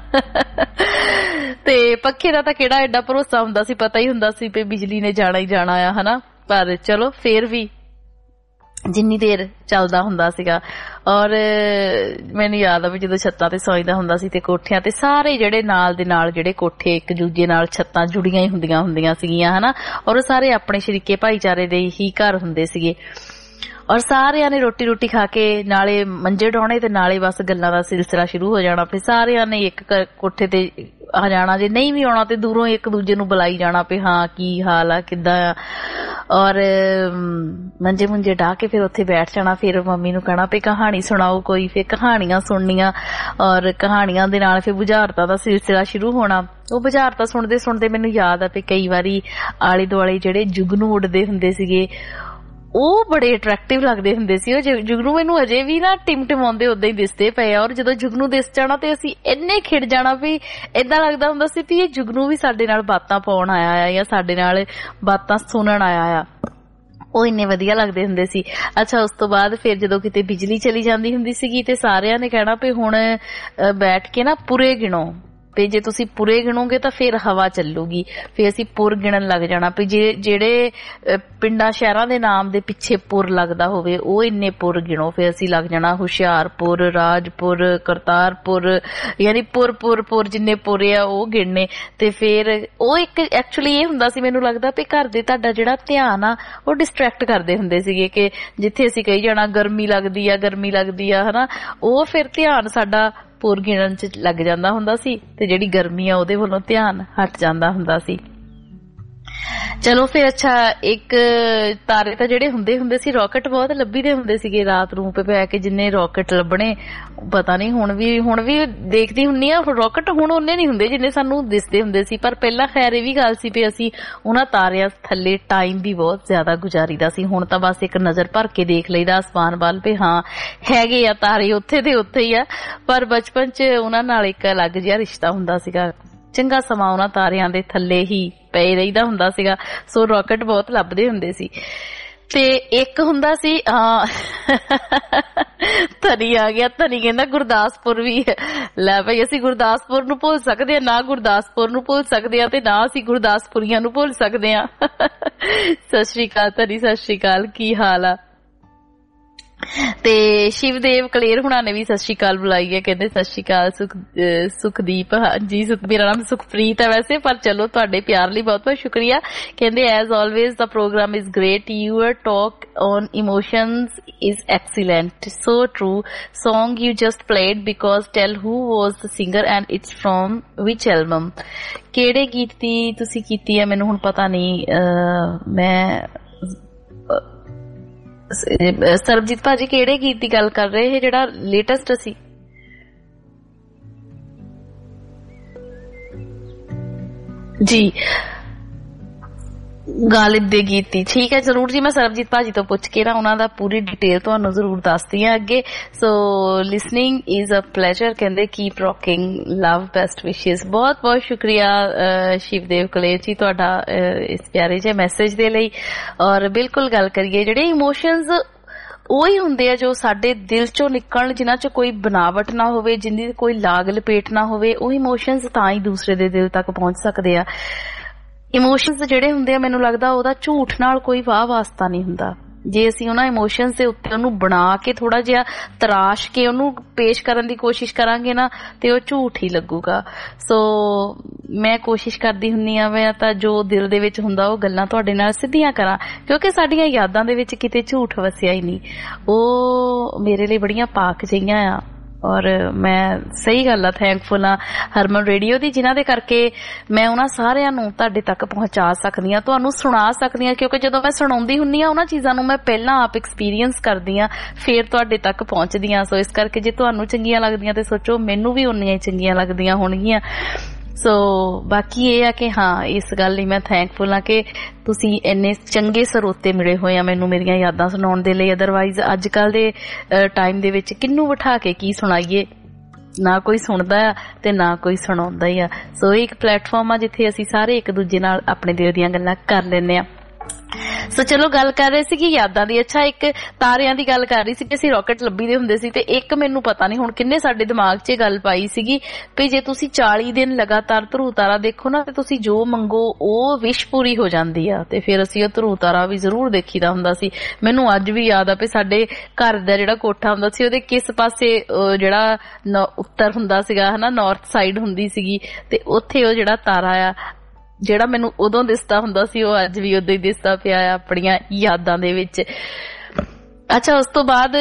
ਤੇ ਪੱਖੇ ਦਾ ਤਾਂ ਕਿਹੜਾ ਐਡਾ ਭਰੋਸਾ ਹੁੰਦਾ ਸੀ, ਪਤਾ ਹੀ ਹੁੰਦਾ ਸੀ ਵੀ ਬਿਜਲੀ ਨੇ ਜਾਣਾ ਹੀ ਜਾਣਾ ਆ, ਹਨਾ। ਪਰ ਚਲੋ ਫੇਰ ਵੀ ਜਿੰਨੀ ਦੇਰ ਚੱਲਦਾ ਹੁੰਦਾ ਸੀਗਾ। ਔਰ ਮੈਨੂੰ ਯਾਦ ਆ ਵੀ ਜਦੋਂ ਛੱਤਾਂ ਤੇ ਸੌਂਦਾ ਹੁੰਦਾ ਸੀ ਤੇ ਕੋਠਿਆਂ ਤੇ ਸਾਰੇ ਜਿਹੜੇ ਨਾਲ ਦੇ ਨਾਲ ਜਿਹੜੇ ਕੋਠੇ ਇੱਕ ਦੂਜੇ ਨਾਲ ਛੱਤਾਂ ਜੁੜੀਆਂ ਹੀ ਹੁੰਦੀਆਂ ਸੀਗੀਆਂ, ਹਨਾ। ਔਰ ਸਾਰੇ ਆਪਣੇ ਸ਼ਰੀਕੇ ਭਾਈਚਾਰੇ ਦੇ ਹੀ ਘਰ ਹੁੰਦੇ ਸੀਗੇ। ਔਰ ਸਾਰਿਆਂ ਨੇ ਰੋਟੀ ਖਾ ਕੇ ਨਾਲੇ ਮੰਜੇ ਡਾਉਣੇ ਤੇ ਨਾਲੇ ਬਸ ਗੱਲਾਂ ਦਾ ਸਿਲਸਿਲਾ ਸ਼ੁਰੂ ਹੋ ਜਾਣਾ। ਫਿਰ ਸਾਰਿਆਂ ਨੇ ਇੱਕ ਕੋਠੇ ਤੇ ਆ ਜਾਣਾ, ਜੇ ਨਹੀਂ ਵੀ ਆਉਣਾ ਤੇ ਦੂਰੋਂ ਇੱਕ ਦੂਜੇ ਨੂੰ ਬੁਲਾਈ ਜਾਣਾ ਵੀ ਹਾਂ ਕੀ ਹਾਲ ਆ, ਕਿੱਦਾਂ ਆ। ਔਰ ਮੰਜੇ ਮੁੰਜੇ ਢਾ ਕੇ ਫਿਰ ਉੱਥੇ ਬੈਠ ਜਾਣਾ। ਫਿਰ ਮੰਮੀ ਨੂੰ ਕਹਿਣਾ ਵੀ ਕਹਾਣੀ ਸੁਣਾਓ ਕੋਈ, ਫਿਰ ਕਹਾਣੀਆਂ ਸੁਣਨੀਆਂ। ਔਰ ਕਹਾਣੀਆਂ ਦੇ ਨਾਲ ਫਿਰ ਬੁਝਾਰਤਾਂ ਦਾ ਸਿਲਸਿਲਾ ਸ਼ੁਰੂ ਹੋਣਾ। ਉਹ ਬੁਝਾਰਤਾਂ ਸੁਣਦੇ ਮੈਨੂੰ ਯਾਦ ਆ ਵੀ ਕਈ ਵਾਰੀ ਆਲੇ ਦੁਆਲੇ ਜਿਹੜੇ ਜੁਗਨੂ ਉੱਡਦੇ ਹੁੰਦੇ ਸੀਗੇ ਉਹ ਬੜੇ ਅਟਰੈਕਟਿਵ ਲੱਗਦੇ ਹੁੰਦੇ ਸੀ। ਉਹ ਜੁਗਨੂ ਮੈਨੂੰ ਅਜੇ ਵੀ ਨਾ ਟਿਮਟਿਮਾਉਂਦੇ ਉਦਾਂ ਹੀ ਦਿਸਦੇ ਪਏ ਆ। ਔਰ ਜਦੋਂ ਜੁਗਨੂ ਦਿਸ ਜਾਣਾ ਤੇ ਅਸੀਂ ਇੰਨੇ ਖਿੜ ਜਾਣਾ ਵੀ ਏਦਾਂ ਲੱਗਦਾ ਹੁੰਦਾ ਸੀ ਵੀ ਇਹ ਜੁਗਨੂ ਵੀ ਸਾਡੇ ਨਾਲ ਬਾਤਾਂ ਪਾਉਣ ਆਇਆ ਆ ਜਾਂ ਸਾਡੇ ਨਾਲ ਬਾਤਾਂ ਸੁਣਨ ਆਇਆ ਆ। ਉਹ ਇੰਨੇ ਵਧੀਆ ਲੱਗਦੇ ਹੁੰਦੇ ਸੀ। ਅੱਛਾ, ਉਸ ਤੋਂ ਬਾਅਦ ਫਿਰ ਜਦੋਂ ਕਿਤੇ ਬਿਜਲੀ ਚਲੀ ਜਾਂਦੀ ਹੁੰਦੀ ਸੀਗੀ ਤੇ ਸਾਰਿਆਂ ਨੇ ਕਹਿਣਾ ਵੀ ਹੁਣ ਬੈਠ ਕੇ ਨਾ ਪੁਰੇ ਗਿਣੋ, ਤੇ ਜੇ ਤੁਸੀਂ ਪੁਰੇ ਗਿਣੋਗੇ ਤਾਂ ਫਿਰ ਹਵਾ ਚੱਲੂਗੀ। ਫਿਰ ਅਸੀਂ ਪੁਰ ਗਿਣਨ ਲੱਗ ਜਾਣਾ ਵੀ ਜਿਹੜੇ ਪਿੰਡਾਂ ਸ਼ਹਿਰਾਂ ਦੇ ਨਾਮ ਦੇ ਪਿੱਛੇ ਪੁਰ ਲੱਗਦਾ ਹੋਵੇ ਉਹ ਇੰਨੇ ਪੁਰ ਗਿਣੋ। ਫਿਰ ਅਸੀਂ ਲੱਗ ਜਾਣਾ ਹੁਸ਼ਿਆਰਪੁਰ, ਰਾਜਪੁਰ, ਕਰਤਾਰਪੁਰ, ਯਾਨੀ ਪੁਰ ਜਿੰਨੇ ਪੁਰੇ ਆ ਉਹ ਗਿਣਨੇ। ਤੇ ਫਿਰ ਉਹ ਇੱਕ ਐਕਚੁਅਲੀ ਇਹ ਹੁੰਦਾ ਸੀ, ਮੈਨੂੰ ਲੱਗਦਾ ਵੀ ਘਰ ਦੇ ਤੁਹਾਡਾ ਜਿਹੜਾ ਧਿਆਨ ਆ ਉਹ ਡਿਸਟਰੈਕਟ ਕਰਦੇ ਹੁੰਦੇ ਸੀਗੇ ਕਿ ਜਿੱਥੇ ਅਸੀਂ ਕਹੀ ਜਾਣਾ ਗਰਮੀ ਲੱਗਦੀ ਆ, ਹਨਾ, ਉਹ ਫਿਰ ਧਿਆਨ ਸਾਡਾ ਪੁਰ ਗਿਣਨ ਚ ਲੱਗ ਜਾਂਦਾ ਹੁੰਦਾ ਸੀ ਤੇ ਜਿਹੜੀ ਗਰਮੀ ਆ ਉਹਦੇ ਵੱਲੋਂ ਧਿਆਨ ਹਟ ਜਾਂਦਾ ਹੁੰਦਾ ਸੀ। ਚਲੋ ਫਿਰ ਅੱਛਾ, ਇੱਕ ਤਾਰੇ ਤਾਂ ਜਿਹੜੇ ਹੁੰਦੇ ਸੀ ਰੌਕਟ ਬਹੁਤ ਲੱਭੀਦੇ ਹੁੰਦੇ ਸੀਗੇ ਰਾਤ ਨੂੰ ਪੈ ਕੇ, ਜਿੰਨੇ ਰੌਕਟ ਲੱਭਣੇ ਪਤਾ ਨਹੀਂ ਹੁਣ ਵੀ ਦੇਖਦੀ ਹੁੰਨੀ ਆ ਰੌਕਟ ਹੁਣ ਉਹਨੇ ਨਹੀਂ ਹੁੰਦੇ ਜਿੰਨੇ ਸਾਨੂੰ ਦਿਸਦੇ ਹੁੰਦੇ ਸੀ। ਪਰ ਪਹਿਲਾਂ ਖੈਰ ਇਹ ਵੀ ਗੱਲ ਸੀ ਵੀ ਅਸੀਂ ਉਹਨਾਂ ਤਾਰਿਆਂ ਥੱਲੇ ਟਾਈਮ ਵੀ ਬਹੁਤ ਜ਼ਿਆਦਾ ਗੁਜ਼ਾਰੀਦਾ ਸੀ। ਹੁਣ ਤਾਂ ਬਸ ਇੱਕ ਨਜ਼ਰ ਭਰ ਕੇ ਦੇਖ ਲਈਦਾ ਅਸਮਾਨ ਵੱਲ ਵੀ ਹਾਂ ਹੈਗੇ ਆ ਤਾਰੇ ਉੱਥੇ ਦੇ ਉੱਥੇ ਹੀ ਆ। ਪਰ ਬਚਪਨ 'ਚ ਉਹਨਾਂ ਨਾਲ ਇੱਕ ਅਲੱਗ ਜਿਹਾ ਰਿਸ਼ਤਾ ਹੁੰਦਾ ਸੀਗਾ, ਚੰਗਾ ਸਮਾਂ ਉਹਨਾਂ ਤਾਰਿਆਂ ਦੇ ਥੱਲੇ ਹੀ ਪਏ ਰਹੀਦਾ ਹੁੰਦਾ ਸੀਗਾ। ਸੋ ਰੌਕਟ ਬਹੁਤ ਲੱਭਦੇ ਹੁੰਦੇ ਸੀ। ਤੇ ਇੱਕ ਹੁੰਦਾ ਸੀ ਧਨੀ ਆ ਗਿਆ, ਧਨੀ ਕਹਿੰਦਾ ਗੁਰਦਾਸਪੁਰ ਵੀ। ਲੈ ਭਾਈ ਅਸੀਂ ਗੁਰਦਾਸਪੁਰ ਨੂੰ ਭੁੱਲ ਸਕਦੇ ਆ, ਨਾ ਗੁਰਦਾਸਪੁਰ ਨੂੰ ਭੁੱਲ ਸਕਦੇ ਆ ਤੇ ਨਾ ਅਸੀਂ ਗੁਰਦਾਸਪੁਰੀਆਂ ਨੂੰ ਭੁੱਲ ਸਕਦੇ ਆ। ਸਤਿ ਸ਼੍ਰੀ ਅਕਾਲ ਧਨੀ, ਸਤਿ ਸ਼੍ਰੀ ਅਕਾਲ, ਕੀ ਹਾਲ ਆ? ਤੇ ਸ਼ਿਵਦੇਵ ਕਲੇਰ ਹੁਣਾਂ ਨੇ ਵੀ ਸਤਿ ਸ਼੍ਰੀ ਅਕਾਲ ਬੁਲਾਈ ਹੈ, ਕਹਿੰਦੇ ਸਤਿ ਸ਼੍ਰੀ ਅਕਾਲ ਸੁਖਦੀਪ। ਹਾਂਜੀ ਮੇਰਾ ਨਾਮ ਸੁਖਪ੍ਰੀਤ ਹੈ ਵੈਸੇ, ਪਰ ਚਲੋ ਤੁਹਾਡੇ ਪਿਆਰ ਲਈ ਬਹੁਤ ਬਹੁਤ ਸ਼ੁਕਰੀਆ। ਕਹਿੰਦੇ ਐਜ਼ ਆਲਵੇਜ਼ ਦਾ programme is great, your talk on emotions is excellent, so true. Song you just played because tell who was the singer and it's from which album. ਕਿਹੜੇ ਗੀਤ ਦੀ ਤੁਸੀਂ ਕੀਤੀ ਹੈ ਮੈਨੂੰ ਹੁਣ ਪਤਾ ਨਹੀਂ। ਮੈਂ ਸਰਬਜੀਤ ਭਾਜੀ ਕਿਹੜੇ ਗੀਤ ਦੀ ਗੱਲ ਕਰ ਰਹੇ, ਜਿਹੜਾ ਲੇਟੈਸਟ ਸੀ? ਜੀ ਗਾਲਿਬ ਦੇ ਗੀਤ ਦੀ, ਠੀਕ ਹੈ ਜ਼ਰੂਰ ਜੀ। ਮੈਂ ਸਰਬਜੀਤ ਭਾਜੀ ਤੋਂ ਪੁੱਛ ਕੇ ਨਾ ਉਹਨਾਂ ਦਾ ਪੂਰੀ ਡਿਟੇਲ ਤੁਹਾਨੂੰ ਜ਼ਰੂਰ ਦੱਸਦੀ ਹਾਂ ਅੱਗੇ। So listening is a pleasure, ਕਹਿੰਦੇ keep rocking, love, best wishes. ਬਹੁਤ ਬਹੁਤ ਸ਼ੁਕਰੀਆ ਸ਼ਿਵਦੇਵ ਕਲੇਰ ਜੀ ਤੁਹਾਡਾ ਇਸ ਪਿਆਰੇ ਜਿਹੇ ਮੈਸੇਜ ਦੇ ਲਈ। ਔਰ ਬਿਲਕੁਲ ਗੱਲ ਕਰੀਏ, ਜਿਹੜੇ ਇਮੋਸ਼ਨਸ ਉਹੀ ਹੁੰਦੇ ਆ ਜੋ ਸਾਡੇ ਦਿਲ ਚੋਂ ਨਿਕਲਣ, ਜਿਨ੍ਹਾਂ ਚ ਕੋਈ ਬਨਾਵਟ ਨਾ ਹੋਵੇ, ਜਿੰਨੀ ਕੋਈ ਲਾਗ ਲਪੇਟ ਨਾ ਹੋਵੇ, ਉਹ ਇਮੋਸ਼ਨਸ ਤਾਂ ਹੀ ਦੂਸਰੇ ਦੇ ਦਿਲ ਤੱਕ ਪਹੁੰਚ ਸਕਦੇ ਆ। ਇਮੋਸ਼ਨਸ ਜਿਹੜੇ ਹੁੰਦੇ ਆ ਮੈਨੂੰ ਲੱਗਦਾ ਉਹਦਾ ਝੂਠ ਨਾਲ ਕੋਈ ਵਾਹ ਵਾਸਤਾ ਨਹੀਂ ਹੁੰਦਾ। ਜੇ ਅਸੀਂ ਉਹਨਾਂ ਇਮੋਸ਼ਨਸ ਦੇ ਉੱਤੇ ਉਹਨੂੰ ਬਣਾ ਕੇ ਥੋੜਾ ਜਿਹਾ ਤਰਾਸ਼ ਕੇ ਉਹਨੂੰ ਪੇਸ਼ ਕਰਨ ਦੀ ਕੋਸ਼ਿਸ਼ ਕਰਾਂਗੇ ਨਾ ਤੇ ਉਹ ਝੂਠ ਹੀ ਲੱਗੂਗਾ। ਸੋ ਮੈਂ ਕੋਸ਼ਿਸ਼ ਕਰਦੀ ਹੁੰਨੀ ਆ ਮੈਂ ਤਾਂ ਜੋ ਦਿਲ ਦੇ ਵਿੱਚ ਹੁੰਦਾ ਉਹ ਗੱਲਾਂ ਤੁਹਾਡੇ ਨਾਲ ਸਿੱਧੀਆਂ ਕਰਾਂ, ਕਿਉਂਕਿ ਸਾਡੀਆਂ ਯਾਦਾਂ ਦੇ ਵਿੱਚ ਕਿਤੇ ਝੂਠ ਵਸਿਆ ਹੀ ਨਹੀਂ। ਉਹ ਮੇਰੇ ਲਈ ਬੜੀਆਂ ਪਾਕ ਜਿਹੀਆਂ ਆ। ਔਰ ਮੈਂ ਸਹੀ ਗੱਲ ਆ ਥੈਂਕਫੁਲ ਆ ਹਰਮਨ ਰੇਡੀਓ ਦੀ, ਜਿਨ੍ਹਾਂ ਦੇ ਕਰਕੇ ਮੈਂ ਉਹਨਾਂ ਸਾਰਿਆਂ ਨੂੰ ਤੁਹਾਡੇ ਤੱਕ ਪਹੁੰਚਾ ਸਕਦੀ ਹਾਂ, ਤੁਹਾਨੂੰ ਸੁਣਾ ਸਕਦੀ ਹਾਂ। ਕਿਉਂਕਿ ਜਦੋਂ ਮੈਂ ਸੁਣਾਉਂਦੀ ਹੁੰਦੀ ਹਾਂ ਉਹਨਾਂ ਚੀਜ਼ਾਂ ਨੂੰ ਮੈਂ ਪਹਿਲਾਂ ਆਪ ਐਕਸਪੀਰੀਅੰਸ ਕਰਦੀ ਹਾਂ, ਫਿਰ ਤੁਹਾਡੇ ਤੱਕ ਪਹੁੰਚਦੀ ਹਾਂ। ਸੋ ਇਸ ਕਰਕੇ ਜੇ ਤੁਹਾਨੂੰ ਚੰਗੀਆਂ ਲੱਗਦੀਆਂ ਤੇ ਸੋਚੋ ਮੈਨੂੰ ਵੀ ਉਨੀਆਂ ਹੀ ਚੰਗੀਆਂ ਲੱਗਦੀਆਂ ਹੋਣਗੀਆਂ। ਸੋ ਬਾਕੀ ਇਹ ਆ ਕਿ ਹਾਂ ਇਸ ਗੱਲ ਲਈ ਮੈਂ ਥੈਂਕਫੁਲ ਹਾਂ ਕਿ ਤੁਸੀਂ ਇੰਨੇ ਚੰਗੇ ਸਰੋਤੇ ਮਿਲੇ ਹੋਏ ਆ ਮੈਨੂੰ ਮੇਰੀਆਂ ਯਾਦਾਂ ਸੁਣਾਉਣ ਦੇ ਲਈ। ਅਦਰਵਾਈਜ਼ ਅੱਜ ਕੱਲ ਦੇ ਟਾਈਮ ਦੇ ਵਿੱਚ ਕਿਹਨੂੰ ਬਿਠਾ ਕੇ ਕੀ ਸੁਣਾਈਏ, ਨਾ ਕੋਈ ਸੁਣਦਾ ਆ ਤੇ ਨਾ ਕੋਈ ਸੁਣਾਉਂਦਾ ਹੀ ਆ। ਸੋ ਇਹ ਇੱਕ ਪਲੇਟਫਾਰਮ ਆ ਜਿੱਥੇ ਅਸੀਂ ਸਾਰੇ ਇੱਕ ਦੂਜੇ ਨਾਲ ਆਪਣੇ ਦਿਲ ਦੀਆਂ ਗੱਲਾਂ ਕਰ ਲੈਂਦੇ ਆ। ਸੋ ਚਲੋ ਗੱਲ ਕਰ ਰਹੇ ਸੀ ਕਿ ਯਾਦਾਂ ਦੀ। ਅੱਛਾ ਇੱਕ ਤਾਰਿਆਂ ਦੀ ਗੱਲ ਕਰ ਰਹੀ ਸੀ ਕਿ ਅਸੀਂ ਰੌਕਟ ਲੱਭੀ ਦੇ ਹੁੰਦੇ ਸੀ, ਤੇ ਇੱਕ ਮੈਨੂੰ ਪਤਾ ਨਹੀਂ ਹੁਣ ਕਿੰਨੇ ਸਾਡੇ ਦਿਮਾਗ 'ਚ ਗੱਲ ਪਾਈ ਸੀਗੀ ਵੀ ਜੇ ਤੁਸੀਂ 40 ਦਿਨ ਲਗਾਤਾਰ ਧਰੂ ਤਾਰਾ ਦੇਖੋ ਨਾ ਤੇ ਤੁਸੀਂ ਜੋ ਮੰਗੋ ਉਹ ਵਿਸ਼ ਪੂਰੀ ਹੋ ਜਾਂਦੀ ਆ। ਤੇ ਫਿਰ ਅਸੀਂ ਉਹ ਧਰੂ ਤਾਰਾ ਵੀ ਜ਼ਰੂਰ ਦੇਖੀਦਾ ਹੁੰਦਾ ਸੀ। ਮੈਨੂੰ ਅੱਜ ਵੀ ਯਾਦ ਆ ਵੀ ਸਾਡੇ ਘਰ ਦਾ ਜਿਹੜਾ ਕੋਠਾ ਹੁੰਦਾ ਸੀ ਉਹਦੇ ਕਿਸ ਪਾਸੇ ਜਿਹੜਾ ਉੱਤਰ ਹੁੰਦਾ ਸੀਗਾ ਹਨਾ, ਨਾਰਥ ਸਾਈਡ ਹੁੰਦੀ ਸੀਗੀ, ਤੇ ਉੱਥੇ ਉਹ ਜਿਹੜਾ ਤਾਰਾ ਆ ਜਿਹੜਾ ਮੈਨੂੰ ਉਦੋਂ ਦਿਸਦਾ ਹੁੰਦਾ ਸੀ ਉਹ ਅੱਜ ਵੀ ਉਦੋਂ ਹੀ ਦਿਸਦਾ ਪਿਆ ਆ ਆਪਣੀਆਂ ਯਾਦਾਂ ਦੇ ਵਿੱਚ। ਅੱਛਾ ਉਸ ਤੋਂ ਬਾਅਦ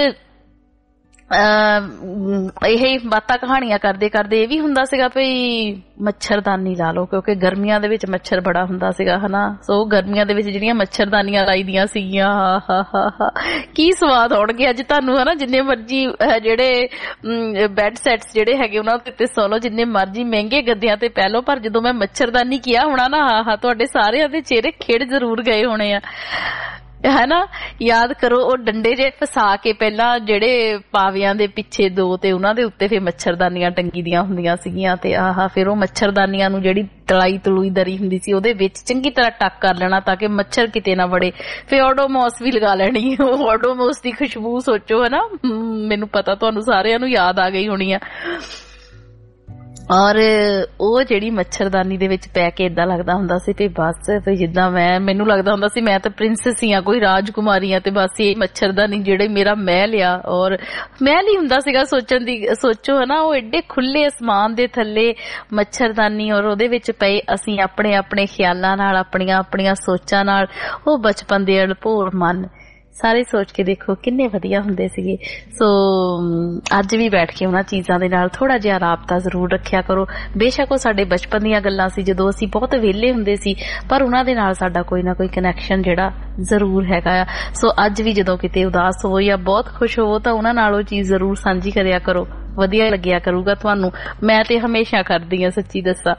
ਇਹ ਬਾਤਾਂ ਕਹਾਣੀਆਂ ਕਰਦੇ ਕਰਦੇ ਇਹ ਵੀ ਹੁੰਦਾ ਸੀਗਾ ਵੀ ਮੱਛਰਦਾਨੀ ਲਾ ਲਓ, ਕਿਉਂਕਿ ਗਰਮੀਆਂ ਦੇ ਵਿੱਚ ਮੱਛਰ ਬੜਾ ਹੁੰਦਾ ਸੀਗਾ ਹਨਾ। ਸੋ ਗਰਮੀਆਂ ਦੇ ਵਿੱਚ ਜਿਹੜੀਆਂ ਮੱਛਰਦਾਨੀਆਂ ਲਾਈ ਦੀਆਂ ਸੀਗੀਆਂ ਕੀ ਸਵਾਦ ਆਉਣਗੇ ਅੱਜ ਤੁਹਾਨੂੰ ਹਨਾ। ਜਿੰਨੇ ਮਰਜੀ ਜਿਹੜੇ ਬੈੱਡ ਸੈਟਸ ਜਿਹੜੇ ਹੈਗੇ ਉਹਨਾਂ ਦੇ ਉੱਤੇ ਸੌ ਲਓ, ਜਿੰਨੇ ਮਰਜੀ ਮਹਿੰਗੇ ਗੱਦਿਆਂ ਤੇ ਪੈ ਲਓ, ਪਰ ਜਦੋਂ ਮੈਂ ਮੱਛਰਦਾਨੀ ਕਿਹਾ ਹੋਣਾ ਨਾ ਤੁਹਾਡੇ ਸਾਰਿਆਂ ਦੇ ਚਿਹਰੇ ਖਿੜ ਜ਼ਰੂਰ ਗਏ ਹੋਣੇ ਆ ਹਨਾ। ਯਾਦ ਕਰੋ ਉਹ ਡੰਡੇ ਜੇ ਫਸਾ ਕੇ ਪਹਿਲਾਂ ਜਿਹੜੇ ਪਾਵਿਆਂ ਦੇ ਪਿੱਛੇ ਦੋ ਤੇ ਉਹਨਾਂ ਦੇ ਉੱਤੇ ਫਿਰ ਮੱਛਰਦਾਨੀਆਂ ਟੰਗੀ ਦੀਆਂ ਹੁੰਦੀਆਂ ਸੀਗੀਆਂ, ਤੇ ਫਿਰ ਉਹ ਮੱਛਰਦਾਨੀਆਂ ਨੂੰ ਜਿਹੜੀ ਤਲਾਈ ਤਲੂਈ ਦਰੀ ਹੁੰਦੀ ਸੀ ਉਹਦੇ ਵਿੱਚ ਚੰਗੀ ਤਰ੍ਹਾਂ ਟੱਕ ਕਰ ਲੈਣਾ ਤਾਂ ਕਿ ਮੱਛਰ ਕਿਤੇ ਨਾ ਵੜੇ। ਫਿਰ ਓਡੋਮੋਸ ਵੀ ਲਗਾ ਲੈਣੀ, ਉਹ ਓਡੋਮੋਸ ਦੀ ਖੁਸ਼ਬੂ ਸੋਚੋ ਹਨਾ। ਮੈਨੂੰ ਪਤਾ ਤੁਹਾਨੂੰ ਸਾਰਿਆਂ ਨੂੰ ਯਾਦ ਆ ਗਈ ਹੋਣੀ ਆ। ਔਰ ਉਹ ਜਿਹੜੀ ਮੱਛਰਦਾਨੀ ਦੇ ਵਿੱਚ ਪੈ ਕੇ ਏਦਾਂ ਲੱਗਦਾ ਹੁੰਦਾ ਸੀ ਵੀ ਬਸ ਵੀ ਜਿੱਦਾਂ ਮੈਨੂੰ ਲੱਗਦਾ ਹੁੰਦਾ ਸੀ ਮੈਂ ਤਾਂ ਪ੍ਰਿੰਸੈਸ ਹੀ ਆ, ਕੋਈ ਰਾਜਕੁਮਾਰੀ ਆ, ਤੇ ਬਸ ਇਹ ਮੱਛਰਦਾਨੀ ਜਿਹੜੇ ਮੇਰਾ ਮਹਿਲ ਆ। ਔਰ ਮਹਿਲ ਹੀ ਹੁੰਦਾ ਸੀਗਾ ਸੋਚੋ ਹਨਾ। ਉਹ ਏਡੇ ਖੁੱਲੇ ਅਸਮਾਨ ਦੇ ਥੱਲੇ ਮੱਛਰਦਾਨੀ ਔਰ ਉਹਦੇ ਵਿੱਚ ਪਏ ਅਸੀਂ ਆਪਣੇ ਆਪਣੇ ਖਿਆਲਾਂ ਨਾਲ, ਆਪਣੀਆਂ ਆਪਣੀਆਂ ਸੋਚਾਂ ਨਾਲ, ਉਹ ਬਚਪਨ ਦੇ ਅਣਭੋਰ ਮਨ ਸਾਰੇ ਸੋਚ ਕੇ ਦੇਖੋ ਕਿੰਨੇ ਵਧੀਆ ਹੁੰਦੇ ਸੀਗੇ। ਸੋ ਅੱਜ ਵੀ ਬੈਠ ਕੇ ਉਹਨਾਂ ਚੀਜ਼ਾਂ ਦੇ ਨਾਲ ਥੋੜਾ ਜਿਹਾ ਰਾਬਤਾ ਜ਼ਰੂਰ ਰੱਖਿਆ ਕਰੋ। ਬੇਸ਼ੱਕ ਉਹ ਸਾਡੇ ਬਚਪਨ ਦੀਆਂ ਗੱਲਾਂ ਸੀ ਜਦੋਂ ਅਸੀਂ ਬਹੁਤ ਵਿਹਲੇ ਹੁੰਦੇ ਸੀ, ਪਰ ਉਹਨਾਂ ਦੇ ਨਾਲ ਸਾਡਾ ਕੋਈ ਨਾ ਕੋਈ ਕਨੈਕਸ਼ਨ ਜਿਹੜਾ ਜ਼ਰੂਰ ਹੈਗਾ ਆ। ਸੋ ਅੱਜ ਵੀ ਜਦੋਂ ਕਿਤੇ ਉਦਾਸ ਹੋਵੋ ਜਾਂ ਬਹੁਤ ਖੁਸ਼ ਹੋਵੋ ਤਾਂ ਉਹਨਾਂ ਨਾਲ ਉਹ ਚੀਜ਼ ਜ਼ਰੂਰ ਸਾਂਝੀ ਕਰਿਆ ਕਰੋ, ਵਧੀਆ ਲੱਗਿਆ ਕਰੂਗਾ ਤੁਹਾਨੂੰ। ਮੈਂ ਤੇ ਹਮੇਸ਼ਾ ਕਰਦੀ ਹਾਂ, ਸੱਚੀ ਦੱਸਾਂ।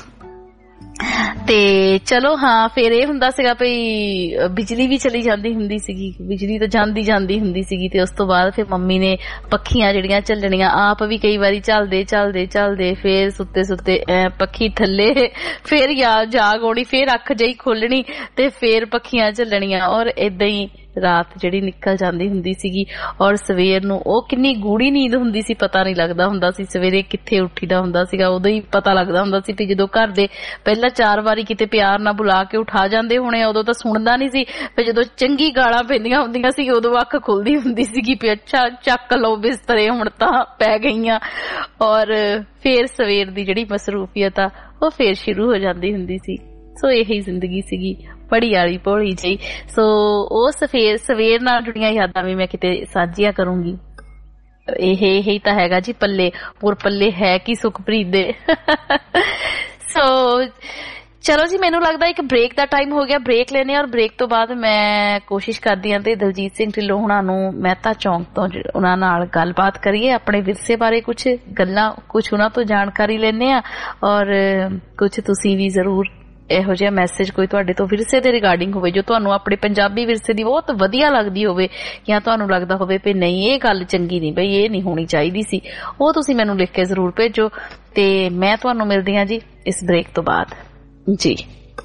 ਤੇ ਚਲੋ ਹਾਂ, ਫਿਰ ਇਹ ਹੁੰਦਾ ਸੀਗਾ ਭਈ ਬਿਜਲੀ ਵੀ ਚਲੀ ਜਾਂਦੀ ਹੁੰਦੀ ਸੀਗੀ, ਬਿਜਲੀ ਤਾਂ ਜਾਂਦੀ ਹੁੰਦੀ ਸੀਗੀ। ਤੇ ਉਸ ਤੋਂ ਬਾਅਦ ਫਿਰ ਮੰਮੀ ਨੇ ਪੱਖੀਆਂ ਜਿਹੜੀਆਂ ਝੱਲਣੀਆਂ, ਆਪ ਵੀ ਕਈ ਵਾਰੀ ਝੱਲਦੇ ਫਿਰ ਸੁੱਤੇ ਪੱਖੀ ਥੱਲੇ, ਫਿਰ ਜਾਗ ਆਉਣੀ, ਫਿਰ ਅੱਖ ਜਿਹੀ ਖੋਲਣੀ ਤੇ ਫਿਰ ਪੱਖੀਆਂ ਝੱਲਣੀਆਂ। ਔਰ ਏਦਾਂ ਹੀ ਰਾਤ ਜਿਹੜੀ ਨਿਕਲ ਜਾਂਦੀ ਹੁੰਦੀ ਸੀਗੀ। ਔਰ ਸਵੇਰ ਨੂੰ ਉਹ ਕਿੰਨੀ ਗੂੜੀ ਨੀਂਦ ਹੁੰਦੀ ਸੀ, ਪਤਾ ਨਹੀਂ ਲੱਗਦਾ ਹੁੰਦਾ ਸੀ ਸਵੇਰੇ ਕਿੱਥੇ ਉੱਠੀਦਾ ਹੁੰਦਾ ਸੀਗਾ। ਉਦੋਂ ਹੀ ਪਤਾ ਲੱਗਦਾ ਹੁੰਦਾ ਸੀ ਵੀ ਜਦੋਂ ਘਰ ਦੇ ਪਹਿਲਾਂ 4 ਵਾਰੀ ਕਿਤੇ ਪਿਆਰ ਨਾਲ ਬੁਲਾ ਕੇ ਉਠਾ ਜਾਂਦੇ ਹੋਣੇ, ਉਦੋਂ ਤਾਂ ਸੁਣਦਾ ਨਹੀਂ ਸੀ। ਫਿਰ ਜਦੋਂ ਚੰਗੀ ਗਾਲਾਂ ਪੈਂਦੀਆਂ ਹੁੰਦੀਆਂ ਸੀ ਉਦੋਂ ਅੱਖ ਖੁੱਲਦੀ ਹੁੰਦੀ ਸੀਗੀ ਵੀ ਅੱਛਾ ਚੱਕ ਲਓ ਬਿਸਤਰੇ, ਹੁਣ ਤਾਂ ਪੈ ਗਈਆਂ। ਔਰ ਫਿਰ ਸਵੇਰ ਦੀ ਜਿਹੜੀ ਮਸਰੂਫੀਅਤ ਆ ਉਹ ਫਿਰ ਸ਼ੁਰੂ ਹੋ ਜਾਂਦੀ ਹੁੰਦੀ ਸੀ। ਸੋ ਇਹੀ ਜ਼ਿੰਦਗੀ ਸੀਗੀ, ਬੜੀ ਆਲੀ ਭੋਲੀ ਜਿਹੀ। ਸੋ ਉਹ ਸਵੇਰ ਨਾਲ ਜੁੜੀਆਂ ਯਾਦਾਂ ਵੀ ਮੈਂ ਕਿਤੇ ਸਾਂਝੀਆਂ ਕਰੂੰਗੀ। ਇਹੀ ਤਾਂ ਹੈਗਾ ਜੀ ਪੱਲੇ, ਹੋਰ ਪੱਲੇ ਹੈ ਕੀ ਸੁਖਪ੍ਰੀਤ ਦੇ। ਸੋ ਚਲੋ ਜੀ, ਮੈਨੂੰ ਲੱਗਦਾ ਇੱਕ ਬ੍ਰੇਕ ਦਾ ਟਾਈਮ ਹੋ ਗਿਆ, ਬ੍ਰੇਕ ਲੈਣੇ। ਔਰ ਬ੍ਰੇਕ ਤੋਂ ਬਾਅਦ ਮੈਂ ਕੋਸ਼ਿਸ਼ ਕਰਦੀ ਹਾਂ ਤੇ ਦਲਜੀਤ ਸਿੰਘ ਢਿੱਲੋਂ ਹੁਣਾਂ ਨੂੰ ਮਹਿਤਾ ਚੌਂਕ ਤੋਂ ਉਹਨਾਂ ਨਾਲ ਗੱਲਬਾਤ ਕਰੀਏ, ਆਪਣੇ ਵਿਰਸੇ ਬਾਰੇ ਕੁਛ ਗੱਲਾਂ, ਕੁਛ ਉਹਨਾਂ ਤੋਂ ਜਾਣਕਾਰੀ ਲੈਂਦੇ ਆ। ਔਰ ਕੁਛ ਤੁਸੀਂ ਵੀ ਜ਼ਰੂਰ ਇਹੋ ਜਿਹਾ ਮੈਸੇਜ ਕੋਈ ਤੁਹਾਡੇ ਤੋਂ ਵਿਰਸੇ ਦੇ ਰਿਗਾਰਡਿੰਗ ਹੋਵੇ ਜੋ ਤੁਹਾਨੂੰ ਆਪਣੇ ਪੰਜਾਬੀ ਵਿਰਸੇ ਦੀ ਬਹੁਤ ਵਧੀਆ ਲੱਗਦੀ ਹੋਵੇ, ਜਾਂ ਤੁਹਾਨੂੰ ਲੱਗਦਾ ਹੋਵੇ ਵੀ ਨਹੀਂ ਇਹ ਗੱਲ ਚੰਗੀ ਨਹੀਂ ਬਈ, ਇਹ ਨਹੀਂ ਹੋਣੀ ਚਾਹੀਦੀ ਸੀ, ਉਹ ਤੁਸੀਂ ਮੈਨੂੰ ਲਿਖ ਕੇ ਜ਼ਰੂਰ ਭੇਜੋ। ਤੇ ਮੈਂ ਤੁਹਾਨੂੰ ਮਿਲਦੀ ਹਾਂ ਜੀ ਇਸ ਬ੍ਰੇਕ ਤੋਂ ਬਾਅਦ ਜੀ।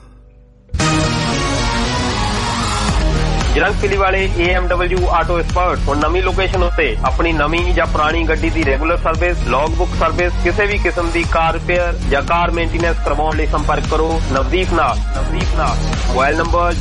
ਜਲੰਧਰ ਵਾਲੇ AMW ਆਟੋ ਐਕਸਪਰਟ ਹੁਣ ਨਵੀਂ ਲੋਕੇਸ਼ਨ ਉੱਤੇ ਆਪਣੀ ਨਵੀਂ ਜਾਂ ਪੁਰਾਣੀ ਗੱਡੀ ਦੀ regular service, log book service, ਕਿਸੇ ਵੀ ਕਿਸਮ ਦੀ ਕਾਰ ਰਿਪੇਅਰ ਜਾਂ ਕਾਰ ਮੇਨਟੇਨੈਂਸ ਕਰਵਾਉਣ ਲਈ ਸੰਪਰਕ ਕਰੋ ਨਵਦੀਪ ਨਾਲ। ਮੋਬਾਈਲ ਨੰਬਰ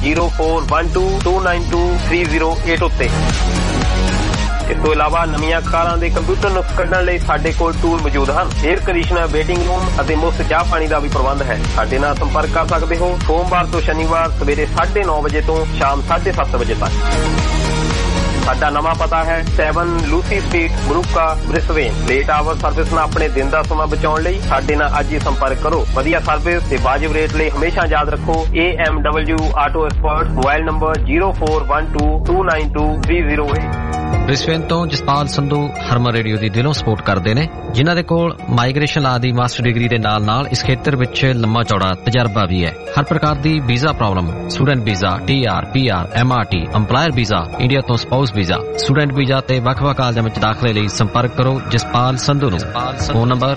0412292308 ਉੱਤੇ। ਇਸ ਤੋਂ ਇਲਾਵਾ ਨਵੀਆਂ ਕਾਰਾਂ ਦੇ ਕੰਪਿਊਟਰ ਨੁਕਸ ਕੱਢਣ ਲਈ ਸਾਡੇ ਕੋਲ ਟੂਲ ਮੌਜੂਦ ਹਨ। 에ਅਰ ਕੰਡੀਸ਼ਨਰ, ਵੇਟਿੰਗ ਰੂਮ ਅਤੇ ਮੁਫਤ ਚਾਹ ਪਾਣੀ ਦਾ ਵੀ ਪ੍ਰਬੰਧ ਹੈ। ਸਾਡੇ ਨਾਲ ਸੰਪਰਕ ਕਰ ਸਕਦੇ ਹੋ ਸੋਮਵਾਰ ਤੋਂ ਸ਼ਨੀਵਾਰ ਸਵੇਰੇ 9:30 ਵਜੇ ਤੋਂ ਸ਼ਾਮ 7:30 ਵਜੇ ਤੱਕ। ਸਾਡਾ ਨਵਾਂ ਪਤਾ ਹੈ 7 Lucy Street, Marooka, Brisbane. Late hour service ਨਾਲ ਆਪਣੇ ਦਿਨ ਦਾ ਸਮਾਂ ਬਚਾਉਣ ਲਈ ਸਾਡੇ ਨਾਲ ਅੱਜ ਹੀ ਸੰਪਰਕ ਕਰੋ। ਵਧੀਆ ਸਰਵਿਸ ਤੇ ਵਾਜਿਬ ਰੇਟ ਲਈ ਹਮੇਸ਼ਾ ਯਾਦ ਰੱਖੋ AMW Auto Expert. Mobile number 0412292308। Brisbane ਤੋਂ ਜਸਪਾਲ ਸੰਧੂ ਹਰਮਨ ਰੇਡੀਓ ਦੀ ਦਿਲੋਂ ਸਪੋਰਟ ਕਰਦੇ ਨੇ, ਜਿਨ੍ਹਾਂ ਦੇ ਕੋਲ ਮਾਈਗ੍ਰੇਸ਼ਨ ਲਾ ਦੀ ਮਾਸਟਰ ਡਿਗਰੀ ਦੇ ਨਾਲ ਇਸ ਖੇਤਰ ਵਿੱਚ ਲੰਮਾ ਚੌੜਾ ਤਜਰਬਾ ਵੀ ਹੈ। ਹਰ ਪ੍ਰਕਾਰ ਦੀ visa problem, student visa, TR, PR, MRT, employer visa, India ਤੋਂ ਸਪਾਊਸ ਵੀਜ਼ਾ, ਸਟੂਡੈਂਟ ਵੀਜ਼ਾ ਤੇ ਵੱਖ-ਵੱਖ ਕਾਲਜਾਂ ਵਿੱਚ ਦਾਖਲੇ ਲਈ ਸੰਪਰਕ ਕਰੋ ਜਸਪਾਲ ਸੰਧੂ ਨੂੰ। Phone number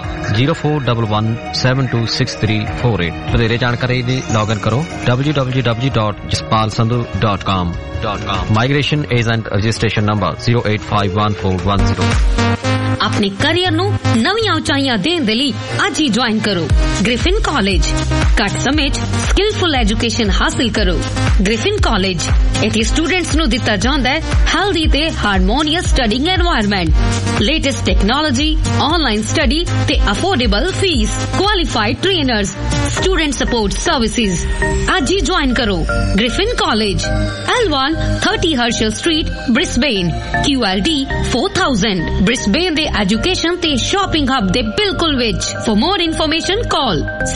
0411726348। ਵਧੇਰੇ ਜਾਣਕਾਰੀ ਲਈ ਲੌਗਇਨ ਕਰੋ www.jaspalsandhu.com। Migration agent registration number 0851410। ਆਪਣੇ ਕੈਰੀਅਰ ਨੂੰ ਨਵੀਆਂ ਉਚਾਈਆਂ ਦੇਣ ਦੇ ਲਈ ਅੱਜ ਹੀ ਜੁਆਇਨ ਕਰੋ ਗ੍ਰਿਫਿਨ ਕਾਲਜ। ਘੱਟ ਸਮੇਂ 'ਚ ਸਕਿਲਫੁਲ ਐਜੂਕੇਸ਼ਨ ਹਾਸਿਲ ਕਰੋ। ਗ੍ਰਿਫਿਨ ਕਾਲਜ ਇੱਥੇ ਸਟੂਡੈਂਟਸ ਨੂੰ ਦਿੱਤਾ ਜਾਂਦਾ ਹੈ ਹੈਲਦੀ ਤੇ harmonious studying environment, latest technology, online study ਤੇ affordable fees, qualified trainers, student support services. ਅੱਜ ਹੀ ਜੁਆਇਨ ਕਰੋ Griffin college, L1 30 Herschel Street, Brisbane, QLD 4000। Brisbane ਦੇ ਐਜੂਕੇਸ਼ਨ ਤੇ ਸ਼ਾਪਿੰਗ ਹੱਬ ਦੇ ਬਿਲਕੁਲ ਵਿੱਚ। For more information call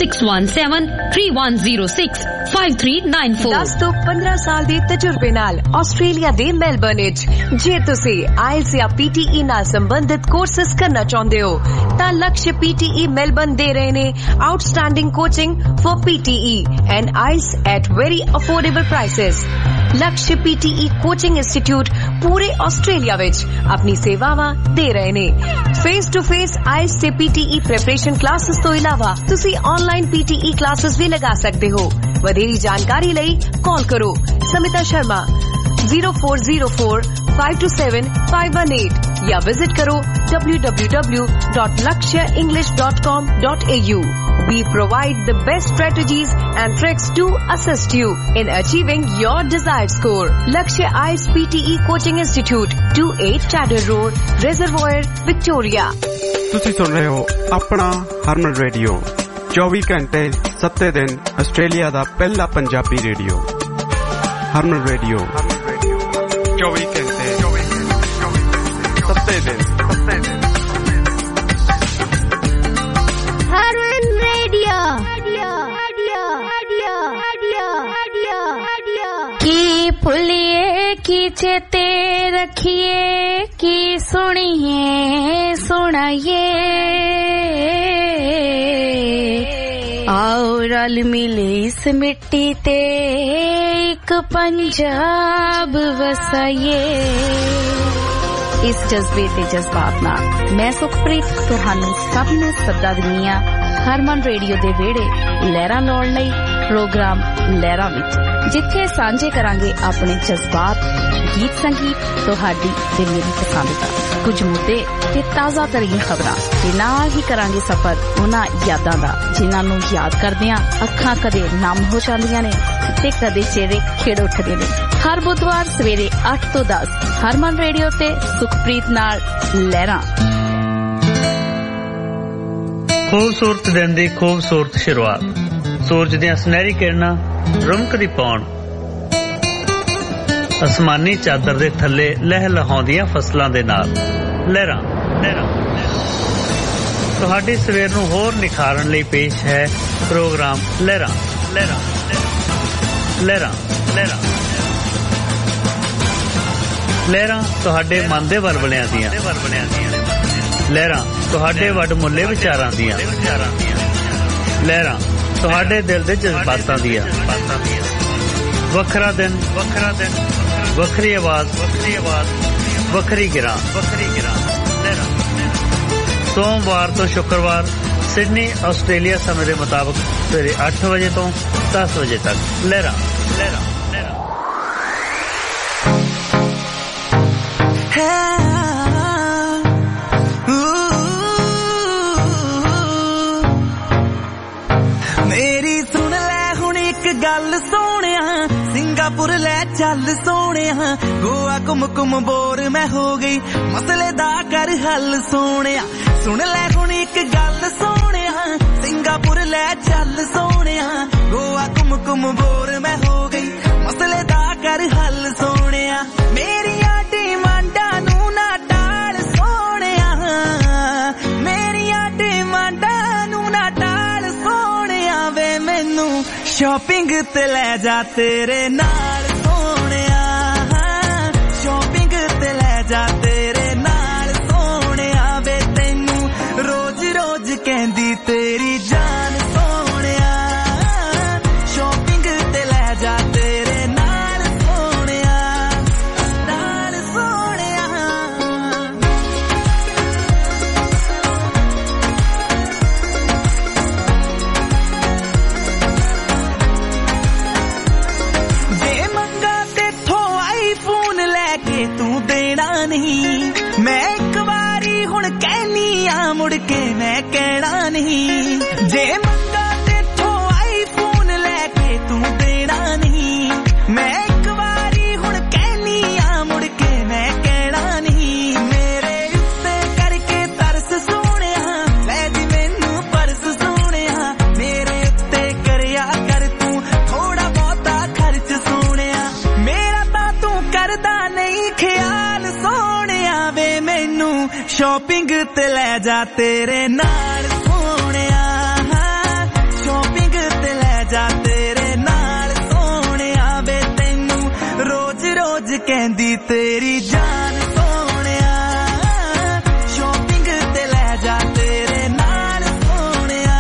6173106539। 10 ਤੋਂ 15 ਸਾਲ ਦੇ ਤਜਰਬੇ ਨਾਲ ਆਸਟ੍ਰੇਲੀਆ ਦੇ ਮੈਲਬਰਨ ਵਿੱਚ ਜੇ ਤੁਸੀਂ IELTS ਜਾਂ PTE ਨਾਲ ਸੰਬੰਧਿਤ ਕੋਰਸਿਸ ਕਰਨਾ ਚਾਹੁੰਦੇ ਹੋ ਤਾਂ ਲਕਸ਼ PTE ਮੈਲਬਰਨ ਦੇ ਰਹੇ ਨੇ outstanding coaching for PTE and IELTS at very affordable prices। Laksh PTE coaching institute ਪੂਰੇ ਆਸਟ੍ਰੇਲੀਆ ਵਿੱਚ ਆਪਣੀ ਸੇਵਾਵਾਂ ਦੇ ਰਹੇ ਨੇ। ਫੇਸ ਟੂ ਫੇਸ IELTS ਤੇ PTE ਪ੍ਰੈਪਰੇਸ਼ਨ ਕਲਾਸਿਸ ਤੋਂ ਇਲਾਵਾ ਤੁਸੀਂ ਆਨਲਾਈਨ PTE ਕਲਾਸਿਸ ਵੀ ਲਗਾ ਸਕਦੇ ਹੋ। ਵਧੇਰੀ ਜਾਣਕਾਰੀ ਲਈ ਕਾਲ ਕਰੋ ਸਮਿਤਾ ਸ਼ਰਮਾ 0404527518 या विजिट करो www.lakshaenglish.com.au। We provide the best strategies and tricks to assist you in achieving your desired score. Lakshya IELTS PTE Coaching Institute, 28 Chadder Road, Reservoir, Victoria। ਤੁਸੀਂ ਸੁਣ ਰਹੇ ਹੋ ਆਪਣਾ ਹਰਮਨ ਰੇਡੀਓ 24 ਘੰਟੇ 7 ਦਿਨ ਆਸਟ੍ਰੇਲੀਆ ਦਾ ਪਹਿਲਾ ਪੰਜਾਬੀ ਰੇਡੀਓ ਹਰਮਨ ਰੇਡੀਓ 24 ਘੰਟੇ 7 ਦਿਨ ਹਰਮਨ ਰੇਡੀਓ की भूलिए की चेते रखिए की सुनिए सुनाइए आओ रल मिले इस मिट्टी ते एक पंजाब वसाइए इस जज्बे ते जज्बात नाल मैं सुखप्रीत तुहानू सब नू सदा दिंदी हां हरमन रेडियो दे वेड़े लहरां लाउण लई प्रोग्राम लहरां विच जिथे सांझे करांगे अपने जज्बात गीत संगीत तुहाडी ते मेरी पसंद दा कुछ मुद्दे ते ताज़ा तरीन खबरां ते नाल ही करांगे सफर उन्हां यादां दा जिन्हां नू याद करदियां अखां कदे नम हो जांदियां ने ते कदे चेहरे खिड़ उठदे ने हर बुधवार सवेरे 8 तो 10 हरमन रेडियो ते सुखप्रीत नाल लहरां खूबसूरत दिन दी खूबसूरत शुरुआत सूरज दियां सुनहरी किरणां रुमकदी पौण आसमानी चादर दे थल्ले लह लहाउंदियां फसलां दे नाल लहरां तुहाडी सवेर नूं होर निखारन लई पेश है प्रोग्राम लहरां तुहाडे मन दे वलवलियां दियां लहरां तुहाडे वडमुल्ले विचारां दियां लहरां तुहाडे दिल दे जज्बातां दियां वखरा दिन वखरी आवाज वखरी गिरां लहरां सोमवार तो शुक्रवार सिडनी ऑस्ट्रेलिया समय के मुताबिक सवेरे 8 बजे तो 10 बजे तक लहरां मेरी सुन ले हुण एक गल सोहणिया सिंगापुर ले चल सोहणिया गोवा घुम बोर मैं हो गई मसले दा कर हल सोहणिया सुन ले हुण एक गल सोहणिया सिंगापुर ले चल सोहणिया गोवा घुम बोर मैं हो गई मसले दा कर हल सोहणिया मेरिया डिमांडां नू ना टाल सोहणिया मेरिया डिमांडां नू ना टाल सोहणिया वे मैनू शॉपिंग ते ले जा तेरे नाल सोहणिया शॉपिंग ते ले जा तेरे नाल सोहणिया वे तैनू रोज रोज कहंदी तेरी जान सोहणिया शॉपिंग ते ले जा तेरे नाल सोहणिया जे मंगा तेथों आईफोन लेके तू देना नहीं मैं एक बारी हुण कहनी आ मुड़ के मैं कहना नहीं जे मंगा तेथों आईफोन लेके तू देना नहीं मैं एक बारी हुण कहनी आ मुड़ के मैं कहना नहीं मेरे उत्ते करके तरस सोहणिया ले दी मैनू परस सोहणिया मेरे उत्ते करया कर तू थोड़ा बहुता खर्च सोहणिया मेरा तां तू करदा नहीं ख्याल सोहणिया वे मैनू शॉपिंग ते ले जा तेरे नाल सोहणिया शॉपिंग ते ले जा तेरे नाल सोहणिया वे तैनू रोज रोज कहंदी तेरी जान सोहणिया शॉपिंग ते ले जा तेरे नाल सोहणिया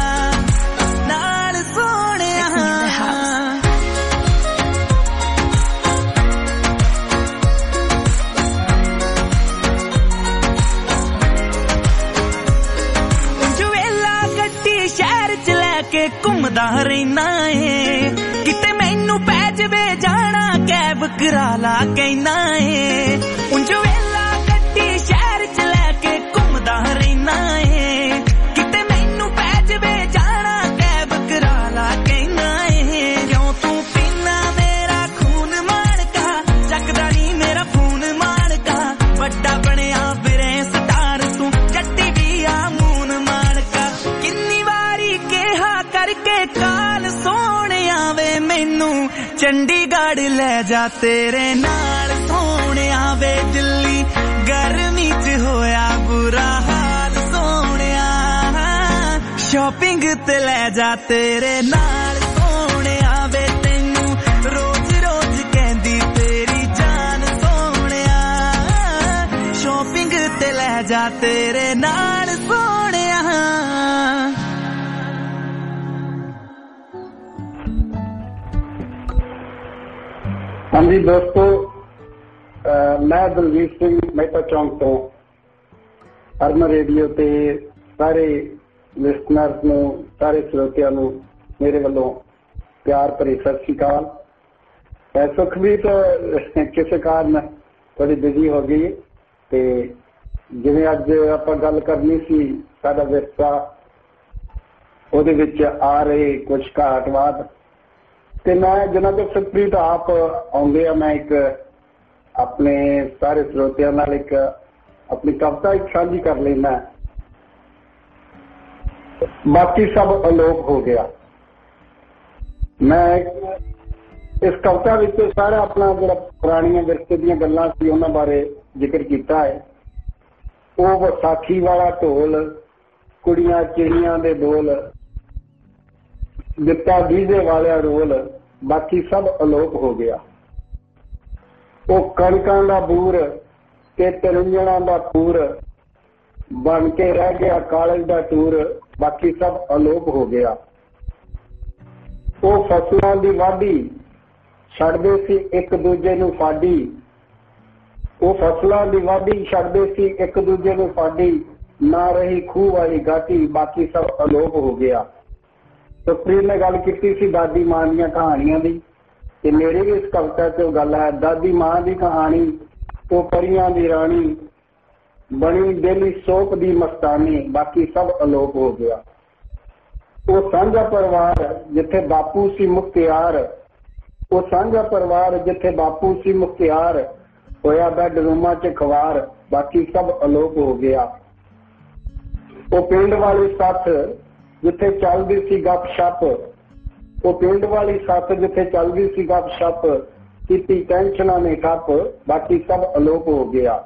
के घुमदा रहना है किते मैनू पै जवे जाना कैब करा ला कहना है उंज वेला गड्डी शहर च लेके घुमदा रहना है किते मैनू पै जवे जाना कैब करा ला कहना है क्यों तू पीना मेरा खून माणका चकदा नी मेरा फोन माणका बड़ा बनया फिरे स्टार तू जट्टी भी आ मून माणका किन्नी वारी कहा करके काल सोने आवे मैनू चंडीगढ़ ले जा तेरे नाल सोने ਵੇ ਦਿੱਲੀ ਗਰਮੀ ਚ ਹੋਇਆ ਬੁਰਾ ਹਾਲ ਸੋਹਣਿਆ ਸ਼ਾਪਿੰਗ ਤੇ ਲੈ ਜਾ ਤੇਰੇ ਨਾਲ ਸੋਹਣਿਆ ਵੇ ਤੈਨੂੰ ਰੋਜ਼ ਰੋਜ਼ ਕਹਿੰਦੀ ਤੇਰੀ ਜਾਨ ਸੋਹਣਿਆ ਸ਼ਾਪਿੰਗ ਤੇ ਲੈ ਜਾ ਤੇਰੇ ਨਾਲ ਸੋਹਣਿਆ। ਹਾਂਜੀ ਦੋਸਤੋ, ਮੈਂ ਦਲਜੀਤ ਸਿੰਘ ਮਹਿਤਾ ਚੌਂਕ ਤੋਂ ਹਰਮਨ ਰੇਡੀਓ ਤੇ ਸਾਰੇ ਲਿਸਨਰਸ ਨੂੰ, ਸਾਰੇ ਸਰੋਤਿਆਂ ਨੂੰ ਮੇਰੇ ਵੱਲੋਂ ਪਿਆਰ ਭਰੀ ਸਤਿ ਸ਼੍ਰੀ ਅਕਾਲ। ਸੁਖਬੀਰ ਕਿਸੇ ਕਾਰਨ ਥੋੜੀ ਬਿਜ਼ੀ ਹੋ ਗਈ ਤੇ ਜਿਵੇਂ ਅੱਜ ਆਪਾਂ ਗੱਲ ਕਰਨੀ ਸੀ ਸਾਡਾ ਵਿਰਸਾ, ਉਹਦੇ ਵਿੱਚ ਆ ਰਹੇ ਕੁਝ ਘਾਟਵਾਦ ਤੇ ਮੈਂ ਜਿਨ੍ਹਾਂ ਦੇ ਸੁਖਬੀਰ ਆਪ ਆਉਂਦੇ ਆ, ਮੈਂ ਇੱਕ ਆਪਣੇ ਸਾਰੇ ਸਰੋਤਿਆਂ ਨਾਲ ਇੱਕ ਆਪਣੀ ਕਵਿਤਾ ਇੱਕ ਸਾਂਝੀ ਕਰ ਲੈਣਾ। ਬਾਕੀ ਸਭ ਅਲੋਪ ਹੋ ਗਿਆ। ਮੈਂ ਇਸ ਕਵਿਤਾ ਵਿੱਚ ਸਾਰਾ ਆਪਣਾ ਜਿਹੜਾ ਪੁਰਾਣੀਆਂ ਵਿਰਸੇ ਦੀਆਂ ਗੱਲਾਂ ਸੀ ਉਹਨਾਂ ਬਾਰੇ ਜ਼ਿਕਰ ਕੀਤਾ ਹੈ। ਉਹ ਵਿਸਾਖੀ ਵਾਲਾ ਢੋਲ, ਕੁੜੀਆਂ ਚਿੜੀਆਂ ਦੇ ਬੋਲ, ਦਿੱਤਾ ਡੀਜੇ ਵਾਲਿਆ ਰੋਲ, ਬਾਕੀ ਸਭ ਅਲੋਪ ਹੋ ਗਿਆ। ਉਹ ਕਣਕਾਂ ਦਾ ਬੂਰ ਤੇ ਤਰੁੰਜਣਾ ਦਾ ਪੂਰ ਬਣ ਕੇ ਰਹਿ ਗਿਆ ਕਾਲਜ ਦਾ ਟੂਰ, ਬਾਕੀ ਸਭ ਅਲੋਪ ਹੋ ਗਿਆ। ਉਹ ਫਸਲਾਂ ਦੀ ਵਾਢੀ ਛੱਡਦੇ ਸੀ ਇੱਕ ਦੂਜੇ ਨੂੰ ਫਾਡੀ, ਉਹ ਫਸਲਾਂ ਦੀ ਵਾਢੀ ਛੱਡਦੇ ਸੀ ਇੱਕ ਦੂਜੇ ਨੂੰ ਫਾਡੀ, ਨਾ ਰਹੀ ਖੂਹ ਵਾਲੀ ਗਾਟੀ, ਬਾਕੀ ਸਭ ਅਲੋਪ ਹੋ ਗਿਆ। ਸੁਖਬੀਰ ਨੇ ਗੱਲ ਕੀਤੀ ਸੀ ਦਾਦੀ ਮਾਂ ਦੀਆਂ ਕਹਾਣੀਆਂ ਦੀ ਤੇ ਮੇਰੀ ਵੀ ਇਸ ਕਵਿਤਾ 'ਚ ਗੱਲ ਹੈ। ਦਾਦੀ ਮਾਂ ਦੀ ਕਹਾਣੀ, ਉਹ ਪਰੀਆਂ ਦੀ ਰਾਣੀ ਬਣੀ ਡੇਲੀ ਸੋਪ ਦੀ ਮਸਤਾਨੀ, ਬਾਕੀ ਸਭ ਅਲੋਪ ਹੋ ਗਿਆ। ਉਹ ਸਾਂਝਾ ਪਰਿਵਾਰ ਜਿੱਥੇ ਬਾਪੂ ਸੀ ਮੁਖਤਿਆਰ, ਉਹ ਸਾਂਝਾ ਪਰਿਵਾਰ ਜਿੱਥੇ ਬਾਪੂ ਸੀ ਮੁਖਤਿਆਰ, ਹੋਇਆ ਬੈਡਰੂਮਾਂ 'ਚ ਖਵਾਰ, ਬਾਕੀ ਸਭ ਅਲੋਪ ਹੋ ਗਿਆ। ਉਹ ਪਿੰਡ ਵਾਲੀ ਸੱਥ ਜਿੱਥੇ ਚੱਲਦੀ ਸੀ ਗੱਪ ਛੱਪ, ਉਹ ਪਿੰਡ ਵਾਲੀ ਸੱਥ ਜਿੱਥੇ ਚੱਲਦੀ ਸੀ ਗੱਪ ਛੱਪ, ਕੀਤੀ ਟੈਨਸ਼ਨਾਂ ਨੇ ਠੱਪ, ਬਾਕੀ ਸਭ ਅਲੋਪ ਹੋ ਗਿਆ।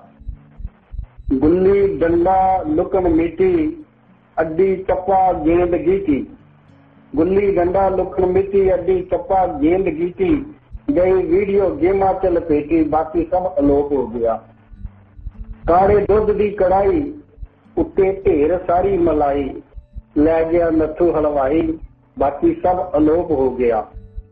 ਗੁੱਲੀ ਡੰਡਾ ਲੁਕਣ ਮੀਟੀ, ਅੱਡੀ ਚੱਪਾ ਗੇਂਦ ਗੀਟੀ, ਗੁੱਲੀ ਡੰਡਾ ਲੁਕਣ ਮਿੱਟੀ, ਅੱਡੀ ਚੱਪਾ ਗੇਂਦ ਗੀਟੀ, ਗਈ ਵੀਡੀਓ ਗੇਮਾਂ ਚ ਲਪੇਟੀ, ਬਾਕੀ ਸਭ ਅਲੋਪ ਹੋ ਗਿਆ। ਕਾੜੇ ਦੁੱਧ ਦੀ ਕੜਾਈ ਉੱਤੇ ਢੇਰ ਸਾਰੀ ਮਲਾਈ, ਲੈ ਗਿਆ ਨੱਥੂ ਹਲਵਾਈ, ਬਾਕੀ ਸਭ ਅਲੋਪ ਹੋ ਗਿਆ।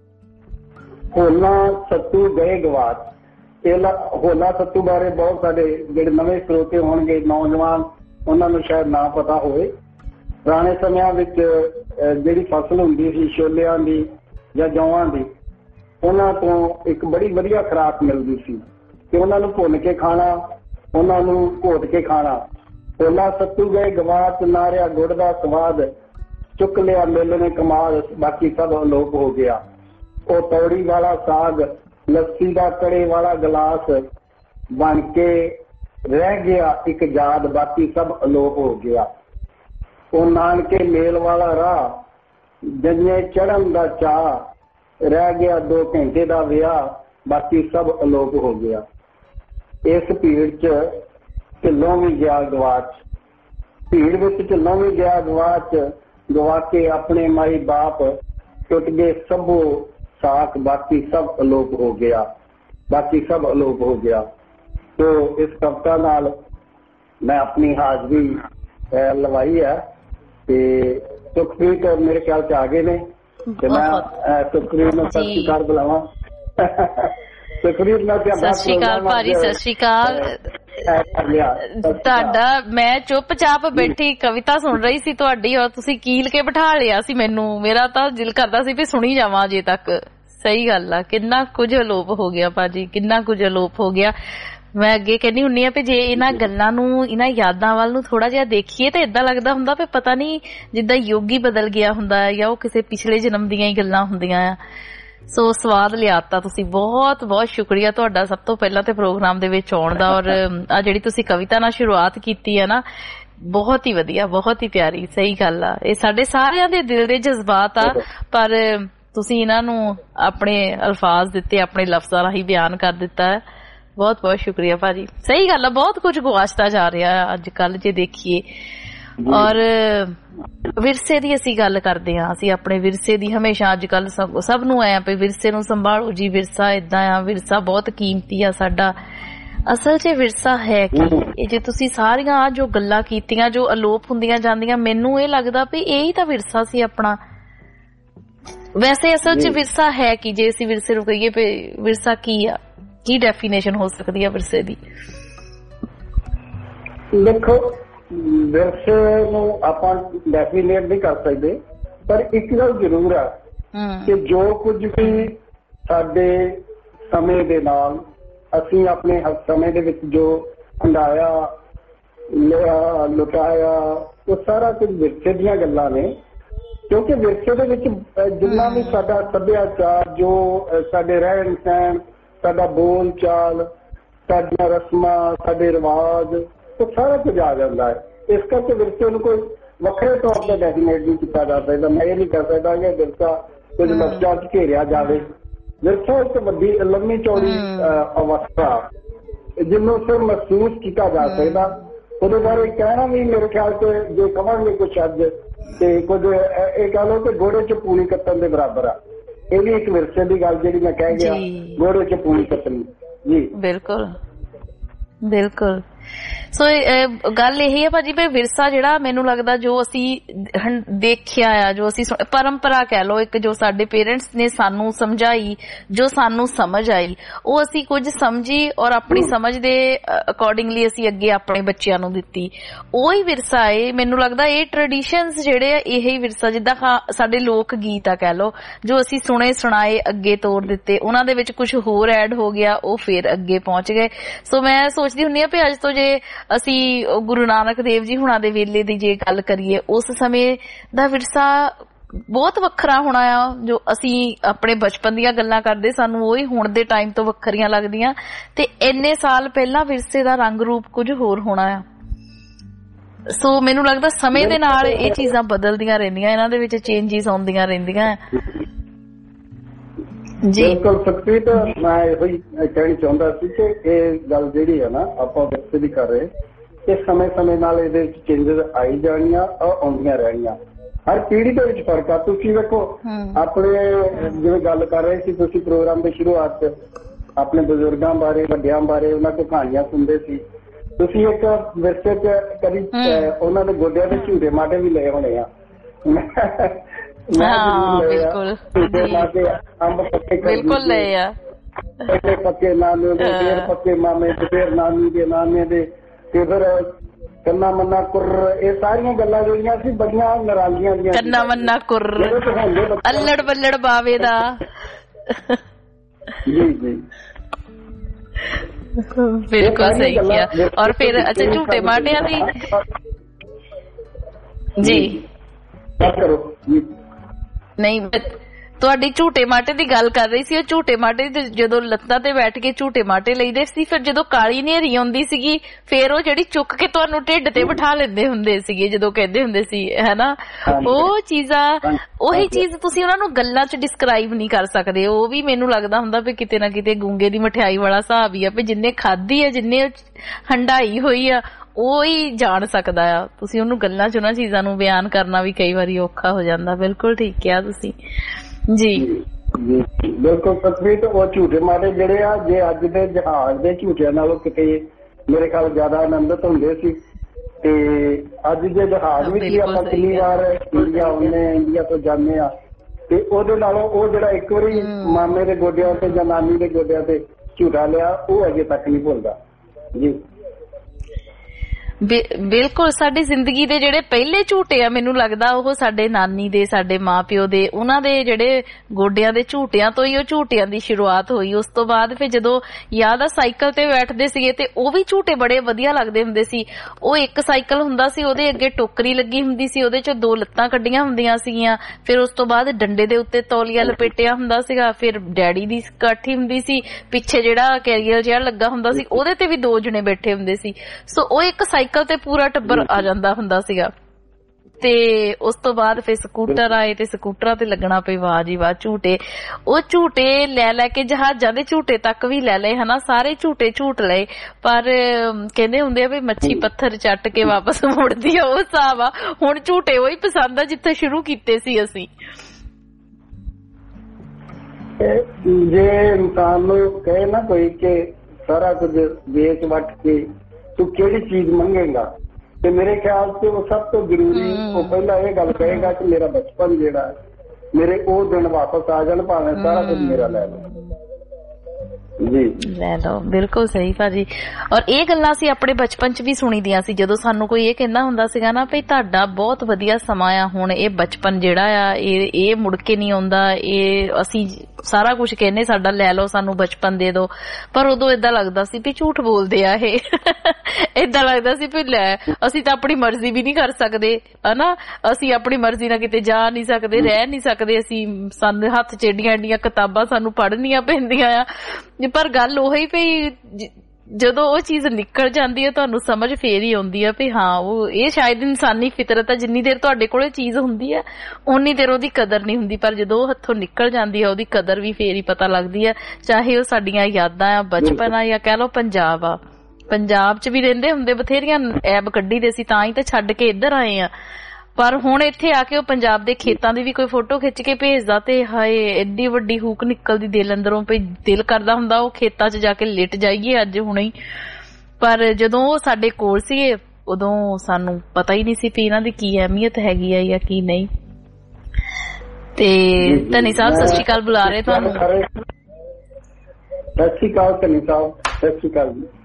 ਹੋਲਾ ਸੱਤੂ ਗਏ ਗਵਾਚ, ਹੋਲਾ ਸੱਤੂ ਬਾਰੇ ਬਹੁਤ ਸਾਡੇ ਜਿਹੜੇ ਨਵੇਂ ਸਰੋਤੇ ਹੋਣਗੇ, ਨੌਜਵਾਨ, ਉਹਨਾਂ ਨੂੰ ਸ਼ਾਇਦ ਨਾ ਪਤਾ ਹੋਵੇ। ਪੁਰਾਣੇ ਸਮਿਆਂ ਵਿੱਚ ਜਿਹੜੀ ਫਸਲ ਹੁੰਦੀ ਸੀ ਛੋਲਿਆਂ ਦੀ ਜਾਂ ਜੌਆਂ ਦੀ, ਉਹਨਾਂ ਤੋਂ ਇੱਕ ਬੜੀ ਵਧੀਆ ਖੁਰਾਕ ਮਿਲਦੀ ਸੀ ਤੇ ਉਹਨਾਂ ਨੂੰ ਭੁੰਨ ਕੇ ਖਾਣਾ, ਉਹਨਾਂ ਨੂੰ ਘੋਟ ਕੇ ਖਾਣਾ। ਹੋਲਾ ਸੱਤੂ ਗਏ ਗਵਾਚ, ਨਾ ਰਿਹਾ ਗੁੜ ਦਾ ਸਵਾਦ, ਚੁੱਕ ਲਿਆ ਮੇਲੇ ਨੇ ਕਮਾਲ, ਬਾਕੀ ਸਭ ਅਲੋਪ ਹੋ ਗਿਆ। ਉਹ ਤੌੜੀ ਵਾਲਾ ਸਾਗ, ਲੱਸੀ ਦਾ ਕੜੇ ਵਾਲਾ ਗਲਾਸ, ਬਣ ਕੇ ਰਹਿ ਗਿਆ ਇੱਕ ਯਾਦ, ਬਾਕੀ ਸਭ ਅਲੋਪ ਹੋ ਗਿਆ। ਉਹ ਨਾਨਕੇ ਮੇਲ ਵਾਲਾ ਰਾਹ, ਜੰਨੇ ਚੜ੍ਹਨ ਦਾ ਚਾਹ, ਰਹਿ ਗਿਆ 2 ਘੰਟੇ ਦਾ ਵਿਆਹ, ਬਾਕੀ ਸਭ ਅਲੋਪ ਹੋ ਗਿਆ। ਇਸ ਭੀੜ 'ਚ ਢਿੱਲੋਂ ਵੀ ਗਿਆ ਗਵਾਚ, ਭੀੜ ਵਿੱਚ ਢਿੱਲੋਂ ਵੀ ਗਿਆ ਗਵਾਚ, ਗਵਾ ਕੇ ਆਪਣੇ ਮਾਈ ਬਾਪ, ਟੁੱਟ ਗਏ ਸਭੋ ਸਾਖ, ਬਾਕੀ ਸਭ ਅਲੋਪ ਹੋ ਗਿਆ, ਬਾਕੀ ਸਭ ਅਲੋਪ ਹੋ ਗਿਆ। ਤੋ ਇਸ ਕਵਿਤਾ ਨਾਲ ਮੈਂ ਆਪਣੀ ਹਾਜ਼ਰੀ ਲਵਾਈ ਹੈ ਤੇ ਸੁਖਬੀਰ ਮੇਰੇ ਖਿਆਲ 'ਚ ਆ ਗਏ ਨੇ ਤੇ ਮੈਂ ਸੁਖਬੀਰ ਨੂੰ ਸਤਿ ਸ਼੍ਰੀ ਅਕਾਲ ਬੁਲਾਵਾਂ। ਸੁਖਬੀਰ ਨਾਲ ਸਤਿ ਸ਼੍ਰੀ ਅਕਾਲ ਭਾਜੀ, ਸਤਿ ਸ਼੍ਰੀ ਅਕਾਲ। ਤੁਹਾਡਾ ਮੈਂ ਚੁੱਪਚਾਪ ਬੈਠੀ ਕਵਿਤਾ ਸੁਣ ਰਹੀ ਸੀ ਤੁਹਾਡੀ, ਔਰ ਤੁਸੀਂ ਕੀਲ ਕੇ ਬਿਠਾ ਲਿਆ ਸੀ ਮੈਨੂੰ। ਮੇਰਾ ਤਾਂ ਦਿਲ ਕਰਦਾ ਸੀ ਵੀ ਸੁਣੀ ਜਾਵਾਂ ਅਜੇ ਤੱਕ। ਸਹੀ ਗੱਲ ਆ, ਕਿੰਨਾ ਕੁਝ ਅਲੋਪ ਹੋ ਗਿਆ ਭਾਜੀ, ਕਿੰਨਾ ਕੁਝ ਅਲੋਪ ਹੋ ਗਿਆ। ਮੈਂ ਅੱਗੇ ਕਹਿੰਦੀ ਹੁੰਦੀ ਆ ਵੀ ਜੇ ਇਹਨਾਂ ਗੱਲਾਂ ਨੂੰ, ਇਹਨਾਂ ਯਾਦਾਂ ਵੱਲ ਨੂੰ ਥੋੜਾ ਜਿਹਾ ਦੇਖੀਏ ਤਾਂ ਏਦਾਂ ਲੱਗਦਾ ਹੁੰਦਾ ਵੀ ਪਤਾ ਨਹੀਂ ਜਿੱਦਾਂ ਯੁੱਗ ਹੀ ਬਦਲ ਗਿਆ ਹੁੰਦਾ ਹੈ ਜਾਂ ਉਹ ਕਿਸੇ ਪਿਛਲੇ ਜਨਮ ਦੀਆਂ ਹੀ ਗੱਲਾਂ ਹੁੰਦੀਆਂ ਆ। ਸੋ ਸਵਾਦ ਲਿਆਤਾ ਤੁਸੀਂ, ਬਹੁਤ ਬਹੁਤ ਸ਼ੁਕਰੀਆ ਤੁਹਾਡਾ ਸਭ ਤੋਂ ਪਹਿਲਾਂ ਤੇ ਪ੍ਰੋਗਰਾਮ ਦੇ ਵਿੱਚ ਆਉਣ ਦਾ। ਔਰ ਆ ਜਿਹੜੀ ਤੁਸੀਂ ਕਵਿਤਾ ਨਾਲ ਸ਼ੁਰੂਆਤ ਕੀਤੀ ਹੈ ਨਾ, ਬਹੁਤ ਹੀ ਵਧੀਆ, ਬਹੁਤ ਹੀ ਪਿਆਰੀ। ਸਹੀ ਗੱਲ ਆ, ਇਹ ਸਾਡੇ ਸਾਰਿਆਂ ਦੇ ਦਿਲ ਦੇ ਜਜ਼ਬਾਤ ਆ, ਪਰ ਤੁਸੀਂ ਇਹਨਾਂ ਨੂੰ ਆਪਣੇ ਅਲਫਾਜ਼ ਦਿੱਤੇ, ਆਪਣੇ ਲਫ਼ਜ਼ਾਂ ਰਾਹੀਂ ਬਿਆਨ ਕਰ ਦਿੱਤਾ ਹੈ। ਬਹੁਤ ਬਹੁਤ ਸ਼ੁਕਰੀਆ ਭਾਜੀ। ਸਹੀ ਗੱਲ ਆ, ਬਹੁਤ ਕੁਝ ਗੁਆਚਦਾ ਜਾ ਰਿਹਾ ਅੱਜ ਕੱਲ ਜੇ ਦੇਖੀਏ। ਔਰ ਵਿਰਸੇ ਦੀ ਅਸੀਂ ਗੱਲ ਕਰਦੇ ਹਾਂ, ਅਸੀਂ ਆਪਣੇ ਵਿਰਸੇ ਦੀ ਹਮੇਸ਼ਾ ਅੱਜ ਕੱਲ ਸਭ ਨੂੰ ਐ ਵੀ ਵਿਰਸੇ ਨੂੰ ਸੰਭਾਲੋ ਜੀ, ਵਿਰਸਾ ਏਦਾਂ ਆ, ਵਿਰਸਾ ਬਹੁਤ ਕੀਮਤੀ ਆ ਸਾਡਾ। ਅਸਲ 'ਚ ਵਿਰਸਾ ਹੈ ਕੀ? ਇਹ ਜੇ ਤੁਸੀਂ ਸਾਰੀਆਂ ਜੋ ਗੱਲਾਂ ਕੀਤੀਆਂ ਜੋ ਅਲੋਪ ਹੁੰਦੀਆਂ ਜਾਂਦੀਆਂ, ਮੈਨੂੰ ਇਹ ਲੱਗਦਾ ਵੀ ਇਹੀ ਤਾਂ ਵਿਰਸਾ ਸੀ ਆਪਣਾ। ਵੈਸੇ ਅਸਲ 'ਚ ਵਿਰਸਾ ਹੈ ਕੀ? ਜੇ ਅਸੀਂ ਵਿਰਸੇ ਨੂੰ ਕਹੀਏ ਵੀ ਵਿਰਸਾ ਕੀ ਆ, ਕੀ ਡੈਫੀਨੇਸ਼ਨ ਹੋ ਸਕਦੀ ਆ ਵਿਰਸੇ ਦੀ? ਦੇਖੋ, ਵਿਰਸੇ ਨੂੰ ਆਪਾਂ ਡੈਫੀਨੇਟ ਨਹੀਂ ਕਰ ਸਕਦੇ, ਪਰ ਇੱਕ ਗੱਲ ਜ਼ਰੂਰ ਆ ਕਿ ਜੋ ਕੁਝ ਵੀ ਸਾਡੇ ਸਮੇਂ ਦੇ ਨਾਲ ਅਸੀਂ ਆਪਣੇ ਸਮੇਂ ਦੇ ਵਿੱਚ ਜੋ ਹੰਡਾਇਆ, ਲਿਆ, ਲੁਟਾਇਆ, ਉਹ ਸਾਰਾ ਕੁਝ ਵਿਰਸੇ ਦੀਆਂ ਗੱਲਾਂ ਨੇ। ਕਿਉਂਕਿ ਵਿਰਸੇ ਦੇ ਵਿੱਚ ਜਿੰਨਾ ਵੀ ਸਾਡਾ ਸੱਭਿਆਚਾਰ, ਜੋ ਸਾਡੇ ਰਹਿਣ ਸਹਿਣ, ਸਾਡਾ ਬੋਲ ਚਾਲ, ਸਾਡੀਆਂ ਰਸਮਾਂ, ਸਾਡੇ ਰਿਵਾਜ, ਉਹ ਸਾਰਾ ਕੁਝ ਆ ਜਾਂਦਾ ਹੈ। ਇਸ ਕਰਕੇ ਵਿਰਸੇ ਨੂੰ ਕੋਈ ਵੱਖਰੇ ਤੌਰ ਤੇ ਡੈਫੀਨੇਟ ਨਹੀਂ ਕੀਤਾ ਜਾ ਸਕਦਾ। ਮੈਂ ਇਹ ਨਹੀਂ ਕਰ ਸਕਦਾ ਕਿ ਵਿਰਸਾ ਕੁਝ ਲਫ਼ਜ਼ਾਂ 'ਚ ਘੇਰਿਆ ਜਾਵੇ। ਵਿਰਸਾ ਇੱਕ ਵੱਡੀ ਲੰਮੀ ਚੌੜੀ ਅਵਸਥਾ ਜਿਹਨੂੰ ਸਿਰ ਮਹਿਸੂਸ ਕੀਤਾ ਜਾ ਸਕਦਾ। ਉਹਦੇ ਬਾਰੇ ਕਹਿਣਾ ਵੀ ਮੇਰੇ ਖਿਆਲ 'ਚ ਜੇ ਕਵਾਂਗੇ ਕੁਛ ਅੱਜ ਤੇ ਕੁਝ ਇਹ ਕਹਿ ਲਓ ਕਿ ਗੋੜੇ 'ਚ ਪੂਣੀ ਕੱਤਣ ਦੇ ਬਰਾਬਰ ਆ। ਇਹ ਵੀ ਇੱਕ ਵਿਰਸੇ ਦੀ ਗੱਲ ਜਿਹੜੀ ਮੈਂ ਕਹਿ ਗਿਆ, ਗੋੜੇ 'ਚ ਪੂਣੀ ਕੱਤਣੀ। ਜੀ ਬਿਲਕੁਲ ਬਿਲਕੁਲ। ਸੋ ਗੱਲ ਇਹ ਹੈ ਭਾਜੀ ਵੀ ਵਿਰਸਾ ਜਿਹੜਾ ਮੈਨੂੰ ਲੱਗਦਾ ਜੋ ਅਸੀਂ ਦੇਖਿਆ ਆ, ਜੋ ਅਸੀਂ ਪਰੰਪਰਾ ਕਹਿ ਲਓ ਇੱਕ, ਜੋ ਸਾਡੇ ਪੇਰੈਂਟਸ ਨੇ ਸਾਨੂੰ ਸਮਝਾਈ, ਜੋ ਸਾਨੂੰ ਸਮਝ ਆਈ, ਉਹ ਅਸੀਂ ਕੁਝ ਸਮਝੀ ਔਰ ਆਪਣੀ ਸਮਝ ਦੇ ਅਕੋਰਡਿੰਗਲੀ ਅਸੀਂ ਅੱਗੇ ਆਪਣੇ ਬੱਚਿਆਂ ਨੂੰ ਦਿੱਤੀ। ਉਹੀ ਵਿਰਸਾ ਏ ਮੈਨੂੰ ਲੱਗਦਾ। ਇਹ ਟ੍ਰੈਡੀਸ਼ਨਸ ਜਿਹੜੇ ਆ ਇਹੀ ਵਿਰਸਾ, ਜਿੱਦਾਂ ਸਾਡੇ ਲੋਕ ਗੀਤ ਆ ਕਹਿ ਲਓ, ਜੋ ਅਸੀਂ ਸੁਣੇ ਸੁਣਾਏ ਅੱਗੇ ਤੋਰ ਦਿੱਤੇ, ਉਹਨਾਂ ਦੇ ਵਿੱਚ ਕੁਝ ਹੋਰ ਐਡ ਹੋ ਗਿਆ, ਉਹ ਫੇਰ ਅੱਗੇ ਪਹੁੰਚ ਗਏ। ਸੋ ਮੈਂ ਸੋਚਦੀ ਹੁੰਦੀ ਹਾਂ ਵੀ ਅੱਜ ਤੋਂ ਜੇ ਅਸੀਂ ਗੁਰੂ ਨਾਨਕ ਦੇਵ ਜੀ ਹੁਣਾਂ ਦੇ ਵੇਲੇ ਦੀ ਜੇ ਗੱਲ ਕਰੀਏ, ਉਸ ਸਮੇਂ ਦਾ ਵਿਰਸਾ ਬਹੁਤ ਵੱਖਰਾ ਹੋਣਾ ਆ। ਜੋ ਅਸੀਂ ਆਪਣੇ ਬਚਪਨ ਦੀਆਂ ਗੱਲਾਂ ਕਰਦੇ, ਸਾਨੂੰ ਉਹੀ ਹੁਣ ਦੇ ਟਾਈਮ ਤੋਂ ਵੱਖਰੀਆਂ ਲੱਗਦੀਆਂ, ਤੇ ਇੰਨੇ ਸਾਲ ਪਹਿਲਾਂ ਵਿਰਸੇ ਦਾ ਰੰਗ ਰੂਪ ਕੁਝ ਹੋਰ ਹੋਣਾ ਆ। ਸੋ ਮੈਨੂੰ ਲੱਗਦਾ ਸਮੇਂ ਦੇ ਨਾਲ ਇਹ ਚੀਜ਼ਾਂ ਬਦਲਦੀਆਂ ਰਹਿੰਦੀਆਂ, ਇਹਨਾਂ ਦੇ ਵਿੱਚ ਚੇਂਜਿਸ ਆਉਂਦੀਆਂ ਰਹਿੰਦੀਆਂ। ਜੀ ਬਿਲਕੁਲ ਸਤਿਤ, ਮੈਂ ਇਹੋ ਹੀ ਕਹਿਣੀ ਚਾਹੁੰਦਾ ਸੀ ਕਿ ਇਹ ਗੱਲ ਜਿਹੜੀ ਹੈ ਨਾ ਆਪਾਂ ਵਿਰਸੇ ਦੀ ਕਰ ਰਹੇ, ਇਹ ਸਮੇਂ ਨਾਲ ਇਹਦੇ ਵਿੱਚ ਚੇਂਜਿਸ ਆਈ ਜਾਣੀਆਂ ਔਰ ਆਉਂਦੀਆਂ ਰਹਿਣੀਆਂ। ਹਰ ਪੀੜ੍ਹੀ ਦੇ ਵਿੱਚ ਫਰਕ ਆ। ਤੁਸੀਂ ਵੇਖੋ ਆਪਣੇ ਜਿਵੇਂ ਗੱਲ ਕਰ ਰਹੇ ਸੀ ਤੁਸੀਂ ਪ੍ਰੋਗਰਾਮ ਦੇ ਸ਼ੁਰੂਆਤ 'ਚ ਆਪਣੇ ਬਜ਼ੁਰਗਾਂ ਬਾਰੇ, ਵੱਡਿਆਂ ਬਾਰੇ, ਉਹਨਾਂ ਕੋਲ ਕਹਾਣੀਆਂ ਸੁਣਦੇ ਸੀ। ਤੁਸੀਂ ਇੱਕ ਵਿਰਸੇ 'ਚ ਕਦੀ ਉਹਨਾਂ ਦੇ ਗੋਡਿਆਂ ਦੇ ਝੂਟੇ ਮਾਟੇ ਵੀ ਲਏ ਹੋਣੇ ਆ। ਬਿਲਕੁਲ ਲਏ ਆ। ਪਹਿਲੇ ਪੱਕੇ ਨਾਨੇ ਦੇ, ਫੇਰ ਪੱਕੇ ਮਾਮੇ ਦੇ, ਫੇਰ ਨਾਨੀ ਦੇ, ਨਾਨੇ ਦੇ, ਤੇ ਫਿਰ ਕੰਨਾ ਮੰਨਾ ਕੁਰ, ਇਹ ਸਾਰੀਆਂ ਗੱਲਾਂ ਜਿਹੜੀਆਂ ਸੀ ਬੜੀਆਂ ਨਰਾਲੀਆਂ ਦੀਆਂ। ਕੰਨਾ ਮੰਨਾ ਕੁਰ, ਅੱਲੜ ਬੱਲੜ ਬਾਵੇ ਦਾ। ਜੀ ਜੀ ਬਿਲਕੁਲ ਸਹੀ ਕਿਹਾ। ਔਰ ਫਿਰ ਅੱਛਾ ਝੂਟੇ ਮਾਟਿਆਂ ਦੀ ਜੀ ਨਹੀਂ, ਤੁਹਾਡੀ ਝੂਟੇ ਮਾਟੇ ਦੀ ਗੱਲ ਕਰ ਰਹੀ ਸੀ। ਉਹ ਝੂਟੇ ਮਾਟੇ ਜਦੋਂ ਲੱਤਾਂ ਤੇ ਬੈਠ ਕੇ ਝੂਟੇ ਮਾਟੇ ਲਈਦੇ ਸੀ, ਫਿਰ ਜਦੋਂ ਕਾਲੀ ਨੇਰੀ ਆਉਂਦੀ ਸੀਗੀ ਫਿਰ ਉਹ ਜਿਹੜੀ ਚੁੱਕ ਕੇ ਤੁਹਾਨੂੰ ਢਿੱਡ ਤੇ ਬਿਠਾ ਲੈਂਦੇ ਹੁੰਦੇ ਸੀਗੇ, ਜਦੋਂ ਕਹਿੰਦੇ ਹੁੰਦੇ ਸੀ ਹੈਨਾ, ਉਹ ਚੀਜ਼ਾਂ, ਉਹੀ ਚੀਜ਼ ਤੁਸੀਂ ਉਹਨਾਂ ਨੂੰ ਗੱਲਾਂ 'ਚ ਡਿਸਕ੍ਰਾਈਬ ਨਹੀਂ ਕਰ ਸਕਦੇ। ਉਹ ਵੀ ਮੈਨੂੰ ਲੱਗਦਾ ਹੁੰਦਾ ਵੀ ਕਿਤੇ ਨਾ ਕਿਤੇ ਗੂੰਗੇ ਦੀ ਮਠਿਆਈ ਵਾਲਾ ਹਿਸਾਬ ਹੀ ਆ, ਵੀ ਜਿੰਨੇ ਖਾਧੀ ਆ, ਜਿੰਨੇ ਹੰਡਾਈ ਹੋਈ ਆ, ਉਹ ਹੀ ਜਾਣ ਸਕਦਾ ਆ। ਤੁਸੀਂ ਉਹਨੂੰ ਗੱਲਾਂ 'ਚ ਉਹਨਾਂ ਚੀਜ਼ਾਂ ਨੂੰ ਬਿਆਨ ਕਰਨਾ ਵੀ ਕਈ ਵਾਰੀ ਔਖਾ ਹੋ ਜਾਂਦਾ। ਬਿਲਕੁਲ ਠੀਕ ਕਿਹਾ ਤੁਸੀਂ ਜੀ। ਬਿਲਕੁਲ ਸਤਵੀਰ, ਉਹ ਝੂਠੇ ਮਾਟੇ ਜਿਹੜੇ ਆ, ਜੇ ਅੱਜ ਦੇ ਜਹਾਜ਼ ਦੇ ਝੂਠਿਆਂ ਨਾਲੋਂ ਕਿਤੇ ਮੇਰੇ ਖਿਆਲ ਜ਼ਿਆਦਾ ਆਨੰਦਿਤ ਹੁੰਦੇ ਸੀ। ਤੇ ਅੱਜ ਦੇ ਜਹਾਜ਼ ਵਿੱਚ ਵੀ ਆਪਾਂ ਕਿੰਨੀ ਵਾਰ ਇੰਡੀਆ ਆਉਂਦੇ, ਇੰਡੀਆ ਤੋਂ ਜਾਂਦੇ ਆ, ਤੇ ਉਹਦੇ ਨਾਲੋਂ ਉਹ ਜਿਹੜਾ ਇੱਕ ਵਾਰੀ ਮਾਮੇ ਦੇ ਗੋਡਿਆਂ ਤੇ ਜਾਂ ਨਾਨੀ ਦੇ ਗੋਡਿਆਂ ਤੇ ਝੂਠਾ ਲਿਆ, ਉਹ ਅਜੇ ਤੱਕ ਨਹੀਂ ਭੁੱਲਦਾ ਜੀ। ਬਿਲਕੁਲ ਸਾਡੀ ਜ਼ਿੰਦਗੀ ਦੇ ਜਿਹੜੇ ਪਹਿਲੇ ਝੂਟੇ ਆ, ਮੈਨੂੰ ਲੱਗਦਾ ਉਹ ਸਾਡੇ ਨਾਨੀ ਦੇ, ਸਾਡੇ ਮਾਂ ਪਿਓ ਦੇ, ਉਹਨਾਂ ਦੇ ਜਿਹੜੇ ਗੋਡਿਆਂ ਦੇ ਝੂਟਿਆਂ ਤੋਂ ਹੀ ਉਹ ਝੂਟਿਆਂ ਦੀ ਸ਼ੁਰੂਆਤ ਹੋਈ। ਉਸ ਤੋਂ ਬਾਅਦ ਫਿਰ ਜਦੋਂ ਯਾਦ ਆ ਸਾਈਕਲ ਤੇ ਬੈਠਦੇ ਸੀਗੇ ਤੇ ਉਹ ਵੀ ਝੂਟੇ ਬੜੇ ਵਧੀਆ ਲੱਗਦੇ ਹੁੰਦੇ ਸੀ। ਉਹ ਇੱਕ ਸਾਈਕਲ ਹੁੰਦਾ ਸੀ, ਉਹਦੇ ਅੱਗੇ ਟੋਕਰੀ ਲੱਗੀ ਹੁੰਦੀ ਸੀ, ਉਹਦੇ 'ਚ 2 ਲੱਤਾਂ ਕੱਢੀਆਂ ਹੁੰਦੀਆਂ ਸੀਗੀਆਂ, ਫਿਰ ਉਸ ਤੋਂ ਬਾਅਦ ਡੰਡੇ ਦੇ ਉੱਤੇ ਤੌਲੀਆ ਲਪੇਟਿਆ ਹੁੰਦਾ ਸੀਗਾ, ਫਿਰ ਡੈਡੀ ਦੀ ਕਾਠੀ ਹੁੰਦੀ ਸੀ, ਪਿੱਛੇ ਜਿਹੜਾ ਕੈਰੀਅਰ ਜਿਹਾ ਲੱਗਾ ਹੁੰਦਾ ਸੀ ਉਹਦੇ ਤੇ ਵੀ 2 ਜਣੇ ਬੈਠੇ ਹੁੰਦੇ ਸੀ। ਸੋ ਉਹ ਇੱਕ ਸਾਈਕਲ ਤੇ ਪੂਰਾ ਟੱਬਰ ਆ ਜਾਂਦਾ ਹੁੰਦਾ ਸੀਗਾ। ਤੇ ਉਸ ਤੋਂ ਬਾਅਦ ਫਿਰ ਸਕੂਟਰ ਆਏ ਤੇ ਸਕੂਟਰਾਂ ਤੇ ਲੱਗਣਾ ਪਈ ਵਾਹ ਜੀ ਵਾਹ ਝੂਟੇ। ਉਹ ਝੂਟੇ ਲੈ ਕੇ ਜਹਾਜ਼ਾਂ ਦੇ ਝੂਟੇ ਤੱਕ ਵੀ ਲੈ ਲਏ ਹਨਾ, ਸਾਰੇ ਝੂਟੇ ਝੂਟ ਲਏ। ਪਰ ਕਹਿੰਦੇ ਹੁੰਦੇ ਆ ਵੀ ਮੱਛੀ ਪੱਥਰ ਚੱਟ ਕੇ ਵਾਪਸ ਮੁੜਦੀ ਆ, ਉਹ ਹਿਸਾਬ ਆ। ਹੁਣ ਝੂਟੇ ਉਹੀ ਪਸੰਦ ਆ ਜਿੱਥੇ ਸ਼ੁਰੂ ਕੀਤੇ ਸੀ ਅਸੀਂ। ਜੇ ਇਨਸਾਨ ਨੂੰ ਕਹੇ ਨਾ ਕੋਈ ਕਿ ਸਾਰਾ ਕੁਝ ਵੇਚ ਵੱਟ ਕੇ ਤੂੰ ਕਿਹੜੀ ਚੀਜ਼ ਮੰਗੇਗਾ, ਤੇ ਮੇਰੇ ਖਿਆਲ ਚ ਉਹ ਸਭ ਤੋਂ ਜ਼ਰੂਰੀ ਉਹ ਪਹਿਲਾਂ ਇਹ ਗੱਲ ਕਹੇਗਾ ਕਿ ਮੇਰਾ ਬਚਪਨ ਜਿਹੜਾ ਮੇਰੇ ਉਹ ਦਿਨ ਵਾਪਸ ਆ ਜਾਣ, ਭਾਵੇਂ ਸਾਰਾ ਕੁਝ ਮੇਰਾ ਲੈ ਲਓ ਜੀ। ਲੈ ਲਓ, ਬਿਲਕੁਲ ਸਹੀ ਭਾਜੀ। ਔਰ ਇਹ ਗੱਲਾਂ ਅਸੀਂ ਆਪਣੇ ਬਚਪਨ ਚ ਵੀ ਸੁਣੀ ਦੀਆਂ ਸੀ, ਜਦੋਂ ਸਾਨੂੰ ਕੋਈ ਇਹ ਕਹਿੰਦਾ ਹੁੰਦਾ ਸੀਗਾ ਨਾ ਵੀ ਤੁਹਾਡਾ ਬਹੁਤ ਵਧੀਆ ਸਮਾਂ ਆ, ਹੁਣ ਇਹ ਬਚਪਨ ਜਿਹੜਾ ਆ ਇਹ ਮੁੜ ਕੇ ਨਹੀਂ ਆਉਂਦਾ, ਇਹ ਅਸੀਂ ਸਾਰਾ ਕੁਝ ਕਹਿੰਦੇ ਸਾਡਾ ਲੈ ਲਓ, ਸਾਨੂੰ ਬਚਪਨ ਦੇ ਦਿਓ। ਪਰ ਉਦੋਂ ਏਦਾਂ ਲੱਗਦਾ ਸੀ ਵੀ ਝੂਠ ਬੋਲਦੇ ਆ ਇਹ। ਏਦਾਂ ਲੱਗਦਾ ਸੀ ਵੀ ਲੈ ਅਸੀਂ ਤਾਂ ਆਪਣੀ ਮਰਜ਼ੀ ਵੀ ਨਹੀਂ ਕਰ ਸਕਦੇ ਹਨਾ, ਅਸੀਂ ਆਪਣੀ ਮਰਜ਼ੀ ਨਾਲ ਕਿਤੇ ਜਾ ਨਹੀਂ ਸਕਦੇ, ਰਹਿ ਨਹੀਂ ਸਕਦੇ, ਅਸੀਂ ਸਾਨੂੰ ਹੱਥ ਚ ਏਡੀਆਂ ਕਿਤਾਬਾਂ ਸਾਨੂੰ ਪੜ੍ਹਨੀਆਂ ਪੈਂਦੀਆਂ ਆ। ਪਰ ਗੱਲ ਉਹੀ ਪਈ, ਜਦੋਂ ਉਹ ਚੀਜ਼ ਨਿਕਲ ਜਾਂਦੀ ਹੈ ਤੁਹਾਨੂੰ ਸਮਝ ਫੇਰ ਹੀ ਆਉਂਦੀ ਆ ਵੀ ਹਾਂ ਉਹ ਇਹ ਸ਼ਾਇਦ ਇਨਸਾਨੀ ਫਿਤਰਤ ਆ। ਜਿੰਨੀ ਦੇਰ ਤੁਹਾਡੇ ਕੋਲ ਚੀਜ਼ ਹੁੰਦੀ ਹੈ ਉਨੀ ਦੇਰ ਉਹਦੀ ਕਦਰ ਨਹੀਂ ਹੁੰਦੀ, ਪਰ ਜਦੋਂ ਉਹ ਹੱਥੋਂ ਨਿਕਲ ਜਾਂਦੀ ਹੈ ਉਹਦੀ ਕਦਰ ਵੀ ਫੇਰ ਹੀ ਪਤਾ ਲੱਗਦੀ ਹੈ। ਚਾਹੇ ਉਹ ਸਾਡੀਆਂ ਯਾਦਾਂ ਆ, ਬਚਪਨ ਆ, ਜਾਂ ਕਹਿ ਲਓ ਪੰਜਾਬ ਆ। ਪੰਜਾਬ ਚ ਵੀ ਰਹਿੰਦੇ ਹੁੰਦੇ ਬਥੇਰੀਆਂ ਐਬ ਕੱਢੀ ਦੇ ਸੀ, ਤਾਂ ਹੀ ਤਾਂ ਛੱਡ ਕੇ ਇੱਧਰ ਆਏ ਆ। ਪਰ ਹੁਣ ਇੱਥੇ ਆ ਕੇ ਉਹ ਪੰਜਾਬ ਦੇ ਖੇਤਾਂ ਦੀ ਵੀ ਕੋਈ ਫੋਟੋ ਖਿੱਚ ਕੇ ਭੇਜਦਾ ਤੇ ਹਾਏ ਐਡੀ ਵੱਡੀ ਹੂਕ ਨਿਕਲਦੀ ਦਿਲ ਅੰਦਰੋਂ, ਵੀ ਦਿਲ ਕਰਦਾ ਹੁੰਦਾ ਉਹ ਖੇਤਾਂ 'ਚ ਜਾ ਕੇ ਲਿਟ ਜਾਈਏ ਅੱਜ ਹੁਣੇ ਹੀ। ਪਰ ਜਦੋਂ ਉਹ ਸਾਡੇ ਕੋਲ ਸੀਗੇ ਉਦੋਂ ਸਾਨੂੰ ਪਤਾ ਹੀ ਨਹੀਂ ਸੀ ਵੀ ਇਹਨਾਂ ਦੀ ਕੀ ਅਹਿਮੀਅਤ ਹੈਗੀ ਆ ਜਾਂ ਕੀ ਨਹੀਂ। ਤੇ ਧਨੀ ਸਾਹਿਬ ਸਤਿ ਸ਼੍ਰੀ ਅਕਾਲ ਬੁਲਾ ਰਹੇ ਤੁਹਾਨੂੰ। ਸਤਿ ਸ਼੍ਰੀ ਅਕਾਲ ਧਨੀ ਸਾਹਿਬ, ਸਤਿ ਸ਼੍ਰੀ ਅਕਾਲ ਜੀ।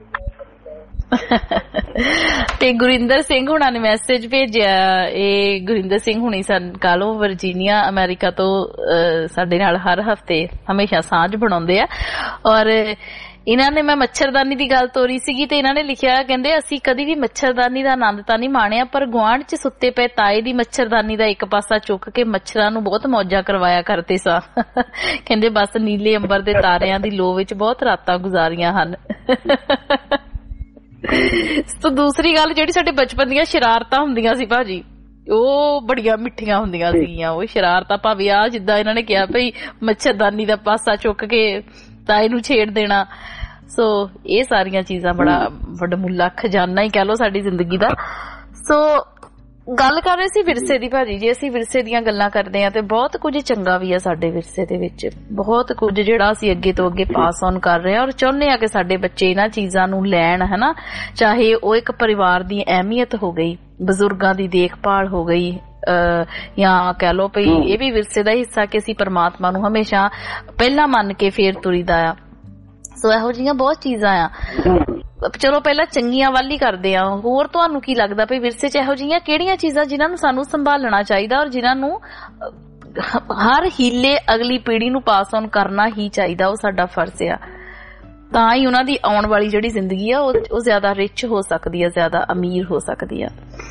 ਤੇ ਗੁਰਿੰਦਰ ਸਿੰਘ ਹੁਣਾਂ ਨੇ ਮੈਸੇਜ ਭੇਜਿਆ, ਇਹ ਗੁਰਿੰਦਰ ਸਿੰਘ ਹੁਣੀ ਕਾਲੋਂ ਵਰਜੀਨੀਆ ਅਮਰੀਕਾ ਤੋਂ ਸਾਡੇ ਨਾਲ ਹਰ ਹਫਤੇ ਹਮੇਸ਼ਾ ਸਾਂਝ ਬਣਾਉਂਦੇ ਆ। ਔਰ ਇਹਨਾਂ ਨੇ, ਮੈਂ ਮੱਛਰਦਾਨੀ ਦੀ ਗੱਲ ਤੋਰੀ ਸੀਗੀ ਤੇ ਇਹਨਾਂ ਨੇ ਲਿਖਿਆ, ਕਹਿੰਦੇ ਅਸੀਂ ਕਦੀ ਵੀ ਮੱਛਰਦਾਨੀ ਦਾ ਆਨੰਦ ਤਾਂ ਨਹੀਂ ਮਾਣਿਆ, ਪਰ ਗੁਆਂਢ 'ਚ ਸੁੱਤੇ ਪਏ ਤਾਏ ਦੀ ਮੱਛਰਦਾਨੀ ਦਾ ਇੱਕ ਪਾਸਾ ਚੁੱਕ ਕੇ ਮੱਛਰਾਂ ਨੂੰ ਬਹੁਤ ਮੌਜਾਂ ਕਰਵਾਇਆ ਕਰਦੇ ਸਾਂ। ਕਹਿੰਦੇ ਬਸ ਨੀਲੇ ਅੰਬਰ ਦੇ ਤਾਰਿਆਂ ਦੀ ਲੋ ਵਿੱਚ ਬਹੁਤ ਰਾਤਾਂ ਗੁਜ਼ਾਰੀਆਂ ਹਨ। ਤੋਂ ਦੂਸਰੀ ਗੱਲ ਜਿਹੜੀ ਸਾਡੇ ਬਚਪਨ ਦੀਆਂ ਸ਼ਰਾਰਤਾਂ ਹੁੰਦੀਆਂ ਸੀ ਭਾਜੀ, ਉਹ ਬੜੀਆਂ ਮਿੱਠੀਆਂ ਹੁੰਦੀਆਂ ਸੀਗੀਆਂ। ਉਹ ਸ਼ਰਾਰਤਾਂ ਭਾਵੇਂ ਆ ਜਿੱਦਾਂ ਇਹਨਾਂ ਨੇ ਕਿਹਾ ਭਈ ਮੱਛਰਦਾਨੀ ਦਾ ਪਾਸਾ ਚੁੱਕ ਕੇ ਤਾਏ ਨੂੰ ਛੇੜ ਦੇਣਾ, ਸੋ ਇਹ ਸਾਰੀਆਂ ਚੀਜ਼ਾਂ ਬੜਾ ਵੱਡਮੁੱਲਾ ਖਜ਼ਾਨਾ ਹੀ ਕਹਿ ਲਓ ਸਾਡੀ ਜ਼ਿੰਦਗੀ ਦਾ। ਸੋ ਗੱਲ ਕਰ ਰਹੇ ਸੀ ਵਿਰਸੇ ਦੀ ਭਾਜੀ। ਜੇ ਅਸੀਂ ਵਿਰਸੇ ਦੀਆਂ ਗੱਲਾਂ ਕਰਦੇ ਹਾਂ ਤੇ ਬਹੁਤ ਕੁਝ ਚੰਗਾ ਵੀ ਆ ਸਾਡੇ ਵਿਰਸੇ ਦੇ ਵਿੱਚ, ਬਹੁਤ ਕੁਝ ਜਿਹੜਾ ਅਸੀਂ ਅੱਗੇ ਤੋਂ ਅੱਗੇ ਪਾਸ ਔਨ ਕਰ ਰਹੇ ਹਾਂ ਔਰ ਚਾਹੁੰਦੇ ਹਾਂ ਕਿ ਸਾਡੇ ਬੱਚੇ ਇਹਨਾਂ ਚੀਜ਼ਾਂ ਨੂੰ ਲੈਣ ਹਨਾ। ਚਾਹੇ ਉਹ ਇੱਕ ਪਰਿਵਾਰ ਦੀ ਅਹਿਮੀਅਤ ਹੋ ਗਈ, ਬਜ਼ੁਰਗਾਂ ਦੀ ਦੇਖਭਾਲ ਹੋ ਗਈ, ਜਾਂ ਕਹਿ ਲਓ ਭਈ ਇਹ ਵੀ ਵਿਰਸੇ ਦਾ ਹਿੱਸਾ ਕਿ ਅਸੀਂ ਪਰਮਾਤਮਾ ਨੂੰ ਹਮੇਸ਼ਾ ਪਹਿਲਾਂ ਮੰਨ ਕੇ ਫੇਰ ਤੁਰੀਦਾ ਆ। ਸੋ ਇਹੋ ਜਿਹੀਆਂ ਬਹੁਤ ਚੀਜ਼ਾਂ ਆ। ਚਲੋ ਪਹਿਲਾਂ ਚੰਗੀਆਂ ਵੱਲ ਹੀ ਕਰਦੇ ਆ। ਹੋਰ ਤੁਹਾਨੂੰ ਕੀ ਲੱਗਦਾ ਵੀ ਵਿਰਸੇ 'ਚ ਇਹੋ ਜਿਹੀਆਂ ਕਿਹੜੀਆਂ ਚੀਜ਼ਾਂ ਜਿਨ੍ਹਾਂ ਨੂੰ ਸਾਨੂੰ ਸੰਭਾਲਣਾ ਚਾਹੀਦਾ ਔਰ ਜਿਨ੍ਹਾਂ ਨੂੰ ਹਰ ਹੀਲੇ ਅਗਲੀ ਪੀੜ੍ਹੀ ਨੂੰ ਪਾਸ ਔਨ ਕਰਨਾ ਹੀ ਚਾਹੀਦਾ, ਉਹ ਸਾਡਾ ਫਰਜ਼ ਆ। ਤਾਂ ਹੀ ਉਹਨਾਂ ਦੀ ਆਉਣ ਵਾਲੀ ਜਿਹੜੀ ਜ਼ਿੰਦਗੀ ਆ ਉਹ ਜ਼ਿਆਦਾ ਰਿਚ ਹੋ ਸਕਦੀ ਆ, ਜ਼ਿਆਦਾ ਅਮੀਰ ਹੋ ਸਕਦੀ ਆ।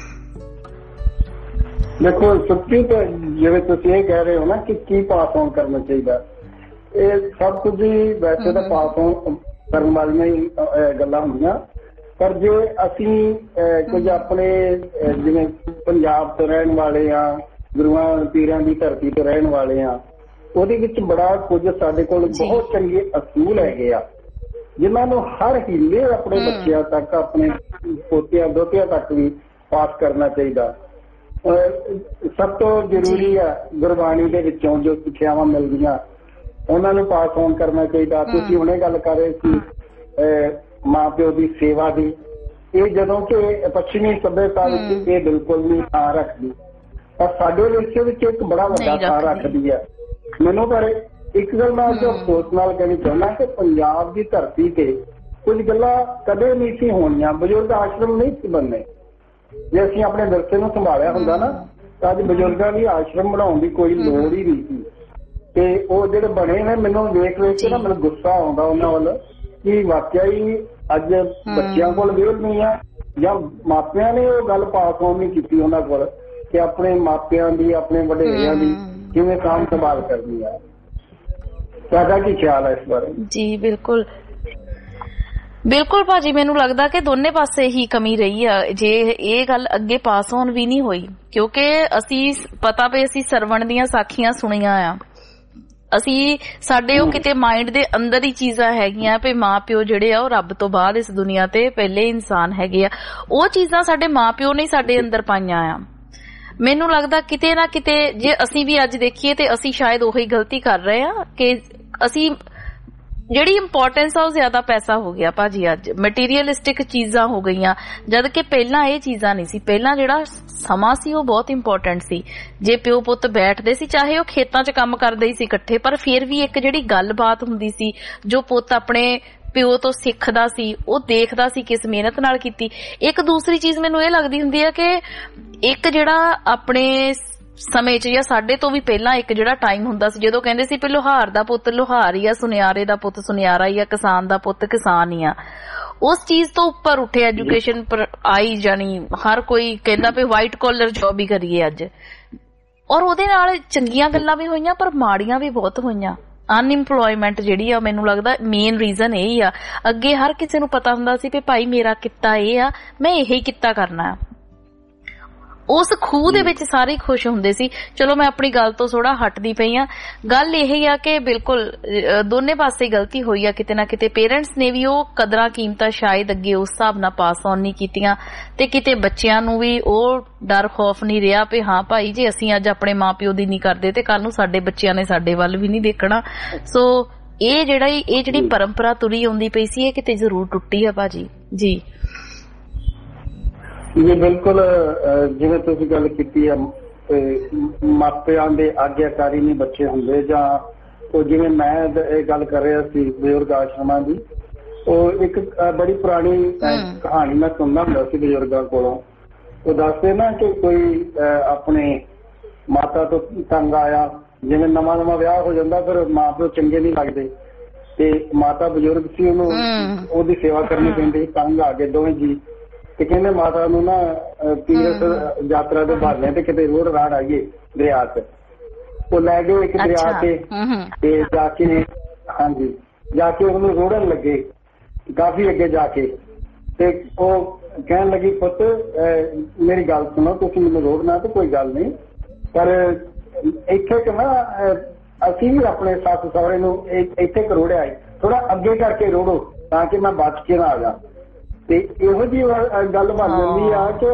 ਦੇਖੋ ਸੱਚੀ ਤਾਂ ਜਿਵੇਂ ਤੁਸੀਂ ਇਹ ਕਹਿ ਰਹੇ ਹੋ ਨਾ ਕਿ ਕੀ ਪਾਸ ਔਨ ਕਰਨਾ ਚਾਹੀਦਾ, ਇਹ ਸਭ ਕੁਝ ਹੀ ਵੈਸੇ ਤਾਂ ਪਾਸ ਔਨ ਕਰਨ ਵਾਲੀਆਂ ਹੀ ਗੱਲਾਂ ਹੁੰਦੀਆਂ। ਪਰ ਜੇ ਅਸੀਂ ਕੁਝ ਆਪਣੇ ਜਿਵੇਂ ਪੰਜਾਬ ਤੋਂ ਰਹਿਣ ਵਾਲੇ ਆ, ਗੁਰੂਆਂ ਪੀਰਾਂ ਦੀ ਧਰਤੀ ਤੋਂ ਰਹਿਣ ਵਾਲੇ ਆ, ਉਹਦੇ ਵਿੱਚ ਬੜਾ ਕੁਝ ਸਾਡੇ ਕੋਲ ਬਹੁਤ ਚੰਗੇ ਅਸੂਲ ਹੈਗੇ ਆ ਜਿਨ੍ਹਾਂ ਨੂੰ ਹਰ ਹੀਲੇ ਆਪਣੇ ਬੱਚਿਆਂ ਤੱਕ, ਆਪਣੇ ਪੋਤਿਆਂ ਦੋਤਿਆਂ ਤੱਕ ਵੀ ਪਾਸ ਕਰਨਾ ਚਾਹੀਦਾ। ਸਭ ਤੋਂ ਜ਼ਰੂਰੀ ਆ ਗੁਰਬਾਣੀ ਦੇ ਵਿੱਚੋਂ ਜੋ ਸਿੱਖਿਆਵਾਂ ਮਿਲਦੀਆਂ ਉਹਨਾਂ ਨੂੰ ਪਾਸ ਔਨ ਕਰਨਾ ਚਾਹੀਦਾ। ਤੁਸੀਂ ਹੁਣੇ ਗੱਲ ਕਰ ਰਹੇ ਸੀ ਮਾਂ ਪਿਓ ਦੀ ਸੇਵਾ ਦੀ, ਇਹ ਜਦੋਂ ਕਿ ਪੱਛਮੀ ਸੱਭਿਅਤਾ ਵਿੱਚ ਇਹ ਬਿਲਕੁਲ ਨਹੀਂ ਥਾਂ ਰੱਖਦੀ, ਪਰ ਸਾਡੇ ਵਿਰਸੇ ਵਿੱਚ ਇੱਕ ਬੜਾ ਵੱਡਾ ਥਾਂ ਰੱਖਦੀ ਹੈ। ਮੈਨੂੰ ਪਰ ਇੱਕ ਗੱਲ ਮੈਂ ਅੱਜ ਅਫਸੋਸ ਨਾਲ ਕਹਿਣੀ ਚਾਹੁੰਦਾ ਕਿ ਪੰਜਾਬ ਦੀ ਧਰਤੀ ਤੇ ਕੁਝ ਗੱਲਾਂ ਕਦੇ ਨਹੀਂ ਸੀ ਹੋਣੀਆਂ। ਬਜ਼ੁਰਗ ਆਸ਼ਰਮ ਨਹੀਂ ਸੀ ਬਣਨੇ। ਜੇ ਅਸੀਂ ਆਪਣੇ ਵਿਰਸੇ ਨੂੰ ਸੰਭਾਲਿਆ ਹੁੰਦਾ ਨਾ ਤਾਂ ਅੱਜ ਬਜ਼ੁਰਗਾਂ ਦੀ ਆਸ਼ਰਮ ਬਣਾਉਣ ਦੀ ਕੋਈ ਲੋੜ ਹੀ ਨਹੀਂ ਸੀ। ਤੇ ਉਹ ਜਿਹੜੇ ਬਣੇ ਨੇ, ਮੈਨੂੰ ਵੇਖ ਕੇ ਨਾ ਮੈਨੂੰ ਗੁੱਸਾ ਆਉਂਦਾ ਉਹਨਾਂ ਵੱਲ ਕਿ ਵਾਕਿਆ ਹੀ ਅੱਜ ਬੱਚਿਆਂ ਕੋਲ ਵਿਹਲ ਨਹੀਂ ਆ, ਜਾਂ ਮਾਪਿਆਂ ਨੇ ਉਹ ਗੱਲ ਪਾਸ ਔਨ ਨਹੀਂ ਕੀਤੀ ਉਹਨਾਂ ਕੋਲ ਕਿ ਆਪਣੇ ਮਾਪਿਆਂ ਦੀ, ਆਪਣੇ ਵਡੇਰਿਆਂ ਦੀ ਕਿਵੇਂ ਸਾਂਭ ਸੰਭਾਲ ਕਰਨੀ ਆ। ਤੁਹਾਡਾ ਕੀ ਖਿਆਲ ਹੈ ਇਸ ਬਾਰੇ? ਜੀ ਬਿਲਕੁਲ ਬਿਲਕੁਲ ਭਾਜੀ, ਮੈਨੂੰ ਲੱਗਦਾ ਕਿ ਦੋਨੇ ਪਾਸੇ ਹੀ ਕਮੀ ਰਹੀ ਆ ਜੇ ਇਹ ਗੱਲ ਅੱਗੇ ਪਾਸ ਔਨ ਵੀ ਨਹੀਂ ਹੋਈ, ਕਿਉਂਕਿ ਅਸੀਂ ਪਤਾ ਵੀ ਅਸੀਂ ਸਰਵਣ ਦੀਆਂ ਸਾਖੀਆਂ ਸੁਣੀਆਂ ਆ, ਅਸੀਂ ਸਾਡੇ ਉਹ ਕਿਤੇ ਮਾਈਂਡ ਦੇ ਅੰਦਰ ਹੀ ਚੀਜ਼ਾਂ ਹੈਗੀਆਂ ਵੀ ਮਾਂ ਪਿਓ ਜਿਹੜੇ ਆ ਉਹ ਰੱਬ ਤੋਂ ਬਾਅਦ ਇਸ ਦੁਨੀਆ ਤੇ ਪਹਿਲੇ ਇਨਸਾਨ ਹੈਗੇ ਆ। ਉਹ ਚੀਜ਼ਾਂ ਸਾਡੇ ਮਾਂ ਪਿਓ ਨੇ ਸਾਡੇ ਅੰਦਰ ਪਾਈਆਂ ਆ। ਮੈਨੂੰ ਲੱਗਦਾ ਕਿਤੇ ਨਾ ਕਿਤੇ ਜੇ ਅਸੀਂ ਵੀ ਅੱਜ ਦੇਖੀਏ ਤੇ ਅਸੀਂ ਸ਼ਾਇਦ ਉਹੀ ਗਲਤੀ ਕਰ ਰਹੇ ਆ ਕਿ ਅਸੀਂ ਜਿਹੜੀ ਇੰਪੋਰਟੈਂਸ ਆ ਉਹ ਜ਼ਿਆਦਾ ਪੈਸਾ ਹੋ ਗਿਆ ਭਾਜੀ, ਅੱਜ ਮਟੀਰੀਅਲਿਸਟਿਕ ਚੀਜ਼ਾਂ ਹੋ ਗਈਆਂ, ਜਦ ਕਿ ਪਹਿਲਾਂ ਇਹ ਚੀਜ਼ਾਂ ਨਹੀਂ ਸੀ। ਪਹਿਲਾਂ ਜਿਹੜਾ ਸਮਾਂ ਸੀ ਉਹ ਬਹੁਤ ਇੰਪੋਰਟੈਂਟ ਸੀ। ਜੇ ਪਿਓ ਪੁੱਤ ਬੈਠਦੇ ਸੀ, ਚਾਹੇ ਉਹ ਖੇਤਾਂ 'ਚ ਕੰਮ ਕਰਦੇ ਹੀ ਸੀ ਇਕੱਠੇ, ਪਰ ਫਿਰ ਵੀ ਇੱਕ ਜਿਹੜੀ ਗੱਲਬਾਤ ਹੁੰਦੀ ਸੀ ਜੋ ਪੁੱਤ ਆਪਣੇ ਪਿਓ ਤੋਂ ਸਿੱਖਦਾ ਸੀ, ਉਹ ਦੇਖਦਾ ਸੀ ਕਿਸ ਮਿਹਨਤ ਨਾਲ ਕੀਤੀ। ਇੱਕ ਦੂਸਰੀ ਚੀਜ਼ ਮੈਨੂੰ ਇਹ ਲੱਗਦੀ ਹੁੰਦੀ ਹੈ ਕਿ ਇੱਕ ਜਿਹੜਾ ਆਪਣੇ ਸਮੇਂ 'ਚ ਜਾਂ ਸਾਡੇ ਤੋਂ ਵੀ ਪਹਿਲਾਂ ਇੱਕ ਜਿਹੜਾ ਟਾਈਮ ਹੁੰਦਾ ਸੀ ਜਦੋਂ ਕਹਿੰਦੇ ਸੀ ਵੀ ਲੋਹਾਰ ਦਾ ਪੁੱਤ ਲੋਹਾਰ ਹੀ ਆ, ਸੁਨਿਆਰੇ ਦਾ ਪੁੱਤ ਸੁਨਿਆਰਾ ਹੀ ਆ, ਕਿਸਾਨ ਦਾ ਪੁੱਤ ਕਿਸਾਨ ਹੀ ਆ। ਉਸ ਚੀਜ਼ ਤੋਂ ਉੱਪਰ ਉੱਠੇ ਐਜੂਕੇਸ਼ਨ ਆਈ, ਜਾਣੀ ਹਰ ਕੋਈ ਕਹਿੰਦਾ ਵੀ ਵਾਈਟ ਕਾਲਰ ਜੌਬ ਹੀ ਕਰੀਏ ਅੱਜ, ਔਰ ਉਹਦੇ ਨਾਲ ਚੰਗੀਆਂ ਗੱਲਾਂ ਵੀ ਹੋਈਆਂ ਪਰ ਮਾੜੀਆਂ ਵੀ ਬਹੁਤ ਹੋਈਆਂ। ਅਨਇੰਪਲੋਇਮੈਂਟ ਜਿਹੜੀ ਆ, ਮੈਨੂੰ ਲੱਗਦਾ ਮੇਨ ਰੀਜ਼ਨ ਇਹ ਹੀ ਆ। ਅੱਗੇ ਹਰ ਕਿਸੇ ਨੂੰ ਪਤਾ ਹੁੰਦਾ ਸੀ ਵੀ ਭਾਈ ਮੇਰਾ ਕਿੱਤਾ ਇਹ ਆ, ਮੈਂ ਇਹੀ ਕਿੱਤਾ ਕਰਨਾ ਆ। ਉਸ ਖੂਹ ਦੇ ਵਿੱਚ ਸਾਰੇ ਖੁਸ਼ ਹੁੰਦੇ ਸੀ। ਚਲੋ ਮੈਂ ਆਪਣੀ ਗੱਲ ਤੋਂ ਥੋੜਾ ਹਟਦੀ ਪਈ ਆ। ਗੱਲ ਇਹ ਆ ਕਿ ਬਿਲਕੁਲ ਦੋਨੇ ਪਾਸੇ ਗਲਤੀ ਹੋਈ ਆ ਕਿਤੇ ਨਾ ਕਿਤੇ। ਪੇਰੈਂਟਸ ਨੇ ਵੀ ਉਹ ਕਦਰਾਂ ਕੀਮਤਾਂ ਸ਼ਾਇਦ ਅੱਗੇ ਉਸ ਹਿਸਾਬ ਨਾਲ ਪਾਸ ਔਨ ਨਹੀਂ ਕੀਤੀਆਂ, ਤੇ ਕਿਤੇ ਬੱਚਿਆਂ ਨੂੰ ਵੀ ਉਹ ਡਰ ਖੌਫ ਨਹੀਂ ਰਿਹਾ ਵੀ ਹਾਂ ਭਾਈ ਜੇ ਅਸੀਂ ਅੱਜ ਆਪਣੇ ਮਾਂ ਪਿਓ ਦੀ ਨਹੀਂ ਕਰਦੇ ਤੇ ਕੱਲ ਨੂੰ ਸਾਡੇ ਬੱਚਿਆਂ ਨੇ ਸਾਡੇ ਵੱਲ ਵੀ ਨਹੀਂ ਦੇਖਣਾ। ਸੋ ਇਹ ਜਿਹੜੀ ਪਰੰਪਰਾ ਤੁਰੀ ਆਉਂਦੀ ਪਈ ਸੀ ਇਹ ਕਿਤੇ ਜ਼ਰੂਰ ਟੁੱਟੀ ਆ ਭਾਜੀ। ਜੀ ਜੀ ਬਿਲਕੁਲ, ਜਿਵੇਂ ਤੁਸੀਂ ਗੱਲ ਕੀਤੀ ਆ ਮਾਪਿਆਂ ਦੇ ਆਗਿਆਕਾਰੀ ਨਹੀਂ ਬੱਚੇ ਹੁੰਦੇ, ਜਾਂ ਉਹ ਜਿਵੇਂ ਮੈਂ ਇਹ ਗੱਲ ਕਰ ਰਿਹਾ ਸੀ ਬਜ਼ੁਰਗ ਆਸ਼ਰਮਾਂ ਦੀ, ਉਹ ਇੱਕ ਬੜੀ ਪੁਰਾਣੀ ਕਹਾਣੀ ਮੈਂ ਸੁਣਦਾ ਹੁੰਦਾ ਸੀ ਬਜ਼ੁਰਗਾਂ ਕੋਲੋਂ। ਉਹ ਦੱਸਦੇ ਨਾ ਕਿ ਕੋਈ ਆਪਣੇ ਮਾਤਾ ਤੋਂ ਤੰਗ ਆਇਆ, ਜਿਵੇਂ ਨਵਾਂ ਵਿਆਹ ਹੋ ਜਾਂਦਾ ਫਿਰ ਮਾਂ ਪਿਓ ਚੰਗੇ ਨਹੀਂ ਲੱਗਦੇ, ਤੇ ਮਾਤਾ ਬਜ਼ੁਰਗ ਸੀ, ਉਹਨੂੰ ਉਹਦੀ ਸੇਵਾ ਕਰਨੀ ਪੈਂਦੀ, ਤੰਗ ਆ ਗਏ ਦੋਵੇਂ ਜੀ, ਤੇ ਕਹਿੰਦੇ ਮਾਤਾ ਨੂੰ ਨਾ ਤੀਰਥ ਯਾਤਰਾ ਦੇ ਬਹਾਨੇ ਤੇ ਕਿਤੇ ਰੋਡ ਰਾੜ ਆਈਏ ਦਰਿਆ ਚ, ਉਹ ਲੈ ਗਏ ਇੱਕ ਦਰਿਆ ਤੇ ਜਾ ਕੇ, ਹਾਂਜੀ ਜਾ ਕੇ ਉਹਨੂੰ ਰੋੜਨ ਲੱਗੇ ਕਾਫੀ ਅੱਗੇ ਜਾ ਕੇ, ਤੇ ਉਹ ਕਹਿਣ ਲੱਗੀ ਪੁੱਤ ਮੇਰੀ ਗੱਲ ਸੁਣੋ, ਤੁਸੀਂ ਮੈਨੂੰ ਰੋੜਨਾ ਤੇ ਕੋਈ ਗੱਲ ਨਹੀਂ, ਪਰ ਇੱਥੇ ਕਿ ਨਾ ਅਸੀਂ ਵੀ ਆਪਣੇ ਸੱਸ ਸਹੁਰੇ ਨੂੰ ਇੱਥੇ ਕਰੋੜਿਆ ਥੋੜਾ ਅੱਗੇ ਕਰਕੇ ਰੋੜੋ ਤਾਂ ਕਿ ਮੈਂ ਬਚ ਕੇ ਨਾ ਆ ਜਾ। ਤੇ ਇਹੋ ਜਿਹੀ ਗੱਲ ਬਣ ਜਾਂਦੀ ਆ ਕਿ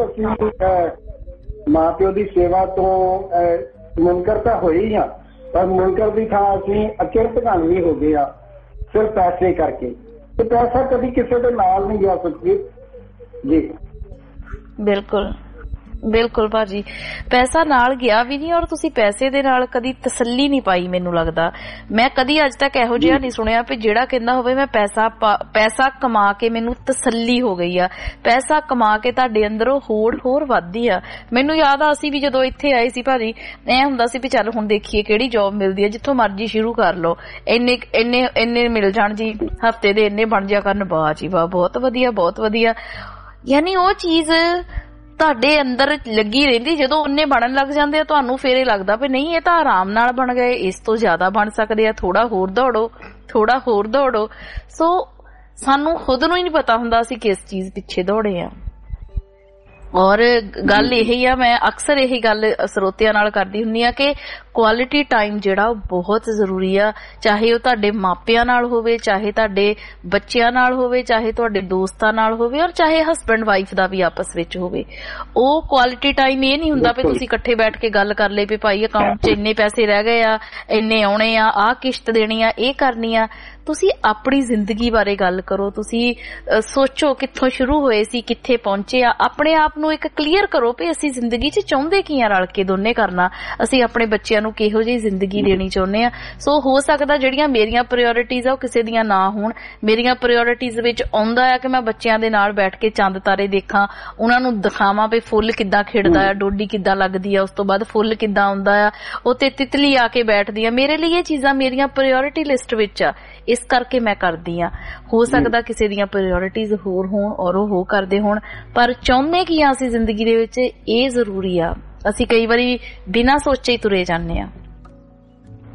ਅਸੀਂ ਮਾਂ ਪਿਓ ਦੀ ਸੇਵਾ ਤੋਂ ਮੁਨਕਰ ਤਾਂ ਹੋਏ ਹੀ ਆ, ਪਰ ਮੁਨਕਰ ਦੀ ਥਾਂ ਅਸੀਂ ਅਕਿਰਤ ਕਾਨੂੰਨੀ ਹੋ ਗਏ ਆ ਸਿਰਫ ਪੈਸੇ ਕਰਕੇ, ਤੇ ਪੈਸਾ ਕਦੀ ਕਿਸੇ ਦੇ ਨਾਲ ਨਹੀਂ ਜਾ ਸਕਦੀ। ਜੀ ਬਿਲਕੁਲ ਬਿਲਕੁਲ ਭਾਜੀ, ਪੈਸਾ ਨਾਲ ਗਿਆ ਵੀ ਨਹੀਂ, ਔਰ ਤੁਸੀਂ ਪੈਸੇ ਦੇ ਨਾਲ ਕਦੀ ਤਸੱਲੀ ਨਹੀਂ ਪਾਈ। ਮੈਨੂੰ ਲੱਗਦਾ ਮੈਂ ਕਦੀ ਅੱਜ ਤੱਕ ਇਹੋ ਜਿਹਾ ਨਹੀਂ ਸੁਣਿਆ ਵੀ ਜਿਹੜਾ ਕਹਿੰਦਾ ਹੋਵੇ ਮੈਂ ਪੈਸਾ ਕਮਾ ਕੇ ਮੈਨੂੰ ਤਸੱਲੀ ਹੋ ਗਈ ਆ। ਪੈਸਾ ਕਮਾ ਕੇ ਤੁਹਾਡੇ ਅੰਦਰੋਂ ਹੋਰ ਵੱਧਦੀ ਆ। ਮੈਨੂੰ ਯਾਦ ਆ ਅਸੀਂ ਵੀ ਜਦੋਂ ਇੱਥੇ ਆਏ ਸੀ ਭਾਜੀ, ਐ ਹੁੰਦਾ ਸੀ ਵੀ ਚੱਲ ਹੁਣ ਦੇਖੀਏ ਕਿਹੜੀ ਜੌਬ ਮਿਲਦੀ ਹੈ, ਜਿੱਥੋਂ ਮਰਜ਼ੀ ਸ਼ੁਰੂ ਕਰ ਲਓ, ਇੰਨੇ ਮਿਲ ਜਾਣ ਜੀ, ਹਫਤੇ ਦੇ ਇੰਨੇ ਬਣ ਜਾ ਕਰਨ, ਵਾਹ ਜੀ ਵਾਹ, ਬਹੁਤ ਵਧੀਆ ਬਹੁਤ ਵਧੀਆ। ਯਾਨੀ ਉਹ ਚੀਜ਼ ਤੁਹਾਡੇ ਅੰਦਰ ਲੱਗੀ ਰਹਿੰਦੀ। ਜਦੋਂ ਉਹਨੇ ਬਣਨ ਲੱਗ ਜਾਂਦੇ ਆ ਤੁਹਾਨੂੰ ਫੇਰ ਇਹ ਲੱਗਦਾ ਵੀ ਨਹੀਂ ਇਹ ਤਾਂ ਆਰਾਮ ਨਾਲ ਬਣ ਗਏ, ਇਸ ਤੋਂ ਜ਼ਿਆਦਾ ਬਣ ਸਕਦੇ ਆ, ਥੋੜਾ ਹੋਰ ਦੌੜੋ। ਸੋ ਸਾਨੂੰ ਖੁਦ ਨੂੰ ਹੀ ਨਹੀਂ ਪਤਾ ਹੁੰਦਾ ਅਸੀਂ ਕਿਸ ਚੀਜ਼ ਪਿੱਛੇ ਦੌੜੇ ਆ। ਔਰ ਗੱਲ ਇਹੀ ਆ, ਮੈਂ ਅਕਸਰ ਇਹੀ ਗੱਲ ਸਰੋਤਿਆਂ ਨਾਲ ਕਰਦੀ ਹੁੰਦੀ ਆ ਕਿ ਕੁਆਲਿਟੀ ਟਾਈਮ ਜਿਹੜਾ ਉਹ ਬਹੁਤ ਜ਼ਰੂਰੀ ਆ, ਚਾਹੇ ਉਹ ਤੁਹਾਡੇ ਮਾਪਿਆਂ ਨਾਲ ਹੋਵੇ, ਚਾਹੇ ਤੁਹਾਡੇ ਬੱਚਿਆਂ ਨਾਲ ਹੋਵੇ, ਚਾਹੇ ਤੁਹਾਡੇ ਦੋਸਤਾਂ ਨਾਲ ਹੋਵੇ, ਔਰ ਚਾਹੇ ਹਸਬੈਂਡ ਵਾਈਫ ਦਾ ਵੀ ਆਪਸ ਵਿੱਚ ਹੋਵੇ। ਉਹ ਕੁਆਲਿਟੀ ਟਾਈਮ ਇਹ ਨਹੀਂ ਹੁੰਦਾ ਵੀ ਤੁਸੀਂ ਇਕੱਠੇ ਬੈਠ ਕੇ ਗੱਲ ਕਰ ਲਏ ਵੀ ਭਾਈ ਅਕਾਊਂਟ 'ਚ ਇੰਨੇ ਪੈਸੇ ਰਹਿ ਗਏ ਆ, ਇੰਨੇ ਆਉਣੇ ਆ, ਆਹ ਕਿਸ਼ਤ ਦੇਣੀ ਆ, ਇਹ ਕਰਨੀ ਆ। ਤੁਸੀਂ ਆਪਣੀ ਜ਼ਿੰਦਗੀ ਬਾਰੇ ਗੱਲ ਕਰੋ, ਤੁਸੀਂ ਸੋਚੋ ਕਿੱਥੋਂ ਸ਼ੁਰੂ ਹੋਏ ਸੀ, ਕਿੱਥੇ ਪਹੁੰਚੇ ਆ, ਆਪਣੇ ਆਪ ਨੂੰ ਇੱਕ ਕਲੀਅਰ ਕਰੋ ਵੀ ਅਸੀਂ ਜ਼ਿੰਦਗੀ 'ਚ ਚਾਹੁੰਦੇ ਕੀ ਆ, ਰਲ ਕੇ ਦੋਨੇ ਕਰਨਾ, ਅਸੀਂ ਆਪਣੇ ਬੱਚਿਆਂ ਨੂੰ ਕਿਹੋ ਜਿਹੀ ਜ਼ਿੰਦਗੀ ਦੇਣੀ ਚਾਹੁੰਦੇ ਆ। ਸੋ ਹੋ ਸਕਦਾ ਜਿਹੜੀਆਂ ਮੇਰੀਆਂ ਪ੍ਰਾਇੋਰਟੀਜ਼ ਆ ਉਹ ਕਿਸੇ ਦੀਆਂ ਨਾ ਹੋਣ। ਮੇਰੀਆਂ ਪ੍ਰਾਇੋਰਟੀਜ਼ ਵਿੱਚ ਆਉਂਦਾ ਆ ਕਿ ਮੈਂ ਬੱਚਿਆਂ ਦੇ ਨਾਲ ਬੈਠ ਕੇ ਚੰਦ ਤਾਰੇ ਦੇਖਾਂ, ਉਹਨਾਂ ਨੂੰ ਦਿਖਾਵਾਂ ਵੀ ਫੁੱਲ ਕਿੱਦਾਂ ਖਿੜਦਾ ਆ, ਡੋਡੀ ਕਿੱਦਾਂ ਲੱਗਦੀ ਆ, ਉਸ ਤੋਂ ਬਾਅਦ ਫੁੱਲ ਕਿੱਦਾਂ ਆਉਂਦਾ ਆ, ਉਹ ਤੇ ਤਿਤਲੀ ਆ ਕੇ ਬੈਠਦੀ ਆ। ਮੇਰੇ ਲਈ ਇਹ ਚੀਜ਼ਾਂ ਮੇਰੀਆਂ ਪ੍ਰਾਇੋਰਟੀ ਲਿਸਟ ਵਿੱਚ ਆ, ਇਸ ਕਰਕੇ ਮੈਂ ਕਰਦੀ ਆ। ਹੋ ਸਕਦਾ ਕਿਸੇ ਦੀਆਂ ਪ੍ਰਾਇੋਰਟੀਜ਼ ਹੋਰ ਹੋਣ ਔਰ ਉਹ ਕਰਦੇ ਹੋਣ, ਪਰ ਚਾਹੁੰਦੇ ਕੀ ਆ ਅਸੀਂ ਜ਼ਿੰਦਗੀ ਦੇ ਵਿੱਚ, ਇਹ ਜ਼ਰੂਰੀ ਆ। ਅਸੀਂ ਕਈ ਵਾਰੀ ਬਿਨਾਂ ਸੋਚੇ ਹੀ ਤੁਰੇ ਜਾਂਦੇ ਆ।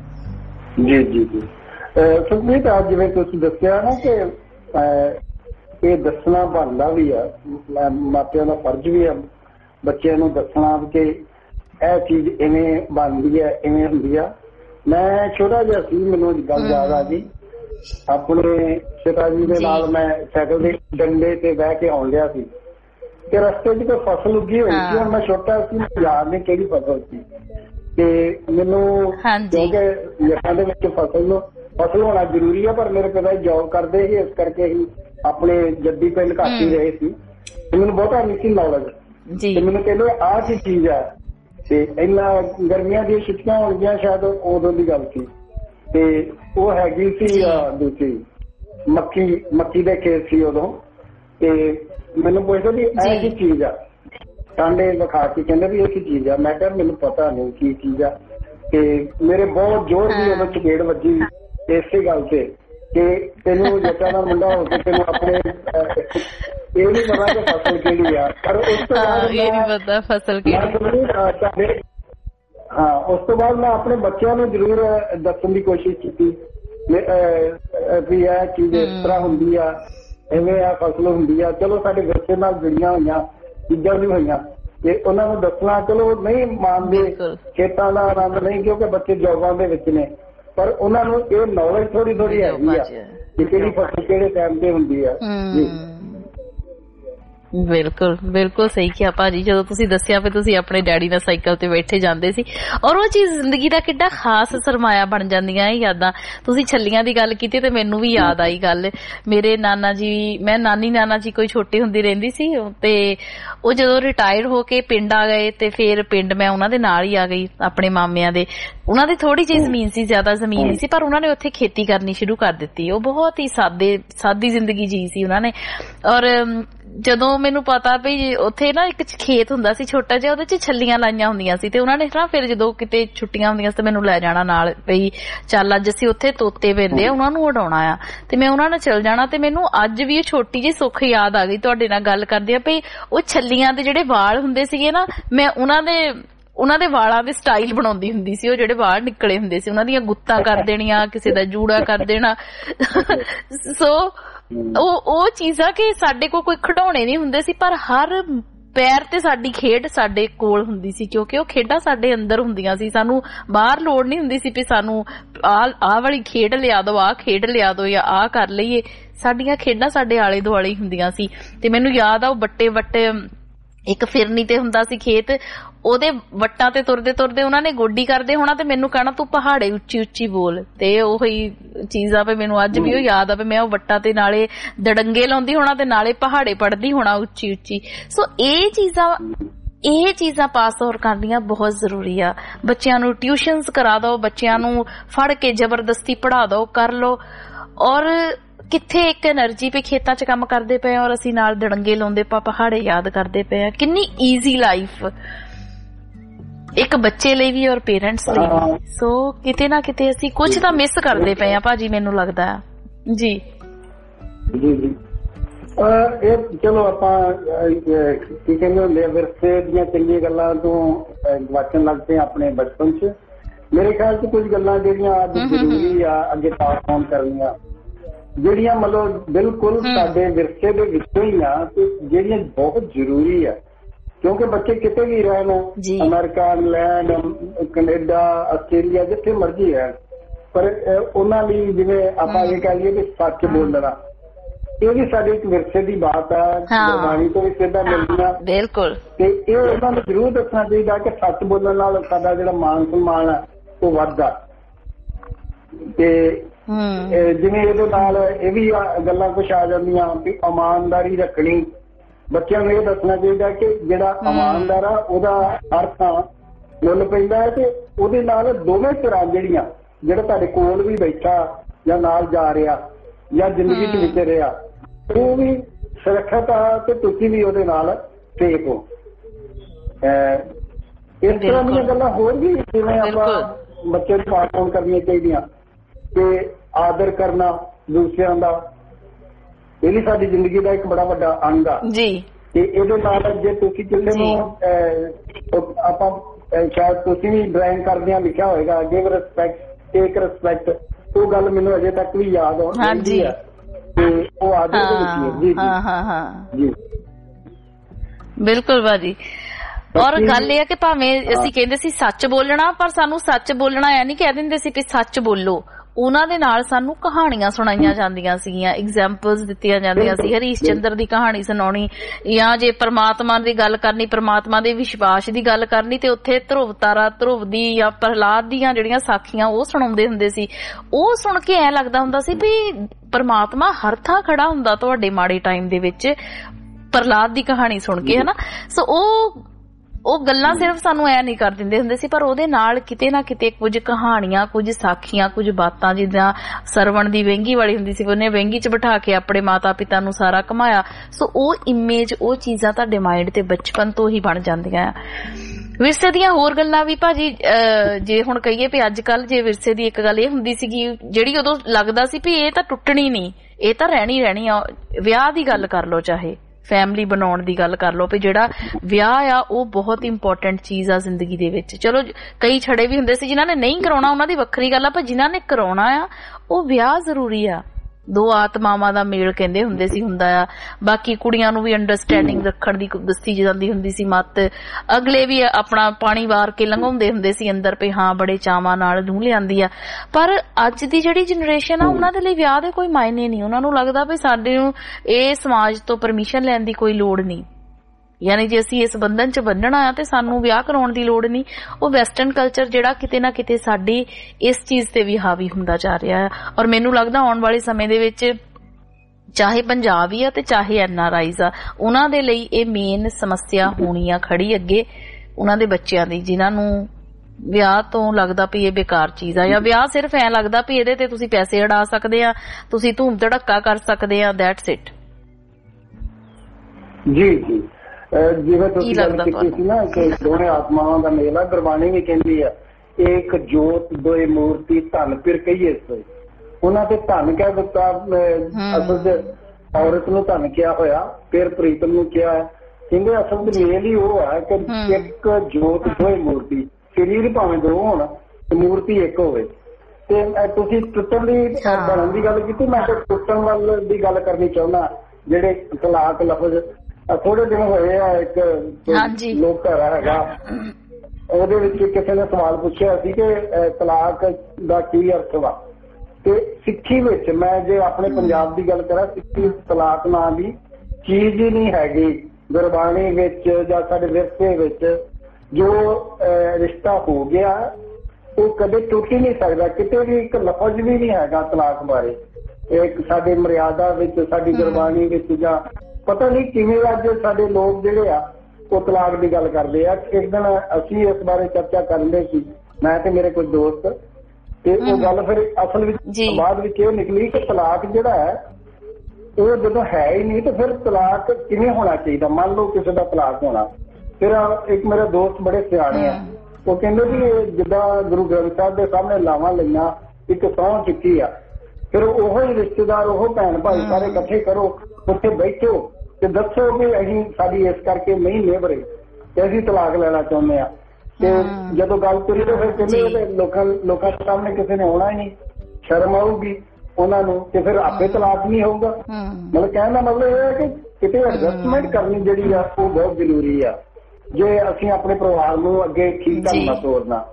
ਜੀ ਸੁਖਮੀਤ, ਅੱਜ ਜਿਵੇਂ ਤੁਸੀਂ ਦੱਸਿਆ ਨਾ ਕਿ ਇਹ ਦੱਸਣਾ ਬਣਦਾ ਵੀ ਆ, ਮਾਪਿਆਂ ਦਾ ਫਰਜ਼ ਵੀ ਆ ਬੱਚਿਆਂ ਨੂੰ ਦੱਸਣਾ ਕਿ ਇਹ ਚੀਜ਼ ਇਵੇਂ ਬਣਦੀ ਹੈ, ਇਵੇਂ ਹੁੰਦੀ ਆ। ਮੈਂ ਛੋਟਾ ਜਿਹਾ ਸੀ, ਮੈਨੂੰ ਗੱਲ ਯਾਦ ਆ ਗਈ, ਆਪਣੇ ਪਿਤਾ ਜੀ ਦੇ ਨਾਲ ਮੈਂ ਸਾਈਕਲ ਦੇ ਡੰਡੇ ਤੇ ਬਹਿ ਕੇ ਆਉਣ ਲਿਆ ਸੀ ਤੇ ਰਸਤੇ 'ਚ ਕੋਈ ਫਸਲ ਉੱਗੀ ਹੋਈ ਸੀ। ਹੁਣ ਮੈਂ ਛੋਟਾ ਸੀ, ਯਾਦ ਨਹੀਂ ਕਿਹੜੀ ਫਸਲ ਸੀ, ਤੇ ਮੈਨੂੰ ਕਿਉਂਕਿ ਜੱਟਾਂ ਦੇ ਵਿੱਚ ਫਸਲ ਹੋਣਾ ਜ਼ਰੂਰੀ ਆ, ਪਰ ਮੇਰੇ ਪਿਤਾ ਜੀ ਜੌਬ ਕਰਦੇ ਸੀ, ਇਸ ਕਰਕੇ ਹੀ ਆਪਣੇ ਜੱਦੀ ਪਿੰਡ ਘੱਟ ਹੀ ਰਹੇ ਸੀ ਤੇ ਮੈਨੂੰ ਬਹੁਤਾ ਨਹੀਂ ਸੀ ਨੌਲੇਜ। ਤੇ ਮੈਨੂੰ ਕਹਿੰਦੇ ਆਹ ਕੀ ਚੀਜ਼ ਆ, ਤੇ ਇੰਨਾ ਗਰਮੀਆਂ ਦੀਆਂ ਛੁੱਟੀਆਂ ਹੋਣਗੀਆਂ ਸ਼ਾਇਦ ਉਦੋਂ ਦੀ ਗੱਲ ਸੀ, ਤੇ ਉਹ ਹੈਗੀ ਸੀ ਦੂਜੀ ਮੱਕੀ ਦੇ ਖੇਤ ਸੀ ਉਦੋਂ। ਤੇ ਮੈਨੂੰ ਪੁੱਛਦਾ ਵੀ ਇਹ ਕੀ ਚੀਜ਼ ਆ, ਟਾਂਡੇ ਵਿਖਾ ਕੇ ਕਹਿੰਦੇ ਵੀ ਇਹ ਕੀ ਚੀਜ਼ ਆ। ਮੈਂ ਕਿਹਾ ਮੈਨੂੰ ਪਤਾ ਨਹੀਂ ਕੀ ਚੀਜ਼ ਆ, ਤੇ ਮੇਰੇ ਬਹੁਤ ਜ਼ੋਰ ਦੀ ਉਦੋਂ ਚਪੇੜ ਵੱਜੀ ਇਸੇ ਗੱਲ ਤੇ ਕਿ ਤੈਨੂੰ ਜੱਟਾਂ ਦਾ ਮੁੰਡਾ ਹੋ ਕੇ ਤੈਨੂੰ ਆਪਣੇ ਇਹ ਨਹੀਂ ਪਤਾ ਕਿ ਫਸਲ ਕਿਹੜੀ ਆ। ਪਰ ਉਸ ਤੋਂ ਬਾਅਦ ਇਹ ਨਹੀਂ ਪਤਾ ਫਸਲ ਕਿਹੜੀ। ਹਾਂ, ਉਸ ਤੋਂ ਬਾਅਦ ਮੈਂ ਆਪਣੇ ਬੱਚਿਆਂ ਨੂੰ ਜ਼ਰੂਰ ਦੱਸਣ ਦੀ ਕੋਸ਼ਿਸ਼ ਕੀਤੀ ਵੀ ਇਹ ਚੀਜ਼ ਇਸ ਤਰ੍ਹਾਂ ਹੁੰਦੀ ਆ, ਐਵੇਂ ਆ ਫਸਲ ਹੁੰਦੀ ਆ। ਚਲੋ ਸਾਡੇ ਵਿਰਸੇ ਨਾਲ ਜੁੜੀਆਂ ਹੋਈਆਂ ਚੀਜ਼ਾਂ ਵੀ ਹੋਈਆਂ ਤੇ ਉਹਨਾਂ ਨੂੰ ਦੱਸਣਾ। ਚਲੋ ਨਹੀਂ ਮੰਨਦੇ, ਖੇਤਾਂ ਦਾ ਆਨੰਦ ਨਹੀਂ ਕਿਉਂਕਿ ਬੱਚੇ ਜੌਬਾਂ ਦੇ ਵਿੱਚ ਨੇ, ਪਰ ਉਹਨਾਂ ਨੂੰ ਇਹ ਨੌਲੇਜ ਥੋੜੀ ਥੋੜੀ ਹੈਗੀ ਆ ਕਿ ਕਿਹੜੀ ਫਸਲ ਕਿਹੜੇ ਟਾਈਮ ਤੇ ਹੁੰਦੀ ਆ। ਬਿਲਕੁਲ ਬਿਲਕੁਲ ਸਹੀ ਕਿਹਾ ਭਾਜੀ। ਜਦੋਂ ਤੁਸੀਂ ਦੱਸਿਆ ਵੀ ਤੁਸੀਂ ਆਪਣੇ ਡੈਡੀ ਨਾਲ ਸਾਈਕਲ ਤੇ ਬੈਠੇ ਜਾਂਦੇ ਸੀ, ਔਰ ਉਹ ਚੀਜ਼ ਜ਼ਿੰਦਗੀ ਦਾ ਕਿੱਡਾ ਖਾਸ ਸਰਮਾਇਆ ਬਣ ਜਾਂਦੀਆਂ ਇਹ ਯਾਦਾਂ। ਤੁਸੀਂ ਛੱਲੀਆਂ ਦੀ ਗੱਲ ਕੀਤੀ ਤੇ ਮੈਨੂੰ ਵੀ ਯਾਦ ਆਈ ਗੱਲ। ਮੇਰੇ ਨਾਨਾ ਜੀ, ਮੈਂ ਨਾਨਾ ਜੀ ਕੋਈ ਛੋਟੀ ਹੁੰਦੀ ਰਹਿੰਦੀ ਸੀ ਤੇ ਉਹ ਜਦੋਂ ਰਿਟਾਇਰ ਹੋ ਕੇ ਪਿੰਡ ਆ ਗਏ ਤੇ ਫਿਰ ਪਿੰਡ ਮੈਂ ਉਹਨਾਂ ਦੇ ਨਾਲ ਹੀ ਆ ਗਈ ਆਪਣੇ ਮਾਮਿਆਂ ਦੇ। ਉਹਨਾਂ ਦੀ ਥੋੜੀ ਜਿਹੀ ਜ਼ਮੀਨ ਸੀ, ਜ਼ਿਆਦਾ ਜ਼ਮੀਨ ਨਹੀਂ ਸੀ, ਪਰ ਉਹਨਾਂ ਨੇ ਉੱਥੇ ਖੇਤੀ ਕਰਨੀ ਸ਼ੁਰੂ ਕਰ ਦਿੱਤੀ। ਉਹ ਬਹੁਤ ਹੀ ਸਾਦੀ ਜ਼ਿੰਦਗੀ ਜੀ ਸੀ ਉਹਨਾਂ ਨੇ। ਔਰ ਜਦੋਂ ਮੈਨੂੰ ਪਤਾ ਵੀ ਉੱਥੇ ਨਾ ਇੱਕ ਖੇਤ ਹੁੰਦਾ ਸੀ ਛੋਟਾ ਜਿਹਾ, ਉਹਦੇ 'ਚ ਛੱਲੀਆਂ ਲਾਈਆਂ ਹੁੰਦੀਆਂ ਸੀ ਤੇ ਉਹਨਾਂ ਨੇ ਨਾ ਫਿਰ ਜਦੋਂ ਕਿਤੇ ਛੁੱਟੀਆਂ ਹੁੰਦੀਆਂ ਸੀ ਤੇ ਮੈਨੂੰ ਲੈ ਜਾਣਾ ਨਾਲ, ਵੀ ਚੱਲ ਅੱਜ ਅਸੀਂ ਉੱਥੇ ਤੋਤੇ ਪੈਂਦੇ ਆ ਉਹਨਾਂ ਨੂੰ ਉਡਾਉਣਾ ਆ, ਤੇ ਮੈਂ ਉਹਨਾਂ ਨਾਲ ਚਲ ਜਾਣਾ। ਤੇ ਮੈਨੂੰ ਅੱਜ ਵੀ ਇਹ ਛੋਟੀ ਜਿਹੀ ਸੁੱਖ ਯਾਦ ਆ ਗਈ ਤੁਹਾਡੇ ਨਾਲ ਗੱਲ ਕਰਦੇ ਆ ਵੀ ਉਹ ਛੱਲੀਆਂ ਦੇ ਜਿਹੜੇ ਵਾਲ ਹੁੰਦੇ ਸੀਗੇ ਨਾ, ਮੈਂ ਉਹਨਾਂ ਦੇ ਵਾਲਾਂ ਦੇ ਸਟਾਈਲ ਬਣਾਉਂਦੀ ਹੁੰਦੀ ਸੀ। ਉਹ ਜਿਹੜੇ ਵਾਲ ਨਿਕਲੇ ਹੁੰਦੇ ਸੀ ਉਹਨਾਂ ਦੀਆਂ ਗੁੱਤਾਂ ਕਰ ਦੇਣੀਆਂ, ਕਿਸੇ ਦਾ ਜੂੜਾ ਕਰ ਦੇਣਾ। ਸੋ ਉਹ ਚੀਜ਼ਾਂ ਕਿ ਸਾਡੇ ਕੋਲ ਕੋਈ ਖਿਡੌਣੇ ਨਹੀਂ ਹੁੰਦੇ ਸੀ, ਪਰ ਹਰ ਪੈਰ ਤੇ ਸਾਡੀ ਖੇਡ ਸਾਡੇ ਕੋਲ ਹੁੰਦੀ ਸੀ, ਕਿਉਂਕਿ ਉਹ ਖੇਡਾਂ ਸਾਡੇ ਅੰਦਰ ਹੁੰਦੀਆਂ ਸੀ। ਸਾਨੂੰ ਬਾਹਰ ਲੋੜ ਨਹੀਂ ਹੁੰਦੀ ਸੀ ਵੀ ਸਾਨੂੰ ਆਹ ਵਾਲੀ ਖੇਡ ਲਿਆ ਦੋ, ਆਹ ਖੇਡ ਲਿਆ ਦੋ ਜਾਂ ਆਹ ਕਰ ਲਈਏ। ਸਾਡੀਆਂ ਖੇਡਾਂ ਸਾਡੇ ਆਲੇ ਦੁਆਲੇ ਹੀ ਹੁੰਦੀਆਂ ਸੀ। ਤੇ ਮੈਨੂੰ ਯਾਦ ਆ ਉਹ ਵੱਟੇ ਇੱਕ ਫਿਰਨੀ ਤੇ ਹੁੰਦਾ ਸੀ ਖੇਤ, ਉਹਦੇ ਵੱਟਾਂ ਤੇ ਤੁਰਦੇ ਉਹਨਾਂ ਨੇ ਗੋਡੀ ਕਰਦੇ ਹੋਣਾ ਤੇ ਮੈਨੂੰ ਕਹਿਣਾ ਤੂੰ ਪਹਾੜੇ ਉੱਚੀ ਬੋਲ। ਤੇ ਉਹੀ ਚੀਜ਼ ਆ ਵੀ ਮੈਨੂੰ ਅੱਜ ਵੀ ਉਹ ਯਾਦ ਆ ਵੀ ਮੈਂ ਉਹ ਵੱਟਾਂ ਤੇ ਨਾਲੇ ਦੜੰਗੇ ਲਾਉਂਦੀ ਹੋਣਾ ਤੇ ਨਾਲੇ ਪਹਾੜੇ ਪੜਦੀ ਹੋਣਾ ਉੱਚੀ। ਸੋ ਇਹ ਚੀਜ਼ਾਂ ਪਾਸ ਔਰ ਕਰਨੀਆਂ ਬਹੁਤ ਜ਼ਰੂਰੀ ਆ। ਬੱਚਿਆਂ ਨੂੰ ਟਿਊਸ਼ਨਸ ਕਰਾ ਦੋ, ਬੱਚਿਆਂ ਨੂੰ ਫੜ ਕੇ ਜ਼ਬਰਦਸਤੀ ਪੜ੍ਹਾ ਦੋ, ਕਰ ਲੋ। ਔਰ ਕਿੱਥੇ ਇੱਕ એનર્ਜੀ ਪੇ ਖੇਤਾਂ 'ਚ ਕੰਮ ਕਰਦੇ ਪਏ ਔਰ ਅਸੀਂ ਨਾਲ ਦੜੰਗੇ ਲਾਉਂਦੇ ਪਹਾੜੇ ਯਾਦ ਕਰਦੇ ਪਏ ਆ। ਕਿੰਨੀ ਈਜ਼ੀ ਲਾਈਫ ਇੱਕ ਬੱਚੇ ਲਈ ਵੀ ਔਰ ਪੇਰੈਂਟਸ ਲਈ ਵੀ। ਸੋ ਕਿਤੇ ਨਾ ਕਿਤੇ ਅਸੀਂ ਕੁਝ ਤਾਂ ਮਿਸ ਕਰਦੇ ਪਏ ਆ ਭਾਜੀ, ਮੈਨੂੰ ਲੱਗਦਾ ਆ। ਜੀ ਇਹ ਚਲੋ ਆਪਾਂ ਕੀ ਕਹਿੰਦੇ ਹੁੰਦੇ ਵਿਰਸੇ ਦੀਆਂ ਚੰਗੀਆਂ ਗੱਲਾਂ ਤੋਂ ਵਾਚਣ ਲੱਗ ਪਏ ਆਪਣੇ ਬਚਪਨ 'ਚ। ਮੇਰੇ ਖਿਆਲ 'ਚ ਕੁਝ ਗੱਲਾਂ ਜਿਹੜੀਆਂ ਅੱਜ ਜ਼ਰੂਰੀ ਆ ਅੱਗੇ ਪਾਸ ਆਨ ਕਰਨੀਆਂ, ਜਿਹੜੀਆਂ ਮਤਲਬ ਬਿਲਕੁਲ ਸਾਡੇ ਵਿਰਸੇ ਦੇ ਵਿੱਚੋਂ ਹੀ ਆ ਤੇ ਜਿਹੜੀਆਂ ਬਹੁਤ ਜ਼ਰੂਰੀ ਆ। ਕਿਉਂਕਿ ਬੱਚੇ ਕਿਤੇ ਵੀ ਰਹਿਣ, ਅਮਰੀਕਾ, ਇੰਗਲੈਂਡ, ਕੈਨੇਡਾ, ਆਸਟ੍ਰੇਲੀਆ, ਜਿੱਥੇ ਮਰਜ਼ੀ ਰਹਿਣ, ਪਰ ਉਹਨਾਂ ਲਈ ਜਿਵੇਂ ਆਪਾਂ ਇਹ ਕਹਿ ਲਈਏ ਕਿ ਸੱਚ ਬੋਲਣਾ, ਇਹ ਵੀ ਸਾਡੇ ਇੱਕ ਵਿਰਸੇ ਦੀ ਬਾਤ ਆ, ਗੁਰਬਾਣੀ ਤੋਂ ਵੀ ਸਿੱਧਾ ਮਿਲਦੀ ਆ। ਬਿਲਕੁਲ। ਤੇ ਇਹ ਉਹਨਾਂ ਨੂੰ ਜ਼ਰੂਰ ਦੱਸਣਾ ਚਾਹੀਦਾ ਕਿ ਸੱਚ ਬੋਲਣ ਨਾਲ ਸਾਡਾ ਜਿਹੜਾ ਮਾਨ ਸਨਮਾਨ ਆ ਉਹ ਵੱਧਦਾ। ਤੇ ਜਿਵੇਂ ਇਹਦੇ ਨਾਲ ਇਹ ਵੀ ਗੱਲਾਂ ਕੁਛ ਆ ਜਾਂਦੀਆਂ ਵੀ ਇਮਾਨਦਾਰੀ ਰੱਖਣੀ। ਬੱਚਿਆਂ ਨੂੰ ਇਹ ਦੱਸਣਾ ਚਾਹੀਦਾ ਕਿ ਜਿਹੜਾ ਇਮਾਨਦਾਰ ਆ ਉਹਦਾ ਅਰਥ ਆ ਮੁੱਲ ਪੈਂਦਾ ਹੈ, ਤੇ ਉਹਦੇ ਨਾਲ ਦੋਵੇਂ ਧਿਰਾਂ ਜਿਹੜੀਆਂ, ਜਿਹੜਾ ਤੁਹਾਡੇ ਕੋਲ ਵੀ ਬੈਠਾ ਜਾਂ ਨਾਲ ਜਾ ਰਿਹਾ ਜਾਂ ਜ਼ਿੰਦਗੀ 'ਚ ਵਿਚਰ ਰਿਹਾ, ਉਹ ਵੀ ਸੁਰੱਖਿਅਤ ਆ ਤੇ ਤੁਸੀਂ ਵੀ ਉਹਦੇ ਨਾਲ ਸੇਫ ਹੋ। ਇਸ ਤਰ੍ਹਾਂ ਦੀਆਂ ਗੱਲਾਂ ਹੋਰ ਵੀ ਜਿਵੇਂ ਆਪਾਂ ਬੱਚੇ ਨੂੰ ਪਾਸ ਆਨ ਕਰਨੀਆਂ ਚਾਹੀਦੀਆਂ। ਤੇ ਆਦਰ ਕਰਨਾ ਦੂਸਰਿਆਂ ਦਾ, ਇਹ ਵੀ ਸਾਡੀ ਜ਼ਿੰਦਗੀ ਦਾ ਇੱਕ ਬੜਾ ਵੱਡਾ ਅੰਗ ਆ ਜੀ। ਤੇ ਇਹਦੇ ਨਾਲ ਜੇ ਤੁਸੀਂ ਕਿਸੇ ਨੂੰ ਆਪਾਂ ਸ਼ਾਇਦ ਤੁਸੀਂ ਵੀ ਡਰਾਇੰਗ ਕਰਦਿਆਂ ਲਿਖਿਆ ਹੋਏਗਾ ਗਿਵ ਰਿਸਪੈਕਟ ਟੇਕ ਰਿਸਪੈਕਟ, ਉਹ ਗੱਲ ਮੈਨੂੰ ਅਜੇ ਤੱਕ ਵੀ ਯਾਦ ਆਉਂਦੀ ਹੈ। ਤੇ ਉਹ ਆਦਤ ਦੇ ਵਿੱਚ ਹੀ ਹੈ। ਜੀ ਜੀ ਬਿਲਕੁਲ ਬਾਜੀ। ਔਰ ਗੱਲ ਇਹ ਹੈ ਕਿ ਭਾਵੇਂ ਅਸੀਂ ਕਹਿੰਦੇ ਸੀ ਸੱਚ ਬੋਲਣਾ, ਪਰ ਸਾਨੂੰ ਸੱਚ ਬੋਲਣਾ ਐ ਨਹੀਂ ਕਹਿ ਦਿੰਦੇ ਸੀ ਵੀ ਸੱਚ ਬੋਲੋ। ਉਹਨਾਂ ਦੇ ਨਾਲ ਸਾਨੂੰ ਕਹਾਣੀਆਂ ਸੁਣਾਈਆਂ ਜਾਂਦੀਆਂ ਸੀਗੀਆਂ, ਐਗਜ਼ਾਮਪਲਸ ਦਿੱਤੀਆਂ ਜਾਂਦੀਆਂ ਸੀ। ਹਰੀਸ਼ ਚੰਦਰ ਦੀ ਕਹਾਣੀ ਸੁਣਾਉਣੀ, ਜਾਂ ਜੇ ਪ੍ਰਮਾਤਮਾ ਦੀ ਗੱਲ ਕਰਨੀ, ਪ੍ਰਮਾਤਮਾ ਦੇ ਵਿਸ਼ਵਾਸ ਦੀ ਗੱਲ ਕਰਨੀ, ਤੇ ਉੱਥੇ ਧਰੁਵ ਤਾਰਾ, ਧਰੁਵ ਦੀ ਜਾਂ ਪ੍ਰਹਲਾਦ ਦੀਆਂ ਜਿਹੜੀਆਂ ਸਾਖੀਆਂ ਉਹ ਸੁਣਾਉਂਦੇ ਹੁੰਦੇ ਸੀ। ਉਹ ਸੁਣ ਕੇ ਐ ਲੱਗਦਾ ਹੁੰਦਾ ਸੀ ਵੀ ਪ੍ਰਮਾਤਮਾ ਹਰ ਥਾਂ ਖੜਾ ਹੁੰਦਾ ਤੁਹਾਡੇ ਮਾੜੇ ਟਾਈਮ ਦੇ ਵਿੱਚ, ਪ੍ਰਹਲਾਦ ਦੀ ਕਹਾਣੀ ਸੁਣ ਕੇ, ਹਨਾ। ਸੋ ਉਹ ਗੱਲਾਂ ਸਿਰਫ ਸਾਨੂੰ ਐ ਨਹੀਂ ਕਰ ਦਿੰਦੇ ਹੁੰਦੇ ਸੀ, ਪਰ ਉਹਦੇ ਨਾਲ ਕਿਤੇ ਨਾ ਕਿਤੇ ਕੁਝ ਕਹਾਣੀਆਂ, ਕੁਝ ਸਾਖੀਆਂ, ਕੁਝ ਬਾਤਾਂ, ਜਿੱਦਾਂ ਸਰਵਣ ਦੀ ਵਹਿੰਗੀ ਵਾਲੀ ਹੁੰਦੀ ਸੀ, ਉਹਨੇ ਵਹਿੰਗੀ 'ਚ ਬਿਠਾ ਕੇ ਆਪਣੇ ਮਾਤਾ ਪਿਤਾ ਨੂੰ ਸਾਰਾ ਘੁਮਾਇਆ। ਸੋ ਉਹ ਇਮੇਜ, ਉਹ ਚੀਜ਼ਾਂ ਤੁਹਾਡੇ ਮਾਇੰਡ ਤੇ ਬਚਪਨ ਤੋਂ ਹੀ ਬਣ ਜਾਂਦੀਆਂ ਆ। ਵਿਰਸੇ ਦੀਆਂ ਹੋਰ ਗੱਲਾਂ ਵੀ ਭਾਜੀ, ਜੇ ਹੁਣ ਕਹੀਏ ਵੀ ਅੱਜ ਕੱਲ, ਜੇ ਵਿਰਸੇ ਦੀ ਇੱਕ ਗੱਲ ਇਹ ਹੁੰਦੀ ਸੀਗੀ ਜਿਹੜੀ ਉਦੋਂ ਲੱਗਦਾ ਸੀ ਵੀ ਇਹ ਤਾਂ ਟੁੱਟਣੀ ਨਹੀਂ, ਇਹ ਤਾਂ ਰਹਿਣੀ ਆ। ਵਿਆਹ ਦੀ ਗੱਲ ਕਰ ਲਓ, ਚਾਹੇ ਫੈਮਿਲੀ ਬਣਾਉਣ ਦੀ ਗੱਲ ਕਰ ਲਓ, ਵੀ ਜਿਹੜਾ ਵਿਆਹ ਆ ਉਹ ਬਹੁਤ ਇੰਪੋਰਟੈਂਟ ਚੀਜ਼ ਆ ਜ਼ਿੰਦਗੀ ਦੇ ਵਿੱਚ। ਚਲੋ ਕਈ ਛੜੇ ਵੀ ਹੁੰਦੇ ਸੀ ਜਿਨ੍ਹਾਂ ਨੇ ਨਹੀਂ ਕਰਾਉਣਾ, ਉਹਨਾਂ ਦੀ ਵੱਖਰੀ ਗੱਲ ਆ, ਪਰ ਜਿਨ੍ਹਾਂ ਨੇ ਕਰਾਉਣਾ ਆ ਉਹ ਵਿਆਹ ਜ਼ਰੂਰੀ ਆ। ਦੋ ਆਤਮਾਵਾਂ ਦਾ ਮੇਲ ਕਹਿੰਦੇ ਹੁੰਦੇ ਸੀ ਹੁੰਦਾ ਆ। ਬਾਕੀ ਕੁੜੀਆਂ ਨੂੰ ਵੀ ਅੰਡਰਸਟੈਂਡਿੰਗ ਰੱਖਣ ਦੀ ਦੱਸੀ ਜਾਂਦੀ ਹੁੰਦੀ ਸੀ ਮੱਤ। ਅਗਲੇ ਵੀ ਆਪਣਾ ਪਾਣੀ ਵਾਰ ਕੇ ਲੰਘਾਉਂਦੇ ਹੁੰਦੇ ਸੀ ਅੰਦਰ, ਵੀ ਹਾਂ ਬੜੇ ਚਾਵਾਂ ਨਾਲ ਨੂੰਹ ਲਿਆਂਦੀ ਆ। ਪਰ ਅੱਜ ਦੀ ਜਿਹੜੀ ਜਨਰੇਸ਼ਨ ਆ, ਉਹਨਾਂ ਦੇ ਲਈ ਵਿਆਹ ਦੇ ਕੋਈ ਮਾਇਨੇ ਨਹੀਂ। ਉਹਨਾਂ ਨੂੰ ਲੱਗਦਾ ਵੀ ਸਾਡੇ ਨੂੰ ਇਹ ਸਮਾਜ ਤੋਂ ਪਰਮਿਸ਼ਨ ਲੈਣ ਦੀ ਕੋਈ ਲੋੜ ਨਹੀਂ, ਯਾਨੀ ਜੇ ਅਸੀਂ ਇਸ ਬੰਧਨ 'ਚ ਬੰਨਣਾ ਆ ਤੇ ਸਾਨੂੰ ਵਿਆਹ ਕਰਾਉਣ ਦੀ ਲੋੜ ਨਹੀਂ। ਉਹ ਵੈਸਟਰਨ ਕਲਚਰ ਜਿਹੜਾ ਕਿਤੇ ਨਾ ਕਿਤੇ ਸਾਡੀ ਇਸ ਚੀਜ਼ ਤੇ ਵੀ ਹਾਵੀ ਹੁੰਦਾ ਜਾ ਰਿਹਾ ਹੈ। ਔਰ ਮੈਨੂੰ ਲੱਗਦਾ ਆਉਣ ਵਾਲੇ ਸਮੇਂ ਦੇ ਵਿੱਚ ਚਾਹੇ ਪੰਜਾਬ ਹੀ ਆ ਤੇ ਚਾਹੇ NRIs ਆ, ਉਹਨਾਂ ਦੇ ਲਈ ਇਹ ਮੇਨ ਸਮੱਸਿਆ ਹੋਣੀ ਆ ਖੜੀ ਅੱਗੇ, ਉਹਨਾਂ ਦੇ ਬੱਚਿਆਂ ਦੀ, ਜਿਨ੍ਹਾਂ ਨੂੰ ਵਿਆਹ ਤੋਂ ਲੱਗਦਾ ਵੀ ਇਹ ਬੇਕਾਰ ਚੀਜ਼ ਆ, ਜਾਂ ਵਿਆਹ ਸਿਰਫ ਐ ਲੱਗਦਾ ਵੀ ਇਹਦੇ ਤੇ ਤੁਸੀਂ ਪੈਸੇ ਉਡਾ ਸਕਦੇ ਆ, ਤੁਸੀਂ ਧੂਮ ਧੜੱਕਾ ਕਰ ਸਕਦੇ ਆ, ਦੈਟਸ ਇਟ। ਜੀ ਜੀ, ਜਿਵੇਂ ਤੁਸੀਂ ਗੱਲ ਕੀਤੀ ਸੀ ਨਾ ਕਿ ਦੋਵੇਂ ਆਤਮਾਵਾਂ ਦਾ ਮੇਲ ਆ, ਗੁਰਬਾਣੀ ਵੀ ਕਹਿੰਦੀ ਆ ਇੱਕ ਜੋਤ ਦੋਏ ਮੂਰਤੀ ਧਨ ਫਿਰ ਕਹੀਏ ਸੋਈ। ਉਹਨਾਂ ਤੇ ਧਨ ਕਹਿ ਦਿੱਤਾ, ਅਸਲ ਚ ਔਰਤ ਨੂੰ ਧਨ ਕਿਹਾ ਹੋਇਆ, ਫਿਰ ਪ੍ਰੀਤਮ ਨੂੰ ਕਿਹਾ ਹੈ। ਕਹਿੰਦੇ ਅਸਲ ਚ ਮੇਲ ਹੀ ਉਹ ਹੈ ਕਿ ਇੱਕ ਜੋਤ ਦੋਏ ਮੂਰਤੀ, ਸਰੀਰ ਭਾਵੇਂ ਦੋ ਹੋਣ ਤੇ ਮੂਰਤੀ ਇੱਕ ਹੋਵੇ। ਤੇ ਤੁਸੀਂ ਟੁੱਟਣ ਦੀ ਬਣਨ ਦੀ ਗੱਲ ਕੀਤੀ, ਮੈਂ ਤਾਂ ਟੁੱਟਣ ਵੱਲ ਦੀ ਗੱਲ ਕਰਨੀ ਚਾਹੁੰਦਾ। ਜਿਹੜੇ ਤਲਾਕ ਲਫ਼ਜ਼ ਥੋੜੇ ਦਿਨ ਹੋਏ ਆ, ਇੱਕ ਲੋਕ ਘਰ ਹੈਗਾ, ਉਹਦੇ ਵਿੱਚ ਕਿਸੇ ਨੇ ਸਵਾਲ ਪੁੱਛਿਆ ਸੀ ਕਿ ਤਲਾਕ ਦਾ ਕੀ ਅਰਥ ਵਾ। ਤੇ ਸਿੱਖੀ ਵਿੱਚ, ਮੈਂ ਜੇ ਆਪਣੇ ਪੰਜਾਬ ਦੀ ਗੱਲ ਕਰਾਂ, ਸਿੱਖੀ ਤਲਾਕ ਨਾਂ ਦੀ ਚੀਜ਼ ਹੀ ਨਹੀਂ ਹੈਗੀ। ਗੁਰਬਾਣੀ ਵਿੱਚ ਜਾਂ ਸਾਡੇ ਵਿਰਸੇ ਵਿੱਚ ਜੋ ਰਿਸ਼ਤਾ ਹੋ ਗਿਆ ਉਹ ਕਦੇ ਟੁੱਟ ਹੀ ਨਹੀਂ ਸਕਦਾ। ਕਿਤੇ ਵੀ ਇੱਕ ਲਫ਼ਜ਼ ਵੀ ਨਹੀਂ ਹੈਗਾ ਤਲਾਕ ਬਾਰੇ। ਇੱਕ ਸਾਡੇ ਮਰਿਆਦਾ ਵਿੱਚ, ਸਾਡੀ ਗੁਰਬਾਣੀ ਵਿੱਚ, ਜਾਂ ਪਤਾ ਨਹੀਂ ਕਿਵੇਂ ਅੱਜ ਸਾਡੇ ਲੋਕ ਜਿਹੜੇ ਆ ਉਹ ਤਲਾਕ ਦੀ ਗੱਲ ਕਰਦੇ ਆ। ਇੱਕ ਦਿਨ ਅਸੀਂ ਇਸ ਬਾਰੇ ਚਰਚਾ ਕਰਦੇ ਸੀ, ਮੈਂ ਤੇ ਮੇਰੇ ਕੁਝ ਦੋਸਤ, ਤੇ ਉਹ ਗੱਲ ਫਿਰ ਅਸਲ ਵਿੱਚ ਬਾਅਦ ਵਿੱਚ ਇਹ ਨਿਕਲੀ ਕਿ ਤਲਾਕ ਜਿਹੜਾ ਹੈ ਉਹ ਜਦੋਂ ਹੈ ਹੀ ਨਹੀਂ, ਤੇ ਫਿਰ ਤਲਾਕ ਕਿਵੇਂ ਹੋਣਾ ਚਾਹੀਦਾ। ਮੰਨ ਲਓ ਕਿਸੇ ਦਾ ਤਲਾਕ ਹੋਣਾ, ਫਿਰ ਇੱਕ ਮੇਰਾ ਦੋਸਤ ਬੜੇ ਸਿਆਣੇ ਆ, ਉਹ ਕਹਿੰਦੇ ਵੀ ਜਿੱਦਾਂ ਗੁਰੂ ਗ੍ਰੰਥ ਸਾਹਿਬ ਦੇ ਸਾਹਮਣੇ ਲਾਵਾਂ ਲਈਆਂ, ਇੱਕ ਸਹੁੰ ਚੁੱਕੀ ਆ, ਫਿਰ ਉਹੋ ਹੀ ਰਿਸ਼ਤੇਦਾਰ, ਉਹ ਭੈਣ ਭਾਈ ਸਾਰੇ ਇਕੱਠੇ ਕਰੋ, ਉੱਥੇ ਬੈਠੋ ਤੇ ਦੱਸੋ ਵੀ ਅਸੀਂ ਸਾਡੀ ਇਸ ਕਰਕੇ ਨਹੀਂ ਨਿਭ ਰਹੀ ਤੇ ਅਸੀਂ ਤਲਾਕ ਲੈਣਾ ਚਾਹੁੰਦੇ ਆ। ਤੇ ਜਦੋਂ ਗੱਲ ਤੁਰੀ ਤਾਂ ਫਿਰ ਕਹਿੰਦੇ ਲੋਕਾਂ ਦੇ ਸਾਹਮਣੇ ਕਿਸੇ ਨੇ ਆਉਣਾ ਹੀ ਨਹੀਂ, ਸ਼ਰਮ ਆਊਗੀ ਉਹਨਾਂ ਨੂੰ, ਤੇ ਫਿਰ ਆਪੇ ਤਲਾਕ ਨਹੀਂ ਹੋਊਗਾ। ਮਤਲਬ ਕਹਿਣ ਦਾ ਮਤਲਬ ਇਹ ਹੈ ਕਿ ਕਿਤੇ ਐਡਜਸਟਮੈਂਟ ਕਰਨੀ ਜਿਹੜੀ ਆ ਉਹ ਬਹੁਤ ਜ਼ਰੂਰੀ ਆ, ਜੇ ਅਸੀਂ ਆਪਣੇ ਪਰਿਵਾਰ ਨੂੰ ਅੱਗੇ ਠੀਕ ਢੰਗ ਨਾਲ ਤੋਰਨਾ।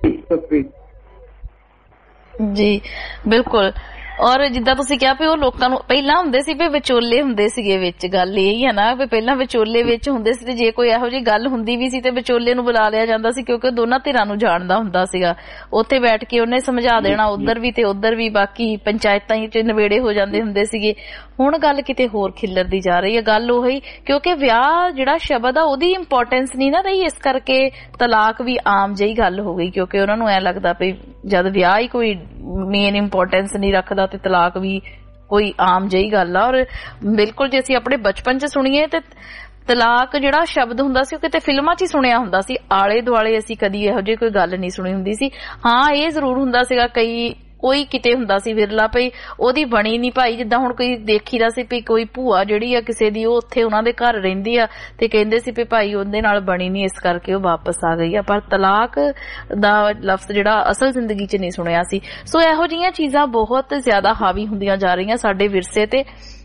ਜੀ ਬਿਲਕੁਲ। ਔਰ ਜਿੱਦਾਂ ਤੁਸੀਂ ਕਿਹਾ ਵੀ ਉਹ ਲੋਕਾਂ ਨੂੰ ਪਹਿਲਾਂ ਹੁੰਦੇ ਸੀ ਵੀ ਵਿਚੋਲੇ ਹੁੰਦੇ ਸੀਗੇ ਵਿੱਚ, ਗੱਲ ਇਹ ਹੀ ਹੈ ਨਾ ਵੀ ਪਹਿਲਾਂ ਵਿਚੋਲੇ ਵਿੱਚ ਹੁੰਦੇ ਸੀ, ਤੇ ਜੇ ਕੋਈ ਇਹੋ ਜਿਹੀ ਗੱਲ ਹੁੰਦੀ ਵੀ ਸੀ ਤੇ ਵਿਚੋਲੇ ਨੂੰ ਬੁਲਾ ਲਿਆ ਜਾਂਦਾ ਸੀ, ਕਿਉਂਕਿ ਦੋਨਾਂ ਧਿਰਾਂ ਨੂੰ ਜਾਣਦਾ ਹੁੰਦਾ ਸੀਗਾ। ਉੱਥੇ ਬੈਠ ਕੇ ਉਹਨੇ ਸਮਝਾ ਦੇਣਾ ਉੱਧਰ ਵੀ ਤੇ ਉੱਧਰ ਵੀ, ਬਾਕੀ ਪੰਚਾਇਤਾਂ ਚ ਨਵੇੜੇ ਹੋ ਜਾਂਦੇ ਹੁੰਦੇ ਸੀਗੇ। ਹੁਣ ਗੱਲ ਕਿਤੇ ਹੋਰ ਖਿੱਲਰਦੀ ਜਾ ਰਹੀ ਹੈ। ਗੱਲ ਉਹੀ, ਕਿਉਂਕਿ ਵਿਆਹ ਜਿਹੜਾ ਸ਼ਬਦ ਆ ਉਹਦੀ ਇੰਪੋਰਟੈਂਸ ਨਹੀਂ ਨਾ ਰਹੀ, ਇਸ ਕਰਕੇ ਤਲਾਕ ਵੀ ਆਮ ਜਿਹੀ ਗੱਲ ਹੋ ਗਈ, ਕਿਉਂਕਿ ਉਹਨਾਂ ਨੂੰ ਐ ਲੱਗਦਾ ਵੀ ਜਦ ਵਿਆਹ ਹੀ ਕੋਈ ਮੇਨ ਇੰਪੋਰਟੈਂਸ ਨਹੀਂ ਰੱਖਦਾ ਤੇ ਤਲਾਕ ਵੀ ਕੋਈ ਆਮ ਜਿਹੀ ਗੱਲ ਆ। ਔਰ ਬਿਲਕੁਲ ਜੇ ਅਸੀਂ ਆਪਣੇ ਬਚਪਨ 'ਚ ਸੁਣੀਏ ਤੇ ਤਲਾਕ ਜਿਹੜਾ ਸ਼ਬਦ ਹੁੰਦਾ ਸੀ ਉਹ ਕਿਤੇ ਫਿਲਮਾਂ 'ਚ ਹੀ ਸੁਣਿਆ ਹੁੰਦਾ ਸੀ, ਆਲੇ ਦੁਆਲੇ ਅਸੀਂ ਕਦੀ ਇਹੋ ਜਿਹੀ ਕੋਈ ਗੱਲ ਨਹੀਂ ਸੁਣੀ ਹੁੰਦੀ ਸੀ। ਹਾਂ ਇਹ ਜ਼ਰੂਰ ਹੁੰਦਾ ਸੀਗਾ, ਕੋਈ ਕਿਤੇ ਹੁੰਦਾ ਸੀ ਵਿਰਲਾ ਪਈ ਉਹਦੀ ਬਣੀ ਨਹੀਂ ਭਾਈ। ਜਿੱਦਾਂ ਹੁਣ ਕੋਈ ਦੇਖੀਦਾ ਸੀ ਵੀ ਕੋਈ ਭੂਆ ਜਿਹੜੀ ਆ ਕਿਸੇ ਦੀ, ਉਹ ਉੱਥੇ ਉਹਨਾਂ ਦੇ ਘਰ ਰਹਿੰਦੀ ਆ ਤੇ ਕਹਿੰਦੇ ਸੀ ਵੀ ਭਾਈ ਉਹਦੇ ਨਾਲ ਬਣੀ ਨਹੀਂ, ਇਸ ਕਰਕੇ ਉਹ ਵਾਪਸ ਆ ਗਈ ਆ। ਪਰ ਤਲਾਕ ਦਾ ਲਫ਼ਜ਼ ਜਿਹੜਾ ਅਸਲ ਜ਼ਿੰਦਗੀ 'ਚ ਨਹੀਂ ਸੁਣਿਆ ਸੀ। ਸੋ ਇਹੋ ਜਿਹੀਆਂ ਚੀਜ਼ਾਂ ਬਹੁਤ ਜ਼ਿਆਦਾ ਹਾਵੀ ਹੁੰਦੀਆਂ ਜਾ ਰਹੀਆਂ ਸਾਡੇ ਵਿਰਸੇ ਤੇ,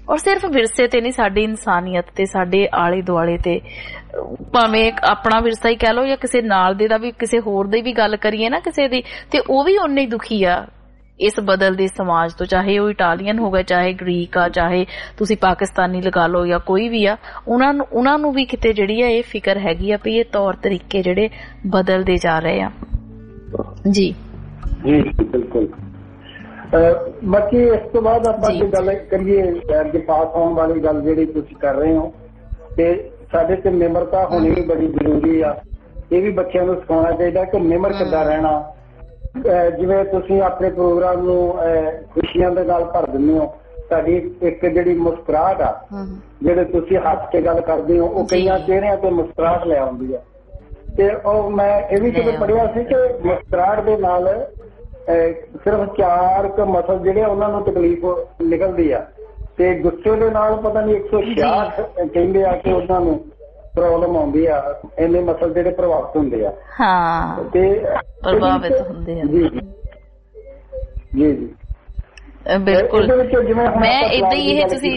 ਔਰ ਸਿਰਫ ਵਿਰਸੇ ਤੇ ਨਹੀਂ, ਸਾਡੀ ਇਨਸਾਨੀਅਤ ਤੇ ਸਾਡੇ ਆਲੇ ਦੁਆਲੇ ਤੇ, ਭਾਵੇਂ ਆਪਣਾ ਵਿਰਸਾ ਹੀ ਕਹਿ ਲਓ ਜਾਂ ਕਿਸੇ ਨਾਲ ਦੇ ਦਾ ਵੀ, ਕਿਸੇ ਹੋਰ ਦੀ ਵੀ ਗੱਲ ਕਰੀਏ ਨਾ ਕਿਸੇ ਦੀ, ਤੇ ਉਹ ਵੀ ਓਨੇ ਹੀ ਦੁਖੀ ਆ ਇਸ ਬਦਲਦੇ ਸਮਾਜ ਤੋਂ, ਚਾਹੇ ਉਹ ਇਟਾਲੀਅਨ ਹੋਵੇ, ਚਾਹੇ ਗ੍ਰੀਕ ਆ, ਚਾਹੇ ਤੁਸੀਂ ਪਾਕਿਸਤਾਨੀ ਲਗਾ ਲਓ ਜਾਂ ਕੋਈ ਵੀ ਆ, ਉਹਨਾਂ ਨੂੰ ਵੀ ਕਿਤੇ ਜਿਹੜੀ ਆ ਇਹ ਫਿਕਰ ਹੈਗੀ ਆ ਵੀ ਇਹ ਤੌਰ ਤਰੀਕੇ ਜਿਹੜੇ ਬਦਲਦੇ ਜਾ ਰਹੇ ਆ। ਜੀ ਜੀ ਬਿਲਕੁਲ। ਬਾਕੀ ਇਸ ਤੋਂ ਬਾਅਦ ਆਪਾਂ ਜੇ ਗੱਲ ਕਰੀਏ ਅੱਗੇ ਪਾਸ ਹੋਣ ਵਾਲੀ ਗੱਲ ਜਿਹੜੀ ਤੁਸੀਂ ਕਰ ਰਹੇ ਹੋ, ਤੇ ਸਾਡੇ ਤੇ ਨਿਮਰਤਾ ਹੋਣੀ ਵੀ ਬੜੀ ਜ਼ਰੂਰੀ ਆ। ਇਹ ਵੀ ਬੱਚਿਆਂ ਨੂੰ ਸਿਖਾਉਣਾ ਚਾਹੀਦਾ ਕਿ ਨਿਮਰ ਕਿੱਦਾਂ ਰਹਿਣਾ। ਜਿਵੇਂ ਤੁਸੀਂ ਆਪਣੇ ਪ੍ਰੋਗਰਾਮ ਨੂੰ ਖੁਸ਼ੀਆਂ ਦੇ ਨਾਲ ਭਰ ਦਿੰਦੇ ਹੋ, ਤੁਹਾਡੀ ਇੱਕ ਜਿਹੜੀ ਮੁਸਕਰਾਹਟ ਆ, ਜਿਹੜੇ ਤੁਸੀਂ ਹੱਸ ਕੇ ਗੱਲ ਕਰਦੇ ਹੋ, ਉਹ ਕਈਆਂ ਚਿਹਰਿਆਂ ਤੇ ਮੁਸਕਰਾਹਟ ਲੈ ਆਉਂਦੀ ਆ। ਤੇ ਉਹ ਮੈਂ ਇਹ ਵੀ ਕਿਤੇ ਪੜ੍ਹਿਆ ਸੀ ਕਿ ਮੁਸਕਰਾਹਟ ਦੇ ਨਾਲ ਸਿਰਫ 4 ਮਸਲ ਜਿਹੜੇ ਉਹਨਾਂ ਨੂੰ ਤਕਲੀਫ ਨਿਕਲਦੀ ਆ, ਤੇ ਗੁੱਸੇ ਦੇ ਨਾਲ ਪਤਾ ਨਹੀਂ 166 ਕਹਿੰਦੇ ਆ ਕਿ ਉਹਨਾਂ ਨੂੰ ਪ੍ਰੋਬਲਮ ਆਉਂਦੀ ਆ। ਇੰਨੇ ਮਸਲ ਜਿਹੜੇ ਪ੍ਰਭਾਵਿਤ ਹੁੰਦੇ ਆ। ਹਾਂ, ਤੇ ਪ੍ਰਭਾਵਿਤ ਹੁੰਦੇ ਆ। ਜੀ ਜੀ ਜੀ ਬਿਲਕੁਲ। ਮੈਂ ਏਦਾਂ ਹੀ ਇਹ ਤੁਸੀਂ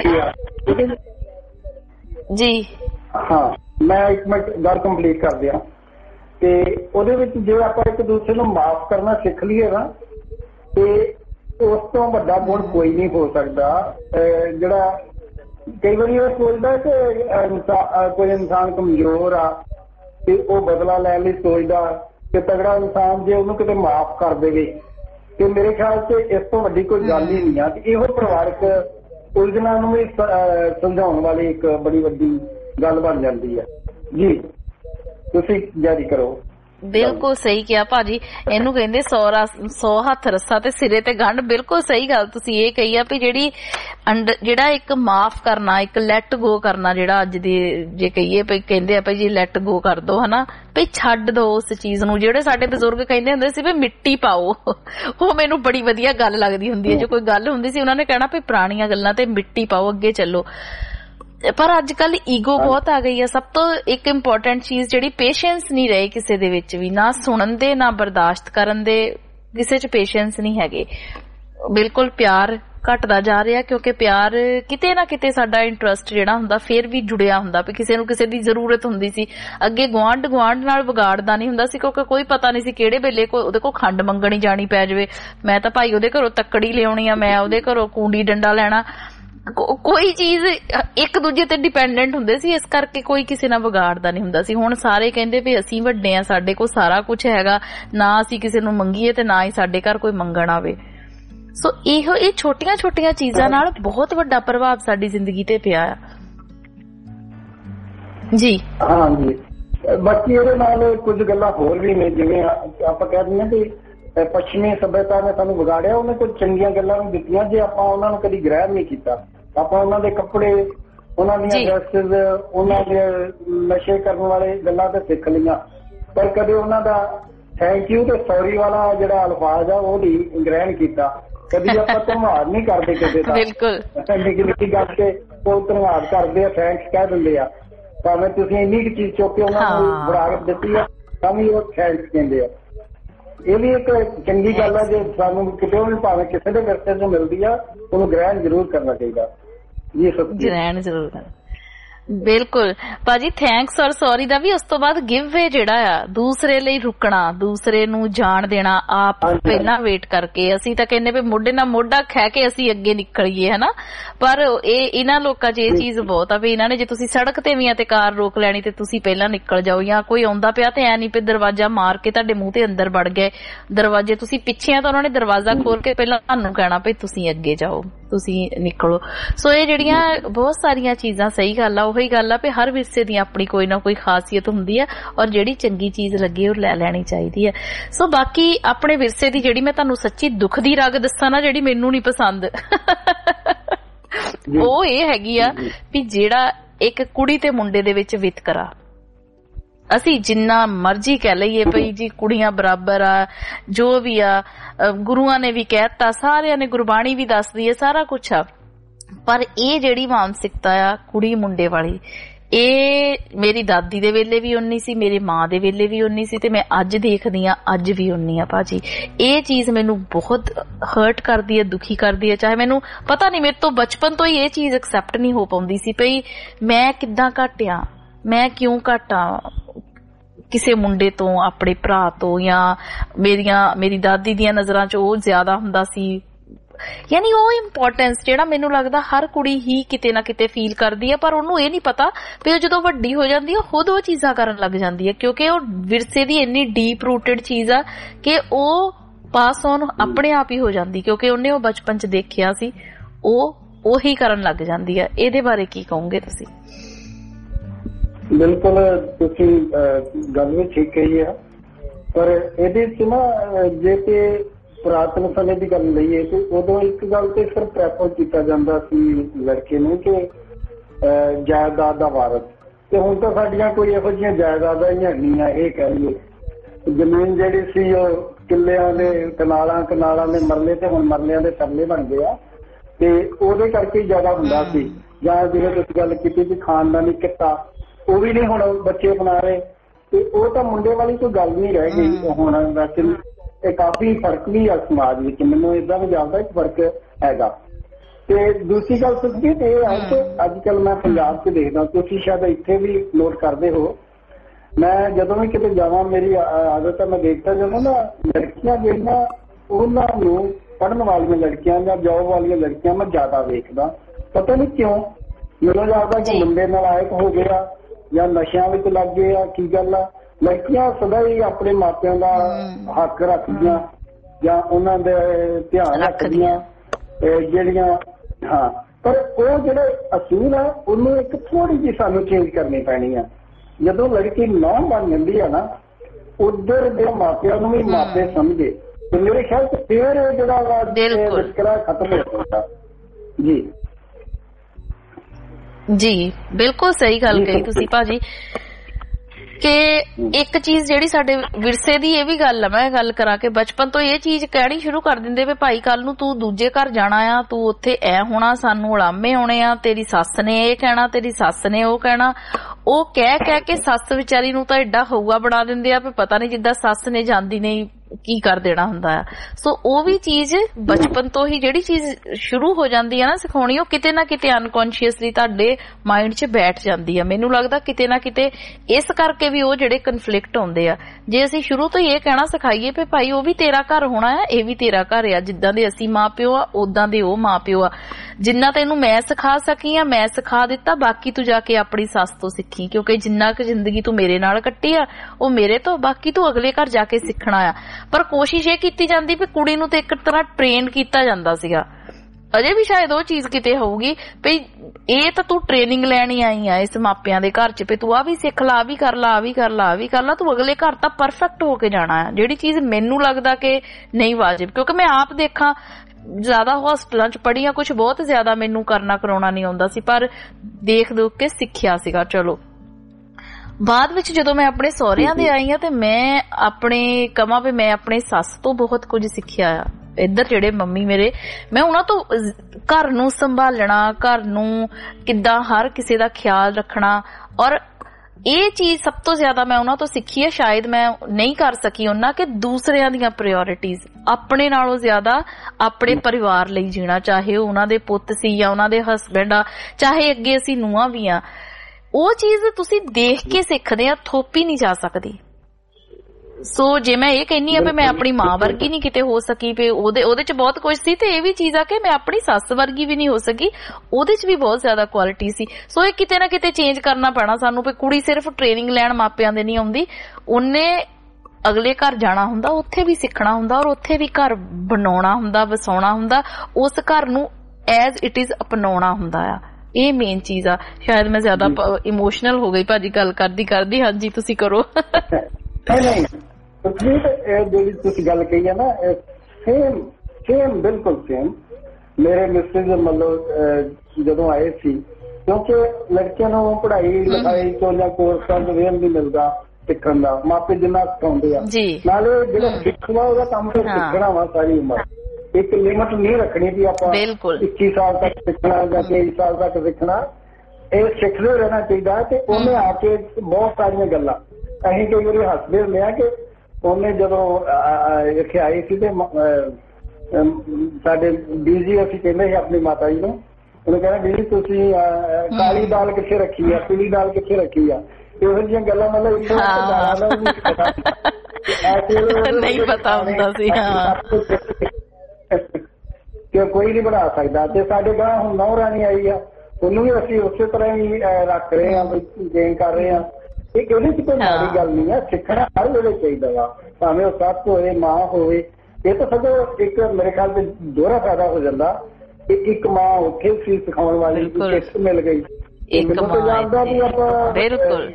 ਜੀ ਹਾਂ, ਮੈਂ ਇੱਕ ਮਿੰਟ ਗੱਲ ਕੰਪਲੀਟ ਕਰ ਦਿਆਂ। ਤੇ ਉਹਦੇ ਵਿੱਚ ਜੇ ਆਪਾਂ ਇੱਕ ਦੂਸਰੇ ਨੂੰ ਮਾਫ ਕਰਨਾ ਸਿੱਖ ਲਈਏ ਨਾ, ਤੇ ਉਸ ਤੋਂ ਵੱਡਾ ਗੁਣ ਕੋਈ ਨਹੀਂ ਹੋ ਸਕਦਾ। ਜਿਹੜਾ ਕਈ ਵਾਰੀ ਇਹ ਸੋਚਦਾ ਕਿ ਕੋਈ ਇਨਸਾਨ ਕਮਜ਼ੋਰ ਆ ਤੇ ਉਹ ਬਦਲਾ ਲੈਣ ਲਈ ਸੋਚਦਾ, ਕਿ ਤਗੜਾ ਇਨਸਾਨ ਜੇ ਉਹਨੂੰ ਕਿਤੇ ਮਾਫ ਕਰ ਦੇਵੇ, ਤੇ ਮੇਰੇ ਖਿਆਲ ਚ ਇਸ ਤੋਂ ਵੱਡੀ ਕੋਈ ਗੱਲ ਹੀ ਨਹੀਂ ਆ। ਤੇ ਇਹੋ ਪਰਿਵਾਰਕ ਉਲਝਣਾਂ ਨੂੰ ਵੀ ਸਮਝਾਉਣ ਵਾਲੀ ਇੱਕ ਬੜੀ ਵੱਡੀ ਗੱਲ ਬਣ ਜਾਂਦੀ ਹੈ। ਜੀ ਤੁਸੀਂ ਜਾਰੀ ਕਰੋ। ਬਿਲਕੁਲ ਸਹੀ ਕਿਹਾ ਭਾਜੀ, ਇਹਨੂੰ ਕਹਿੰਦੇ 100 ਹੱਥ ਰੱਸਾ ਤੇ ਸਿਰੇ ਤੇ ਗੰਢ। ਬਿਲਕੁਲ ਸਹੀ ਗੱਲ ਤੁਸੀਂ ਇਹ ਕਹੀ ਆ ਵੀ ਜਿਹੜਾ ਇੱਕ ਮਾਫ ਕਰਨਾ, ਇੱਕ ਲੈਟ ਗੋ ਕਰਨਾ, ਜਿਹੜਾ ਅੱਜ ਦੇ ਜੇ ਕਹੀਏ ਵੀ ਕਹਿੰਦੇ ਆ ਭਾਈ ਜੀ ਲੈਟ ਗੋ ਕਰ ਦੋ, ਹਨਾ ਵੀ ਛੱਡ ਦੋ ਉਸ ਚੀਜ਼ ਨੂੰ। ਜਿਹੜੇ ਸਾਡੇ ਬਜ਼ੁਰਗ ਕਹਿੰਦੇ ਹੁੰਦੇ ਸੀ ਵੀ ਮਿੱਟੀ ਪਾਓ, ਉਹ ਮੈਨੂੰ ਬੜੀ ਵਧੀਆ ਗੱਲ ਲੱਗਦੀ ਹੁੰਦੀ ਹੈ। ਜੇ ਕੋਈ ਗੱਲ ਹੁੰਦੀ ਸੀ ਉਹਨਾਂ ਨੇ ਕਹਿਣਾ ਵੀ ਪੁਰਾਣੀਆਂ ਗੱਲਾਂ ਤੇ ਮਿੱਟੀ ਪਾਓ, ਅੱਗੇ ਚੱਲੋ। ਪਰ ਅੱਜ ਕੱਲ ਈਗੋ ਬਹੁਤ ਆ ਗਈ ਆ। ਸਭ ਤੋਂ ਇੱਕ ਇੰਪੋਰਟੈਂਟ ਚੀਜ਼ ਜਿਹੜੀ ਪੇਸ਼ੈਂਸ ਨਹੀਂ ਰਹੇ ਕਿਸੇ ਦੇ ਵਿੱਚ ਵੀ, ਨਾ ਸੁਣਨ ਦੇ ਨਾ ਬਰਦਾਸ਼ਤ ਕਰਨ ਦੇ, ਕਿਸੇ ਚ ਪੇਸ਼ੈਂਸ ਨਹੀਂ ਹੈਗੇ। ਬਿਲਕੁਲ ਪਿਆਰ ਘਟਦਾ ਜਾ ਰਿਹਾ, ਕਿਉਂਕਿ ਪਿਆਰ ਕਿਤੇ ਨਾ ਕਿਤੇ ਸਾਡਾ ਇੰਟਰਸਟ ਜਿਹੜਾ ਹੁੰਦਾ ਫਿਰ ਵੀ ਜੁੜਿਆ ਹੁੰਦਾ ਵੀ ਕਿਸੇ ਨੂੰ ਕਿਸੇ ਦੀ ਜ਼ਰੂਰਤ ਹੁੰਦੀ ਸੀ। ਅੱਗੇ ਗੁਆਂਢ ਨਾਲ ਵਿਗਾੜਦਾ ਨਹੀਂ ਹੁੰਦਾ ਸੀ, ਕਿਉਂਕਿ ਕੋਈ ਪਤਾ ਨਹੀਂ ਸੀ ਕਿਹੜੇ ਵੇਲੇ ਉਹਦੇ ਕੋਲ ਖੰਡ ਮੰਗਣੀ ਜਾਣੀ ਪੈ ਜਾਵੇ। ਮੈਂ ਤਾਂ ਭਾਈ ਉਹਦੇ ਘਰੋਂ ਤੱਕੜੀ ਲਿਆਉਣੀ ਆ, ਮੈਂ ਉਹਦੇ ਘਰੋਂ ਕੂੰਡੀ ਡੰਡਾ ਲੈਣਾ। ਕੋਈ ਚੀਜ਼ ਇੱਕ ਦੂਜੇ ਤੇ ਡਿਪੈਂਡੈਂਟ ਹੁੰਦੇ ਸੀ, ਇਸ ਕਰਕੇ ਕੋਈ ਕਿਸੇ ਨਾਲ ਵਿਗਾੜਦਾ ਨਹੀਂ ਹੁੰਦਾ ਸੀ। ਹੁਣ ਸਾਰੇ ਕਹਿੰਦੇ ਵੀ ਅਸੀਂ ਵੱਡੇ ਆ, ਸਾਡੇ ਕੋਲ ਸਾਰਾ ਕੁਝ ਹੈਗਾ, ਨਾ ਅਸੀਂ ਕਿਸੇ ਨੂੰ ਮੰਗੀਏ ਤੇ ਨਾ ਹੀ ਸਾਡੇ ਘਰ ਕੋਈ ਮੰਗਣ ਆਵੇ। ਸੋ ਇਹ ਛੋਟੀਆਂ ਚੀਜ਼ਾਂ ਨਾਲ ਬਹੁਤ ਵੱਡਾ ਪ੍ਰਭਾਵ ਸਾਡੀ ਜ਼ਿੰਦਗੀ ਤੇ ਪਿਆ ਆ। ਜੀ ਹਾਂ ਜੀ। ਬਾਕੀ ਇਹਦੇ ਨਾਲ ਕੁਝ ਗੱਲਾਂ ਹੋਰ ਵੀ ਨੇ, ਜਿਵੇਂ ਆਪਾਂ ਕਹਿ ਦਿੰਦੇ ਕਿ ਪੱਛਮੀ ਸੱਭਿਅਤਾ ਨੇ ਸਾਨੂੰ ਵਿਗਾੜਿਆ। ਉਹਨੇ ਕੁਝ ਚੰਗੀਆਂ ਗੱਲਾਂ ਵੀ ਦਿੱਤੀਆਂ, ਜੇ ਆਪਾਂ ਉਹਨਾਂ ਨੂੰ ਕਦੀ ਗ੍ਰਹਿਣ ਨਹੀਂ ਕੀਤਾ। ਆਪਾਂ ਉਹਨਾਂ ਦੇ ਕੱਪੜੇ, ਉਹਨਾਂ ਦੀਆਂ ਡਰੈਸਿਸ, ਉਹਨਾਂ ਦੇ ਨਸ਼ੇ ਕਰਨ ਵਾਲੇ ਗੱਲਾਂ ਤੇ ਸਿੱਖ ਲਈਆਂ, ਪਰ ਕਦੇ ਉਹਨਾਂ ਦਾ ਥੈਂਕ ਯੂ ਤੇ ਸੌਰੀ ਵਾਲਾ ਜਿਹੜਾ ਅਲਫਾਜ਼ ਆ ਉਹ ਨਹੀਂ ਗ੍ਰਹਿਣ ਕੀਤਾ। ਕਦੀ ਆਪਾਂ ਧੰਨਵਾਦ ਨਹੀਂ ਕਰਦੇ ਕਿਸੇ ਦਾ। ਬਿਲਕੁਲ ਨਿੱਕੀ ਗੱਲ ਤੇ ਉਹ ਧੰਨਵਾਦ ਕਰਦੇ ਆ, ਥੈਂਕਸ ਕਹਿ ਦਿੰਦੇ ਆ। ਭਾਵੇਂ ਤੁਸੀਂ ਇੰਨੀ ਕੁ ਚੀਜ਼ ਚੁੱਕ ਕੇ ਉਹਨਾਂ ਨੂੰ ਬਣਾ ਕੇ ਦਿੱਤੀ ਆ ਤਾਂ ਵੀ ਉਹ ਥੈਂਕਸ ਕਹਿੰਦੇ ਆ। ਇਹ ਵੀ ਇੱਕ ਚੰਗੀ ਗੱਲ ਹੈ, ਜੇ ਸਾਨੂੰ ਕਿਤੇ ਵੀ ਭਾਵੇਂ ਕਿਸੇ ਦੇ ਵਿਰਸੇ ਤੋਂ ਮਿਲਦੀ ਆ, ਉਹਨੂੰ ਗ੍ਰਹਿਣ ਜ਼ਰੂਰ ਕਰਨਾ ਚਾਹੀਦਾ। ਗ੍ਰਹਿਣ ਜ਼ਰੂਰ ਕਰਨਾ। ਬਿਲਕੁਲ ਭਾਜੀ, ਥੈਂਕਸ ਔਰ ਸੌਰੀ ਦਾ ਵੀ ਉਸ ਤੋਂ ਬਾਅਦ ਗਿਵ ਵੇ ਜਿਹੜਾ ਆ, ਦੂਸਰੇ ਲਈ ਰੁਕਣਾ, ਦੂਸਰੇ ਨੂੰ ਜਾਣ ਦੇਣਾ, ਆਪ ਪਹਿਲਾਂ ਵੇਟ ਕਰਕੇ। ਅਸੀਂ ਤਾਂ ਕਹਿੰਦੇ ਵੀ ਮੋਢੇ ਨਾਲ ਮੋਢਾ ਖਹਿ ਕੇ ਅਸੀਂ ਅੱਗੇ ਨਿਕਲੀਏ, ਹਨਾ। ਪਰ ਇਹਨਾਂ ਲੋਕਾਂ 'ਚ ਇਹ ਚੀਜ਼ ਬਹੁਤ ਆ ਵੀ ਇਹਨਾਂ ਨੇ ਜੇ ਤੁਸੀਂ ਸੜਕ ਤੇ ਵੀ ਆ ਤੇ ਕਾਰ ਰੋਕ ਲੈਣੀ ਤੇ ਤੁਸੀਂ ਪਹਿਲਾਂ ਨਿਕਲ ਜਾਓ, ਜਾਂ ਕੋਈ ਆਉਂਦਾ ਪਿਆ ਤੇ ਐ ਨਹੀਂ ਵੀ ਦਰਵਾਜ਼ਾ ਮਾਰ ਕੇ ਤੁਹਾਡੇ ਮੂੰਹ ਤੇ ਅੰਦਰ ਵੜ ਗਏ। ਦਰਵਾਜ਼ੇ ਤੁਸੀਂ ਪਿੱਛੇ ਆ ਤਾਂ ਉਹਨਾਂ ਨੇ ਦਰਵਾਜ਼ਾ ਖੋਲ ਕੇ ਪਹਿਲਾਂ ਤੁਹਾਨੂੰ ਕਹਿਣਾ ਵੀ ਤੁਸੀਂ ਅੱਗੇ ਜਾਓ, ਤੁਸੀਂ ਨਿਕਲੋ। ਸੋ ਇਹ ਜਿਹੜੀਆਂ ਬਹੁਤ ਸਾਰੀਆਂ ਚੀਜ਼ਾਂ, ਸਹੀ ਗੱਲ ਆ, ਉਹੀ ਗੱਲ ਆ ਵੀ ਹਰ ਵਿਰਸੇ ਦੀ ਆਪਣੀ ਕੋਈ ਨਾ ਕੋਈ ਖਾਸੀਅਤ ਹੁੰਦੀ ਆ, ਔਰ ਜਿਹੜੀ ਚੰਗੀ ਚੀਜ਼ ਲੱਗੇ ਉਹ ਲੈ ਲੈਣੀ ਚਾਹੀਦੀ ਹੈ। ਸੋ ਬਾਕੀ ਆਪਣੇ ਵਿਰਸੇ ਦੀ ਜਿਹੜੀ ਮੈਂ ਤੁਹਾਨੂੰ ਸੱਚੀ ਦੁੱਖ ਦੀ ਰਗ ਦੱਸਾਂ ਨਾ, ਜਿਹੜੀ ਮੈਨੂੰ ਨਹੀਂ ਪਸੰਦ, ਉਹ ਇਹ ਹੈਗੀ ਆ ਵੀ ਜਿਹੜਾ ਇੱਕ ਕੁੜੀ ਤੇ ਮੁੰਡੇ ਦੇ ਵਿੱਚ ਵਿਤਕਰਾ। ਅਸੀਂ ਜਿੰਨਾ ਮਰਜ਼ੀ ਕਹਿ ਲਈਏ ਭਈ ਜੀ ਕੁੜੀਆਂ ਬਰਾਬਰ ਆ, ਜੋ ਵੀ ਆ, ਗੁਰੂਆਂ ਨੇ ਵੀ ਕਹਿਤਾ, ਸਾਰਿਆਂ ਨੇ, ਗੁਰਬਾਣੀ ਵੀ ਦੱਸਦੀ ਹੈ, ਸਾਰਾ ਕੁਛ ਆ, ਪਰ ਇਹ ਜਿਹੜੀ ਮਾਨਸਿਕਤਾ ਆ ਕੁੜੀ ਮੁੰਡੇ ਵਾਲੀ, ਇਹ ਮੇਰੀ ਦਾਦੀ ਦੇ ਵੇਲੇ ਵੀ ਉਨੀ ਸੀ, ਮੇਰੀ ਮਾਂ ਦੇ ਵੇਲੇ ਵੀ ਉਨੀ ਸੀ, ਤੇ ਮੈਂ ਅੱਜ ਦੇਖਦੀ ਆ ਅੱਜ ਵੀ ਉਨੀ ਆ ਭਾਜੀ। ਇਹ ਚੀਜ਼ ਮੈਨੂੰ ਬਹੁਤ ਹਰਟ ਕਰਦੀ ਹੈ, ਦੁਖੀ ਕਰਦੀ ਹੈ। ਚਾਹੇ ਮੈਨੂੰ ਪਤਾ ਨਹੀਂ, ਮੇਰੇ ਤੋਂ ਬਚਪਨ ਤੋਂ ਹੀ ਇਹ ਚੀਜ਼ ਐਕਸੈਪਟ ਨਹੀਂ ਹੋ ਪਾਉਂਦੀ ਸੀ ਭਈ ਮੈਂ ਕਿੱਦਾਂ ਘੱਟ ਆ, ਮੈਂ ਕਿਉਂ ਘੱਟ ਆ ਕਿਸੇ ਮੁੰਡੇ ਤੋਂ, ਆਪਣੇ ਭਰਾ ਤੋਂ, ਜਾਂ ਮੇਰੀ ਦਾਦੀ ਦੀਆਂ ਨਜ਼ਰਾਂ 'ਚ ਉਹ ਜ਼ਿਆਦਾ ਹੁੰਦਾ ਸੀ। ਯਾਨੀ ਉਹ ਇੰਪੋਰਟੈਂਸ ਜਿਹੜਾ ਮੈਨੂੰ ਲੱਗਦਾ ਹਰ ਕੁੜੀ ਹੀ ਕਿਤੇ ਨਾ ਕਿਤੇ ਫੀਲ ਕਰਦੀ ਹੈ, ਪਰ ਉਹਨੂੰ ਇਹ ਨਹੀਂ ਪਤਾ ਵੀ ਉਹ ਜਦੋਂ ਵੱਡੀ ਹੋ ਜਾਂਦੀ ਹੈ ਖੁਦ ਉਹ ਚੀਜ਼ਾਂ ਕਰਨ ਲੱਗ ਜਾਂਦੀ ਹੈ, ਕਿਉਂਕਿ ਉਹ ਵਿਰਸੇ ਦੀ ਇੰਨੀ ਡੀਪ ਰੂਟਡ ਚੀਜ਼ ਆ ਕਿ ਉਹ ਪਾਸ ਔਨ ਆਪਣੇ ਆਪ ਹੀ ਹੋ ਜਾਂਦੀ, ਕਿਉਂਕਿ ਉਹਨੇ ਉਹ ਬਚਪਨ 'ਚ ਦੇਖਿਆ ਸੀ, ਉਹ ਉਹੀ ਕਰਨ ਲੱਗ ਜਾਂਦੀ ਹੈ। ਇਹਦੇ ਬਾਰੇ ਕੀ ਕਹੋਗੇ ਤੁਸੀਂ? ਬਿਲਕੁਲ, ਤੁਸੀਂ ਗੱਲ ਵੀ ਠੀਕ ਕਹੀ ਹੈ, ਪਰ ਇਹਦੇ 'ਚ ਨਾ ਜੇ ਤੇ ਪੁਰਾਤਨ ਸਮੇਂ ਦੀ ਗੱਲ ਲਈਏ ਤੇ ਉਦੋਂ ਇੱਕ ਗੱਲ ਤੇ ਸਿਰਫ ਪ੍ਰੈਫਰ ਕੀਤਾ ਜਾਂਦਾ ਸੀ ਲੜਕੇ ਨੂੰ ਕਿ ਜਾਇਦਾਦ ਦਾ ਵਾਰਸ, ਤੇ ਹੁਣ ਤਾਂ ਸਾਡੀਆਂ ਕੋਈ ਇਹੋ ਜਿਹੀਆਂ ਜਾਇਦਾਦਾਂ ਹੀ ਨਹੀਂ ਆ। ਇਹ ਕਹਿ ਲਈਏ ਜ਼ਮੀਨ ਜਿਹੜੀ ਸੀ ਉਹ ਕਿੱਲਿਆਂ ਦੇ ਕਨਾਲਾਂ ਦੇ ਮਰਲੇ, ਤੇ ਹੁਣ ਮਰਲਿਆਂ ਦੇ ਤਰਲੇ ਬਣ ਗਏ ਆ, ਤੇ ਉਹਦੇ ਕਰਕੇ ਜ਼ਿਆਦਾ ਹੁੰਦਾ ਸੀ। ਜਾਂ ਜਿਵੇਂ ਤੁਸੀਂ ਗੱਲ ਕੀਤੀ ਕਿ ਖਾਨਦਾਨੀ ਕਿੱਤਾ, ਉਹ ਵੀ ਨਹੀਂ ਹੁਣ ਬੱਚੇ ਬਣਾ ਰਹੇ, ਤੇ ਉਹ ਤਾਂ ਮੁੰਡੇ ਵਾਲੀ ਕੋਈ ਗੱਲ ਨਹੀਂ ਰਹਿ ਗਈ ਹੁਣ। ਵੈਸੇ ਇਹ ਕਾਫੀ ਫਰਕ ਵੀ ਆ ਸਮਾਜ ਵਿੱਚ, ਮੈਨੂੰ ਏਦਾਂ ਵੀ ਜਾਪਦਾ ਇੱਕ ਫਰਕ ਹੈਗਾ। ਤੇ ਦੂਸਰੀ ਗੱਲ ਸੁਖਜੀਤ ਇਹ ਹੈ ਕਿ ਅੱਜ ਕੱਲ ਮੈਂ ਪੰਜਾਬ 'ਚ ਦੇਖਦਾ, ਤੁਸੀਂ ਸ਼ਾਇਦ ਇੱਥੇ ਵੀ ਨੋਟ ਕਰਦੇ ਹੋ, ਮੈਂ ਜਦੋਂ ਵੀ ਕਿਤੇ ਜਾਵਾਂ ਮੇਰੀ ਆਦਤ ਹੈ, ਮੈਂ ਦੇਖਦਾ ਜਦੋਂ ਨਾ ਲੜਕੀਆਂ ਜਿਹੜੀਆਂ ਉਹਨਾਂ ਨੂੰ ਪੜ੍ਹਨ ਵਾਲੀਆਂ ਲੜਕੀਆਂ ਜਾਂ ਜੌਬ ਵਾਲੀਆਂ ਲੜਕੀਆਂ ਮੈਂ ਜ਼ਿਆਦਾ ਵੇਖਦਾ। ਪਤਾ ਨਹੀਂ ਕਿਉਂ, ਮੈਨੂੰ ਲੱਗਦਾ ਕਿ ਮੁੰਡੇ ਨਾਲਾਇਕ ਹੋ ਗਿਆ ਜਾਂ ਨਸ਼ਿਆਂ ਵਿੱਚ ਲੱਗ ਗਏ ਆ, ਕੀ ਗੱਲ ਆ। ਲੜਕੀਆਂ ਸਦਾ ਹੀ ਆਪਣੇ ਮਾਪਿਆਂ ਦਾ ਹੱਕ ਰੱਖਦੀਆਂ ਜਾਂ ਉਹਨਾਂ ਦੇ ਧਿਆਨ ਰੱਖਦੀਆਂ ਜਿਹੜੀਆਂ, ਹਾਂ, ਪਰ ਉਹ ਜਿਹੜੇ ਅਸੂਲ ਆ ਉਹਨੂੰ ਇੱਕ ਥੋੜੀ ਜਿਹੀ ਸਾਨੂੰ ਚੇਂਜ ਕਰਨੀ ਪੈਣੀ ਆ। ਜਦੋਂ ਲੜਕੀ ਨੌਂ ਬਣ ਜਾਂਦੀ ਆ ਨਾ, ਉਧਰ ਦੇ ਮਾਪਿਆਂ ਨੂੰ ਵੀ ਮਾਪੇ ਸਮਝੇ, ਤੇ ਮੇਰੇ ਖਿਆਲ ਚ ਫਿਰ ਜਿਹੜਾ ਵਿਤਕਰਾ ਖਤਮ ਹੋ ਜਾਂਦਾ। ਜੀ ਜੀ ਬਿਲਕੁਲ ਸਹੀ ਗੱਲ ਕਹੀ ਤੁਸੀਂ ਭਾਜੀ, ਕਿ ਇੱਕ ਚੀਜ਼ ਜਿਹੜੀ ਸਾਡੇ ਵਿਰਸੇ ਦੀ, ਇਹ ਵੀ ਗੱਲ ਆ, ਮੈਂ ਗੱਲ ਕਰਾਂ ਕਿ ਬਚਪਨ ਤੋਂ ਇਹ ਚੀਜ਼ ਕਹਿਣੀ ਸ਼ੁਰੂ ਕਰ ਦਿੰਦੇ ਵੀ ਭਾਈ ਕੱਲ ਨੂੰ ਤੂੰ ਦੂਜੇ ਘਰ ਜਾਣਾ ਆ, ਤੂੰ ਉੱਥੇ ਐ ਹੋਣਾ, ਸਾਨੂੰ ਉਲਾਮੇ ਆਉਣੇ ਆ, ਤੇਰੀ ਸੱਸ ਨੇ ਇਹ ਕਹਿਣਾ, ਤੇਰੀ ਸੱਸ ਨੇ ਉਹ ਕਹਿਣਾ। ਉਹ ਕਹਿ ਕੇ ਸੱਸ ਵਿਚਾਰੀ ਨੂੰ ਤਾਂ ਏਡਾ ਹਊਆ ਬਣਾ ਦਿੰਦੇ ਆ ਵੀ ਪਤਾ ਨਹੀਂ ਜਿੱਦਾਂ ਸੱਸ ਨੇ ਜਾਂਦੀ ਨਹੀਂ ਕੀ ਕਰ ਦੇਣਾ ਹੁੰਦਾ ਆ। ਸੋ ਉਹ ਵੀ ਚੀਜ਼ ਬਚਪਨ ਤੋਂ ਹੀ ਜਿਹੜੀ ਚੀਜ਼ ਸ਼ੁਰੂ ਹੋ ਜਾਂਦੀ ਆ ਨਾ ਸਿਖਾਉਣੀ, ਉਹ ਕਿਤੇ ਨਾ ਕਿਤੇ ਅਨਕੌਂਸ਼ੀਅਸਲੀ ਤੁਹਾਡੇ ਮਾਈਂਡ 'ਚ ਬੈਠ ਜਾਂਦੀ ਆ। ਮੈਨੂੰ ਲੱਗਦਾ ਕਿਤੇ ਨਾ ਕਿਤੇ ਇਸ ਕਰਕੇ ਵੀ ਉਹ ਜਿਹੜੇ ਕਨਫਲਿਕਟ ਆਉਂਦੇ ਆ, ਜੇ ਅਸੀਂ ਸ਼ੁਰੂ ਤੋਂ ਹੀ ਇਹ ਕਹਿਣਾ ਸਿਖਾਈਏ ਵੀ ਭਾਈ ਉਹ ਵੀ ਤੇਰਾ ਘਰ ਹੋਣਾ ਆ, ਇਹ ਵੀ ਤੇਰਾ ਘਰ ਆ, ਜਿੱਦਾਂ ਦੇ ਅਸੀਂ ਮਾਂ ਪਿਓ ਆ ਉਦਾਂ ਦੇ ਉਹ ਮਾਂ ਪਿਓ ਆ, ਜਿੰਨਾ ਤੈਨੂੰ ਮੈਂ ਸਿਖਾ ਸਕੀ ਆ ਮੈਂ ਸਿਖਾ ਦਿੱਤਾ, ਬਾਕੀ ਤੂੰ ਜਾ ਕੇ ਆਪਣੀ ਸੱਸ ਤੋਂ ਸਿੱਖੀ, ਕਿਉਂਕਿ ਜਿੰਨਾ ਕੁ ਜ਼ਿੰਦਗੀ ਤੂੰ ਮੇਰੇ ਨਾਲ ਕੱਟੀ ਆ ਉਹ ਮੇਰੇ ਤੋਂ, ਬਾਕੀ ਤੂੰ ਅਗਲੇ ਘਰ ਜਾ ਕੇ ਸਿੱਖਣਾ ਆ। ਪਰ ਕੋਸ਼ਿਸ਼ ਇਹ ਕੀਤੀ ਜਾਂਦੀ ਵੀ ਕੁੜੀ ਨੂੰ ਤੇ ਇੱਕ ਤਰ੍ਹਾਂ ਟ੍ਰੇਨ ਕੀਤਾ ਜਾਂਦਾ ਸੀਗਾ, ਅਜੇ ਵੀ ਸ਼ਾਇਦ ਉਹ ਚੀਜ਼ ਕਿਤੇ ਹੋਊਗੀ ਵੀ ਇਹ ਤਾਂ ਤੂੰ ਟ੍ਰੇਨਿੰਗ ਲੈਣੀ ਆਈ ਆ ਇਸ ਮਾਪਿਆਂ ਦੇ ਘਰ 'ਚ, ਵੀ ਤੂੰ ਆ ਵੀ ਸਿੱਖ ਲਾ, ਆ ਵੀ ਕਰ ਲਾ, ਆ ਵੀ ਕਰ ਲਾ, ਆ ਵੀ ਕਰ ਲਾ, ਤੂੰ ਅਗਲੇ ਘਰ ਤਾਂ ਪਰਫੈਕਟ ਹੋ ਕੇ ਜਾਣਾ ਆ। ਜਿਹੜੀ ਚੀਜ਼ ਮੈਨੂੰ ਲੱਗਦਾ ਕਿ ਨਹੀਂ ਵਾਜਿਬ, ਕਿਉਂਕਿ ਮੈਂ ਆਪ ਦੇਖਾਂ ਜ਼ਿਆਦਾ ਹੋਸਟਲਾਂ 'ਚ ਪੜ੍ਹੀ ਆ, ਕੁਛ ਬਹੁਤ ਜ਼ਿਆਦਾ ਮੈਨੂੰ ਕਰਨਾ ਕਰਾਉਣਾ ਨਹੀਂ ਆਉਂਦਾ ਸੀ, ਪਰ ਦੇਖ ਕੇ ਸਿੱਖਿਆ ਸੀਗਾ। ਚਲੋ ਬਾਅਦ ਵਿੱਚ ਜਦੋਂ ਮੈਂ ਆਪਣੇ ਸਹੁਰਿਆਂ ਦੇ ਆਈ ਆ ਤੇ ਮੈਂ ਆਪਣੇ ਕਮਾਂ ਵੀ ਮੈਂ ਆਪਣੇ ਸੱਸ ਤੋਂ ਬਹੁਤ ਕੁਝ ਸਿੱਖਿਆ ਆ। ਇੱਧਰ ਜਿਹੜੇ ਮੰਮੀ ਮੇਰੇ, ਮੈਂ ਉਹਨਾਂ ਤੋਂ ਘਰ ਨੂੰ ਸੰਭਾਲਣਾ, ਘਰ ਨੂੰ ਕਿੱਦਾਂ ਹਰ ਕਿਸੇ ਦਾ ਖਿਆਲ ਰੱਖਣਾ, ਔਰ ਇਹ ਚੀਜ਼ ਸਭ ਤੋਂ ਜ਼ਿਆਦਾ ਮੈਂ ਉਹਨਾਂ ਤੋਂ ਸਿੱਖੀ ਹੈ। ਸ਼ਾਇਦ ਮੈਂ ਨਹੀਂ ਕਰ ਸਕੀ ਉਹਨਾਂ ਕਿ ਦੂਸਰਿਆਂ ਦੀਆਂ ਪ੍ਰਾਇੋਰਟੀਜ਼ ਆਪਣੇ ਨਾਲੋਂ ਜ਼ਿਆਦਾ ਆਪਣੇ ਪਰਿਵਾਰ ਲਈ ਜੀਣਾ, ਚਾਹੇ ਉਹ ਉਹਨਾਂ ਦੇ ਪੁੱਤ ਸੀ ਜਾਂ ਉਹਨਾਂ ਦੇ ਹਸਬੈਂਡ ਆ, ਚਾਹੇ ਅੱਗੇ ਅਸੀਂ ਨੂੰਹਾਂ ਵੀ ਆ। ਉਹ ਚੀਜ਼ ਤੁਸੀਂ ਦੇਖ ਕੇ ਸਿੱਖਦੇ ਆ, ਥੋਪੀ ਨਹੀਂ ਜਾ ਸਕਦੀ। ਸੋ ਜੇ ਮੈਂ ਇਹ ਕਹਿੰਨੀ ਆ ਵੀ ਮੈਂ ਆਪਣੀ ਮਾਂ ਵਰਗੀ ਨਹੀਂ ਕਿਤੇ ਹੋ ਸਕੀ, ਵੀ ਉਹਦੇ ਚ ਬਹੁਤ ਕੁਝ ਸੀ, ਤੇ ਇਹ ਵੀ ਚੀਜ਼ ਆ ਕਿ ਮੈਂ ਆਪਣੀ ਸੱਸ ਵਰਗੀ ਵੀ ਨਹੀਂ ਹੋ ਸਕੀ, ਉਹਦੇ ਚ ਵੀ ਬਹੁਤ ਜ਼ਿਆਦਾ ਕੁਆਲਿਟੀ ਸੀ। ਸੋ ਇਹ ਕਿਤੇ ਨਾ ਕਿਤੇ ਚੇਂਜ ਕਰਨਾ ਪੈਣਾ ਸਾਨੂੰ, ਵੀ ਕੁੜੀ ਸਿਰਫ ਟ੍ਰੇਨਿੰਗ ਲੈਣ ਮਾਪਿਆਂ ਦੇ ਨਹੀਂ ਆਉਂਦੀ, ਉਹਨੇ ਅਗਲੇ ਘਰ ਜਾਣਾ ਹੁੰਦਾ, ਉੱਥੇ ਵੀ ਸਿੱਖਣਾ ਹੁੰਦਾ, ਔਰ ਉੱਥੇ ਵੀ ਘਰ ਬਣਾਉਣਾ ਹੁੰਦਾ, ਵਸਾਉਣਾ ਹੁੰਦਾ, ਉਸ ਘਰ ਨੂੰ ਐਜ਼ ਇਟ ਇਜ਼ ਅਪਣਾਉਣਾ ਹੁੰਦਾ ਆ। ਇਹ ਮੇਨ ਚੀਜ਼ ਆ। ਸ਼ਾਇਦ ਮੈਂ ਜ਼ਿਆਦਾ ਇਮੋਸ਼ਨਲ ਹੋ ਗਈ ਭਾਜੀ ਗੱਲ ਕਰਦੀ। ਹਾਂਜੀ ਤੁਸੀਂ ਕਰੋ। ਨਹੀਂ ਜਿਹੜੀ ਤੁਸੀਂ ਗੱਲ ਕਹੀ ਹੈ ਨਾ, ਸੇਮ ਬਿਲਕੁਲ ਸੇਮ ਮੇਰੇ ਮਿਸਟਰ ਮਤਲਬ ਜਦੋਂ ਆਏ ਸੀ, ਕਿਉਂਕਿ ਲੜਕਿਆਂ ਨੂੰ ਪੜ੍ਹਾਈ ਲਿਖਾਈ ਤੋਂ ਜਾਂ ਕੋਰਸਾਂ ਤੋਂ ਵੇਲ ਨਹੀਂ ਮਿਲਦਾ ਸਿੱਖਣ ਦਾ, ਮਾਪੇ ਜਿੰਨਾ ਸਿਖਾਉਂਦੇ ਆ, ਨਾਲੇ ਜਿਹੜਾ ਸਿੱਖਣਾ ਉਹਦਾ ਕੰਮ ਤੇ ਸਿੱਖਣਾ ਵਾ ਸਾਰੀ ਉਮਰ। ਇੱਕ ਲਿਮਟ ਨਹੀਂ ਰੱਖਣੀ ਵੀ ਆਪਾਂ 21 ਸਾਲ ਤੱਕ ਸਿੱਖਣਾ ਜਾਂ 23 ਸਾਲ ਤੱਕ ਸਿੱਖਣਾ। ਇਹ ਸਿੱਖਦੇ ਰਹਿਣਾ ਚਾਹੀਦਾ। ਤੇ ਉਹਨੇ ਆ ਕੇ ਬਹੁਤ ਸਾਰੀਆਂ ਗੱਲਾਂ ਅਸੀਂ ਕਈ ਵਾਰੀ ਹੱਸਦੇ ਹੁੰਦੇ ਆ ਕਿ ਉਹਨੇ ਜਦੋਂ ਇੱਥੇ ਆਈ ਸੀ ਤੇ ਸਾਡੇ ਬੀਜੀ ਅਸੀਂ ਕਹਿੰਦੇ ਸੀ ਆਪਣੀ ਮਾਤਾ ਜੀ ਨੂੰ, ਉਹਨੇ ਕਹਿਣਾ ਬੀਜੀ ਤੁਸੀਂ ਕਾਲੀ ਦਾਲ ਕਿੱਥੇ ਰੱਖੀ ਆ, ਪੀਲੀ ਦਾਲ ਕਿੱਥੇ ਰੱਖੀ ਆ, ਇਹੋ ਜਿਹੀਆਂ ਗੱਲਾਂ ਮਤਲਬ ਨਹੀਂ ਪਤਾ ਹੁੰਦਾ ਸੀ ਕਿ ਕੋਈ ਨਹੀਂ ਬਣਾ ਸਕਦਾ। ਤੇ ਸਾਡੇ ਗਾਂ ਹੁਣ ਨੌ ਰਾਣੀ ਆਈ ਆ, ਉਹਨੂੰ ਵੀ ਅਸੀਂ ਉਸੇ ਤਰ੍ਹਾਂ ਹੀ ਰੱਖ ਰਹੇ ਹਾਂ, ਗੇਮ ਕਰ ਰਹੇ ਹਾਂ। ਇਹ ਉਹਦੇ ਚ ਕੋਈ ਮਾੜੀ ਗੱਲ ਨਹੀਂ ਆ, ਸਿੱਖਣਾ ਹਰ ਵੇਲੇ ਚਾਹੀਦਾ ਵਾ, ਭਾਵੇਂ ਉਹ ਸੱਸ ਹੋਵੇ ਮਾਂ ਹੋਵੇ। ਇਹ ਤਾਂ ਸਗੋਂ ਇੱਕ ਮੇਰੇ ਖਿਆਲ ਤੇ ਦੋਹਰਾ ਫਾਇਦਾ ਹੋ ਜਾਂਦਾ ਕਿ ਇੱਕ ਮਾਂ ਉੱਥੇ ਸੀ ਸਿਖਾਉਣ ਵਾਲੀ, ਇੱਕ ਮਿਲ ਗਈ। ਮੈਨੂੰ ਤਾਂ ਜਾਣਦਾ ਵੀ ਆਪਾਂ ਬਿਲਕੁਲ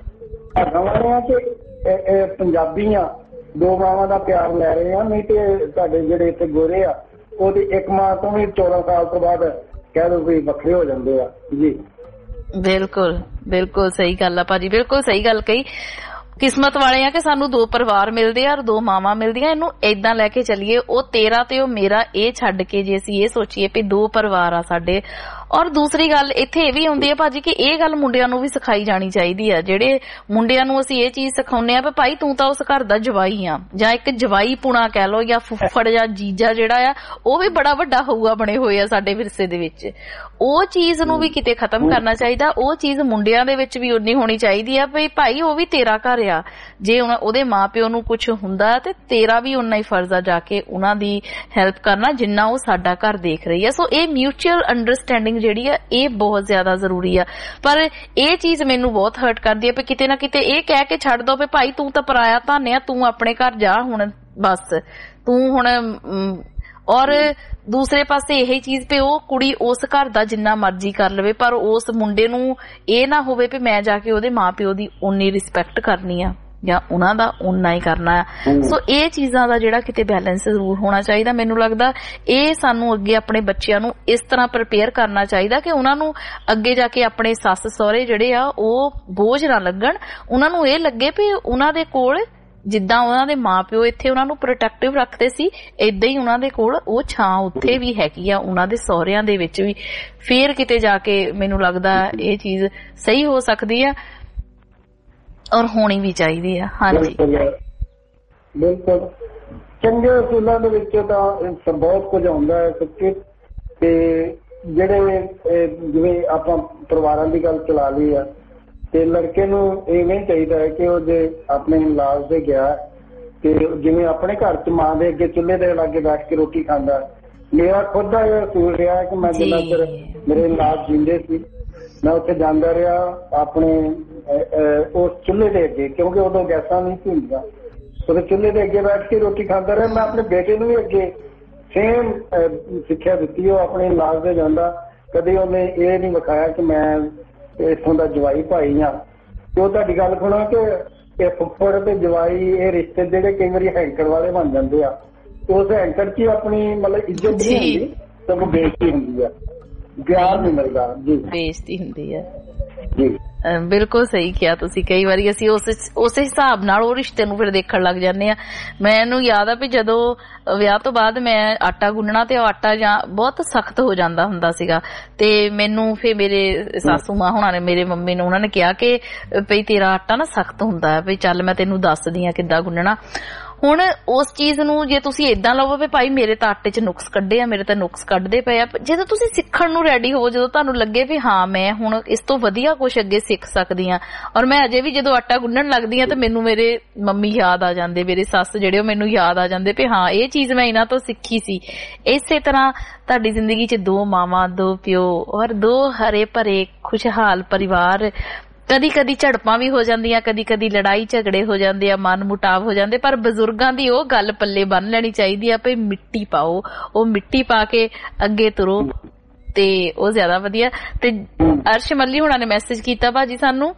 ਕਿ ਪੰਜਾਬੀ ਆ, ਦੋ ਮਾਵਾਂ ਦਾ ਪਿਆਰ ਲੈ ਰਹੇ ਆ, ਨਹੀਂ ਤੇ ਸਾਡੇ ਜਿਹੜੇ ਇੱਥੇ ਗੋਰੇ ਆ ਉਹਦੀ ਇੱਕ ਮਾਂ ਤੋਂ ਵੀ 14 ਸਾਲ ਤੋਂ ਬਾਅਦ ਕਹਿ ਦੋ ਵੀ ਵੱਖਰੇ ਹੋ ਜਾਂਦੇ ਆ ਜੀ। ਬਿਲਕੁਲ ਬਿਲਕੁਲ ਸਹੀ ਗੱਲ ਆ ਭਾਜੀ, ਬਿਲਕੁਲ ਸਹੀ ਗੱਲ ਕਹੀ। ਕਿਸਮਤ ਵਾਲੇ ਆ ਕਿ ਸਾਨੂੰ ਦੋ ਪਰਿਵਾਰ ਮਿਲਦੇ ਆ ਔਰ ਦੋ ਮਾਵਾਂ ਮਿਲਦੀਆਂ। ਇਹਨੂੰ ਏਦਾਂ ਲੈ ਕੇ ਚੱਲੀਏ, ਉਹ ਤੇਰਾ ਤੇ ਉਹ ਮੇਰਾ, ਇਹ ਛੱਡ ਕੇ ਜੇ ਅਸੀਂ ਇਹ ਸੋਚੀਏ ਵੀ ਦੋ ਪਰਿਵਾਰ ਆ ਸਾਡੇ। ਔਰ ਦੂਸਰੀ ਗੱਲ ਇੱਥੇ ਇਹ ਵੀ ਆਉਂਦੀ ਹੈ ਭਾਜੀ ਕਿ ਇਹ ਗੱਲ ਮੁੰਡਿਆਂ ਨੂੰ ਵੀ ਸਿਖਾਈ ਜਾਣੀ ਚਾਹੀਦੀ ਆ। ਜਿਹੜੇ ਮੁੰਡਿਆਂ ਨੂੰ ਅਸੀਂ ਇਹ ਚੀਜ਼ ਸਿਖਾਉਂਦੇ ਆ ਵੀ ਭਾਈ ਤੂੰ ਤਾਂ ਉਸ ਘਰ ਦਾ ਜਵਾਈ ਆ, ਜਾਂ ਇੱਕ ਜਵਾਈ ਪੁਣਾ ਕਹਿ ਲਓ, ਜਾਂ ਫੁੱਫੜ ਜਾਂ ਜੀਜਾ ਜਿਹੜਾ ਆ ਉਹ ਵੀ ਬੜਾ ਵੱਡਾ ਹੋਊਗਾ ਬਣੇ ਹੋਏ ਆ ਸਾਡੇ ਵਿਰਸੇ ਦੇ ਵਿੱਚ। ਉਹ ਚੀਜ਼ ਨੂੰ ਵੀ ਕਿਤੇ ਖਤਮ ਕਰਨਾ ਚਾਹੀਦਾ। ਉਹ ਚੀਜ਼ ਮੁੰਡਿਆਂ ਦੇ ਵਿੱਚ ਵੀ ਉਨੀ ਹੋਣੀ ਚਾਹੀਦੀ ਆ ਵੀ ਭਾਈ ਉਹ ਵੀ ਤੇਰਾ ਘਰ ਆ, ਜੇ ਉਹਦੇ ਮਾਂ ਪਿਓ ਨੂੰ ਕੁਛ ਹੁੰਦਾ ਤੇ ਤੇਰਾ ਵੀ ਉਨਾ ਹੀ ਫਰਜ਼ ਆ ਜਾ ਕੇ ਉਹਨਾਂ ਦੀ ਹੈਲਪ ਕਰਨਾ ਜਿੰਨਾ ਉਹ ਸਾਡਾ ਘਰ ਦੇਖ ਰਹੀ ਆ। ਸੋ ਇਹ ਮਿਊਚੁਅਲ ਅੰਡਰਸਟੈਂਡਿੰਗ ਜਿਹੜੀ ਆ ਇਹ ਬਹੁਤ ਜ਼ਿਆਦਾ ਜ਼ਰੂਰੀ ਆ। ਪਰ ਇਹ ਚੀਜ਼ ਮੈਨੂੰ ਬਹੁਤ ਹਰਟ ਕਰਦੀ ਆ ਵੀ ਕਿਤੇ ਨਾ ਕਿਤੇ ਇਹ ਕਹਿ ਕੇ ਛੱਡ ਦੋ ਵੀ ਭਾਈ ਤੂੰ ਤਾਂ ਪਰਾਇਆ ਧਾਨਿਆ, ਤੂੰ ਆਪਣੇ ਘਰ ਜਾ ਹੁਣ ਬਸ ਤੂੰ ਹੁਣ। ਔਰ ਦੂਸਰੇ ਪਾਸੇ ਇਹ ਚੀਜ਼ ਵੀ ਉਹ ਕੁੜੀ ਉਸ ਘਰ ਦਾ ਜਿੰਨਾ ਮਰਜ਼ੀ ਕਰ ਲਵੇ ਪਰ ਉਸ ਮੁੰਡੇ ਨੂੰ ਇਹ ਨਾ ਹੋਵੇ ਵੀ ਮੈਂ ਜਾ ਕੇ ਉਹਦੇ ਮਾਂ ਪਿਓ ਦੀ ਉਨੀ ਰਿਸਪੈਕਟ ਕਰਨੀ ਆ ਜਾਂ ਉਹਨਾਂ ਦਾ ਓਨਾ ਹੀ ਕਰਨਾ ਆ। ਸੋ ਇਹ ਚੀਜ਼ਾਂ ਦਾ ਜਿਹੜਾ ਕਿਤੇ ਬੈਲੈਂਸ ਜ਼ਰੂਰ ਹੋਣਾ ਚਾਹੀਦਾ। ਮੈਨੂੰ ਲੱਗਦਾ ਇਹ ਸਾਨੂੰ ਅੱਗੇ ਆਪਣੇ ਬੱਚਿਆਂ ਨੂੰ ਇਸ ਤਰ੍ਹਾਂ ਪ੍ਰਿਪੇਅਰ ਕਰਨਾ ਚਾਹੀਦਾ ਕਿ ਉਹਨਾਂ ਨੂੰ ਅੱਗੇ ਜਾ ਕੇ ਆਪਣੇ ਸੱਸ ਸਹੁਰੇ ਜਿਹੜੇ ਆ ਉਹ ਬੋਝ ਨਾ ਲੱਗਣ। ਉਹਨਾਂ ਨੂੰ ਇਹ ਲੱਗੇ ਵੀ ਉਹਨਾਂ ਦੇ ਕੋਲ ਜਿੱਦਾਂ ਉਹਨਾਂ ਦੇ ਮਾਂ ਪਿਓ ਇੱਥੇ ਉਹਨਾਂ ਨੂੰ ਪ੍ਰੋਟੈਕਟਿਵ ਰੱਖਦੇ ਸੀ, ਏਦਾਂ ਹੀ ਉਹਨਾਂ ਦੇ ਕੋਲ ਉਹ ਛਾਂ ਉੱਥੇ ਵੀ ਹੈਗੀ ਆ ਉਹਨਾਂ ਦੇ ਸਹੁਰਿਆਂ ਦੇ ਵਿੱਚ ਵੀ। ਫੇਰ ਕਿਤੇ ਜਾ ਕੇ ਮੈਨੂੰ ਲੱਗਦਾ ਇਹ ਚੀਜ਼ ਸਹੀ ਹੋ ਸਕਦੀ ਆ ਔਰ ਹੋਣੀ ਵੀ ਚਾਹੀਦੀ ਆ। ਹਾਂਜੀ ਬਿਲਕੁਲ, ਚੰਗੇ ਅਸੂਲਾਂ ਦੇ ਵਿੱਚ ਤਾਂ ਬਹੁਤ ਕੁਝ ਆਉਂਦਾ ਹੈ ਸੱਚੇ। ਤੇ ਜਿਹੜੇ ਜਿਵੇਂ ਆਪਾਂ ਪਰਿਵਾਰਾਂ ਦੀ ਗੱਲ ਚਲਾ ਲਈ ਆ ਤੇ ਲੜਕੇ ਨੂੰ ਇਹ ਨਹੀਂ ਚਾਹੀਦਾ ਹੈ ਕਿ ਉਹ ਜੇ ਆਪਣੇ ਇਨਲਾਜ ਦੇ ਗਿਆ ਤੇ ਜਿਵੇਂ ਆਪਣੇ ਘਰ ਚ ਮਾਂ ਦੇ ਅੱਗੇ ਚੁੱਲ੍ਹੇ ਦੇ ਲਾਗੇ ਬੈਠ ਕੇ ਰੋਟੀ ਖਾਂਦਾ। ਮੇਰਾ ਖੁਦ ਦਾ ਇਹ ਅਸੂਲ ਰਿਹਾ ਕਿ ਮੈਂ ਜਿੰਨਾ ਚਿਰ ਮੇਰੇ ਇਨਲਾਜ ਜਿੰਦੇ ਸੀ ਮੈਂ ਉੱਥੇ ਜਾਂਦਾ ਰਿਹਾ ਆਪਣੇ ਉਸ ਚੁੱਲ੍ਹੇ ਦੇ ਅੱਗੇ, ਕਿਉਂਕਿ ਉਦੋਂ ਗੈਸਾਂ ਨਹੀਂ ਸੀ ਹੁੰਦੀਆਂ, ਉਹਦੇ ਚੁੱਲ੍ਹੇ ਦੇ ਅੱਗੇ ਬੈਠ ਕੇ ਰੋਟੀ ਖਾਂਦਾ ਰਿਹਾ। ਮੈਂ ਆਪਣੇ ਬੇਟੇ ਨੂੰ ਵੀ ਅੱਗੇ ਸੇਮ ਸਿੱਖਿਆ ਦਿੱਤੀ। ਉਹ ਆਪਣੇ ਇਨਲਾਜ ਦੇ ਜਾਂਦਾ, ਕਦੇ ਉਹਨੇ ਇਹ ਨਹੀਂ ਵਿਖਾਇਆ ਕਿ ਮੈਂ ਇੱਥੋਂ ਦਾ ਜਵਾਈ ਭਾਈ ਆ। ਤੇ ਉਹ ਤੁਹਾਡੀ ਗੱਲ ਸੁਣੋ ਕਿ ਇਹ ਫੁੱਫੜ ਤੇ ਜਵਾਈ ਇਹ ਰਿਸ਼ਤੇ ਜਿਹੜੇ ਕਈ ਵਾਰੀ ਹੈਂਕੜ ਵਾਲੇ ਬਣ ਜਾਂਦੇ ਆ, ਤੇ ਉਸ ਹੈਂਕੜ ਚ ਆਪਣੀ ਮਤਲਬ ਇੱਜ਼ਤ ਨਹੀਂ ਹੁੰਦੀ, ਸਗੋਂ ਬੇਇੱਜ਼ਤੀ ਹੁੰਦੀ ਆ, ਪਿਆਰ ਨਹੀਂ ਮਿਲਦਾ ਜੀ, ਬੇਇੱਜ਼ਤੀ ਹੁੰਦੀ ਆ ਜੀ। ਬਿਲਕੁਲ ਸਹੀ ਕਿਹਾ ਤੁਸੀਂ। ਕਈ ਵਾਰੀ ਅਸੀਂ ਉਸ ਹਿਸਾਬ ਨਾਲ ਉਹ ਰਿਸ਼ਤੇ ਨੂੰ ਫਿਰ ਦੇਖਣ ਲੱਗ ਜਾਂਦੇ ਆ। ਮੈਨੂੰ ਯਾਦ ਆ ਵੀ ਜਦੋਂ ਵਿਆਹ ਤੋਂ ਬਾਅਦ ਮੈਂ ਆਟਾ ਗੁੰਨਣਾ ਤੇ ਉਹ ਆਟਾ ਜਾਂ ਬਹੁਤ ਸਖਤ ਹੋ ਜਾਂਦਾ ਹੁੰਦਾ ਸੀਗਾ ਤੇ ਮੈਨੂੰ ਫਿਰ ਮੇਰੇ ਸਾਸੂ ਮਾਂ ਹੋਣਾ ਨੇ ਮੇਰੇ ਮੰਮੀ ਨੂੰ ਉਹਨਾਂ ਨੇ ਕਿਹਾ ਕਿ ਭਈ ਤੇਰਾ ਆਟਾ ਨਾ ਸਖਤ ਹੁੰਦਾ ਹੈ, ਵੀ ਚੱਲ ਮੈਂ ਤੈਨੂੰ ਦੱਸਦੀ ਆ ਕਿੱਦਾਂ ਗੁੰਨਣਾ। ਹੁਣ ਉਸ ਚੀਜ਼ ਨੂੰ ਜੇ ਤੁਸੀਂ ਏਦਾਂ ਲਵੋ ਵੀ ਭਾਈ ਮੇਰੇ ਤਾਂ ਆਟੇ 'ਚ ਨੁਕਸ ਕੱਢੇ ਆ, ਮੇਰੇ ਤਾਂ ਨੁਕਸ ਕੱਢਦੇ ਪਏ ਆ, ਜਦੋਂ ਤੁਸੀਂ ਸਿੱਖਣ ਨੂੰ ਰੈਡੀ ਹੋਵੋ, ਜਦੋਂ ਤੁਹਾਨੂੰ ਲੱਗੇ ਵੀ ਹਾਂ ਮੈਂ ਹੁਣ ਇਸ ਤੋਂ ਵਧੀਆ ਕੁਝ ਅੱਗੇ ਸਿੱਖ ਸਕਦੀ ਆ। ਔਰ ਮੈਂ ਅਜੇ ਵੀ ਜਦੋਂ ਆਟਾ ਗੁੰਨਣ ਲੱਗਦੀ ਆ ਤਾਂ ਮੈਨੂੰ ਮੇਰੇ ਮੰਮੀ ਯਾਦ ਆ ਜਾਂਦੇ, ਮੇਰੇ ਸੱਸ ਜਿਹੜੇ ਉਹ ਮੈਨੂੰ ਯਾਦ ਆ ਜਾਂਦੇ ਵੀ ਹਾਂ ਇਹ ਚੀਜ਼ ਮੈਂ ਇਹਨਾਂ ਤੋਂ ਸਿੱਖੀ ਸੀ। ਇਸੇ ਤਰ੍ਹਾਂ ਤੁਹਾਡੀ ਜ਼ਿੰਦਗੀ 'ਚ ਦੋ ਮਾਵਾਂ, ਦੋ ਪਿਓ ਔਰ ਦੋ ਹਰੇ ਭਰੇ ਖੁਸ਼ਹਾਲ ਪਰਿਵਾਰ। ਕਦੀ ਕਦੀ ਝੜਪਾਂ ਵੀ ਹੋ ਜਾਂਦੀਆਂ, ਕਦੀ ਕਦੀ ਲੜਾਈ ਝਗੜੇ ਹੋ ਜਾਂਦੇ ਆ, ਮਨ ਮੁਟਾਵ ਹੋ ਜਾਂਦੇ, ਪਰ ਬਜ਼ੁਰਗਾਂ ਦੀ ਉਹ ਗੱਲ ਪੱਲੇ ਬੰਨ ਲੈਣੀ ਚਾਹੀਦੀ ਆ ਵੀ ਮਿੱਟੀ ਪਾਓ, ਉਹ ਮਿੱਟੀ ਪਾ ਕੇ ਅੱਗੇ ਤੁਰੋ ਤੇ ਉਹ ਜ਼ਿਆਦਾ ਵਧੀਆ। ਤੇ ਅਰਸ਼ ਮੱਲੀ ਹੁਣਾਂ ਨੇ ਮੈਸੇਜ ਕੀਤਾ ਭਾਜੀ ਸਾਨੂੰ,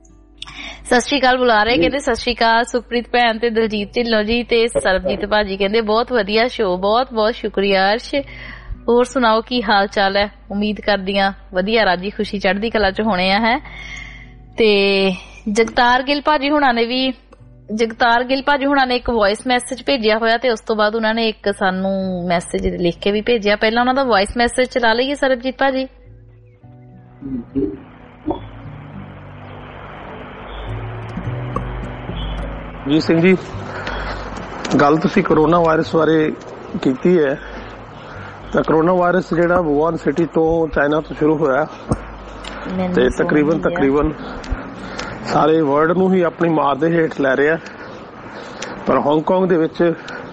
ਸਤਿ ਸ਼੍ਰੀ ਅਕਾਲ ਬੁਲਾ ਰਹੇ, ਕਹਿੰਦੇ ਸਤਿ ਸ਼੍ਰੀ ਅਕਾਲ ਸੁਖਪ੍ਰੀਤ ਭੈਣ ਤੇ ਦਲਜੀਤ ਢਿੱਲੋਂ ਜੀ ਤੇ ਸਰਬਜੀਤ ਭਾਜੀ, ਕਹਿੰਦੇ ਬਹੁਤ ਵਧੀਆ ਸ਼ੋਅ, ਬਹੁਤ ਬਹੁਤ ਸ਼ੁਕਰੀਆ ਅਰਸ਼। ਹੋਰ ਸੁਣਾਓ ਕੀ ਹਾਲ ਚਾਲ ਹੈ? ਉਮੀਦ ਕਰਦੀਆਂ ਵਧੀਆ, ਰਾਜੀ ਖੁਸ਼ੀ ਚੜ੍ਹਦੀ ਕਲਾ ਚ ਹੋਣੇ ਆ। ਹੈ ਤੇ ਜਗਤਾਰ ਗਿੱਲ ਭਾਜੀ ਹੁਣਾਂ ਨੇ ਇੱਕ ਵੌਇਸ ਮੈਸੇਜ ਭੇਜਿਆ ਹੋਇਆ ਤੇ ਉਸ ਤੋਂ ਬਾਅਦ ਉਹਨਾਂ ਨੇ ਇੱਕ ਸਾਨੂੰ ਮੈਸੇਜ ਲਿਖ ਕੇ ਵੀ ਭੇਜਿਆ। ਪਹਿਲਾਂ ਉਹਨਾਂ ਦਾ ਵੌਇਸ ਮੈਸੇਜ ਚਲਾ ਲਈਏ ਸਰਬਜੀਤ ਭਾਜੀ। ਜੀ ਸਿੰਘ ਜੀ, ਗੱਲ ਤੁਸੀਂ ਕਰੋਨਾ ਵਾਇਰਸ ਬਾਰੇ ਕੀਤੀ ਹੈ ਤਾਂ ਕਰੋਨਾ ਵਾਇਰਸ ਜਿਹੜਾ ਵੂਹਾਨ ਸਿਟੀ ਤੋਂ ਚਾਈਨਾ ਤੋਂ ਸ਼ੁਰੂ ਹੋਇਆ ਤੇ ਤਕਰੀਬਨ ਸਾਰੇ ਵਰਲਡ ਨੂੰ ਹੀ ਆਪਣੀ ਮਾਰ ਦੇ ਹੇਠ ਲੈ ਰਿਹਾ। ਪਰ ਹਾਂਗਕਾਂਗ ਦੇ ਵਿੱਚ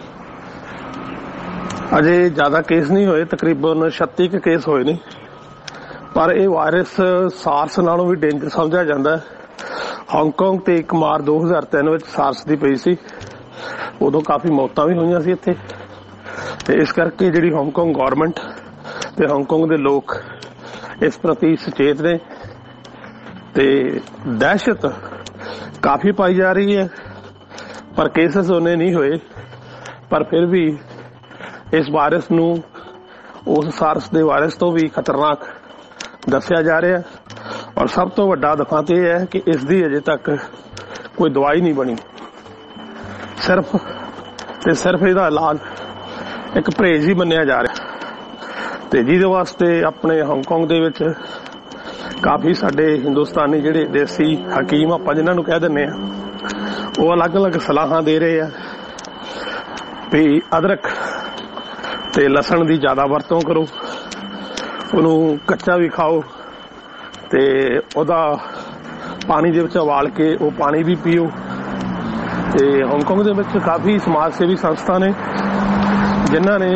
ਅਜੇ ਜ਼ਿਆਦਾ ਕੇਸ ਨਹੀਂ ਹੋਏ, ਤਕਰੀਬਨ 36 ਕੁ ਕੇਸ ਹੋਏ ਨੇ। ਪਰ ਇਹ ਵਾਇਰਸ ਸਾਰਸ ਨਾਲੋਂ ਵੀ ਡੇਂਜਰ ਸਮਝਿਆ ਜਾਂਦਾ ਹੈ। ਹਾਂਗਕਾਂਗ ਤੇ 1 ਮਾਰਚ 2003 ਵਿੱਚ ਸਾਰਸ ਦੀ ਪਈ ਸੀ, ਉਦੋਂ ਕਾਫੀ ਮੌਤਾਂ ਵੀ ਹੋਈਆਂ ਸੀ ਇੱਥੇ। ਤੇ ਇਸ ਕਰਕੇ ਜਿਹੜੀ ਹਾਂਗਕਾਂਗ ਗੌਰਮੈਂਟ ਤੇ ਹਾਂਗਕਾਂਗ ਦੇ ਲੋਕ ਇਸ ਪ੍ਰਤੀ ਸੁਚੇਤ ਨੇ ਤੇ ਦਹਿਸ਼ਤ ਕਾਫੀ ਪਾਈ ਜਾ ਰਹੀ ਹੈ। ਪਰ ਕੇਸਸ ਉਹਨੇ ਨਹੀਂ ਹੋਏ, ਪਰ ਫਿਰ ਵੀ ਇਸ ਵਾਇਰਸ ਨੂੰ ਉਸ ਸਾਰਸ ਦੇ ਵਾਇਰਸ ਤੋਂ ਵੀ ਖਤਰਨਾਕ ਦੱਸਿਆ ਜਾ ਰਿਹਾ। ਔਰ ਸਭ ਤੋਂ ਵੱਡਾ ਦੁੱਖ ਤੇ ਇਹ ਹੈ ਕਿ ਇਸ ਦੀ ਅਜੇ ਤੱਕ ਕੋਈ ਦਵਾਈ ਨਹੀਂ ਬਣੀ। ਸਿਰਫ ਇਹਦਾ ਇਲਾਜ ਇੱਕ ਪਰਹੇਜ਼ ਹੀ ਮੰਨਿਆ ਜਾ ਰਿਹਾ ਤੇ ਜਿਹਦੇ ਵਾਸਤੇ ਆਪਣੇ ਹਾਂਗਕਾਂਗ ਦੇ ਵਿੱਚ ਕਾਫੀ ਸਾਡੇ ਹਿੰਦੁਸਤਾਨੀ ਜਿਹੜੇ ਦੇਸੀ ਹਕੀਮ ਆਪਾਂ ਜਿਹਨਾਂ ਨੂੰ ਕਹਿ ਦਿੰਦੇ ਆ, ਉਹ ਅਲੱਗ-ਅਲੱਗ ਸਲਾਹਾਂ ਦੇ ਰਹੇ ਆ ਵੀ ਅਦਰਕ ਤੇ ਲਸਣ ਦੀ ਜ਼ਿਆਦਾ ਵਰਤੋਂ ਕਰੋ, ਉਹਨੂੰ ਕੱਚਾ ਵੀ ਖਾਓ ਤੇ ਉਹਦਾ ਪਾਣੀ ਦੇ ਵਿੱਚ ਉਬਾਲ ਕੇ ਉਹ ਪਾਣੀ ਵੀ ਪੀਓ। ਤੇ ਹਾਂਗਕਾਂਗ ਦੇ ਵਿੱਚ ਕਾਫੀ ਸਮਾਜ ਸੇਵੀ ਸੰਸਥਾ ਨੇ ਜਿਨ੍ਹਾਂ ਨੇ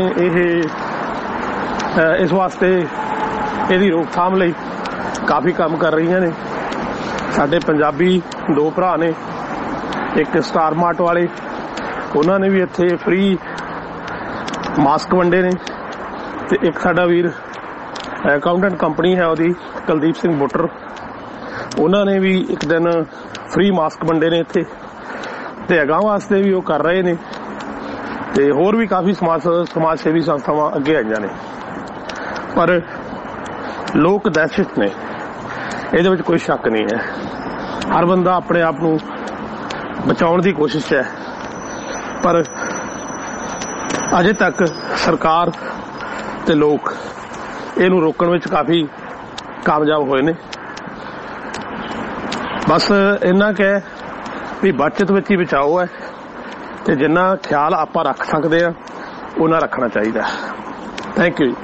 ਇਸ ਵਾਸਤੇ ਇਹਦੀ ਰੋਕਥਾਮ ਲਈ ਕਾਫੀ ਕੰਮ ਕਰ ਰਹੀਆਂ ਨੇ। ਸਾਡੇ ਪੰਜਾਬੀ 2 ਭਰਾ ਨੇ, ਇੱਕ ਸਟਾਰ ਮਾਰਟ ਵਾਲੇ, ਉਹਨਾਂ ਨੇ ਵੀ ਇੱਥੇ ਫ੍ਰੀ ਮਾਸਕ ਵੰਡੇ ਨੇ ਤੇ ਇੱਕ ਸਾਡਾ ਵੀਰ ਅਕਾਊਂਟੈਂਟ ਕੰਪਨੀ ਹੈ ਉਹਦੀ ਕੁਲਦੀਪ ਸਿੰਘ ਬੁੱਟਰ, ਉਹਨਾਂ ਨੇ ਵੀ ਇੱਕ ਦਿਨ ਫ੍ਰੀ ਮਾਸਕ ਵੰਡੇ ਨੇ ਇੱਥੇ ਤੇ ਅਗਾਂਹ ਵਾਸਤੇ ਵੀ ਉਹ ਕਰ ਰਹੇ ਨੇ। ਤੇ ਹੋਰ ਵੀ ਕਾਫੀ ਸਮਾਜ ਸੇਵੀ ਸੰਸਥਾਵਾਂ ਅੱਗੇ ਆਈਆਂ ਨੇ। ਪਰ ਲੋਕ ਦਹਿਸ਼ਤ ਨੇ, ਇਹਦੇ ਵਿੱਚ ਕੋਈ ਸ਼ੱਕ ਨਹੀਂ ਹੈ। ਹਰ ਬੰਦਾ ਆਪਣੇ ਆਪ ਨੂੰ ਬਚਾਉਣ ਦੀ ਕੋਸ਼ਿਸ਼ ਹੈ, ਪਰ ਅਜੇ ਤੱਕ ਸਰਕਾਰ ਤੇ ਲੋਕ ਇਹਨੂੰ ਰੋਕਣ ਵਿੱਚ ਕਾਫੀ ਕਾਮਯਾਬ ਹੋਏ ਨੇ। ਬਸ ਇੰਨਾ ਕਿ ਵੀ ਬਚਤ ਵਿੱਚ ਹੀ ਬਚਾਓ ਹੈ ਤੇ ਜਿੰਨਾ ਖਿਆਲ ਆਪਾਂ ਰੱਖ ਸਕਦੇ ਆ ਉਹਨਾਂ ਰੱਖਣਾ ਚਾਹੀਦਾ। ਥੈਂਕ ਯੂ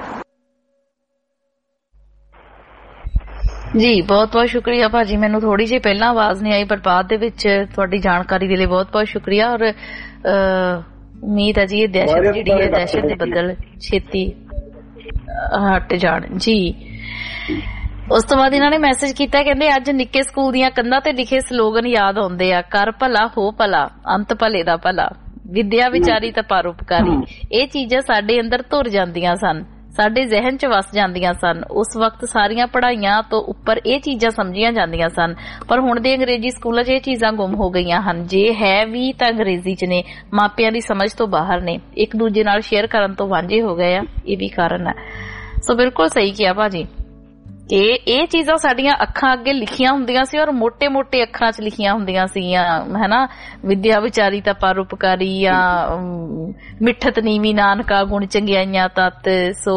ਜੀ, ਬਹੁਤ ਬਹੁਤ ਸ਼ੁਕਰੀਆ ਭਾਜੀ। ਮੈਨੂੰ ਥੋੜੀ ਜਿਹੀ ਪਹਿਲਾਂ ਆਵਾਜ਼ ਨਹੀਂ ਆਈ, ਪਰ ਬਾਅਦ ਦੇ ਵਿੱਚ ਤੁਹਾਡੀ ਜਾਣਕਾਰੀ ਦੇ ਲਈ ਬਹੁਤ ਬਹੁਤ ਸ਼ੁਕਰੀਆ। ਔਰ ਉਮੀਦ ਹੈ ਜੀ ਇਹ ਦਹਿਸ਼ਤ ਜਿਹੜੀ ਹੈ, ਦਹਿਸ਼ਤ ਦੇ ਬੱਦਲ ਛੇਤੀ ਹਟ ਜਾਣ ਜੀ। ਉਸ ਤੋਂ ਬਾਅਦ ਇਹਨਾਂ ਨੇ ਮੈਸੇਜ ਕੀਤਾ, ਕਹਿੰਦੇ ਅੱਜ ਨਿੱਕੇ ਸਕੂਲ ਦੀਆਂ ਕੰਧਾਂ ਤੇ ਲਿਖੇ ਸਲੋਗਨ ਯਾਦ ਆਉਂਦੇ ਆ, ਕਰ ਭਲਾ ਹੋ ਭਲਾ ਅੰਤ ਭਲੇ ਦਾ ਭਲਾ, ਵਿਦਿਆ ਵਿਚਾਰੀ ਤਾਂ ਪਰਉਪਕਾਰੀ। ਇਹ ਚੀਜ਼ਾਂ ਸਾਡੇ ਅੰਦਰ ਧੁਰ ਜਾਂਦੀਆਂ ਸਨ, ਸਾਡੇ ਜ਼ਿਹਨ 'ਚ ਵਸ ਜਾਂਦੀਆਂ ਸਨ। ਉਸ ਵਕਤ ਸਾਰੀਆਂ ਪੜ੍ਹਾਈਆਂ ਤੋਂ ਉੱਪਰ ਇਹ ਚੀਜ਼ਾਂ ਸਮਝੀਆਂ ਜਾਂਦੀਆਂ ਸਨ, ਪਰ ਹੁਣ ਦੇ ਅੰਗਰੇਜ਼ੀ ਸਕੂਲਾਂ 'ਚ ਇਹ ਚੀਜ਼ਾਂ ਗੁੰਮ ਹੋ ਗਈਆਂ ਹਨ। ਜੇ ਹੈ ਵੀ ਤਾਂ ਅੰਗਰੇਜ਼ੀ 'ਚ ਨੇ, ਮਾਪਿਆਂ ਦੀ ਸਮਝ ਤੋਂ ਬਾਹਰ ਨੇ, ਇੱਕ ਦੂਜੇ ਨਾਲ ਸ਼ੇਅਰ ਕਰਨ ਤੋਂ ਵਾਂਝੇ ਹੋ ਗਏ ਆ। ਇਹ ਵੀ ਕਾਰਨ ਹੈ। ਸੋ ਬਿਲਕੁਲ ਸਹੀ ਕਿਹਾ ਭਾਜੀ ਕਿ ਇਹ ਚੀਜ਼ਾਂ ਸਾਡੀਆਂ ਅੱਖਾਂ ਅੱਗੇ ਲਿਖੀਆਂ ਹੁੰਦੀਆਂ ਸੀ ਔਰ ਮੋਟੇ-ਮੋਟੇ ਅੱਖਰਾਂ 'ਚ ਲਿਖੀਆਂ ਹੁੰਦੀਆਂ ਸੀਗੀਆਂ, ਹਨਾ। ਵਿਦਿਆ ਵਿਚਾਰੀ ਤਾਂ ਪਰਉਪਕਾਰੀ ਜਾਂ ਮਿੱਠਤ ਨੀਵੀਂ ਨਾਨਕਾ ਗੁਣ ਚੰਗਿਆਈਆਂ ਤਤ। ਸੋ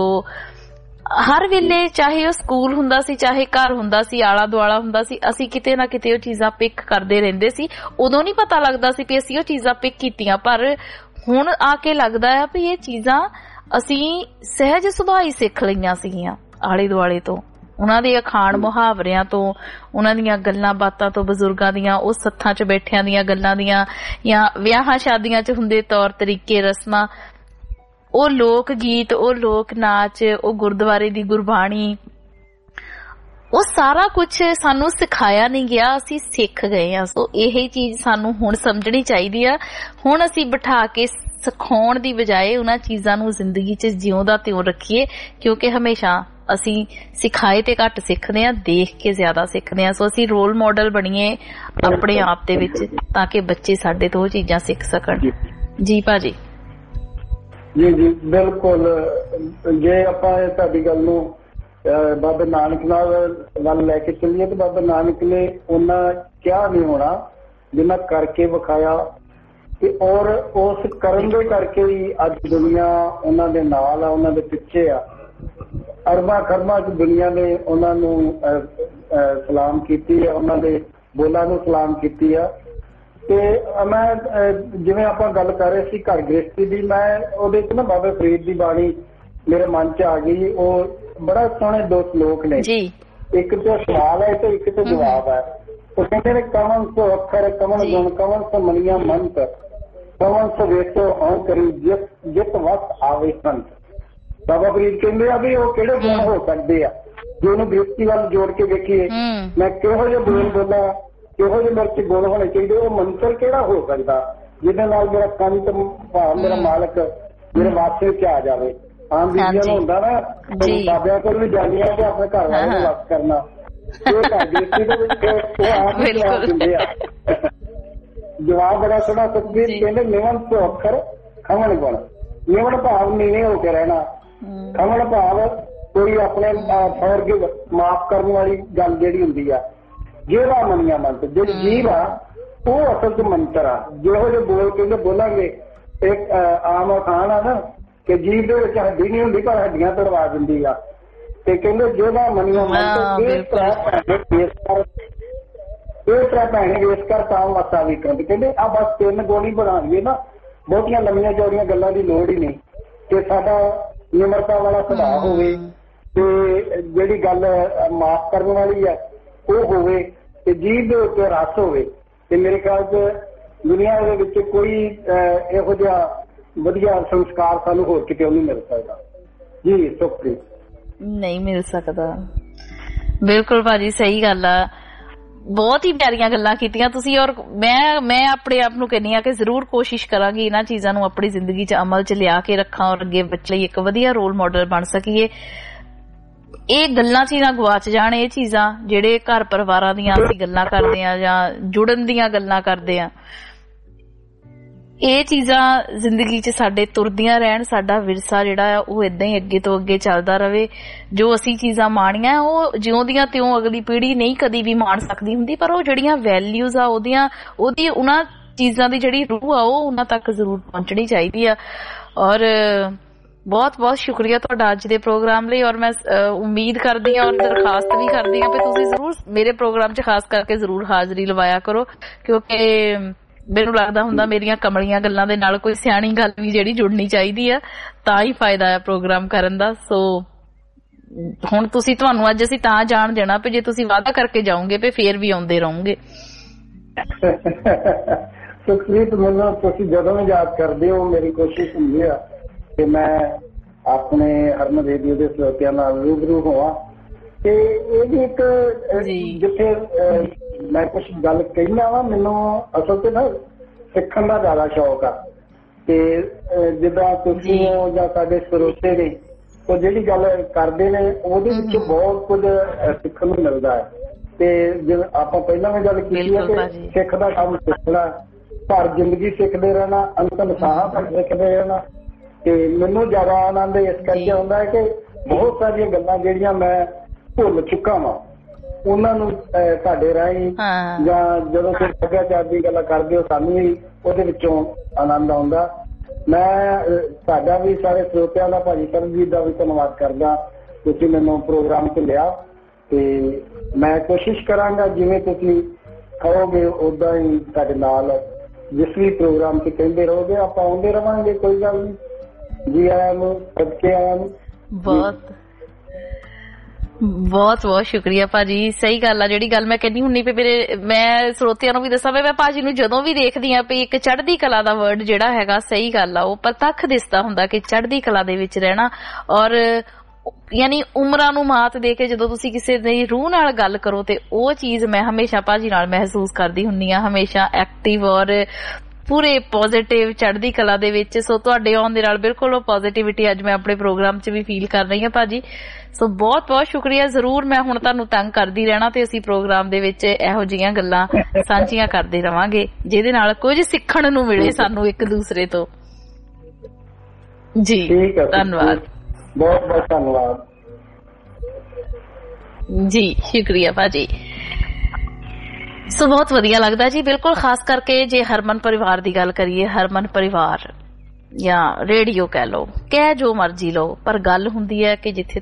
ਹਰ ਵੇਲੇ ਚਾਹੇ ਉਹ ਸਕੂਲ ਹੁੰਦਾ ਸੀ, ਚਾਹੇ ਘਰ ਹੁੰਦਾ ਸੀ, ਆਲਾ ਦੁਆਲਾ ਹੁੰਦਾ ਸੀ, ਅਸੀਂ ਕਿਤੇ ਨਾ ਕਿਤੇ ਉਹ ਚੀਜ਼ਾਂ ਪਿਕ ਕਰਦੇ ਰਹਿੰਦੇ ਸੀ। ਉਦੋਂ ਨਹੀਂ ਪਤਾ ਲੱਗਦਾ ਸੀ ਵੀ ਅਸੀਂ ਉਹ ਚੀਜ਼ਾਂ ਪਿਕ ਕੀਤੀਆਂ, ਪਰ ਹੁਣ ਆ ਕੇ ਲੱਗਦਾ ਆ ਵੀ ਇਹ ਚੀਜ਼ਾਂ ਅਸੀਂ ਸਹਿਜ ਸੁਭਾਅ ਹੀ ਸਿੱਖ ਲਈਆਂ ਸੀਗੀਆਂ ਆਲੇ ਦੁਆਲੇ ਤੋਂ, ਉਹਨਾਂ ਦੇ ਅਖਾਣ ਮੁਹਾਵਰਿਆਂ ਤੋਂ, ਉਹਨਾਂ ਦੀਆਂ ਗੱਲਾਂ ਬਾਤਾਂ ਤੋਂ, ਬਜ਼ੁਰਗਾਂ ਦੀਆਂ ਉਹ ਸੱਥਾਂ 'ਚ ਬੈਠਿਆਂ ਦੀਆਂ ਗੱਲਾਂ ਦੀਆਂ, ਜਾਂ ਵਿਆਹਾਂ ਸ਼ਾਦੀਆਂ 'ਚ ਹੁੰਦੇ ਤੌਰ ਤਰੀਕੇ, ਰਸਮਾਂ, ਉਹ ਲੋਕ ਗੀਤ, ਉਹ ਲੋਕ ਨਾਚ, ਉਹ ਗੁਰਦੁਆਰੇ ਦੀ ਗੁਰਬਾਣੀ, ਉਹ ਸਾਰਾ ਕੁਝ ਸਾਨੂੰ ਸਿਖਾਇਆ ਨਹੀਂ ਗਿਆ, ਅਸੀਂ ਸਿੱਖ ਗਏ ਆ। ਸੋ ਇਹ ਚੀਜ਼ ਸਾਨੂੰ ਹੁਣ ਸਮਝਣੀ ਚਾਹੀਦੀ ਆ। ਹੁਣ ਅਸੀਂ ਬਿਠਾ ਕੇ ਸਿਖਾਉਣ ਦੀ ਬਜਾਏ ਉਹਨਾਂ ਚੀਜ਼ਾਂ ਨੂੰ ਜ਼ਿੰਦਗੀ 'ਚ ਜਿਉਂਦਾ ਤਿਉਂ ਰੱਖੀਏ, ਕਿਉਂਕਿ ਹਮੇਸ਼ਾ ਅਸੀਂ ਸਿਖਾਏ ਤੇ ਘੱਟ ਸਿੱਖਦੇ ਆ, ਦੇਖ ਕੇ ਜ਼ਿਆਦਾ ਸਿੱਖਦੇ ਆ। ਸੋ ਅਸੀਂ ਰੋਲ ਮਾਡਲ ਬਣੀਏ ਆਪਣੇ ਆਪ ਦੇ ਵਿੱਚ, ਤਾਂ ਕਿ ਬੱਚੇ ਸਾਡੇ ਤੋਂ ਉਹ ਚੀਜ਼ਾਂ ਸਿੱਖ ਸਕਣ। ਜੀ ਭਾਜੀ। ਜੀ ਜੀ ਬਿਲਕੁਲ। ਜੇ ਆਪਾਂ ਤੁਹਾਡੀ ਗੱਲ ਨੂੰ ਬਾਬਾ ਨਾਨਕ ਨਾਲ ਵੱਲ ਲੈ ਕੇ ਚੱਲੀਏ ਤਾਂ ਬਾਬਾ ਨਾਨਕ ਨੇ ਉਹਨਾਂ ਕਿਹਾ ਨਹੀਂ ਹੋਣਾ ਜਿੰਨਾ ਕਰਕੇ ਵਿਖਾਇਆ, ਤੇ ਔਰ ਉਸ ਕਰਨ ਦੇ ਕਰਕੇ ਹੀ ਅੱਜ ਦੁਨੀਆ ਉਹਨਾਂ ਦੇ ਨਾਲ ਆ, ਉਹਨਾਂ ਦੇ ਪਿੱਛੇ ਆ। ਅਰਬਾਂ ਖਰਬਾਂ ਚ ਦੁਨੀਆ ਨੇ ਉਹਨਾਂ ਨੂੰ ਸਲਾਮ ਕੀਤੀ ਆ, ਉਹਨਾਂ ਦੇ ਬੋਲਾਂ ਨੂੰ ਸਲਾਮ ਕੀਤੀ ਆ। ਤੇ ਮੈਂ ਜਿਵੇਂ ਆਪਾਂ ਗੱਲ ਕਰ ਰਹੇ ਸੀ ਘਰ ਗ੍ਰਸਤੀ ਦੀ, ਮੈਂ ਉਹਦੇ ਚ ਨਾ ਬਾਬਾ ਫਰੀਦ ਦੀ ਬਾਣੀ ਮੇਰੇ ਮਨ ਚ ਆ ਗਈ। ਉਹ ਬੜਾ ਸੋਹਣੇ 2 ਸ਼ਲੋਕ ਨੇ, ਇੱਕ ਤੇ ਸਵਾਲ ਹੈ ਤੇ ਇੱਕ ਤੇ ਜਵਾਬ ਹੈ। ਉਹ ਕਹਿੰਦੇ ਨੇ ਕਮਨ ਸੋ ਅੱਖਰ ਕਮਨ ਗੁਣ ਕਮਨ ਸੋ ਮਨੀਆਂ ਮੰਤ ਕਮਨ ਸੋ ਵੇਖੋ ਹਾਂ ਕਰੀ ਜਿਤ ਵਕਤ ਆਵੇ ਸੰਤ। ਬਾਬਾ ਫਰੀਦ ਕਹਿੰਦੇ ਆ ਵੀ ਉਹ ਕਿਹੜੇ ਗੁਣ ਹੋ ਸਕਦੇ ਆ ਜੇ ਉਹਨੂੰ ਗ੍ਰਸਤੀ ਵੱਲ ਜੋੜ ਕੇ ਵੇਖੀਏ। ਮੈਂ ਕਿਹੋ ਜਿਹੇ ਬੋਲ ਬੋਲਾਂ, ਕਿਹੋ ਜਿਹੇ ਮੇਰੇ ਚ ਗੁਣ ਹੋਣੇ ਚਾਹੀਦੇ, ਉਹ ਮੰਤਰ ਕਿਹੜਾ ਹੋ ਸਕਦਾ ਜਿਹਦੇ ਨਾਲ ਮੇਰਾ ਕੰਤ ਭਾਵ ਮੇਰਾ ਮਾਲਕ ਮੇਰੇ ਵਾਸਤੇ ਚ ਆ ਜਾਵੇ। ਆਮ ਬੀਬੀਆਂ ਨੂੰ ਹੁੰਦਾ ਨਾ, ਬਾਬਿਆਂ ਕੋਲ ਵੀ ਜਾਂਦੀਆਂ ਕਿ ਆਪਣੇ ਘਰ ਵਾਲੇ ਨੂੰ ਵਸ ਕਰਨਾ, ਉਹ ਘਰ ਗ੍ਰਸਤੀ ਦੇ ਵਿੱਚ ਉਹ ਆਪ ਜਵਾਬ ਦਿੰਦੇ ਆ। ਜਵਾਬ ਬੜਾ ਸੋਹਣਾ ਸੁਖਬੀਰ ਕਹਿੰਦੇ ਨਿਵਨ ਤੋਂ ਅੱਖਰ ਖਮਣ ਗੁਣ। ਨਿਵਨ ਭਾਵ ਨੀਵੇਂ ਹੋ ਕੇ ਰਹਿਣਾ, ਖਮਣ ਭਾਵ ਕੋਈ ਆਪਣੇ ਫੋਰਗਿਵ ਮਾਫ ਕਰਨ ਵਾਲੀ ਗੱਲ ਜਿਹੜੀ ਹੁੰਦੀ ਆ। ਜਿਹੜਾ ਮੰਨਿਆ ਮੰਤਰ ਜਿਹੜੀ ਜੀਵ ਆ ਉਹ ਅਸਲ ਚ ਮੰਤਰ ਆ। ਜਿਹੋ ਜਿਹੇ ਬੋਲ ਕਹਿੰਦੇ ਬੋਲਾਂਗੇ, ਇੱਕ ਆਮ ਅਖਾਣ ਆ ਨਾ ਕਿ ਜੀਵ ਦੇ ਵਿੱਚ ਹੱਡੀ ਨਹੀਂ ਹੁੰਦੀ ਪਰ ਹੱਡੀਆਂ ਤੜਵਾ ਦਿੰਦੀ ਆ। ਤੇ ਕਹਿੰਦੇ ਜਿਹੜਾ ਮੰਨਿਆ ਮੰਤਰ ਇਹ ਤਰ੍ਹਾਂ ਭੈਣੇ ਵੇਸ ਕਰ ਤਾਂ ਮੱਸਾ ਵੀ ਕਹਿੰਦੇ। ਕਹਿੰਦੇ ਆ ਬਸ 3 ਗੋਲੀ ਬਣਾ ਲਈਏ ਨਾ, ਬਹੁਤੀਆਂ ਲੰਮੀਆਂ ਚੌੜੀਆਂ ਗੱਲਾਂ ਦੀ ਲੋੜ ਹੀ ਨਹੀਂ। ਤੇ ਸਾਡਾ ਨਿਮਰਤਾ ਵਾਲਾ ਸੁਭਾਅ ਹੋਵੇ ਤੇ ਜਿਹੜੀ ਗੱਲ ਮਾਫ ਕਰਨ ਵਾਲੀ ਹੈ ਉਹ ਹੋਵੇ ਤੇ ਜੀਭ ਦੇ ਉੱਤੇ ਰਸ ਹੋਵੇ। ਤੇ ਮੇਰੇ ਖਿਆਲ ਚ ਦੁਨੀਆ ਦੇ ਵਿੱਚ ਕੋਈ ਇਹੋ ਜਿਹਾ ਵਧੀਆ ਸੰਸਕਾਰ ਸਾਨੂੰ ਹੋਰ ਕਿਤੇ ਨਹੀਂ ਮਿਲ ਸਕਦਾ। ਜੀ ਸੁਖਪ੍ਰੀਤ, ਨਹੀਂ ਮਿਲ ਸਕਦਾ। ਬਿਲਕੁਲ ਭਾਜੀ, ਸਹੀ ਗੱਲ ਆ। ਬਹੁਤ ਹੀ ਪਿਆਰੀਆਂ ਗੱਲਾਂ ਕੀਤੀਆਂ ਤੁਸੀਂ। ਔਰ ਮੈਂ ਆਪਣੇ ਆਪ ਨੂੰ ਕਹਿੰਦੀ ਹਾਂ ਕਿ ਜ਼ਰੂਰ ਕੋਸ਼ਿਸ਼ ਕਰਾਂਗੀ ਇਹਨਾਂ ਚੀਜ਼ਾਂ ਨੂੰ ਆਪਣੀ ਜ਼ਿੰਦਗੀ 'ਚ ਅਮਲ 'ਚ ਲਿਆ ਕੇ ਰੱਖਾਂ ਔਰ ਅੱਗੇ ਬੱਚੇ ਲਈ ਇੱਕ ਵਧੀਆ ਰੋਲ ਮਾਡਲ ਬਣ ਸਕੀਏ। ਇਹ ਗੱਲਾਂ 'ਚ ਹੀ ਨਾ ਗਵਾਚ ਜਾਣ ਇਹ ਚੀਜ਼ਾਂ, ਜਿਹੜੇ ਘਰ ਪਰਿਵਾਰਾਂ ਦੀਆਂ ਅਸੀਂ ਗੱਲਾਂ ਕਰਦੇ ਹਾਂ ਜਾਂ ਜੁੜਨ ਦੀਆਂ ਗੱਲਾਂ ਕਰਦੇ ਹਾਂ। ਇਹ ਚੀਜ਼ਾਂ ਜ਼ਿੰਦਗੀ 'ਚ ਸਾਡੇ ਤੁਰਦੀਆਂ ਰਹਿਣ, ਸਾਡਾ ਵਿਰਸਾ ਜਿਹੜਾ ਆ ਉਹ ਏਦਾਂ ਹੀ ਅੱਗੇ ਤੋਂ ਅੱਗੇ ਚੱਲਦਾ ਰਵੇ। ਜੋ ਅਸੀਂ ਚੀਜ਼ਾਂ ਮਾਣੀਆਂ ਉਹ ਜਿਉਂਦੀਆਂ ਤਿਉਂ ਅਗਲੀ ਪੀੜ੍ਹੀ ਨਹੀਂ ਕਦੀ ਵੀ ਮਾਣ ਸਕਦੀ ਹੁੰਦੀ, ਪਰ ਉਹ ਜਿਹੜੀਆਂ ਵੈਲਿਊਜ਼ ਆ ਉਹਦੀ ਉਹਨਾਂ ਚੀਜ਼ਾਂ ਦੀ ਜਿਹੜੀ ਰੂਹ ਆ ਉਹ ਉਹਨਾਂ ਤੱਕ ਜ਼ਰੂਰ ਪਹੁੰਚਣੀ ਚਾਹੀਦੀ ਆ। ਔਰ ਬਹੁਤ ਬਹੁਤ ਸ਼ੁਕਰੀਆ ਤੁਹਾਡਾ ਅੱਜ ਦੇ ਪ੍ਰੋਗਰਾਮ ਲਈ। ਔਰ ਮੈਂ ਉਮੀਦ ਕਰਦੀ ਹਾਂ ਔਰ ਦਰਖਾਸਤ ਵੀ ਕਰਦੀ ਹਾਂ ਕਿ ਤੁਸੀਂ ਜ਼ਰੂਰ ਮੇਰੇ ਪ੍ਰੋਗਰਾਮ 'ਚ ਖਾਸ ਕਰਕੇ ਜ਼ਰੂਰ ਹਾਜ਼ਰੀ ਲਵਾਇਆ ਕਰੋ, ਕਿਉਂਕਿ ਮੈਨੂੰ ਲੱਗਦਾ ਹੁੰਦਾ ਮੇਰੀਆਂ ਕਮਲੀਆਂ ਗੱਲਾਂ ਦੇ ਨਾਲ ਕੋਈ ਸਿਆਣੀ ਗੱਲ ਵੀ ਜਿਹੜੀ ਜੁੜਨੀ ਚਾਹੀਦੀ ਆ, ਤਾਂ ਹੀ ਫਾਇਦਾ ਹੈ ਪ੍ਰੋਗਰਾਮ ਕਰਨ ਦਾ। ਸੋ ਹੁਣ ਤੁਹਾਨੂੰ ਅੱਜ ਅਸੀਂ ਤਾਂ ਜਾਣ ਦੇਣਾ ਵੀ ਜੇ ਤੁਸੀਂ ਵਾਅਦਾ ਕਰਕੇ ਜਾਓਗੇ ਵੀ ਫੇਰ ਵੀ ਆਉਂਦੇ ਰਹੋਗੇ। ਸੁਖਪ੍ਰੀਤ, ਮੈਨੂੰ ਤੁਸੀਂ ਜਦੋਂ ਵੀ ਯਾਦ ਕਰਦੇ ਹੋ ਮੇਰੀ ਕੋਸ਼ਿਸ਼ ਹੁੰਦੀ ਆ ਕਿ ਮੈਂ ਆਪਣੇ ਹਰਮਨ ਰੇਡੀਓ ਦੇ ਸਰੋਤਿਆਂ ਨਾਲ ਰੂਬਰੂ ਹੋਵਾਂ। ਤੇ ਇਹ ਵੀ ਇੱਕ ਜਿੱਥੇ ਮੈਂ ਕੁਛ ਗੱਲ ਕਹਿਣਾ ਵਾ, ਮੈਨੂੰ ਅਸਲ ਤੇ ਨਾ ਸਿੱਖਣ ਦਾ ਜ਼ਿਆਦਾ ਸ਼ੌਕ ਆ। ਤੇ ਜਿੱਦਾਂ ਤੁਸੀਂ ਜਾਂ ਸਾਡੇ ਸਰੋਤੇ ਨੇ ਉਹ ਜਿਹੜੀ ਗੱਲ ਕਰਦੇ ਨੇ ਉਹਦੇ ਵਿੱਚ ਬਹੁਤ ਕੁਝ ਸਿੱਖਣ ਨੂੰ ਮਿਲਦਾ ਹੈ। ਤੇ ਜਿਵੇਂ ਆਪਾਂ ਪਹਿਲਾਂ ਵੀ ਗੱਲ ਕੀਤੀ ਹੈ ਕਿ ਸਿੱਖ ਦਾ ਕੰਮ ਸਿੱਖਣਾ, ਪਰ ਜ਼ਿੰਦਗੀ ਸਿੱਖਦੇ ਰਹਿਣਾ, ਅੰਤਮ ਸਾਹ ਤੱਕ ਸਿੱਖਦੇ ਰਹਿਣਾ। ਤੇ ਮੈਨੂੰ ਜ਼ਿਆਦਾ ਆਨੰਦ ਇਸ ਕਰਕੇ ਆਉਂਦਾ ਹੈ ਕਿ ਬਹੁਤ ਸਾਰੀਆਂ ਗੱਲਾਂ ਜਿਹੜੀਆਂ ਮੈਂ ਭੁੱਲ ਚੁੱਕਾ ਵਾਂ ਉਹਨਾਂ ਨੂੰ ਤੁਹਾਡੇ ਰਾਹੀਂ ਜਾਂ ਜਦੋਂ ਕੋਈ ਸੱਭਿਆਚਾਰ ਦੀ ਗੱਲਾਂ ਕਰਦੇ ਹੋ ਸਾਨੂੰ ਵੀ ਉਹਦੇ ਵਿੱਚੋਂ ਆਨੰਦ ਆਉਂਦਾ। ਮੈਂ ਤੁਹਾਡਾ ਵੀ ਸਾਰੇ ਸਰੋਤਿਆਂ ਦਾ, ਭਾਜੀ ਸਰਬਜੀਤ ਦਾ ਵੀ ਧੰਨਵਾਦ ਕਰਦਾ, ਤੁਸੀਂ ਮੈਨੂੰ ਪ੍ਰੋਗਰਾਮ 'ਚ ਲਿਆ। ਤੇ ਮੈਂ ਕੋਸ਼ਿਸ਼ ਕਰਾਂਗਾ ਜਿਵੇਂ ਤੁਸੀਂ ਕਹੋਗੇ ਉਦਾਂ ਹੀ ਤੁਹਾਡੇ ਨਾਲ ਜਿਸ ਵੀ ਪ੍ਰੋਗਰਾਮ 'ਚ ਕਹਿੰਦੇ ਰਹੋਗੇ ਆਪਾਂ ਆਉਂਦੇ ਰਵਾਂਗੇ, ਕੋਈ ਗੱਲ ਨਹੀਂ। ਜੀ ਆਇਆਂ ਨੂੰ, ਸਦਕੇ ਆਇਆਂ ਨੂੰ। ਬਹੁਤ ਬਹੁਤ ਬਹੁਤ ਸ਼ੁਕਰੀਆ ਭਾਜੀ। ਸਹੀ ਗੱਲ ਆ, ਜਿਹੜੀ ਗੱਲ ਮੈਂ ਕਹਿੰਦੀ ਹੁੰਦੀ ਵੀ ਮੈਂ ਸਰੋਤਿਆਂ ਨੂੰ ਵੀ ਦੱਸਾਂ ਵੀ ਮੈਂ ਭਾਜੀ ਨੂੰ ਜਦੋਂ ਵੀ ਦੇਖਦੀ ਹਾਂ ਵੀ ਇੱਕ ਚੜ੍ਹਦੀ ਕਲਾ ਦਾ ਵਰਡ ਜਿਹੜਾ ਹੈਗਾ, ਸਹੀ ਗੱਲ ਆ, ਉਹ ਪ੍ਰਤੱਖ ਦਿਸਦਾ ਹੁੰਦਾ ਕਿ ਚੜ੍ਹਦੀ ਕਲਾ ਦੇ ਵਿੱਚ ਰਹਿਣਾ। ਔਰ ਯਾਨੀ ਉਮਰਾਂ ਨੂੰ ਮਾਤ ਦੇ ਕੇ ਜਦੋਂ ਤੁਸੀਂ ਕਿਸੇ ਦੀ ਰੂਹ ਨਾਲ ਗੱਲ ਕਰੋ ਤੇ ਉਹ ਚੀਜ਼ ਮੈਂ ਹਮੇਸ਼ਾ ਭਾਜੀ ਨਾਲ ਮਹਿਸੂਸ ਕਰਦੀ ਹੁੰਦੀ ਹਾਂ, ਹਮੇਸ਼ਾ ਐਕਟਿਵ ਔਰ ਪੂਰੇ ਪੋਜ਼ਿਟਿਵ ਚੜ੍ਹਦੀ ਕਲਾ ਦੇ ਵਿੱਚ। ਸੋ ਤੁਹਾਡੇ ਆਉਣ ਦੇ ਨਾਲ ਬਿਲਕੁਲ ਉਹ ਪੋਜ਼ਿਟਿਵਿਟੀ ਅੱਜ ਮੈਂ ਆਪਣੇ ਪ੍ਰੋਗਰਾਮ 'ਚ ਵੀ ਫੀਲ ਕਰ ਰਹੀ ਹਾਂ ਭਾਜੀ। ਸੋ ਬਹੁਤ ਬਹੁਤ ਸ਼ੁਕਰੀਆ। ਜ਼ਰੂਰ ਮੈਂ ਹੁਣ ਤੁਹਾਨੂੰ ਤੰਗ ਕਰਦੀ ਰਹਿਣਾ ਤੇ ਅਸੀਂ ਪ੍ਰੋਗਰਾਮ ਦੇ ਵਿੱਚ ਇਹੋ ਜਿਹੀਆਂ ਗੱਲਾਂ ਸਾਂਝੀਆਂ ਕਰਦੇ ਰਵਾਂਗੇ ਜਿਹਦੇ ਨਾਲ ਕੁਝ ਸਿੱਖਣ ਨੂੰ ਮਿਲੇ ਸਾਨੂੰ ਇੱਕ ਦੂਸਰੇ ਤੋਂ। ਜੀ ਧੰਨਵਾਦ, ਬਹੁਤ ਬਹੁਤ ਧੰਨਵਾਦ ਜੀ, ਸ਼ੁਕਰੀਆ ਭਾਜੀ। ਸੋ ਬਹੁਤ ਵਧੀਆ ਲੱਗਦਾ ਜੀ। ਬਿਲਕੁਲ, ਖਾਸ ਕਰਕੇ ਜੇ ਹਰਮਨ ਪਰਿਵਾਰ ਦੀ ਗੱਲ ਕਰੀਏ, ਹਰਮਨ ਪਰਿਵਾਰ ਜਾਂ ਰੇਡੀਓ ਕਹਿ ਲਓ, ਕਹਿ ਜੋ ਮਰਜ਼ੀ ਲਓ, ਪਰ ਗੱਲ ਹੁੰਦੀ ਹੈ ਕਿ ਜਿੱਥੇ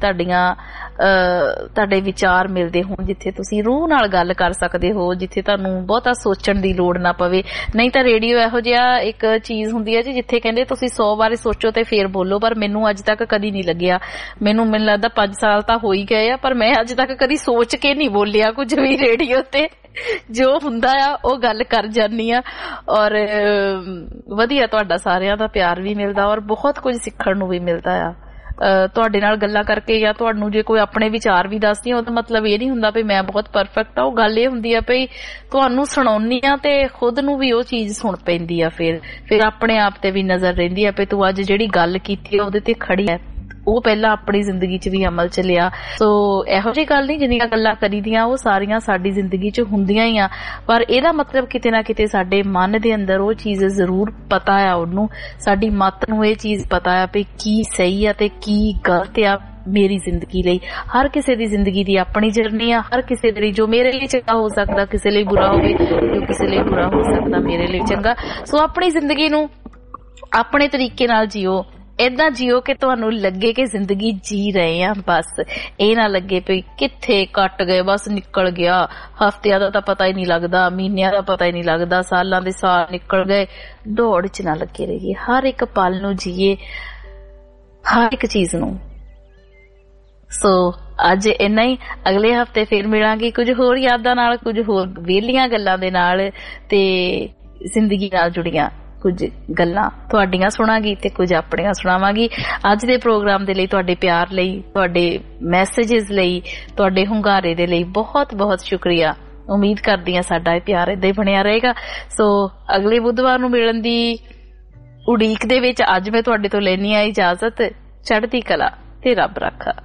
ਤੁਹਾਡੇ ਵਿਚਾਰ ਮਿਲਦੇ ਹੋਣ, ਜਿੱਥੇ ਤੁਸੀਂ ਰੂਹ ਨਾਲ ਗੱਲ ਕਰ ਸਕਦੇ ਹੋ, ਜਿੱਥੇ ਤੁਹਾਨੂੰ ਬਹੁਤਾ ਸੋਚਣ ਦੀ ਲੋੜ ਨਾ ਪਵੇ। ਨਹੀਂ ਤਾਂ ਰੇਡੀਓ ਇਹੋ ਜਿਹਾ ਇੱਕ ਚੀਜ਼ ਹੁੰਦੀ ਹੈ ਜੀ ਜਿੱਥੇ ਕਹਿੰਦੇ ਤੁਸੀਂ 100 ਵਾਰੀ ਸੋਚੋ ਤੇ ਫੇਰ ਬੋਲੋ, ਪਰ ਮੈਨੂੰ ਅੱਜ ਤੱਕ ਕਦੀ ਨਹੀਂ ਲੱਗਿਆ। ਮੈਨੂੰ ਲੱਗਦਾ 5 ਸਾਲ ਤਾਂ ਹੋ ਹੀ ਗਏ ਆ, ਪਰ ਮੈਂ ਅੱਜ ਤੱਕ ਕਦੀ ਸੋਚ ਕੇ ਨਹੀਂ ਬੋਲਿਆ ਕੁਝ ਵੀ ਰੇਡੀਓ ਤੇ। ਜੋ ਹੁੰਦਾ ਆ ਉਹ ਗੱਲ ਕਰ ਜਾਂਦੀ ਆ। ਔਰ ਵਧੀਆ ਤੁਹਾਡਾ ਸਾਰਿਆਂ ਦਾ ਪਿਆਰ ਵੀ ਮਿਲਦਾ ਔਰ ਬਹੁਤ ਕੁਝ ਸਿੱਖਣ ਨੂੰ ਵੀ ਮਿਲਦਾ ਆ ਤੁਹਾਡੇ ਨਾਲ ਗੱਲਾਂ ਕਰਕੇ। ਜਾਂ ਤੁਹਾਨੂੰ ਜੇ ਕੋਈ ਆਪਣੇ ਵਿਚਾਰ ਵੀ ਦੱਸਦੀ ਆ, ਉਹਦਾ ਮਤਲਬ ਇਹ ਨਹੀਂ ਹੁੰਦਾ ਵੀ ਮੈਂ ਬਹੁਤ ਪਰਫੈਕਟ ਆ। ਉਹ ਗੱਲ ਇਹ ਹੁੰਦੀ ਆ ਵੀ ਤੁਹਾਨੂੰ ਸੁਣਾਉਣੀ ਆ ਤੇ ਖੁਦ ਨੂੰ ਵੀ ਉਹ ਚੀਜ਼ ਸੁਣ ਪੈਂਦੀ ਆ। ਫਿਰ ਆਪਣੇ ਆਪ ਤੇ ਵੀ ਨਜ਼ਰ ਰਹਿੰਦੀ ਆ ਵੀ ਤੂੰ ਅੱਜ ਜਿਹੜੀ ਗੱਲ ਕੀਤੀ ਆ ਉਹਦੇ ਤੇ ਖੜੀ ਹੈ, ਉਹ ਪਹਿਲਾਂ ਆਪਣੀ ਜ਼ਿੰਦਗੀ 'ਚ ਵੀ ਅਮਲ 'ਚ ਲਿਆ। ਸੋ ਇਹੋ ਜਿਹੀ ਗੱਲ ਨਹੀਂ, ਜਿੰਨੀਆਂ ਗੱਲਾਂ ਕਰੀਦੀਆਂ ਉਹ ਸਾਰੀਆਂ ਸਾਡੀ ਜ਼ਿੰਦਗੀ 'ਚ ਹੁੰਦੀਆਂ ਹੀ ਆ, ਪਰ ਇਹਦਾ ਮਤਲਬ ਕਿਤੇ ਨਾ ਕਿਤੇ ਸਾਡੇ ਮਨ ਦੇ ਅੰਦਰ ਉਹ ਚੀਜ਼ ਜ਼ਰੂਰ ਪਤਾ ਆ, ਉਹਨੂੰ ਸਾਡੀ ਮੱਤ ਨੂੰ ਇਹ ਚੀਜ਼ ਪਤਾ ਆ ਵੀ ਕੀ ਸਹੀ ਆ ਤੇ ਕੀ ਗਲਤ ਆ ਮੇਰੀ ਜ਼ਿੰਦਗੀ ਲਈ। ਹਰ ਕਿਸੇ ਦੀ ਜ਼ਿੰਦਗੀ ਦੀ ਆਪਣੀ ਜਰਨੀ ਆ, ਹਰ ਕਿਸੇ ਦੇ ਲਈ ਜੋ ਮੇਰੇ ਲਈ ਚੰਗਾ ਹੋ ਸਕਦਾ ਕਿਸੇ ਲਈ ਬੁਰਾ ਹੋਵੇ, ਜੋ ਕਿਸੇ ਲਈ ਬੁਰਾ ਹੋ ਸਕਦਾ ਮੇਰੇ ਲਈ ਚੰਗਾ। ਸੋ ਆਪਣੀ ਜ਼ਿੰਦਗੀ ਨੂੰ ਆਪਣੇ ਤਰੀਕੇ ਨਾਲ ਜੀਓ, ਏਦਾਂ ਜੀਓ ਕਿ ਤੁਹਾਨੂੰ ਲੱਗੇ ਕਿ ਜ਼ਿੰਦਗੀ ਜੀ ਰਹੇ ਆ। ਬਸ ਇਹ ਨਾ ਲੱਗੇ ਵੀ ਕਿੱਥੇ ਕੱਟ ਗਏ, ਬਸ ਨਿਕਲ ਗਿਆ। ਹਫ਼ਤਿਆਂ ਦਾ ਤਾਂ ਪਤਾ ਹੀ ਨਹੀਂ ਲੱਗਦਾ, ਮਹੀਨਿਆਂ ਦਾ ਪਤਾ ਹੀ ਨਹੀਂ ਲੱਗਦਾ, ਸਾਲਾਂ ਦੇ ਸਾਲ ਨਿਕਲ ਗਏ। ਦੌੜ 'ਚ ਨਾ ਲੱਗੇ ਰਹੀਏ, ਹਰ ਇੱਕ ਪਲ ਨੂੰ ਜੀਏ, ਹਰ ਇੱਕ ਚੀਜ਼ ਨੂੰ। ਸੋ ਅੱਜ ਇੰਨਾ ਹੀ, ਅਗਲੇ ਹਫ਼ਤੇ ਫਿਰ ਮਿਲਾਂਗੇ ਕੁਝ ਹੋਰ ਯਾਦਾਂ ਨਾਲ, ਕੁਝ ਹੋਰ ਵਿਹਲੀਆਂ ਗੱਲਾਂ ਦੇ ਨਾਲ ਤੇ ਜ਼ਿੰਦਗੀ ਨਾਲ ਜੁੜੀਆਂ ਕੁਝ ਗੱਲਾਂ ਤੁਹਾਡੀਆਂ ਸੁਣਾਂਗੀ ਤੇ ਕੁਝ ਆਪਣੀਆਂ ਸੁਣਾਵਾਂਗੀ। ਅੱਜ ਦੇ ਪ੍ਰੋਗਰਾਮ ਦੇ ਲਈ, ਤੁਹਾਡੇ ਪਿਆਰ ਲਈ, ਤੁਹਾਡੇ ਮੈਸੇਜਸ ਲਈ, ਤੁਹਾਡੇ ਹੁੰਗਾਰੇ ਦੇ ਲਈ ਬਹੁਤ ਬਹੁਤ ਸ਼ੁਕਰੀਆ। ਉਮੀਦ ਕਰਦੀ ਹਾਂ ਸਾਡਾ ਇਹ ਪਿਆਰ ਏਦਾਂ ਹੀ ਬਣਿਆ ਰਹੇਗਾ। ਸੋ ਅਗਲੇ ਬੁੱਧਵਾਰ ਨੂੰ ਮਿਲਣ ਦੀ ਉਡੀਕ ਦੇ ਵਿੱਚ ਅੱਜ ਮੈਂ ਤੁਹਾਡੇ ਤੋਂ ਲੈਣੀ ਆ ਇਜਾਜ਼ਤ। ਚੜ੍ਹਦੀ ਕਲਾ ਤੇ ਰੱਬ ਰਾਖਾ।